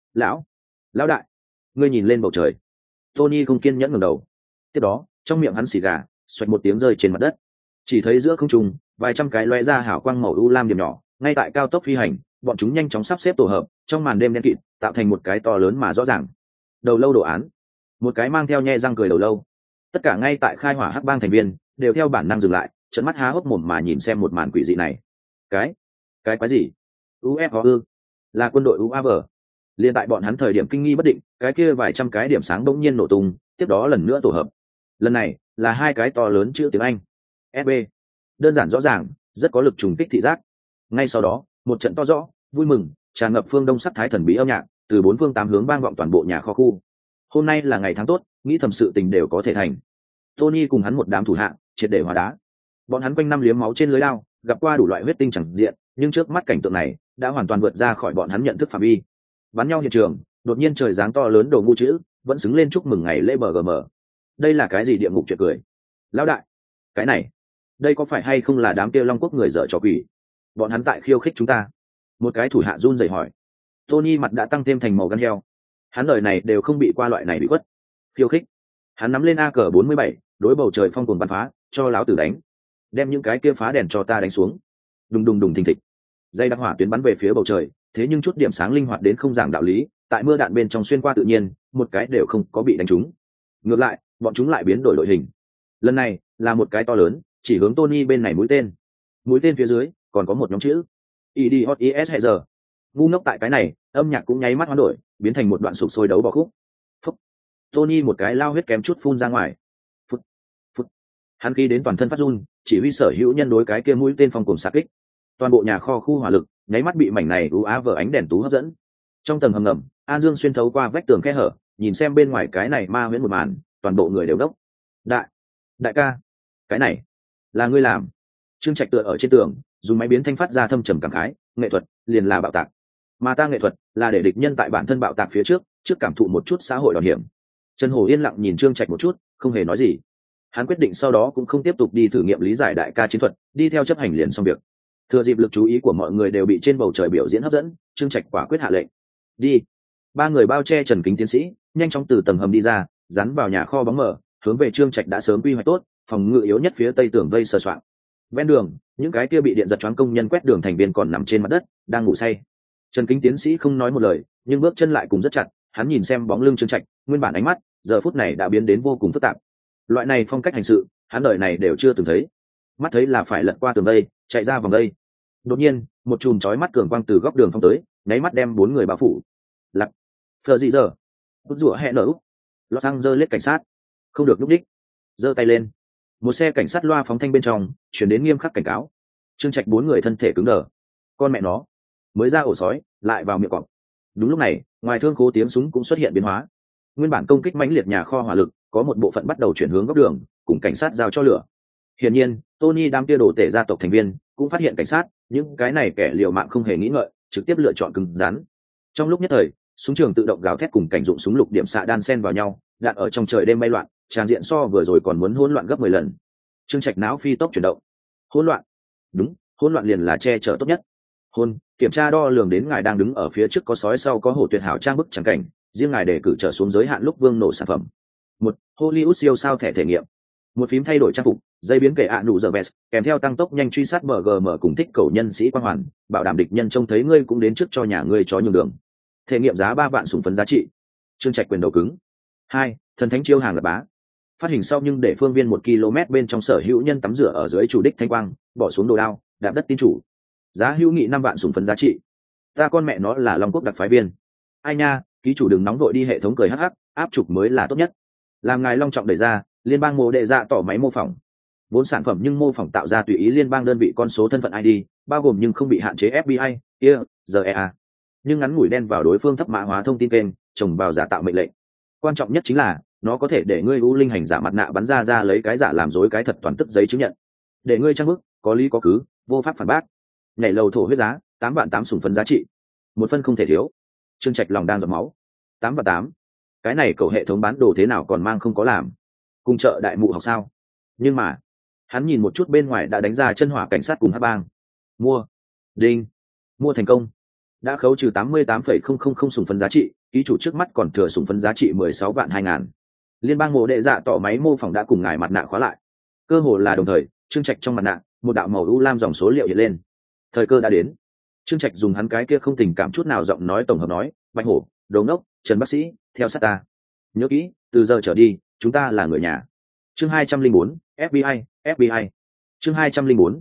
lão đại, ngươi nhìn lên bầu trời. Tony không kiên nhẫn ngẩng đầu. Tiếp đó, trong miệng hắn xì gà, xoẹt một tiếng rơi trên mặt đất. Chỉ thấy giữa không trung, vài trăm cái lóe ra hào quang màu u lam điểm nhỏ, ngay tại cao tốc phi hành, bọn chúng nhanh chóng sắp xếp tổ hợp, trong màn đêm đen kịt, tạo thành một cái to lớn mà rõ ràng. Đầu lâu đồ án, một cái mang theo nhe răng cười đầu lâu. Tất cả ngay tại khai hỏa hắc bang thành viên đều theo bản năng dừng lại, trợn mắt há hốc mồm mà nhìn xem một màn quỷ dị này. Cái quái gì? UFO ư? Là quân đội UAV. Liên tại bọn hắn thời điểm kinh nghi bất định, cái kia vài trăm cái điểm sáng bỗng nhiên nổ tung, tiếp đó lần nữa tổ hợp. Lần này là 2 cái to lớn chữ tiếng Anh. SB. Đơn giản rõ ràng, rất có lực trùng kích thị giác. Ngay sau đó, một trận to rõ, vui mừng, tràn ngập phương đông sắc thái thần bí âm nhạc, từ 4 phương 8 hướng vang vọng toàn bộ nhà kho khu. Hôm nay là ngày tháng tốt, nghĩ thầm sự tình đều có thể thành. Tony cùng hắn một đám thủ hạ, triệt để hóa đá. Bọn hắn quanh năm liếm máu trên lưới lao, gặp qua đủ loại huyết tinh chẳng diện, nhưng trước mắt cảnh tượng này đã hoàn toàn vượt ra khỏi bọn hắn nhận thức phạm vi. Bắn nhau hiện trường, đột nhiên trời giáng to lớn đồ ngu chữ, vẫn xứng lên chúc mừng ngày lễ BGM. Đây là cái gì địa ngục chuyện cười? Lão đại, cái này, đây có phải hay không là đám kia Long Quốc người dở trò quỷ? Bọn hắn tại khiêu khích chúng ta. Một cái thủ hạ run rẩy hỏi. Tony mặt đã tăng thêm thành màu gan heo. Hắn đời này đều không bị qua loại này bị quất. Khiêu khích. Hắn nắm lên AK-47, đối bầu trời phong cuồng bắn phá, cho láo tử đánh. Đem những cái kia phá đèn cho ta đánh xuống. Đùng đùng đùng thình thịch. Dây đặc hỏa tuyến bắn về phía bầu trời, thế nhưng chút điểm sáng linh hoạt đến không giảng đạo lý, tại mưa đạn bên trong xuyên qua tự nhiên, một cái đều không có bị đánh trúng. Ngược lại, bọn chúng lại biến đổi đội hình. Lần này là một cái to lớn, chỉ hướng Tony bên này mũi tên. Mũi tên phía dưới còn có một nhóm chữ Idiot is hệ giờ. Ngu ngốc tại cái này, âm nhạc cũng nháy mắt hoán đổi, biến thành một đoạn sục sôi đấu bỏ khúc. Phúc. Tony một cái lao huyết kém chút phun ra ngoài. Phút. Phút. Hắn khí đến toàn thân phát run, chỉ huy sở hữu nhân đối cái kia mũi tên phong cùng xạ kích. Toàn bộ nhà kho khu hỏa lực nháy mắt bị mảnh này UAV ánh đèn tú hấp dẫn. Trong tầng hầm ngầm, An Dương xuyên thấu qua vách tường khe hở, nhìn xem bên ngoài cái này ma huyễn một màn, toàn bộ người đều đốc. Đại ca, cái này là ngươi làm? Trương Trạch tựa ở trên tường, dùng máy biến thanh phát ra thâm trầm cảm khái, nghệ thuật liền là bạo tạc, mà ta nghệ thuật là để địch nhân tại bản thân bạo tạc phía trước cảm thụ một chút xã hội đòn hiểm. Trần Hổ yên lặng nhìn Trương Trạch một chút, không hề nói gì. Hắn quyết định sau đó cũng không tiếp tục đi thử nghiệm lý giải đại ca chiến thuật, đi theo chấp hành liền xong việc. Thừa dịp lực chú ý của mọi người đều bị trên bầu trời biểu diễn hấp dẫn, Trương Trạch quả quyết hạ lệnh. Đi. 3 người bao che Trần Kính tiến sĩ, nhanh chóng từ tầng hầm đi ra, dán vào nhà kho bóng mờ, hướng về Trương Trạch đã sớm quy hoạch tốt, phòng ngự yếu nhất phía tây tường vây sờ soạn. Ven đường, những cái kia bị điện giật choáng công nhân quét đường thành viên còn nằm trên mặt đất, đang ngủ say. Trần Kính tiến sĩ không nói một lời, nhưng bước chân lại cùng rất chặt, hắn nhìn xem bóng lưng Trương Trạch, nguyên bản ánh mắt, giờ phút này đã biến đến vô cùng phức tạp. Loại này phong cách hành sự, hắn đời này đều chưa từng thấy. Mắt thấy là phải lật qua tường vây, chạy ra vòng vây. Đột nhiên, một chùm chói mắt cường quang từ góc đường phong tới, nháy mắt đem 4 người bao phủ. Lặc. Phờ gì giờ? Bút rủa hẹ nở. Los Angeles cảnh sát. Không được lúc đích. Giơ tay lên. Một xe cảnh sát loa phóng thanh bên trong, chuyển đến nghiêm khắc cảnh cáo. Trương Trạch 4 người thân thể cứng đờ. Con mẹ nó, mới ra ổ sói, lại vào miệng cọp. Đúng lúc này, ngoài thương khố tiếng súng cũng xuất hiện biến hóa. Nguyên bản công kích mãnh liệt nhà kho hỏa lực, có một bộ phận bắt đầu chuyển hướng góc đường, cùng cảnh sát giao cho lửa. Hiển nhiên, Tony đám kia đồ tể gia tộc thành viên cũng phát hiện cảnh sát, những cái này kẻ liều mạng không hề nghĩ ngợi, trực tiếp lựa chọn cứng rắn. Trong lúc nhất thời, súng trường tự động gào thét cùng cảnh dụng súng lục điểm xạ đan xen vào nhau, đạn ở trong trời đêm bay loạn, tràn diện so vừa rồi còn muốn hỗn loạn gấp 10 lần. Trương Trạch não phi tốc chuyển động. Hỗn loạn? Đúng, hỗn loạn liền là che chở tốt nhất. Kiểm tra đo lường đến ngài đang đứng ở phía trước có sói sau có hổ tuyệt hảo trang bức chẳng cảnh, riêng ngài để cử trở xuống giới hạn lúc vương nổ sản phẩm. Một, Hollywood siêu sao thẻ thể nghiệm. Một phím thay đổi trang phục, dây biến kể nụ giờ vest, kèm theo tăng tốc nhanh truy sát BGM cùng thích cầu nhân sĩ quang hoàn, bảo đảm địch nhân trông thấy ngươi cũng đến trước cho nhà ngươi chó nhường đường. Thể nghiệm giá 3 vạn sủng phấn giá trị. Trương Trạch quyền đầu cứng. 2, thần thánh chiêu hàng lập bá. Phát hình sau nhưng để phương viên 1 km bên trong sở hữu nhân tắm rửa ở dưới chủ đích thanh quang, bỏ xuống đồ đao, đạp đất tin chủ. Giá hữu nghị 5 vạn sủng phấn giá trị. Ta con mẹ nó là Long Quốc đặc phái viên. Ai nha, ký chủ đừng nóng vội đi, hệ thống cười hắc hắc, áp trục mới là tốt nhất. Làm ngài long trọng đẩy ra, liên bang mô đệ dạ tỏ máy mô phỏng. Vốn sản phẩm nhưng mô phỏng tạo ra tùy ý liên bang đơn vị con số thân phận ID, bao gồm nhưng không bị hạn chế FBI, GEA. Nhưng ngắn ngủi đen vào đối phương thấp mã hóa thông tin kênh, trồng vào giả tạo mệnh lệnh. Quan trọng nhất chính là nó có thể để ngươi u linh hành giả mặt nạ bắn ra lấy cái giả làm dối cái thật toàn tức giấy chứng nhận, để ngươi trang bức có lý có cứ, vô pháp phản bác. Nhảy lầu thổ huyết giá 8 vạn 8 sủng phấn giá trị, một phân không thể thiếu. Trương Trạch lòng đang giọt máu. 8 vạn 8, cái này cậu hệ thống bán đồ thế nào còn mang không có làm, cùng chợ đại mụ học sao? Nhưng mà hắn nhìn một chút bên ngoài đã đánh ra chân hỏa cảnh sát cùng hắc bang. Mua. Đinh. Mua thành công. Đã khấu trừ 88,000 sủng phấn giá trị, ký chủ trước mắt còn thừa sủng phấn giá trị 16 vạn 2000. Liên bang mộ đệ dạ tỏ máy mô phỏng đã cùng ngài mặt nạ khóa lại. Cơ hồ là đồng thời, Trương Trạch trong mặt nạ, một đạo màu u lam dòng số liệu hiện lên. Thời cơ đã đến. Trương Trạch dùng hắn cái kia không tình cảm chút nào giọng nói tổng hợp nói, Bạch Hổ, Đồ Ngốc, Trần bác sĩ, theo sát ta. Nhớ kỹ, từ giờ trở đi, chúng ta là người nhà. Chương 204, FBI. Chương 204,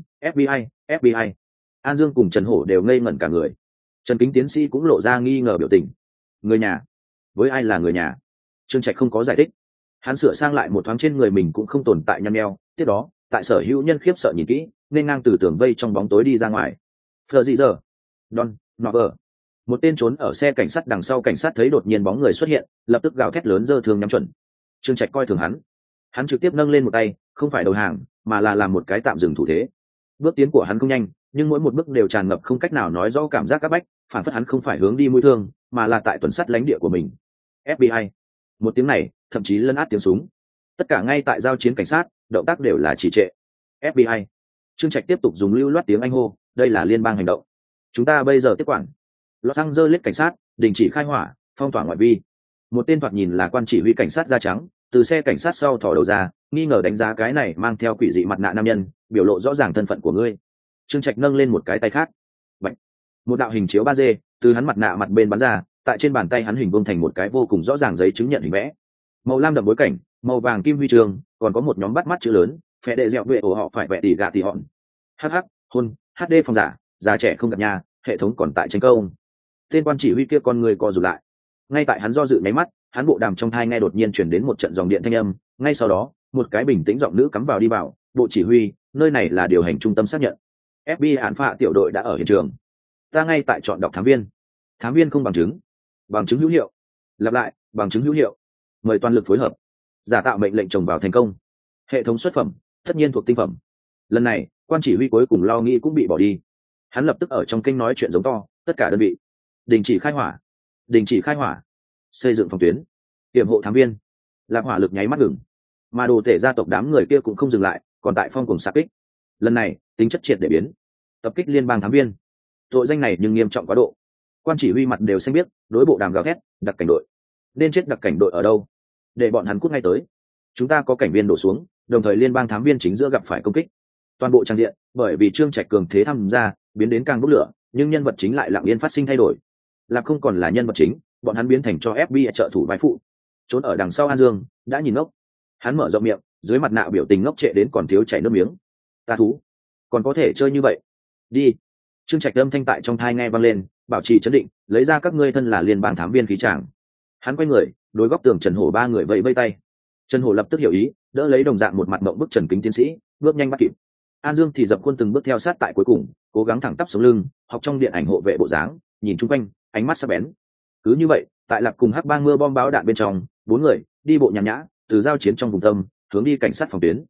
FBI. An Dương cùng Trần Hổ đều ngây ngẩn cả người. Trần Kính tiến sĩ cũng lộ ra nghi ngờ biểu tình. Người nhà? Với ai là người nhà? Trương Trạch không có giải thích. Hắn sửa sang lại một thoáng trên người mình cũng không tồn tại nhăn nheo. Tiếp đó, tại sở hữu nhân khiếp sợ nhìn kỹ, nên ngang từ tường vây trong bóng tối đi ra ngoài. Phờ dị giờ. Don, Nover. Một tên trốn ở xe cảnh sát đằng sau cảnh sát thấy đột nhiên bóng người xuất hiện, lập tức gào thét lớn giơ thương nhắm chuẩn. Trương Trạch coi thường hắn trực tiếp nâng lên một tay, không phải đầu hàng, mà là làm một cái tạm dừng thủ thế. Bước tiến của hắn không nhanh, nhưng mỗi một bước đều tràn ngập không cách nào nói rõ cảm giác áp bách, phản phất hắn không phải hướng đi mũi thương, mà là tại tuần sắt lãnh địa của mình. FBI. Một tiếng này, thậm chí lấn át tiếng súng. Tất cả ngay tại giao chiến cảnh sát, động tác đều là trì trệ. FBI. Trương Trạch tiếp tục dùng lưu loát tiếng Anh hô, đây là liên bang hành động. Chúng ta bây giờ tiếp quản. Los Angeles cảnh sát, đình chỉ khai hỏa, phong tỏa ngoại vi. Một tên thoạt nhìn là quan chỉ huy cảnh sát da trắng, từ xe cảnh sát sau thò đầu ra, nghi ngờ đánh giá cái này mang theo quỷ dị mặt nạ nam nhân, biểu lộ rõ ràng thân phận của ngươi. Trương Trạch nâng lên một cái tay khác. Bạch. Một đạo hình chiếu 3D từ hắn mặt nạ mặt bên bắn ra, tại trên bàn tay hắn hình vuông thành một cái vô cùng rõ ràng giấy chứng nhận hình vẽ. Màu lam đậm bối cảnh, màu vàng kim huy chương, còn có một nhóm bắt mắt chữ lớn, phe đệ dẹo vệ ổ họ phải vẽ tỉ gạ tỉ hòn. Hắc, hôn, HD phòng giả, già trẻ không gặp nhà, hệ thống còn tại tranh công. Tên quan chỉ huy kia con người co rụt lại. Ngay tại hắn do dự nháy mắt, hắn bộ đàm trong thai nghe đột nhiên chuyển đến một trận dòng điện thanh âm, ngay sau đó một cái bình tĩnh giọng nữ cắm vào đi vào, bộ chỉ huy, nơi này là điều hành trung tâm xác nhận, FBI án phạ tiểu đội đã ở hiện trường, ta ngay tại chọn đọc thám viên không bằng chứng hữu hiệu, lặp lại, bằng chứng hữu hiệu, mời toàn lực phối hợp, giả tạo mệnh lệnh trồng vào thành công, hệ thống xuất phẩm tất nhiên thuộc tinh phẩm. Lần này quan chỉ huy cuối cùng lo nghĩ cũng bị bỏ đi, hắn lập tức ở trong kênh nói chuyện giống to, tất cả đơn vị đình chỉ khai hỏa, xây dựng phòng tuyến, hiểm hộ thám viên. Lạc hỏa lực nháy mắt ngừng, mà đồ tể gia tộc đám người kia cũng không dừng lại, còn tại phong cùng xạ kích. Lần này tính chất triệt để biến, tập kích liên bang thám viên. Tội danh này nhưng nghiêm trọng quá độ. Quan chỉ huy mặt đều xanh biết, đối bộ đàm gào thét, đặc cảnh đội nên chết, đặc cảnh đội ở đâu, để bọn hắn cút ngay tới. Chúng ta có cảnh viên đổ xuống, đồng thời liên bang thám viên chính giữa gặp phải công kích. Toàn bộ trang diện bởi vì Trương Trạch cường thế tham gia biến đến càng bốc lửa, nhưng nhân vật chính lại lặng yên phát sinh thay đổi. Lạc không còn là nhân vật chính, bọn hắn biến thành cho FBI trợ thủ vai phụ. Trốn ở đằng sau An Dương đã nhìn ngốc, hắn mở rộng miệng, dưới mặt nạ biểu tình ngốc trệ đến còn thiếu chảy nước miếng. Ta thú, còn có thể chơi như vậy? Đi. Trương Trạch âm thanh tại trong thai nghe vang lên, bảo trì trấn định, lấy ra các ngươi thân là liên bang thám viên khí tràng. Hắn quay người, đối góc tường Trần Hổ ba người vẫy vây tay. Trần Hổ lập tức hiểu ý, đỡ lấy đồng dạng một mặt mộng bức Trần Kính tiến sĩ, bước nhanh bắt kịp. An Dương thì dập khuôn từng bước theo sát tại cuối cùng, cố gắng thẳng tắp sống lưng, học trong điện ảnh hộ vệ bộ dáng, nhìn chung quanh, ánh mắt sắc bén. Cứ như vậy, tại Lạc cùng Hắc Bang mưa bom báo đạn bên trong, bốn người đi bộ nhàn nhã, từ giao chiến trong vùng tâm hướng đi cảnh sát phòng tuyến.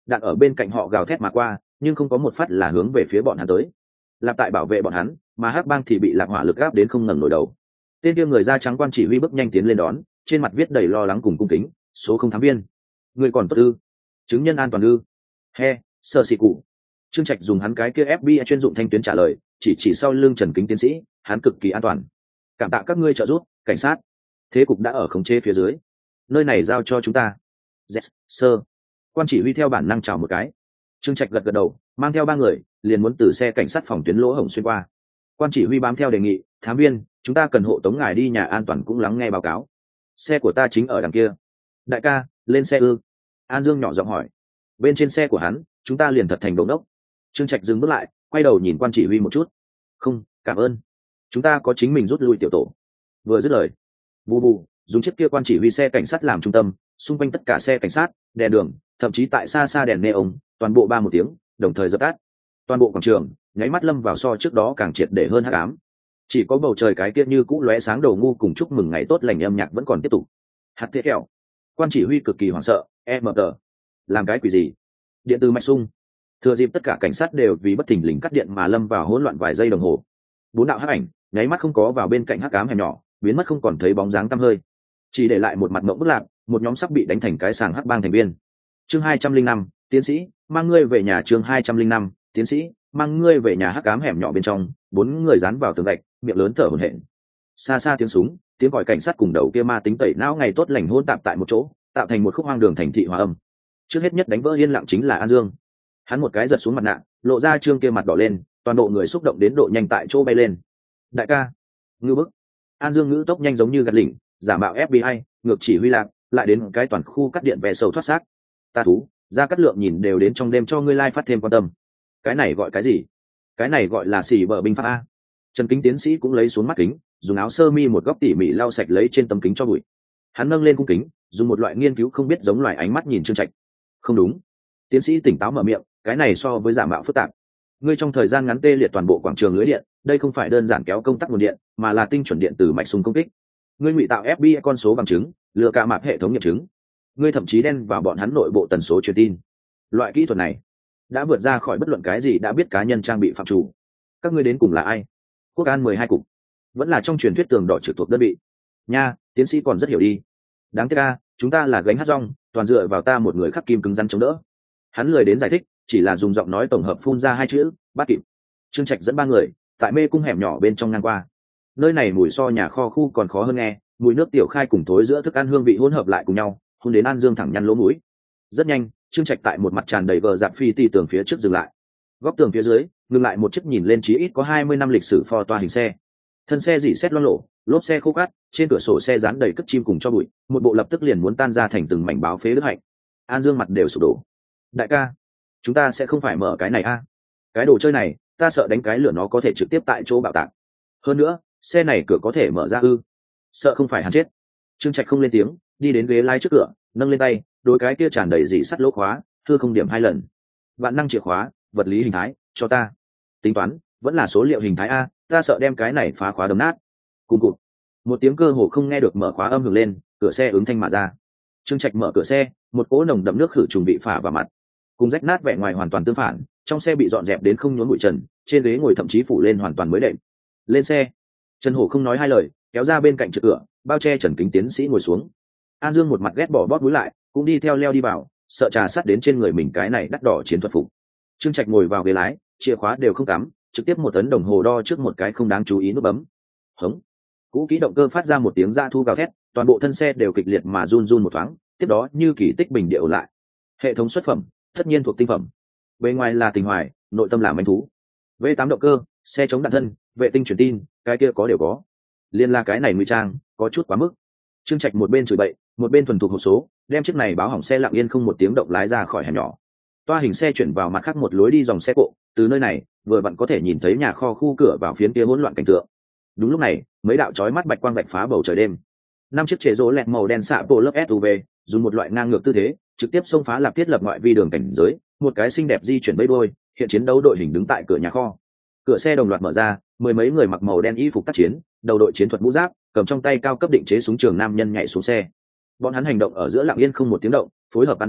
đạn ở bên cạnh họ gào thét mà qua, nhưng không có một phát là hướng về phía bọn hắn tới. Lạp tại bảo vệ bọn hắn, mà hắc bang thì bị Lạc hỏa lực áp đến không ngẩng nổi đầu. Tên kia người da trắng quan chỉ huy bước nhanh tiến lên đón, trên mặt viết đầy lo lắng cùng cung kính. Số không thám viên, người còn tốt ư? Chứng nhân an toàn ư? He, sơ xị cụ. Trương Trạch dùng hắn cái kia FBI chuyên dụng thanh tuyến trả lời, chỉ sau lưng Trần Kính tiến sĩ, hắn cực kỳ an toàn. Cảm tạ các ngươi trợ giúp, cảnh sát. Thế cục đã ở khống chế phía dưới, nơi này giao cho chúng ta. Yes, sir. Quan chỉ huy theo bản năng chào một cái. Trương Trạch gật gật đầu, mang theo 3 người, liền muốn từ xe cảnh sát phòng tuyến lỗ hổng xuyên qua. Quan chỉ huy bám theo đề nghị, thám viên, chúng ta cần hộ tống ngài đi nhà an toàn cũng lắng nghe báo cáo. Xe của ta chính ở đằng kia. Đại ca, lên xe ư? An Dương nhỏ giọng hỏi. Bên trên xe của hắn, chúng ta liền thật thành đống đốc. Trương Trạch dừng bước lại, quay đầu nhìn quan chỉ huy một chút. Không, cảm ơn. Chúng ta có chính mình rút lui tiểu tổ. Vừa dứt lời, bù bù, dùng chiếc kia quan chỉ huy xe cảnh sát làm trung tâm, xung quanh tất cả xe cảnh sát, đèn đường, thậm chí tại xa xa đèn neon, toàn bộ ba một tiếng, đồng thời dập tắt. Toàn bộ quảng trường nháy mắt lâm vào so trước đó càng triệt để hơn hắc ám. Chỉ có bầu trời cái kia như cũ lóe sáng đầu ngu cùng chúc mừng ngày tốt lành âm nhạc vẫn còn tiếp tục. Hạt thiết kẹo. Quan chỉ huy cực kỳ hoảng sợ, MT. Làm cái quỷ gì? Điện từ mạch sung. Thừa dịp tất cả cảnh sát đều vì bất thình lình cắt điện mà lâm vào hỗn loạn vài giây đồng hồ. 4 đạo hắc ảnh nháy mắt không có vào bên cạnh hắc ám hẻm nhỏ, biến mất không còn thấy bóng dáng tăm hơi, chỉ để lại một mặt mộng bức lạc, một nhóm sắp bị đánh thành cái sàng hắc bang thành viên. Chương 205, tiến sĩ, mang ngươi về nhà. Chương 205, tiến sĩ, mang ngươi về nhà. Hắc ám hẻm nhỏ bên trong, 4 người dán vào tường gạch, miệng lớn thở hổn hển. Xa xa tiếng súng, tiếng còi cảnh sát cùng đầu kia ma tính tẩy não ngày tốt lành hỗn tạp tại một chỗ, tạo thành một khúc hoang đường thành thị hòa âm. Trước hết nhất đánh vỡ yên lặng chính là An Dương. Hắn một cái giật xuống mặt nạ, lộ ra trương kia mặt đỏ lên, toàn bộ người xúc động đến độ nhanh tại chỗ bay lên. Đại ca, ngư bức. An Dương ngữ tốc nhanh giống như gạt lỉnh, giả mạo FBI, ngược chỉ huy lạc, lại đến cái toàn khu cắt điện về sầu thoát xác. Ta thú, ra cắt lượng nhìn đều đến trong đêm cho ngươi phát thêm quan tâm. Cái này gọi cái gì? Cái này gọi là xỉ bờ binh pháp a. Trần Kính tiến sĩ cũng lấy xuống mắt kính, dùng áo sơ mi một góc tỉ mỉ lau sạch lấy trên tấm kính cho bụi. Hắn nâng lên cung kính, dùng một loại nghiên cứu không biết giống loài ánh mắt nhìn Trương Trạch. Không đúng. Tiến sĩ tỉnh táo mở miệng, cái này so với giả mạo phức tạp. Ngươi trong thời gian ngắn tê liệt toàn bộ quảng trường lưới điện, đây không phải đơn giản kéo công tắc nguồn điện, mà là tinh chuẩn điện từ mạch súng công kích. Ngươi ngụy tạo FBI con số bằng chứng, lừa cả mạp hệ thống nghiệm chứng. Ngươi thậm chí đen vào bọn hắn nội bộ tần số truyền tin. Loại kỹ thuật này đã vượt ra khỏi bất luận cái gì đã biết cá nhân trang bị phạm chủ. Các ngươi đến cùng là ai? Quốc an 12 cục, vẫn là trong truyền thuyết tường đỏ trực thuộc đơn vị. Nha, tiến sĩ còn rất hiểu đi. Đáng tiếc a, chúng ta là gánh hát rong, toàn dựa vào ta một người khắc kim cứng rắn chống đỡ. Hắn lười đến giải thích, chỉ là dùng giọng nói tổng hợp phun ra 2 chữ, bắt kịp. Trương Trạch dẫn 3 người tại mê cung hẻm nhỏ bên trong ngang qua. Nơi này mùi so nhà kho khu còn khó hơn nghe, mùi nước tiểu khai cùng thối giữa thức ăn hương vị hỗn hợp lại cùng nhau, hôn đến An Dương thẳng nhăn lỗ mũi. Rất nhanh, Trương Trạch tại một mặt tràn đầy vờ dạp phi tì tường phía trước dừng lại. Góc tường phía dưới, ngừng lại một chiếc nhìn lên chí ít có 20 năm lịch sử Ford toa hình xe. Thân xe dỉ sét loang lổ, lốp xe khô cát, trên cửa sổ xe dán đầy cất chim cùng cho bụi, một bộ lập tức liền muốn tan ra thành từng mảnh báo phế đức hạnh. An Dương mặt đều sụp đổ. Đại ca, chúng ta sẽ không phải mở cái này a? Cái đồ chơi này, ta sợ đánh cái lửa nó có thể trực tiếp tại chỗ bạo tạc. Hơn nữa, xe này cửa có thể mở ra ư? Sợ không phải hắn chết. Trương Trạch không lên tiếng, đi đến ghế lái trước cửa, nâng lên tay, đối cái kia tràn đầy dỉ sắt lỗ khóa, thưa không điểm 2 lần. Vạn năng chìa khóa, vật lý hình thái, cho ta. Tính toán, vẫn là số liệu hình thái a, ta sợ đem cái này phá khóa đấm nát. Cùng cụt. Một tiếng cơ hồ không nghe được mở khóa âm hưởng lên, cửa xe ứng thanh mà ra. Trương Trạch mở cửa xe, một cỗ nồng đậm nước khử trùng bị phả vào mặt. Cùng rách nát vẻ ngoài hoàn toàn tương phản, trong xe bị dọn dẹp đến không nhốn bụi trần, trên ghế ngồi thậm chí phủ lên hoàn toàn mới đệm. Lên xe. Trần Hổ không nói 2 lời, kéo ra bên cạnh trước cửa, bao che Trần Kính tiến sĩ ngồi xuống. An Dương một mặt ghét bỏ bóp mũi lại, cũng đi theo leo đi vào, sợ trà sát đến trên người mình cái này đắt đỏ chiến thuật phục. Trương Trạch ngồi vào ghế lái, chìa khóa đều không cắm, trực tiếp một tấn đồng hồ đo trước một cái không đáng chú ý nút bấm. Hống. Cú kỹ động cơ phát ra một tiếng da thu gào thét, toàn bộ thân xe đều kịch liệt mà run run một thoáng, tiếp đó như kỳ tích bình điệu lại. Hệ thống xuất phẩm, tất nhiên thuộc tinh phẩm. Bên ngoài là tình hoài, nội tâm là manh thú. V8 động cơ, xe chống đạn thân, vệ tinh truyền tin, cái kia có đều có. Liên la cái này ngụy trang, có chút quá mức. Trương Trạch một bên chửi bậy, một bên thuần thục hộp số, đem chiếc này báo hỏng xe lặng yên không một tiếng động lái ra khỏi hẻm nhỏ. Toa hình xe chuyển vào mặt khác một lối đi dòng xe cộ, từ nơi này vừa vặn có thể nhìn thấy nhà kho khu cửa vào phiến kia hỗn loạn cảnh tượng. Đúng lúc này, mấy đạo chói mắt bạch quang vạch phá bầu trời đêm. 5 chiếc chế rỗ lẹt màu đen xạ bộ lớp SUV, dùng một loại ngang ngược tư thế, trực tiếp xông phá lạp thiết lập ngoại vi đường cảnh giới, một cái xinh đẹp di chuyển bấy đôi, hiện chiến đấu đội hình đứng tại cửa nhà kho. Cửa xe đồng loạt mở ra, 10 mấy người mặc màu đen y phục tác chiến, đầu đội chiến thuật mũ giáp, cầm trong tay cao cấp định chế súng trường nam nhân nhảy xuống xe. Bọn hắn hành động ở giữa lặng yên không một tiếng động, phối hợp ăn ý,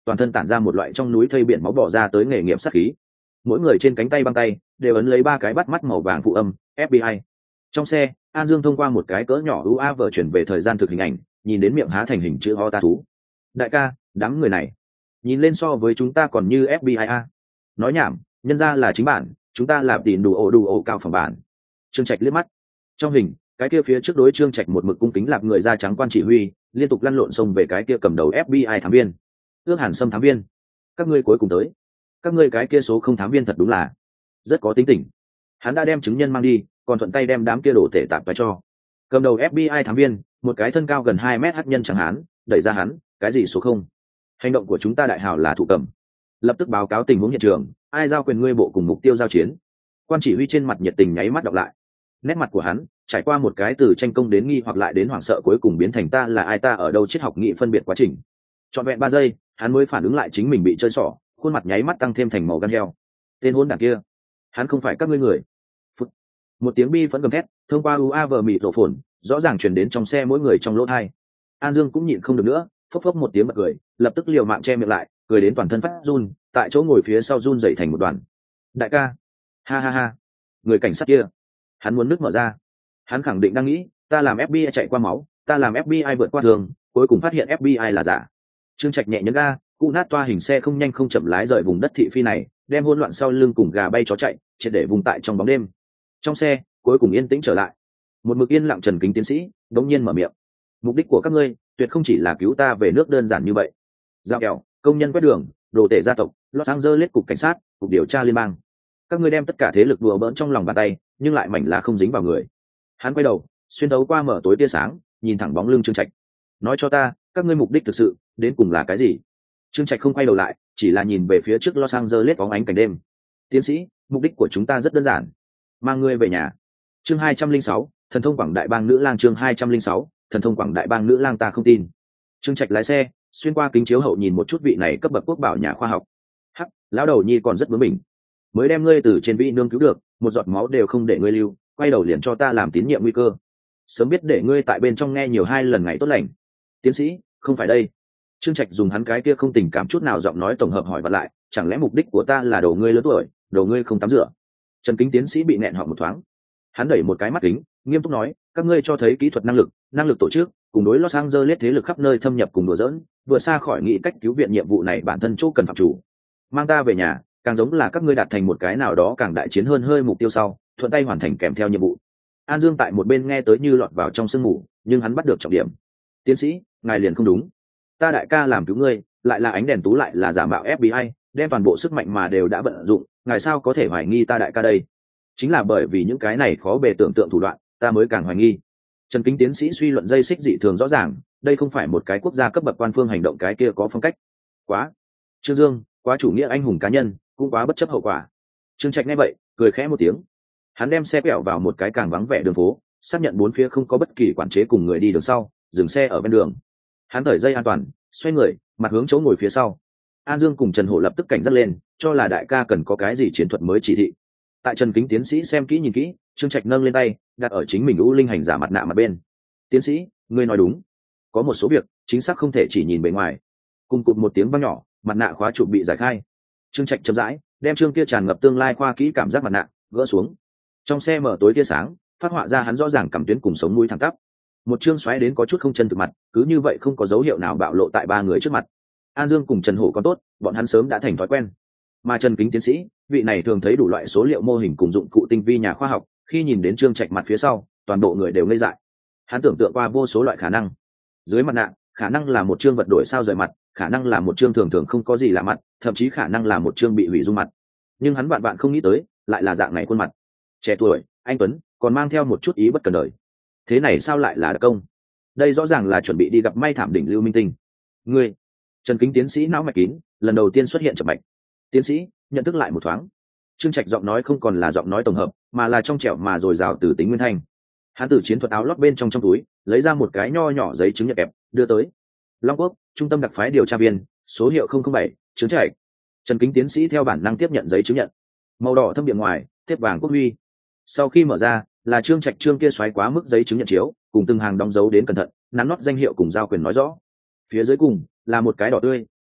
toàn thân tản ra một loại trong núi thây biển máu bỏ ra tới nghề nghiệp sát khí. Mỗi người trên cánh tay băng tay đều ấn lấy 3 cái bắt mắt màu vàng phụ âm FBI. Trong xe, An Dương thông qua một cái cỡ nhỏ UAV chuyển về thời gian thực hình ảnh, nhìn đến miệng há thành hình chữ ho ta thú. Đại ca, đám người này nhìn lên so với chúng ta còn như FBI a. Nói nhảm, nhân ra là chính bản, chúng ta làm tiền đủ ổ cao phẩm bản. Trương Trạch liếc mắt. Trong hình, cái kia phía trước đối Trương Trạch một mực cung kính lạp người da trắng quan chỉ huy, liên tục lăn lộn xông về cái kia cầm đầu FBI thám viên. Ước Hàn Sâm thám viên, các ngươi cuối cùng tới. Các ngươi cái kia số không thám viên thật đúng là rất có tính tình. Hắn đã đem chứng nhân mang đi, còn thuận tay đem đám kia đổ tể tạp vào cho. Cầm đầu FBI thám viên, một cái thân cao gần 2 mét hắc nhân chẳng hán, đẩy ra hắn, cái gì số không? Hành động của chúng ta đại hảo là thủ cầm. Lập tức báo cáo tình huống hiện trường, ai giao quyền ngươi bộ cùng mục tiêu giao chiến. Quan chỉ huy trên mặt nhiệt tình nháy mắt đọc lại. Nét mặt của hắn trải qua một cái từ tranh công đến nghi hoặc lại đến hoảng sợ, cuối cùng biến thành ta là ai, ta ở đâu, triết học nghị phân biệt quá trình. Trọn vẹn 3 giây, hắn mới phản ứng lại chính mình bị chơi xỏ, khuôn mặt nháy mắt tăng thêm thành màu gan heo. Tên hôn đảng kia, hắn không phải các ngươi người. Phút. Một tiếng bi phẫn gầm thét thông qua UAV mịt lộ phồn, rõ ràng truyền đến trong xe mỗi người trong lỗ tai. An Dương cũng nhịn không được nữa, phốc phốc một tiếng bật cười, lập tức liều mạng che miệng lại, cười đến toàn thân phát run, tại chỗ ngồi phía sau run dậy thành một đoàn. Đại ca, ha ha ha, người cảnh sát kia, hắn muốn nước mở ra. Hắn khẳng định đang nghĩ, ta làm FBI chạy qua máu, ta làm FBI vượt qua thường, cuối cùng phát hiện FBI là giả. Trương Trạch nhẹ nhấn ga, cụ nát toa hình xe không nhanh không chậm lái rời vùng đất thị phi này, đem hỗn loạn sau lưng cùng gà bay chó chạy, triệt để vùng tại trong bóng đêm. Trong xe, cuối cùng yên tĩnh trở lại. Một mực yên lặng Trần Kính tiến sĩ đống nhiên mở miệng. Mục đích của các ngươi tuyệt không chỉ là cứu ta về nước đơn giản như vậy. Giao kèo, công nhân quét đường, đồ tể gia tộc, Los Angeles cục cảnh sát, cục điều tra liên bang. Các ngươi đem tất cả thế lực đùa bỡn trong lòng bàn tay, nhưng lại mảnh là không dính vào người. Hắn quay đầu, xuyên thấu qua mở tối tia sáng, nhìn thẳng bóng lưng Trương Trạch. Nói cho ta, các ngươi mục đích thực sự đến cùng là cái gì? Trương Trạch không quay đầu lại, chỉ là nhìn về phía trước Los Angeles bóng ánh cảnh đêm. Tiến sĩ, mục đích của chúng ta rất đơn giản, mang ngươi về nhà. Chương 206, thần thông quảng đại bang nữ lang. Chương 206, thần thông quảng đại bang nữ lang. Ta không tin. Trương Trạch lái xe xuyên qua kính chiếu hậu nhìn một chút vị này cấp bậc quốc bảo nhà khoa học. Hắc, lão đầu nhi còn rất bướng bỉnh, mới đem ngươi từ trên vị nương cứu được, một giọt máu đều không để ngươi lưu, quay đầu liền cho ta làm tín nhiệm nguy cơ. Sớm biết để ngươi tại bên trong nghe nhiều 2 lần ngày tốt lành. Tiến sĩ, không phải đây. Trương Trạch dùng hắn cái kia không tình cảm chút nào giọng nói tổng hợp hỏi vặn lại, chẳng lẽ mục đích của ta là đồ ngươi lớn tuổi, đồ ngươi không tắm rửa? Trần Kính tiến sĩ bị nẹn họng một thoáng. Hắn đẩy một cái mắt kính, nghiêm túc nói, các ngươi cho thấy kỹ thuật năng lực tổ chức, cùng đối Los Angeles thế lực khắp nơi thâm nhập cùng đùa giỡn, vừa xa khỏi nghĩ cách cứu viện nhiệm vụ này bản thân chỗ cần phạm chủ. Mang ta về nhà, càng giống là các ngươi đạt thành một cái nào đó càng đại chiến hơn hơi mục tiêu sau, thuận tay hoàn thành kèm theo nhiệm vụ. An Dương tại một bên nghe tới như lọt vào trong sương mù, nhưng hắn bắt được trọng điểm. Tiến sĩ, ngài liền không đúng. Ta đại ca làm cứu ngươi, lại là ánh đèn tú, lại là giả mạo FBI, đem toàn bộ sức mạnh mà đều đã vận dụng, ngài sao có thể hoài nghi ta đại ca đây? Chính là bởi vì những cái này khó bề tưởng tượng thủ đoạn, ta mới càng hoài nghi. Trần Kính tiến sĩ suy luận dây xích dị thường rõ ràng, đây không phải một cái quốc gia cấp bậc quan phương hành động, cái kia có phong cách quá Trương Dương, quá chủ nghĩa anh hùng cá nhân, cũng quá bất chấp hậu quả. Trương Trạch nghe vậy cười khẽ một tiếng. Hắn đem xe quẹo vào một cái càng vắng vẻ đường phố, xác nhận 4 phía không có bất kỳ quản chế cùng người đi đường sau, dừng xe ở bên đường. Hắn cởi dây an toàn, xoay người, mặt hướng chỗ ngồi phía sau. An Dương cùng Trần Hổ lập tức cảnh giác lên, cho là đại ca cần có cái gì chiến thuật mới chỉ thị. Tại Trần Kính tiến sĩ xem kỹ nhìn kỹ, Trương Trạch nâng lên tay đặt ở chính mình u linh hành giả mặt nạ mặt bên. Tiến sĩ, ngươi nói đúng, có một số việc chính xác không thể chỉ nhìn bề ngoài. Cùng cụt một tiếng vang nhỏ, mặt nạ khóa trụ bị giải khai. Trương Trạch chậm rãi đem trương kia tràn ngập tương lai khoa kỹ cảm giác mặt nạ gỡ xuống. Trong xe mở tối tia sáng phát họa ra hắn rõ ràng cảm tuyến cùng sống mũi thẳng tắp, một trương xoáy đến có chút không chân thực mặt, cứ như vậy không có dấu hiệu nào bạo lộ tại 3 người trước mặt. An Dương cùng Trần Hổ còn tốt, bọn hắn sớm đã thành thói quen, mà Trần Kính tiến sĩ, vị này thường thấy đủ loại số liệu mô hình cùng dụng cụ tinh vi nhà khoa học, khi nhìn đến Trương Trạch mặt phía sau, toàn bộ người đều ngây dại. Hắn tưởng tượng qua vô số loại khả năng. Dưới mặt nạ, khả năng là một trương vật đổi sao rời mặt, khả năng là một trương thường thường không có gì lạ mặt, thậm chí khả năng là một trương bị hủy dung mặt. Nhưng hắn vạn không nghĩ tới, lại là dạng này khuôn mặt. Trẻ tuổi, anh tuấn, còn mang theo một chút ý bất cần đời. Thế này sao lại là đặc công? Đây rõ ràng là chuẩn bị đi gặp may thảm đỉnh Lưu Minh Tinh. Ngươi, Trần Kính tiến sĩ não mạch kín, lần đầu tiên xuất hiện chậm mạch. Tiến sĩ, nhận thức lại một thoáng. Trương Trạch giọng nói không còn là giọng nói tổng hợp, mà là trong trẻo mà dồi dào từ tính nguyên thanh. Hắn từ chiến thuật áo lót bên trong túi lấy ra một cái nho nhỏ giấy chứng nhận kẹp, đưa tới. Long Quốc, trung tâm đặc phái điều tra viên, số hiệu 007, Trương Trạch. Trần Kính tiến sĩ theo bản năng tiếp nhận giấy chứng nhận. Màu đỏ thâm biển ngoài, thép vàng quốc huy. Sau khi mở ra, là Trương Trạch trương kia xoáy quá mức giấy chứng nhận chiếu, cùng từng hàng đóng dấu đến cẩn thận, nắn nót danh hiệu cùng giao quyền nói rõ. Phía dưới cùng là một cái đỏ tươi,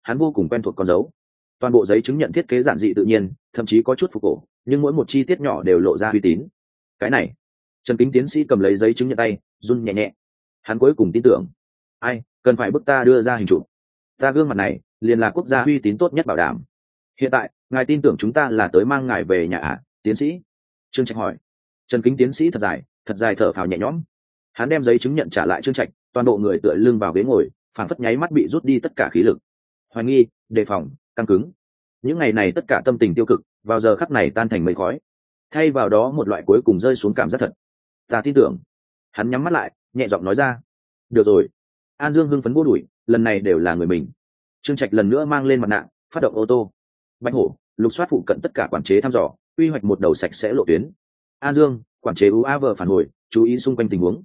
hắn vô cùng quen thuộc con dấu. Toàn bộ giấy chứng nhận thiết kế giản dị tự nhiên, thậm chí có chút phục cổ, nhưng mỗi một chi tiết nhỏ đều lộ ra uy tín. Cái này, Trần Kính tiến sĩ cầm lấy giấy chứng nhận tay, run nhẹ nhẹ. Hắn cuối cùng tin tưởng. Ai, cần phải bức ta đưa ra hình chụp. Ta gương mặt này, liền là quốc gia uy tín tốt nhất bảo đảm. Hiện tại, ngài tin tưởng chúng ta là tới mang ngài về nhà à, tiến sĩ? Trương Trạch hỏi. Trần Kính tiến sĩ thật dài thở phào nhẹ nhõm. Hắn đem giấy chứng nhận trả lại Trương Trạch, toàn bộ người tựa lưng vào ghế ngồi, phảng phất nháy mắt bị rút đi tất cả khí lực. Hoài nghi, đề phòng, căng cứng. Những ngày này tất cả tâm tình tiêu cực, vào giờ khắc này tan thành mây khói. Thay vào đó một loại cuối cùng rơi xuống cảm giác thật. Ta tin tưởng. Hắn nhắm mắt lại, nhẹ giọng nói ra. Được rồi. An Dương hưng phấn vô đuổi, lần này đều là người mình. Trương Trạch lần nữa mang lên mặt nạ, phát động ô tô. Bạch Hổ, lục soát phụ cận tất cả quản chế thăm dò, quy hoạch một đầu sạch sẽ lộ tuyến. An Dương, quản chế UAV phản hồi, chú ý xung quanh tình huống.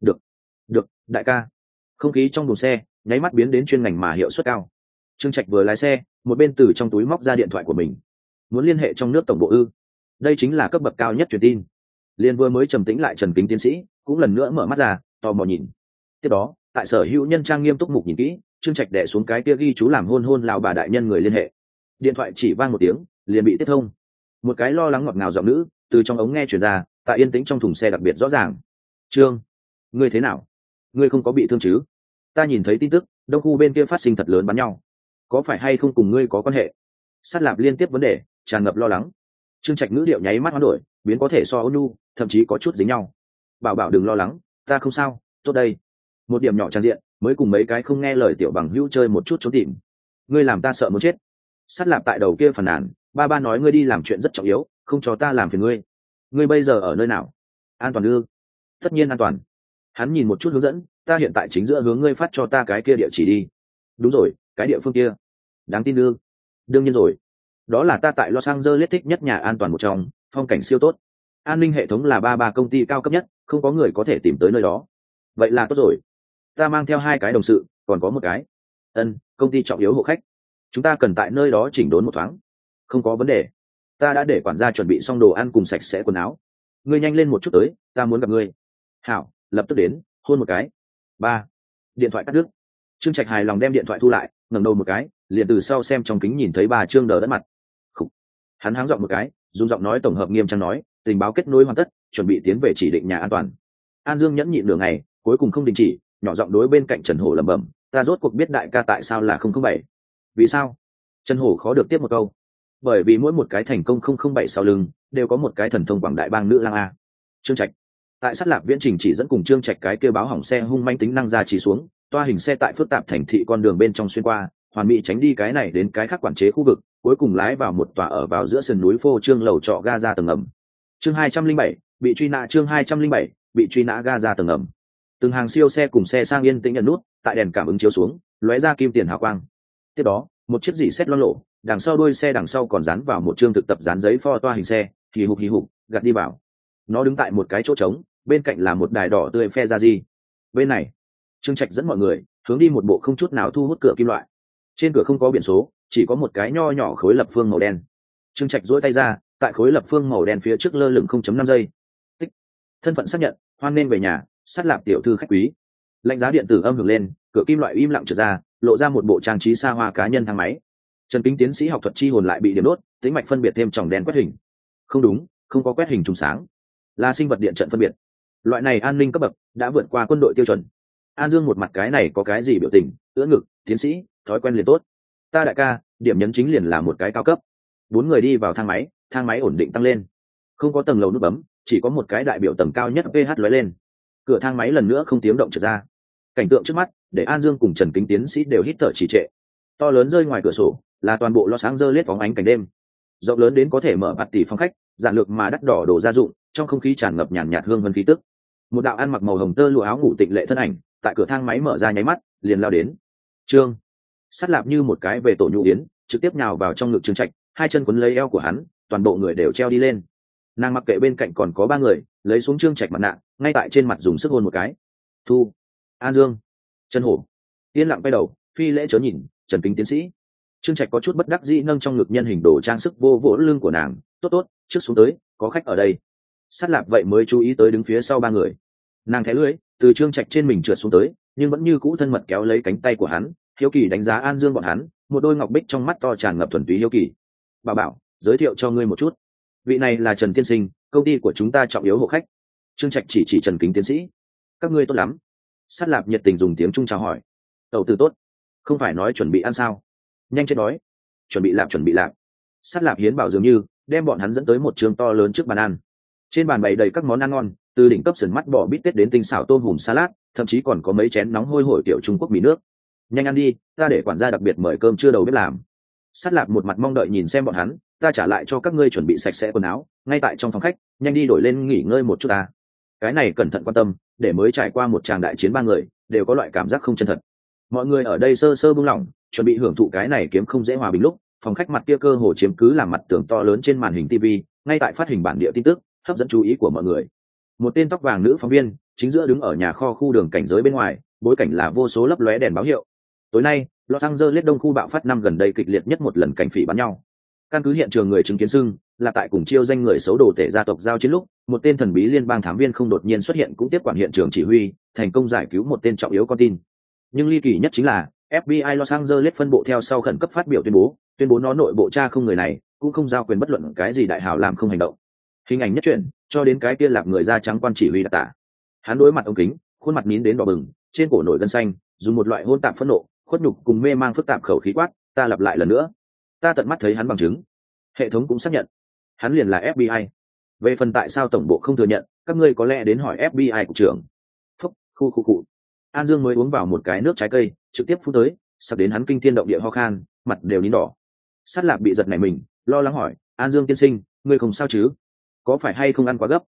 Được, đại ca. Không khí trong buồng xe nháy mắt biến đến chuyên ngành mà hiệu suất cao. Trương Trạch vừa lái xe, một bên từ trong túi móc ra điện thoại của mình. Muốn liên hệ trong nước tổng bộ ư? Đây chính là cấp bậc cao nhất truyền tin. Liên vừa mới trầm tĩnh lại Trần Kính tiến sĩ, cũng lần nữa mở mắt ra, tò mò nhìn. Tiếp đó, tại Sở Hữu Nhân trang nghiêm túc mục nhìn kỹ, Trương Trạch đè xuống cái kia ghi chú làm hôn lão bà đại nhân người liên hệ. Điện thoại chỉ vang một tiếng, liền bị tiếp thông. Một cái lo lắng ngọt ngào giọng nữ từ trong ống nghe truyền ra, tại yên tĩnh trong thùng xe đặc biệt rõ ràng. Trương, ngươi thế nào? Ngươi không có bị thương chứ? Ta nhìn thấy tin tức, đông khu bên kia phát sinh thật lớn bắn nhau, có phải hay không cùng ngươi có quan hệ? Sát Lạp liên tiếp vấn đề, tràn ngập lo lắng. Trương Trạch ngữ điệu nháy mắt hoán đổi, biến có thể so ôn nhu, thậm chí có chút dính nhau. Bảo đừng lo lắng, ta không sao, tốt đây. Một điểm nhỏ trang diện, mới cùng mấy cái không nghe lời tiểu bằng hữu chơi một chút trốn tìm. Ngươi làm ta sợ muốn chết. Sát Lạp tại đầu kia phàn nàn, ba nói ngươi đi làm chuyện rất trọng yếu, không cho ta làm phiền ngươi. Ngươi bây giờ ở nơi nào? An toàn ư? Tất nhiên an toàn. Hắn nhìn một chút hướng dẫn, ta hiện tại chính giữa hướng ngươi phát cho ta cái kia địa chỉ đi. Đúng rồi, cái địa phương kia đáng tin ư? Đương nhiên rồi, đó là ta tại Los Angeles thích nhất nhà an toàn một trong, phong cảnh siêu tốt, an ninh hệ thống là ba công ty cao cấp nhất, không có người có thể tìm tới nơi đó. Vậy là tốt rồi, ta mang theo 2 cái đồng sự, còn có một cái công ty trọng yếu hộ khách, chúng ta cần tại nơi đó chỉnh đốn một thoáng. Không có vấn đề, ta đã để quản gia chuẩn bị xong đồ ăn cùng sạch sẽ quần áo. Ngươi nhanh lên một chút tới, ta muốn gặp ngươi. Hảo, lập tức đến, hôn một cái. 3. Điện thoại cắt đứt. Trương Trạch hài lòng đem điện thoại thu lại, ngẩng đầu một cái, liền từ sau xem trong kính nhìn thấy bà Trương đờ đẫn mặt. Khủ. Hắn háng giọng một cái, dùng giọng nói tổng hợp nghiêm trang nói, tình báo kết nối hoàn tất, chuẩn bị tiến về chỉ định nhà an toàn. An Dương nhẫn nhịn nửa ngày, cuối cùng không đình chỉ, nhỏ giọng đối bên cạnh Trần Hổ lẩm bẩm, ta rốt cuộc biết đại ca tại sao là 007. Vì sao? Trần Hổ khó được tiếp một câu. Bởi vì mỗi một cái thành công 007 sau lưng đều có một cái thần thông quảng đại bang nữ lang a. Trương Trạch tại Sát Lạp viễn trình chỉ dẫn cùng Trương Trạch cái kêu báo hỏng xe hung manh tính năng ra chỉ xuống, toa hình xe tại phức tạp thành thị con đường bên trong xuyên qua, hoàn mỹ tránh đi cái này đến cái khác quản chế khu vực, cuối cùng lái vào một tòa ở vào giữa sườn núi phô trương lầu trọ Gaza tầng ngầm. Chương 207, bị truy nã. Chương 207, bị truy nã Gaza tầng ngầm. Từng hàng siêu xe cùng xe sang yên tĩnh nhận nút, tại đèn cảm ứng chiếu xuống, lóe ra kim tiền hào quang. Tiếp đó, một chiếc dỉ xét loang lộ, đằng sau đuôi xe đằng sau còn dán vào một chương thực tập dán giấy pho toa hình xe, hì hục gạt đi vào. Nó đứng tại một cái chỗ trống, bên cạnh là một đài đỏ tươi phe ra gì. Bên này, Trương Trạch dẫn mọi người hướng đi một bộ không chút nào thu hút cửa kim loại. Trên cửa không có biển số, chỉ có một cái nho nhỏ khối lập phương màu đen. Trương Trạch duỗi tay ra, tại khối lập phương màu đen phía trước lơ lửng 0.5 giây. Tích. Thân phận xác nhận, hoan nên về nhà, Sát Lạp tiểu thư khách quý. Lệnh giá điện tử âm hưởng lên, cửa kim loại im lặng trượt ra, lộ ra một bộ trang trí xa hoa cá nhân thang máy. Trần Kính tiến sĩ học thuật chi hồn lại bị điểm đốt, tính mạch phân biệt thêm tròng đen quét hình. Không đúng, không có quét hình trùng sáng, là sinh vật điện trận phân biệt. Loại này an ninh cấp bậc đã vượt qua quân đội tiêu chuẩn. An Dương một mặt cái này có cái gì biểu tình, ưỡn ngực, tiến sĩ, thói quen liền tốt. Ta đại ca, điểm nhấn chính liền là một cái cao cấp. 4 người đi vào thang máy ổn định tăng lên. Không có tầng lầu nút bấm, chỉ có một cái đại biểu tầng cao nhất PH lóe lên. Cửa thang máy lần nữa không tiếng động trượt ra. Cảnh tượng trước mắt để An Dương cùng Trần Kính tiến sĩ đều hít thở trì trệ. To lớn rơi ngoài cửa sổ là toàn bộ Los Angeles phóng ánh cảnh đêm. Rộng lớn đến có thể mở bạt tỷ phòng khách, giản lược mà đắt đỏ đồ gia dụng, trong không khí tràn ngập nhàn nhạt hương vân khí tức. Một đạo ăn mặc màu hồng tơ lụa áo ngủ tịnh lệ thân ảnh, tại cửa thang máy mở ra nháy mắt, liền lao đến. Trương Sát Lạp như một cái về tổ nhũ yến, trực tiếp nhào vào trong ngực Trương Trạch, 2 chân quấn lấy eo của hắn, toàn bộ người đều treo đi lên. Nàng mặc kệ bên cạnh còn có 3 người, lấy xuống Trương Trạch mặt nạ, ngay tại trên mặt dùng sức hôn một cái. Thu, An Dương, Trần Hổ, yên lặng quay đầu, phi lễ chớ nhìn. Trần Kính tiến sĩ. Trương Trạch có chút bất đắc dĩ nâng trong ngực nhân hình đồ trang sức vô vỗ lưng của nàng. Tốt, trước xuống tới, có khách ở đây. Sát Lạp vậy mới chú ý tới đứng phía sau 3 người. Nàng thé lưỡi, từ Trương Trạch trên mình trượt xuống tới, nhưng vẫn như cũ thân mật kéo lấy cánh tay của hắn, hiếu kỳ đánh giá An Dương bọn hắn, một đôi ngọc bích trong mắt to tràn ngập thuần túy hiếu kỳ. Bà bảo, giới thiệu cho ngươi một chút, vị này là Trần tiên sinh, công ty của chúng ta trọng yếu hộ khách. Trương Trạch chỉ Trần Kính tiến sĩ. Các ngươi tốt lắm. Sát Lạp nhiệt tình dùng tiếng Trung chào hỏi. Tẩu tử tốt, không phải nói chuẩn bị ăn sao? Nhanh chết đói. Chuẩn bị lạp. Sát Lạp hiến bảo dường như đem bọn hắn dẫn tới một trường to lớn trước bàn ăn. Trên bàn bày đầy các món ăn ngon, từ đỉnh cấp sườn mắt bò bít tết đến tinh xảo tôm hùm salad, thậm chí còn có mấy chén nóng hôi hổi kiểu Trung Quốc mì nước. Nhanh ăn đi, ta để quản gia đặc biệt mời cơm trưa đầu bếp làm. Sát Lạp một mặt mong đợi nhìn xem bọn hắn, ta trả lại cho các ngươi chuẩn bị sạch sẽ quần áo, ngay tại trong phòng khách, nhanh đi đổi lên nghỉ ngơi một chút ta. Cái này cẩn thận quan tâm, để mới trải qua một tràng đại chiến ba người, đều có loại cảm giác không chân thật. Mọi người ở đây sơ sơ buông lỏng, chuẩn bị hưởng thụ cái này kiếm không dễ hòa bình lúc, phòng khách mặt kia cơ hồ chiếm cứ làm mặt tường to lớn trên màn hình TV, ngay tại phát hình bản địa tin tức, hấp dẫn chú ý của mọi người. Một tên tóc vàng nữ phóng viên chính giữa đứng ở nhà kho khu đường cảnh giới bên ngoài, bối cảnh là vô số lấp lóe đèn báo hiệu. Tối nay, Los Angeles đông khu bạo phát năm gần đây kịch liệt nhất một lần cảnh phỉ bắn nhau. Căn cứ hiện trường người chứng kiến xưng là tại cùng chiêu danh người xấu đồ tể gia tộc giao chiến lúc, một tên thần bí liên bang thám viên không đột nhiên xuất hiện cũng tiếp quản hiện trường chỉ huy, thành công giải cứu một tên trọng yếu con tin. Nhưng ly kỳ nhất chính là FBI Los Angeles phân bộ theo sau khẩn cấp phát biểu tuyên bố nó nội bộ tra không người này, cũng không giao quyền bất luận cái gì đại hảo làm không hành động. Hình ảnh nhất truyện cho đến cái kia Lạp người da trắng quan chỉ huy đặc tả. Hắn đối mặt ống kính, khuôn mặt nín đến đỏ bừng, trên cổ nổi gân xanh, dùng một loại hỗn tạp phẫn nộ, khuất nhục cùng mê mang phức tạp khẩu khí quát, ta lặp lại lần nữa. Ta tận mắt thấy hắn bằng chứng, hệ thống cũng xác nhận, hắn liền là FBI. Về phần tại sao tổng bộ không thừa nhận, các ngươi có lẽ đến hỏi FBI cục trưởng. Phúc, khu. An Dương mới uống vào một cái nước trái cây, trực tiếp phun tới, sắp đến hắn kinh thiên động địa ho khan, mặt đều nín đỏ. Sát Lạp bị giật nảy mình, lo lắng hỏi, An Dương tiên sinh, ngươi không sao chứ? Có phải hay không ăn quá gấp?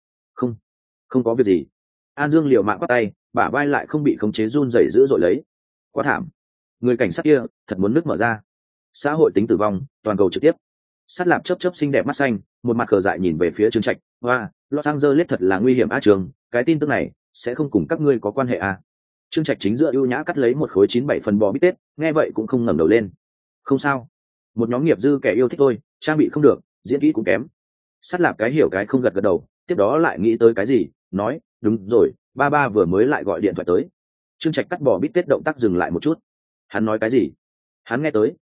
Không có việc gì. An Dương liều mạng bắt tay, bả vai lại không bị khống chế run rẩy dữ dội lấy. Quá thảm, người cảnh sát kia thật muốn nứt mở ra. Xã hội tính tử vong, toàn cầu trực tiếp. Sát Lạp chớp xinh đẹp mắt xanh, một mặt cờ dại nhìn về phía Trương Trạch. Wow, Los Angeles thật là nguy hiểm a Trường, cái tin tức này sẽ không cùng các ngươi có quan hệ à? Trương Trạch chính giữa ưu nhã cắt lấy một khối 9-7 phần bò bít tết, nghe vậy cũng không ngẩng đầu lên. Không sao, một nhóm nghiệp dư kẻ yêu thích thôi, trang bị không được, diễn kỹ cũng kém. Sát Lạp cái hiểu cái không gật đầu, tiếp đó lại nghĩ tới cái gì, nói, đúng rồi, ba vừa mới lại gọi điện thoại tới. Trương Trạch cắt bò bít tết động tác dừng lại một chút. Hắn nói cái gì? Hắn nghe tới.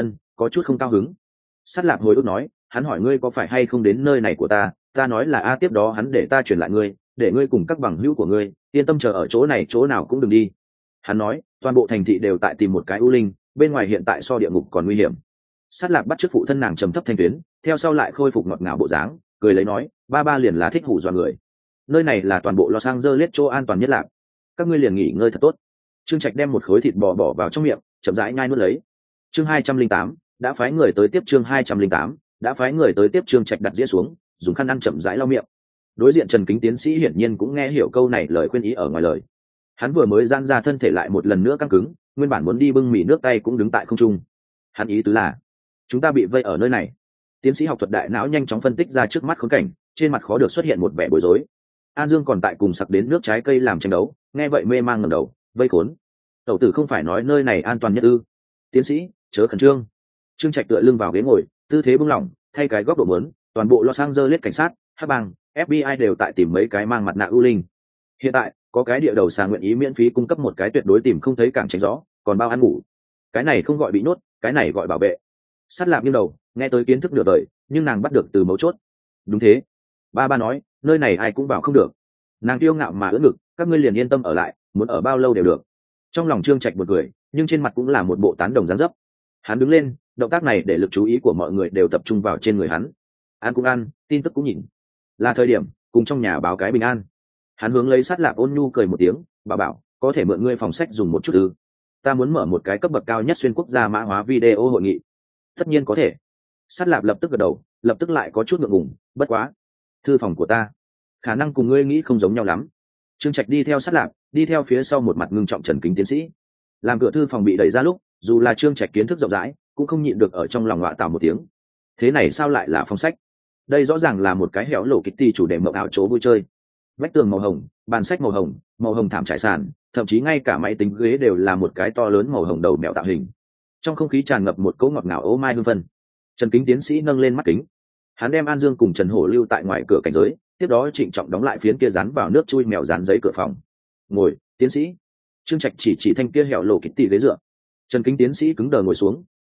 Có chút không cao hứng. Sát Lạp hồi ức nói, hắn hỏi ngươi có phải hay không đến nơi này của ta nói là a, tiếp đó hắn để ta truyền lại ngươi, để ngươi cùng các bằng hữu của ngươi yên tâm chờ ở chỗ này, chỗ nào cũng đừng đi. Hắn nói toàn bộ thành thị đều tại tìm một cái ưu linh, bên ngoài hiện tại so địa ngục còn nguy hiểm. Sát Lạp bắt chước phụ thân nàng trầm thấp thanh tuyến, theo sau lại khôi phục ngọt ngào bộ dáng, cười lấy nói, ba liền là thích hù dọa người. Nơi này là toàn bộ Los Angeles chỗ an toàn nhất Lạp, các ngươi liền nghỉ ngơi thật tốt. Trương Trạch đem một khối thịt bò bỏ vào trong miệng, chậm rãi nhai nuốt lấy. Chương 208, đã phái người tới tiếp. Chương 208, đã phái người tới tiếp. Trương Trạch đặt dĩa xuống, dùng khăn ăn chậm rãi lau miệng. Đối diện Trần Kính tiến sĩ hiển nhiên cũng nghe hiểu câu này lời khuyên ý ở ngoài lời. Hắn vừa mới giãn ra thân thể lại một lần nữa căng cứng, nguyên bản muốn đi bưng mì nước tay cũng đứng tại không trung. Hắn ý tứ là, chúng ta bị vây ở nơi này. Tiến sĩ học thuật đại não nhanh chóng phân tích ra trước mắt khốn cảnh, trên mặt khó được xuất hiện một vẻ bối rối. An Dương còn tại cùng sặc đến nước trái cây làm tranh đấu, nghe vậy mê mang ngẩng đầu, vây khốn. Tẩu tử không phải nói nơi này an toàn nhất ư? Tiến sĩ, chớ khẩn trương. Trương Trạch tựa lưng vào ghế ngồi, tư thế buông lỏng, thay cái góc độ muốn, toàn bộ Los Angeles cảnh sát, hắc bang, FBI đều tại tìm mấy cái mang mặt nạ ưu linh. Hiện tại có cái địa đầu xà nguyện ý miễn phí cung cấp một cái tuyệt đối tìm không thấy cảng tránh gió, còn bao ăn ngủ. Cái này không gọi bị nhốt, cái này gọi bảo vệ. Sát Lạp nghiêng đầu, nghe tới kiến thức nửa đời, nhưng nàng bắt được từ mấu chốt. Đúng thế, ba nói, nơi này ai cũng vào không được. Nàng kiêu ngạo mà ưỡn ngực, các ngươi liền yên tâm ở lại, muốn ở bao lâu đều được. Trong lòng Trương Trạch một cười, nhưng trên mặt cũng là một bộ tán đồng dáng dấp. Hắn đứng lên, động tác này để lực chú ý của mọi người đều tập trung vào trên người hắn. Ăn cũng ăn, tin tức cũng nhìn, là thời điểm cùng trong nhà báo cái bình an. Hắn hướng lấy Sát Lạp ôn nhu cười một tiếng, bảo có thể mượn ngươi phòng sách dùng một chút ư? Ta muốn mở một cái cấp bậc cao nhất xuyên quốc gia mã hóa video hội nghị. Tất nhiên có thể. Sát Lạp lập tức gật đầu, lập tức lại có chút ngượng ngùng, bất quá, thư phòng của ta khả năng cùng ngươi nghĩ không giống nhau lắm. Trương Trạch đi theo Sát Lạp, đi theo phía sau một mặt ngưng trọng Trần Kính tiến sĩ. Làm cửa thư phòng bị đẩy ra lúc, dù là Trương Trạch kiến thức rộng rãi, cũng không nhịn được ở trong lòng ngọa tảo một tiếng. Thế này sao lại là phòng sách? Đây rõ ràng là một cái hẻo lổ Kitty chủ đề mộng ảo chỗ vui chơi. Vách tường màu hồng, bàn sách màu hồng thảm trải sàn, thậm chí ngay cả máy tính ghế đều là một cái to lớn màu hồng đầu mèo tạo hình. Trong không khí tràn ngập một cỗ ngọt ngào ố mai hương phân. Trần Kính tiến sĩ nâng lên mắt kính. Hắn đem An Dương cùng Trần Hổ lưu tại ngoài cửa cảnh giới, tiếp đó trịnh trọng đóng lại phiến kia dán vào nước chui mèo dán giấy cửa phòng. Ngồi, tiến sĩ. Trương Trạch chỉ thanh kia hẻo lổ Kitty ghế dựa. Trần Kính tiến sĩ cứng đờ ngồi xuống,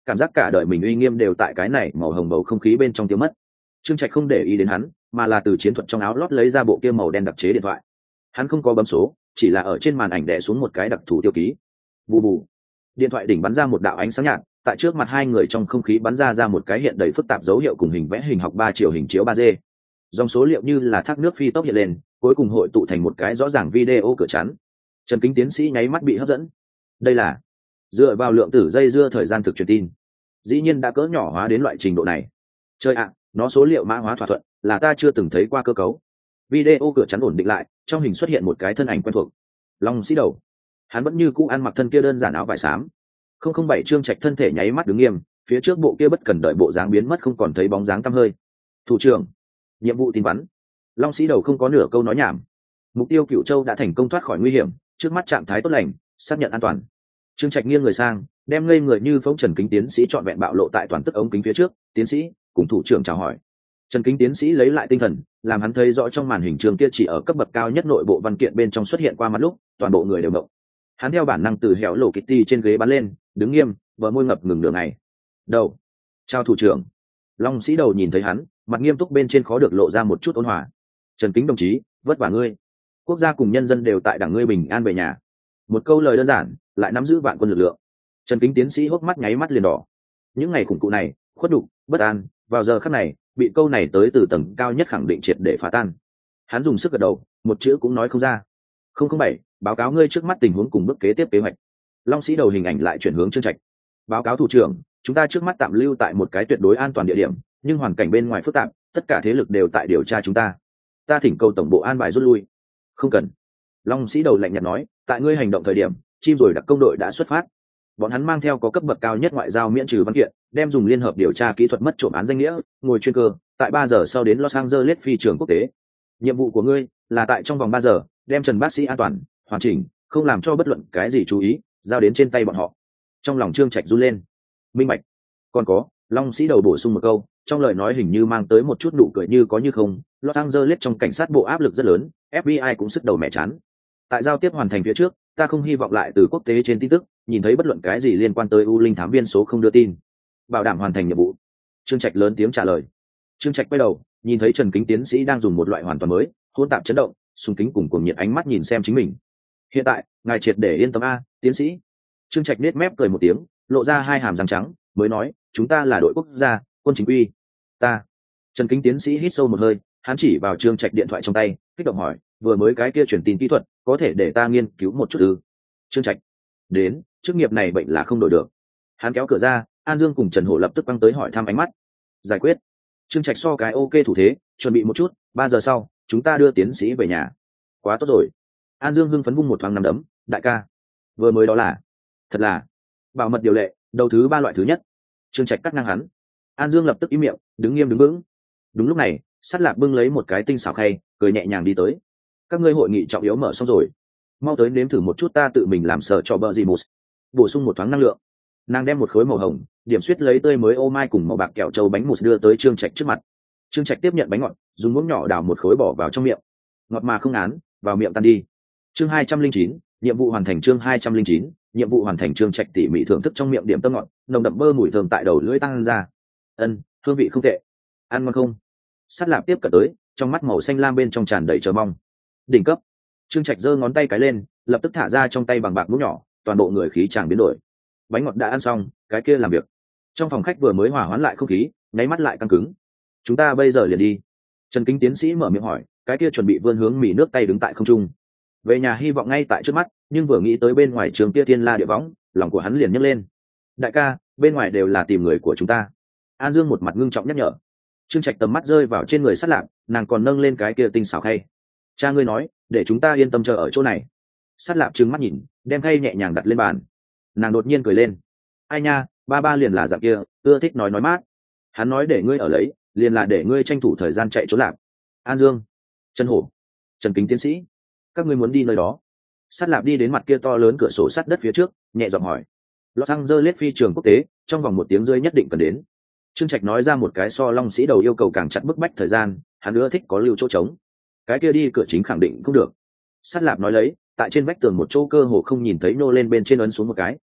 cảm giác cả đời mình uy nghiêm đều tại cái này màu hồng bầu không khí bên trong tiêu mất. Trương Trạch không để ý đến hắn, mà là từ chiến thuật trong áo lót lấy ra bộ kia màu đen đặc chế điện thoại. Hắn không có bấm số, chỉ là ở trên màn ảnh đè xuống một cái đặc thù tiêu ký. Bù bù. Điện thoại đỉnh bắn ra một đạo ánh sáng nhạt, tại trước mặt hai người trong không khí bắn ra một cái hiện đầy phức tạp dấu hiệu cùng hình vẽ hình học 3 chiều hình chiếu 3D. Dòng số liệu như là thác nước phi tốc hiện lên, cuối cùng hội tụ thành một cái rõ ràng video cửa chắn. Trần Kính tiến sĩ nháy mắt bị hấp dẫn. Đây là dựa vào lượng tử dây dưa thời gian thực truyền tin, dĩ nhiên đã cỡ nhỏ hóa đến loại trình độ này. Chơi ạ, nó số liệu mã hóa thỏa thuận, là ta chưa từng thấy qua cơ cấu. Video cửa chắn ổn định lại, trong hình xuất hiện một cái thân ảnh quen thuộc. Long Sĩ Đầu. Hắn vẫn như cũ ăn mặc thân kia đơn giản áo vải xám. 007 Trương Trạch thân thể nháy mắt đứng nghiêm, phía trước bộ kia bất cần đợi bộ dáng biến mất không còn thấy bóng dáng tăm hơi. Thủ trưởng, nhiệm vụ tin vắn. Long Sĩ Đầu không có nửa câu nói nhảm. Mục tiêu Cửu Châu đã thành công thoát khỏi nguy hiểm, trước mắt trạng thái tốt lành, xác nhận an toàn. Trương Trạch nghiêng người sang, đem ngây người như phóng Trần Kính tiến sĩ trọn vẹn bạo lộ tại toàn tức ống kính phía trước. Tiến sĩ, cùng thủ trưởng chào hỏi. Trần Kính tiến sĩ lấy lại tinh thần, làm hắn thấy rõ trong màn hình trường kia chỉ ở cấp bậc cao nhất nội bộ văn kiện bên trong xuất hiện qua mắt lúc, toàn bộ người đều động. Hắn theo bản năng từ hẻo lỗ Kitty trên ghế bắn lên, đứng nghiêm, bờ môi ngập ngừng nửa ngày. Đầu, chào thủ trưởng. Long Sĩ Đầu nhìn thấy hắn, mặt nghiêm túc bên trên khó được lộ ra một chút ôn hòa. Trần Kính đồng chí, vất vả ngươi. Quốc gia cùng nhân dân đều tại đảng ngươi bình an về nhà. Một câu lời đơn giản, lại nắm giữ vạn quân lực lượng. Trần Kính tiến sĩ hốc mắt nháy mắt liền đỏ. Những ngày khủng cụ này, khuất đục, bất an, vào giờ khắc này, bị câu này tới từ tầng cao nhất khẳng định triệt để phá tan. Hắn dùng sức gật đầu, một chữ cũng nói không ra. 007, báo cáo ngươi trước mắt tình huống cùng bước kế tiếp kế hoạch. Long Sĩ Đầu hình ảnh lại chuyển hướng Trương Trạch. Báo cáo thủ trưởng, chúng ta trước mắt tạm lưu tại một cái tuyệt đối an toàn địa điểm, nhưng hoàn cảnh bên ngoài phức tạp, tất cả thế lực đều tại điều tra chúng ta. Ta thỉnh cầu tổng bộ an bài rút lui. Không cần. Long Sĩ Đầu lạnh nhạt nói, tại ngươi hành động thời điểm, chim rồi đặc công đội đã xuất phát. Bọn hắn mang theo có cấp bậc cao nhất ngoại giao miễn trừ văn kiện, đem dùng liên hợp điều tra kỹ thuật mất trộm án danh nghĩa, ngồi chuyên cơ, tại 3 giờ sau đến Los Angeles phi trường quốc tế. Nhiệm vụ của ngươi là tại trong vòng 3 giờ, đem Trần bác sĩ an toàn, hoàn chỉnh, không làm cho bất luận cái gì chú ý, giao đến trên tay bọn họ. Trong lòng Trương Trạch run lên. Minh bạch. Còn có, Long Sĩ Đầu bổ sung một câu, trong lời nói hình như mang tới một chút nụ cười như có như không. Los Angeles trong cảnh sát bộ áp lực rất lớn, FBI cũng sức đầu mẹ chán. Tại giao tiếp hoàn thành phía trước, ta không hy vọng lại từ quốc tế trên tin tức nhìn thấy bất luận cái gì liên quan tới U Linh thám viên số không đưa tin. Bảo đảm hoàn thành nhiệm vụ. Trương Trạch lớn tiếng trả lời. Trương Trạch quay đầu, nhìn thấy Trần Kính tiến sĩ đang dùng một loại hoàn toàn mới, hỗn tạp chấn động, xung kính cùng cuồng nhiệt ánh mắt nhìn xem chính mình. Hiện tại, ngài triệt để yên tâm a, tiến sĩ. Trương Trạch nết mép cười một tiếng, lộ ra hai hàm răng trắng, mới nói, chúng ta là đội quốc gia, quân chính quy. Ta. Trần Kính tiến sĩ hít sâu một hơi, hắn chỉ vào Trương Trạch điện thoại trong tay, kích động hỏi, vừa mới cái kia truyền tin kỹ thuật, có thể để ta nghiên cứu một chút ư? Trương Trạch. Đến, chức nghiệp này bệnh là không đổi được. Hắn kéo cửa ra, An Dương cùng Trần Hổ lập tức băng tới hỏi thăm ánh mắt. Giải quyết. Trương Trạch so cái ok thủ thế, chuẩn bị một chút, 3 giờ sau, chúng ta đưa tiến sĩ về nhà. Quá tốt rồi. An Dương hưng phấn vung một thoáng nắm đấm, đại ca. Vừa mới đó là. Thật là. Bảo mật điều lệ, đầu thứ 3 loại thứ nhất. Trương Trạch cắt ngang hắn. An Dương lập tức im miệng, đứng nghiêm đứng vững. Đúng lúc này, Sắt Lạc bưng lấy một cái tinh xảo khay, cười nhẹ nhàng đi tới. Các ngươi hội nghị trọng yếu mở xong rồi, mau tới nếm thử một chút ta tự mình làm sợ cho bờ gì mousse, bổ sung một thoáng năng lượng. Nàng đem một khối màu hồng, điểm xuyết lấy tươi mới ô mai cùng màu bạc kẹo châu bánh mousse đưa tới Trương Trạch trước mặt. Trương Trạch tiếp nhận bánh ngọt, dùng muỗng nhỏ đào một khối bỏ vào trong miệng. Ngọt mà không án, vào miệng tan đi. Chương 209, nhiệm vụ hoàn thành. Chương 209, nhiệm vụ hoàn thành. Trương Trạch tỉ mỉ thưởng thức trong miệng điểm tâm ngọt, nồng đậm bơ mùi thơm tại đầu lưỡi tăng ra. Hương vị không tệ. Ăn ngon không? Sắt Lạp tiếp cận tới, trong mắt màu xanh lam bên trong tràn đầy chờ mong. Đỉnh cấp. Trương Trạch giơ ngón tay cái lên, lập tức thả ra trong tay bằng bạc muỗng nhỏ, toàn bộ người khí chàng biến đổi. Bánh ngọt đã ăn xong, cái kia làm việc. Trong phòng khách vừa mới hòa hoãn lại không khí, nháy mắt lại căng cứng. Chúng ta bây giờ liền đi. Trần Kính tiến sĩ mở miệng hỏi, cái kia chuẩn bị vươn hướng mì nước tay đứng tại không trung. Về nhà hy vọng ngay tại trước mắt, nhưng vừa nghĩ tới bên ngoài trường kia thiên la địa võng, lòng của hắn liền nhấc lên. Đại ca, bên ngoài đều là tìm người của chúng ta. An Dương một mặt ngưng trọng nhắc nhở. Trương Trạch tầm mắt rơi vào trên người Sắt Lạc, nàng còn nâng lên cái kia tinh xảo khay. Cha ngươi nói, để chúng ta yên tâm chờ ở chỗ này. Sắt Lạp trừng mắt nhìn, đem khay nhẹ nhàng đặt lên bàn. Nàng đột nhiên cười lên. Ai nha, ba liền là dạng kia, ưa thích nói mát. Hắn nói để ngươi ở lấy, liền là để ngươi tranh thủ thời gian chạy trốn. Lạp. An Dương, Trần Hổ, Trần Kính tiến sĩ, các ngươi muốn đi nơi đó? Sắt Lạp đi đến mặt kia to lớn cửa sổ sắt đất phía trước, nhẹ giọng hỏi. Los Angeles phi trường quốc tế, trong vòng 1 tiếng rưỡi nhất định cần đến. Trương Trạch nói ra một cái so Long Sĩ Đầu yêu cầu càng chặt bức bách thời gian, hắn ưa thích có lưu chỗ trống. Cái kia đi cửa chính khẳng định không được. Sắt Lạp nói lấy, tại trên vách tường một chỗ cơ hồ không nhìn thấy nô lên bên trên ấn xuống một cái.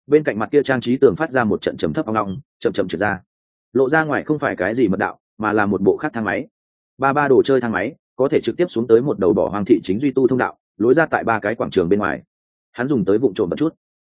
bên cạnh mặt kia trang trí tường phát ra một trận trầm thấp ong ong, chậm chậm trượt ra, lộ ra ngoài không phải cái gì mật đạo mà là một bộ khác thang máy. Ba đồ chơi thang máy có thể trực tiếp xuống tới một đầu bỏ hoang thị chính duy tu thông đạo, lối ra tại ba cái quảng trường bên ngoài. Hắn dùng tới vụng trộm một chút.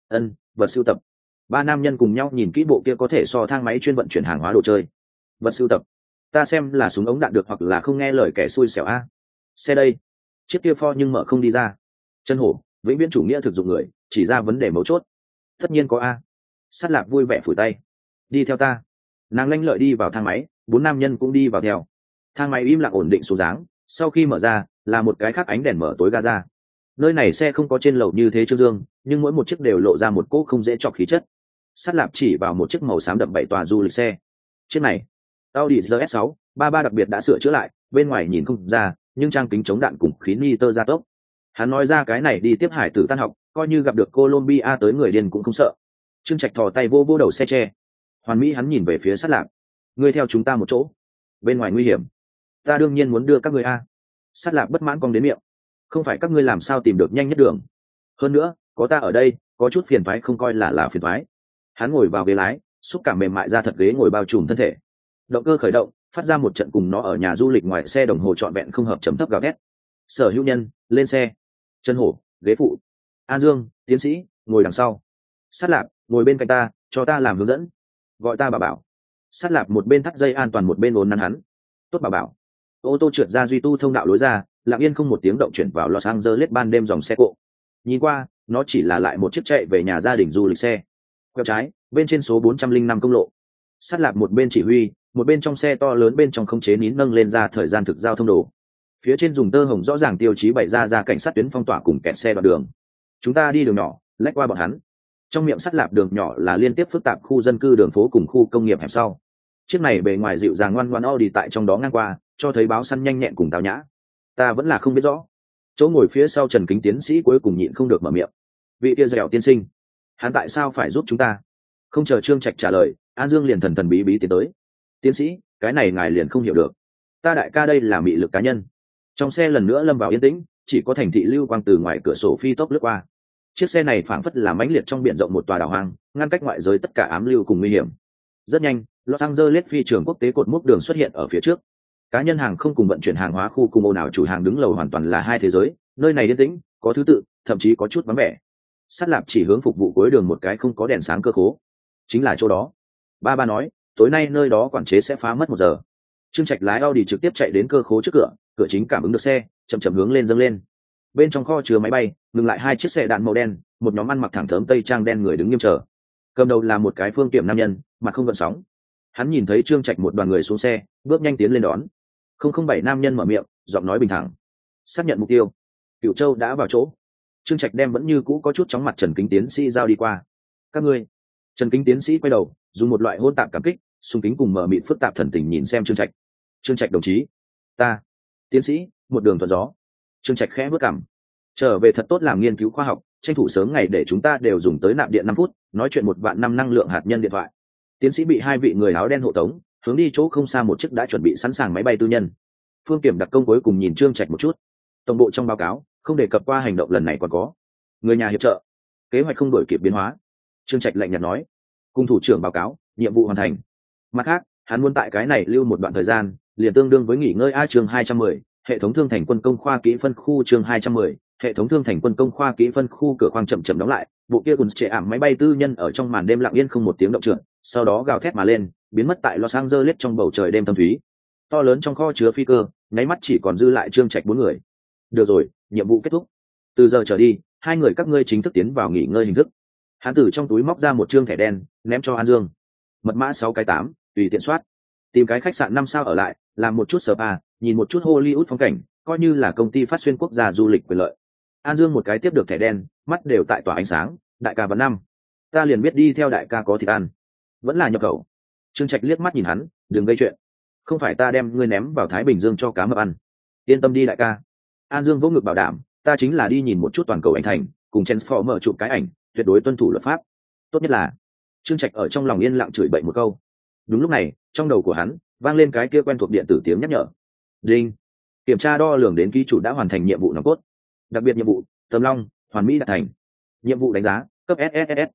Vật sưu tập. Ba nam nhân cùng nhau nhìn kỹ bộ kia có thể so thang máy chuyên vận chuyển hàng hóa đồ chơi. Vật sưu tập. Ta xem là súng ống đạn được hoặc là không nghe lời kẻ xui xẻo a. Xe đây. Chiếc kia Ford nhưng mở không đi ra. Chân hổ, vĩnh viễn chủ nghĩa thực dụng người, chỉ ra vấn đề mấu chốt. Tất nhiên có a. Sát Lạp vui vẻ phủi tay. Đi theo ta. Nàng lanh lợi đi vào thang máy, bốn nam nhân cũng đi vào theo. Thang máy im lặng ổn định xuống dáng, sau khi mở ra là một cái khác ánh đèn mở tối ga ra. Nơi này xe không có trên lầu như thế Trương Dương, nhưng mỗi một chiếc đều lộ ra một cỗ không dễ chọc khí chất. Sát Lạp chỉ vào một chiếc màu xám đậm 7 tòa du lịch xe. Chiếc này Audi RS6 33 đặc biệt đã sửa chữa lại, bên ngoài nhìn không ra, nhưng trang kính chống đạn cùng khí nitơ gia tốc. Hắn nói ra cái này đi tiếp hải tử tan học, coi như gặp được Colombia tới người điên cũng không sợ. Trương Trạch thò tay vô đầu xe tre. Hoàn Mỹ hắn nhìn về phía Sát Lạp. Ngươi theo chúng ta một chỗ. Bên ngoài nguy hiểm. Ta đương nhiên muốn đưa các ngươi a. Sát Lạp bất mãn cong đến miệng. Không phải các ngươi làm sao tìm được nhanh nhất đường. Hơn nữa, có ta ở đây, có chút phiền toái không coi là phiền toái. Hắn ngồi vào ghế lái, xúc cảm mềm mại ra thật ghế ngồi bao trùm thân thể. Động cơ khởi động, phát ra một trận cùng nó ở nhà du lịch ngoài xe đồng hồ trọn vẹn không hợp chấm thấp gào thét. Sở Hữu Nhân lên xe. Chân Hổ ghế phụ. An Dương tiến sĩ ngồi đằng sau. Sát Lạp ngồi bên cạnh ta, cho ta làm hướng dẫn. Gọi ta bà bảo. Sát Lạp một bên thắt dây an toàn một bên ốn nắn hắn. Tốt bà bảo. Ô tô trượt ra duy tu thông đạo lối ra, lặng yên không một tiếng động chuyển vào Los Angeles ban đêm dòng xe cộ. Nhìn qua, nó chỉ là lại một chiếc chạy về nhà gia đình du lịch xe. Quẹo trái, bên trên số 405 công lộ. Sát Lạp một bên chỉ huy, một bên trong xe to lớn bên trong không chế nín nâng lên ra thời gian thực giao thông đồ. Phía trên dùng tơ hồng rõ ràng tiêu chí bày ra cảnh sát tuyến phong tỏa cùng kẹt xe đoạn đường. Chúng ta đi đường nhỏ, lách qua bọn hắn. Trong miệng Sát Lạp đường nhỏ là liên tiếp phức tạp khu dân cư đường phố cùng khu công nghiệp hẹp sau. Chiếc này bề ngoài dịu dàng ngoan ngoãn Audi tại trong đó ngang qua, cho thấy báo săn nhanh nhẹn cùng tao nhã. Ta vẫn là không biết rõ. Chỗ ngồi phía sau Trần Kính tiến sĩ cuối cùng nhịn không được mở miệng. Vị kia dẻo tiên sinh, hắn tại sao phải giúp chúng ta? Không chờ Trương Trạch trả lời, An Dương liền thần thần bí bí tiến tới. Tiến sĩ, cái này ngài liền không hiểu được. Ta đại ca đây là mị lực cá nhân. Trong xe lần nữa lâm vào yên tĩnh, chỉ có thành thị lưu quang từ ngoài cửa sổ phi tốc lướt qua. Chiếc xe này phảng phất là mãnh liệt trong biển rộng một tòa đảo hoang, ngăn cách ngoại giới tất cả ám lưu cùng nguy hiểm. Rất nhanh, Los Angeles phi trường quốc tế cột mốc đường xuất hiện ở phía trước. Cá nhân hàng không cùng vận chuyển hàng hóa khu cùng ồn ào chủ hàng đứng lầu hoàn toàn là hai thế giới, nơi này yên tĩnh, có thứ tự, thậm chí có chút vắng vẻ. Sát Lạp chỉ hướng phục vụ cuối đường một cái không có đèn sáng cơ khố. Chính là chỗ đó. Ba nói, tối nay nơi đó quản chế sẽ phá mất 1 giờ. Trương Trạch lái Audi trực tiếp chạy đến cơ khố trước cửa, cửa chính cảm ứng được xe, chậm chậm hướng lên dâng lên. Bên trong kho chứa máy bay, ngừng lại 2 chiếc xe đạn màu đen, một nhóm ăn mặc thẳng thớm tây trang đen người đứng nghiêm chờ. Cầm đầu là một cái phương tiệm nam nhân, mặt không gợn sóng. Hắn nhìn thấy Trương Trạch một đoàn người xuống xe, bước nhanh tiến lên đón. 007 nam nhân mở miệng, giọng nói bình thản. Xác nhận mục tiêu. Cửu Châu đã vào chỗ. Trương Trạch đem vẫn như cũ có chút chóng mặt Trần Kính tiến sĩ giao đi qua. Các ngươi. Trần Kính tiến sĩ quay đầu, dùng một loại hôn tạp cảm kích, sung kính cùng mở mịt phức tạp thần tình nhìn xem Trương Trạch. Trương Trạch đồng chí. Ta. Tiến sĩ, một đường thuận gió. Trương Trạch khẽ bước cằm. Trở về thật tốt làm nghiên cứu khoa học, tranh thủ sớm ngày để chúng ta đều dùng tới nạp điện 5 phút, nói chuyện 1.000.000 năng lượng hạt nhân điện thoại. Tiến sĩ bị 2 vị người áo đen hộ tống, hướng đi chỗ không xa một chiếc đã chuẩn bị sẵn sàng máy bay tư nhân. Phương Kiểm đặc công cuối cùng nhìn Trương Trạch một chút. Tổng bộ trong báo cáo không đề cập qua hành động lần này còn có người nhà hiệp trợ, kế hoạch không đổi kịp biến hóa. Trương Trạch lạnh nhạt nói. Cung thủ trưởng báo cáo, nhiệm vụ hoàn thành. Mặt khác, hắn muốn tại cái này lưu một đoạn thời gian, liền tương đương với nghỉ ngơi. Chương 210, hệ thống thương thành quân công khoa kỹ phân khu. Chương 210, hệ thống thương thành quân công khoa kỹ phân khu. Cửa khoang chậm chậm đóng lại, bộ kia cùng trệ ảm máy bay tư nhân ở trong màn đêm lặng yên không một tiếng động trượt, sau đó gào thét mà lên, biến mất tại Los Angeles trong bầu trời đêm thâm thúy. To lớn trong kho chứa phi cơ, nháy mắt chỉ còn dư lại Trương Trạch 4 người. Được rồi, nhiệm vụ kết thúc. Từ giờ trở đi, 2 người các ngươi chính thức tiến vào nghỉ ngơi hình thức. Hắn từ trong túi móc ra một trương thẻ đen, ném cho An Dương. Mật mã 6 cái 8, tùy tiện soát. Tìm cái khách sạn 5 sao ở lại, làm một chút spa, nhìn một chút Hollywood phong cảnh, coi như là công ty phát xuyên quốc gia du lịch quyền lợi. An Dương một cái tiếp được thẻ đen, mắt đều tại tỏa ánh sáng. Đại ca vẫn năm, ta liền biết đi theo đại ca có thịt ăn. Vẫn là nhập khẩu. Trương Trạch liếc mắt nhìn hắn, đừng gây chuyện. Không phải ta đem ngươi ném vào Thái Bình Dương cho cá mập ăn. Yên tâm đi đại ca. An Dương vỗ ngực bảo đảm, ta chính là đi nhìn một chút toàn cầu ảnh thành, cùng Transformer chụp cái ảnh, tuyệt đối tuân thủ luật pháp. Tốt nhất là. Trương Trạch ở trong lòng yên lặng chửi bậy một câu. Đúng lúc này, trong đầu của hắn vang lên cái kia quen thuộc điện tử tiếng nhắc nhở. Đinh. Kiểm tra đo lường đến ký chủ đã hoàn thành nhiệm vụ nòng cốt. Đặc biệt nhiệm vụ, Tầm Long, hoàn mỹ đạt thành. Nhiệm vụ đánh giá, cấp SSS.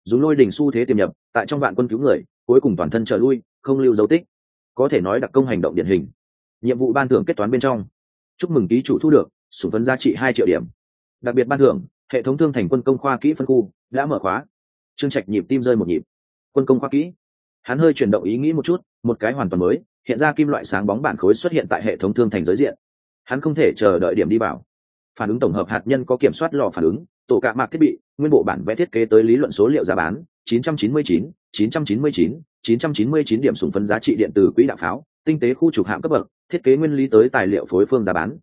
dùng lôi đình xu thế tiềm nhập tại trong vạn quân cứu người, cuối cùng toàn thân trở lui, không lưu dấu tích, có thể nói đặc công hành động điển hình. Nhiệm vụ ban thưởng kết toán bên trong, chúc mừng ký chủ thu được sủng phấn giá trị 2 triệu điểm. Đặc biệt ban thưởng, hệ thống thương thành quân công khoa kỹ phân khu đã mở khóa. Trương Trạch nhịp tim rơi một nhịp. Quân công khoa kỹ, hắn hơi chuyển động ý nghĩ một chút, một cái hoàn toàn mới hiện ra kim loại sáng bóng bản khối xuất hiện tại hệ thống thương thành giới diện. Hắn không thể chờ đợi điểm đi vào. Phản ứng tổng hợp hạt nhân có kiểm soát lò phản ứng, tổ cạ mạc thiết bị, nguyên bộ bản vẽ thiết kế tới lý luận số liệu giá bán 999 điểm sủng phấn giá trị điện từ quỹ đạo pháo, tinh tế khu trục hạm cấp bậc, thiết kế nguyên lý tới tài liệu phối phương giá bán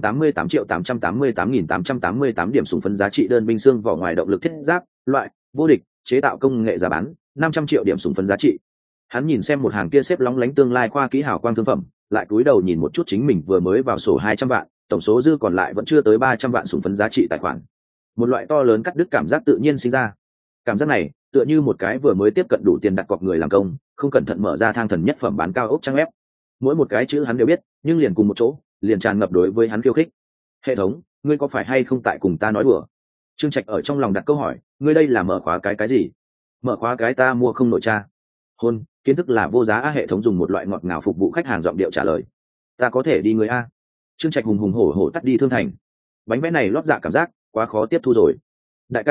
888.888.888 điểm sủng phấn giá trị đơn binh xương vỏ ngoài động lực thiết giáp loại vô địch chế tạo công nghệ giá bán 500 triệu điểm sủng phấn giá trị. Hắn nhìn xem một hàng kia xếp lóng lánh tương lai khoa kỹ hào quang thương phẩm, lại cúi đầu nhìn một chút chính mình vừa mới vào sổ 200 vạn, tổng số dư còn lại vẫn chưa tới 300 vạn sủng phấn giá trị tài khoản. Một loại to lớn cắt đứt cảm giác tự nhiên sinh ra. Cảm giác này tựa như một cái vừa mới tiếp cận đủ tiền đặt cọc người làm công, không cẩn thận mở ra thang thần nhất phẩm bán cao ốc trang ép. Mỗi một cái chữ hắn đều biết, nhưng liền cùng một chỗ, liền tràn ngập đối với hắn khiêu khích. Hệ thống, ngươi có phải hay không tại cùng ta nói đùa? Trương Trạch ở trong lòng đặt câu hỏi, ngươi đây là mở khóa cái gì? Mở khóa cái ta mua không nổi cha. Hôn, kiến thức là vô giá. Hệ thống dùng một loại ngọt ngào phục vụ khách hàng giọng điệu trả lời. Ta có thể đi người a. Trương Trạch hùng hùng hổ hổ tắt đi thương thành. Bánh vẽ này lót dạ cảm giác quá khó tiếp thu rồi. Đại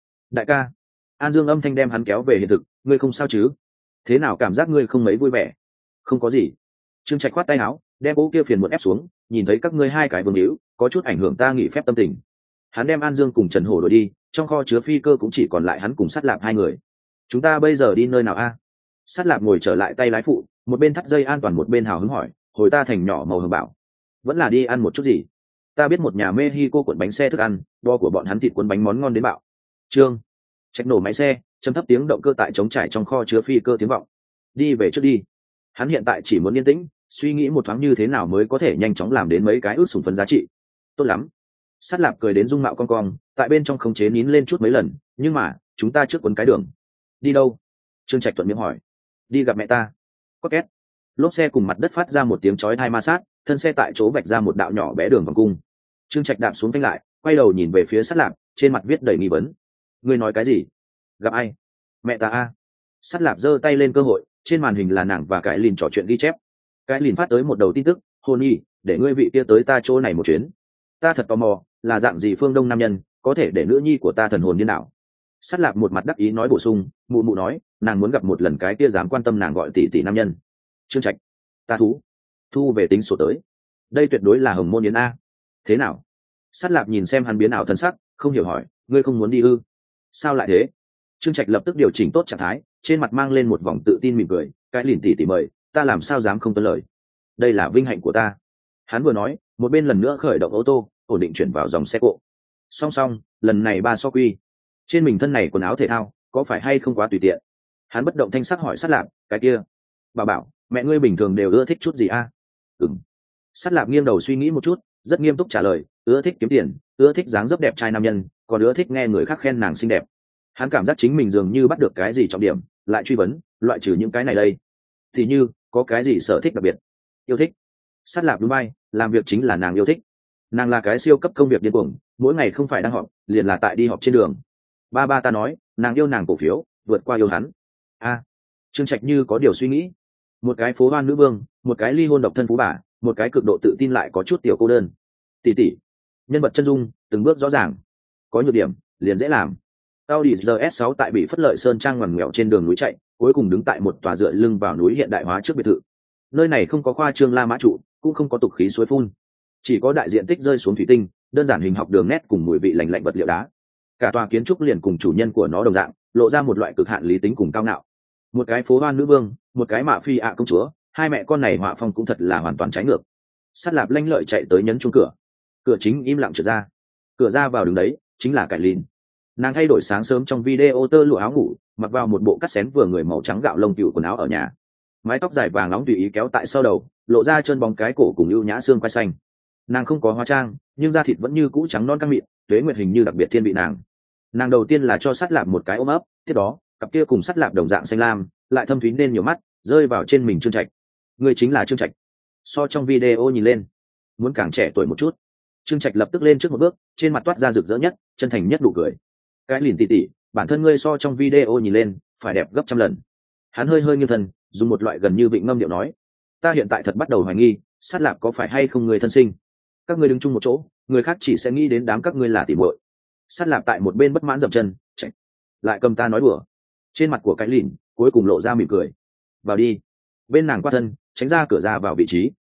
ca, An Dương âm thanh đem hắn kéo về hiện thực, ngươi không sao chứ? Thế nào cảm giác ngươi không mấy vui vẻ? Không có gì. Trương Trạch khoát tay áo, đem bố kia phiền muộn ép xuống, nhìn thấy các ngươi hai cái vương hữu, có chút ảnh hưởng ta nghỉ phép tâm tình. Hắn đem An Dương cùng Trần Hổ đuổi đi, trong kho chứa phi cơ cũng chỉ còn lại hắn cùng Sắt Lạp hai người. Chúng ta bây giờ đi nơi nào a? Sắt Lạp ngồi trở lại tay lái phụ, một bên thắt dây an toàn một bên hào hứng hỏi, hồi ta thành nhỏ màu hồng bảo, vẫn là đi ăn một chút gì? Ta biết một nhà Mexico cuộn bánh xe thức ăn, bo của bọn hắn thịt cuốn bánh món ngon đến bạo. Trương Trạch nổ máy xe, châm thấp tiếng động cơ tại trống trải trong kho chứa phi cơ tiếng vọng. Đi về trước đi. Hắn hiện tại chỉ muốn yên tĩnh, suy nghĩ một thoáng như thế nào mới có thể nhanh chóng làm đến mấy cái ước sủng phấn giá trị. Tốt lắm. Sắt Lạp cười đến dung mạo cong cong, tại bên trong khống chế nín lên chút mấy lần, nhưng mà chúng ta trước quấn cái đường. Đi đâu? Trương Trạch thuận miệng hỏi. Đi gặp mẹ ta. Có két. Lốp xe cùng mặt đất phát ra một tiếng chói tai ma sát, thân xe tại chỗ vạch ra một đạo nhỏ bé đường vòng cung. Trương Trạch đạp xuống phanh lại, quay đầu nhìn về phía Sắt Lạp, trên mặt viết đầy nghi vấn. Ngươi nói cái gì? Gặp ai? Mẹ ta a. Sắt Lạp giơ tay lên cơ hội, trên màn hình là nàng và cái lìn trò chuyện ghi chép. Cái lìn phát tới một đầu tin tức, hôn nhi, để ngươi vị kia tới ta chỗ này một chuyến. Ta thật tò mò, là dạng gì phương đông nam nhân, có thể để nữ nhi của ta thần hồn điên đảo. Sắt Lạp một mặt đắc ý nói bổ sung, mụ mụ nói, nàng muốn gặp một lần cái kia dám quan tâm nàng gọi tỷ tỷ nam nhân. Trương Trạch, ta thu về tính sổ tới. Đây tuyệt đối là hồng môn yến a. Thế nào? Sắt Lạp nhìn xem hắn biến ảo thân sắc, không hiểu hỏi, ngươi không muốn đi ư? Sao lại thế? Trương Trạch lập tức điều chỉnh tốt trạng thái, trên mặt mang lên một vòng tự tin mỉm cười, cái lìn tỷ tỷ mời, ta làm sao dám không tuân lời. Đây là vinh hạnh của ta. Hắn vừa nói, một bên lần nữa khởi động ô tô, ổn định chuyển vào dòng xe cộ. Song song, lần này ba so quy. Trên mình thân này quần áo thể thao, có phải hay không quá tùy tiện? Hắn bất động thanh sắc hỏi Sắt Lạp, cái kia. Bà bảo, mẹ ngươi bình thường đều ưa thích chút gì a? Ừm. Sắt Lạp nghiêng đầu suy nghĩ một chút, rất nghiêm túc trả lời, ưa thích kiếm tiền, ưa thích dáng dấp đẹp trai nam nhân, còn ưa thích nghe người khác khen nàng xinh đẹp. Hắn cảm giác chính mình dường như bắt được cái gì trọng điểm, lại truy vấn, loại trừ những cái này đây thì như có cái gì sở thích đặc biệt? Yêu thích. Sắt Lạp núi bay, làm việc chính là nàng yêu thích. Nàng là cái siêu cấp công việc điên cuồng, mỗi ngày không phải đang họp liền là tại đi họp trên đường. Ba ta nói, nàng yêu nàng cổ phiếu vượt qua yêu hắn. A. Trương Trạch như có điều suy nghĩ. Một cái phố hoan nữ vương, một cái ly hôn độc thân phú bà, một cái cực độ tự tin lại có chút tiểu cô đơn. Tỷ tỷ, nhân vật chân dung từng bước rõ ràng, có nhược điểm liền dễ làm. Audi RS6 tại bị phất lợi sơn trang ngoằn nghèo trên đường núi chạy, cuối cùng đứng tại một tòa dựa lưng vào núi hiện đại hóa trước biệt thự. Nơi này không có khoa trương la mã trụ, cũng không có tục khí suối phun, chỉ có đại diện tích rơi xuống thủy tinh, đơn giản hình học đường nét cùng mùi vị lành lạnh vật liệu đá. Cả tòa kiến trúc liền cùng chủ nhân của nó đồng dạng, lộ ra một loại cực hạn lý tính cùng cao ngạo. Một cái phố hoan nữ vương, một cái mạ phi ạ công chúa, hai mẹ con này họa phong cũng thật là hoàn toàn trái ngược. Sắt Lạp lanh lợi chạy tới nhấn chuông cửa, cửa chính im lặng trượt ra, cửa ra vào đứng đấy chính là Cải Lìn. Nàng thay đổi sáng sớm trong video tơ lụa áo ngủ, mặc vào một bộ cắt xén vừa người màu trắng gạo lông cừu quần áo ở nhà, mái tóc dài vàng nóng tùy ý kéo tại sau đầu, lộ ra chân bóng cái cổ cùng ưu nhã xương quai xanh. Nàng không có hóa trang, nhưng da thịt vẫn như cũ trắng non căng mịn, tuế nguyệt hình như đặc biệt thiên vị nàng. Nàng đầu tiên là cho Sắt Lạp một cái ôm ấp, tiếp đó cặp kia cùng Sắt Lạp đồng dạng xanh lam, lại thâm thúy nên nhiều mắt, rơi vào trên mình Trương Trạch. Người chính là Trương Trạch. So trong video nhìn lên, muốn càng trẻ tuổi một chút. Trương Trạch lập tức lên trước một bước, trên mặt toát ra rực rỡ nhất, chân thành nhất nụ cười. Cái Lìn tỷ tỷ, bản thân ngươi so trong video nhìn lên phải đẹp gấp trăm lần. Hắn hơi hơi nghiêng thân, dùng một loại gần như vịnh ngâm điệu nói, ta hiện tại thật bắt đầu hoài nghi Sát Lạp có phải hay không người thân sinh. Các ngươi đứng chung một chỗ, người khác chỉ sẽ nghĩ đến đám các ngươi là tỉ muội. Sát Lạp tại một bên bất mãn dậm chân, chạy lại cầm ta nói đùa. Trên mặt của cái lìn cuối cùng lộ ra mỉm cười. Vào đi. Bên nàng qua thân, tránh ra cửa ra vào vị trí.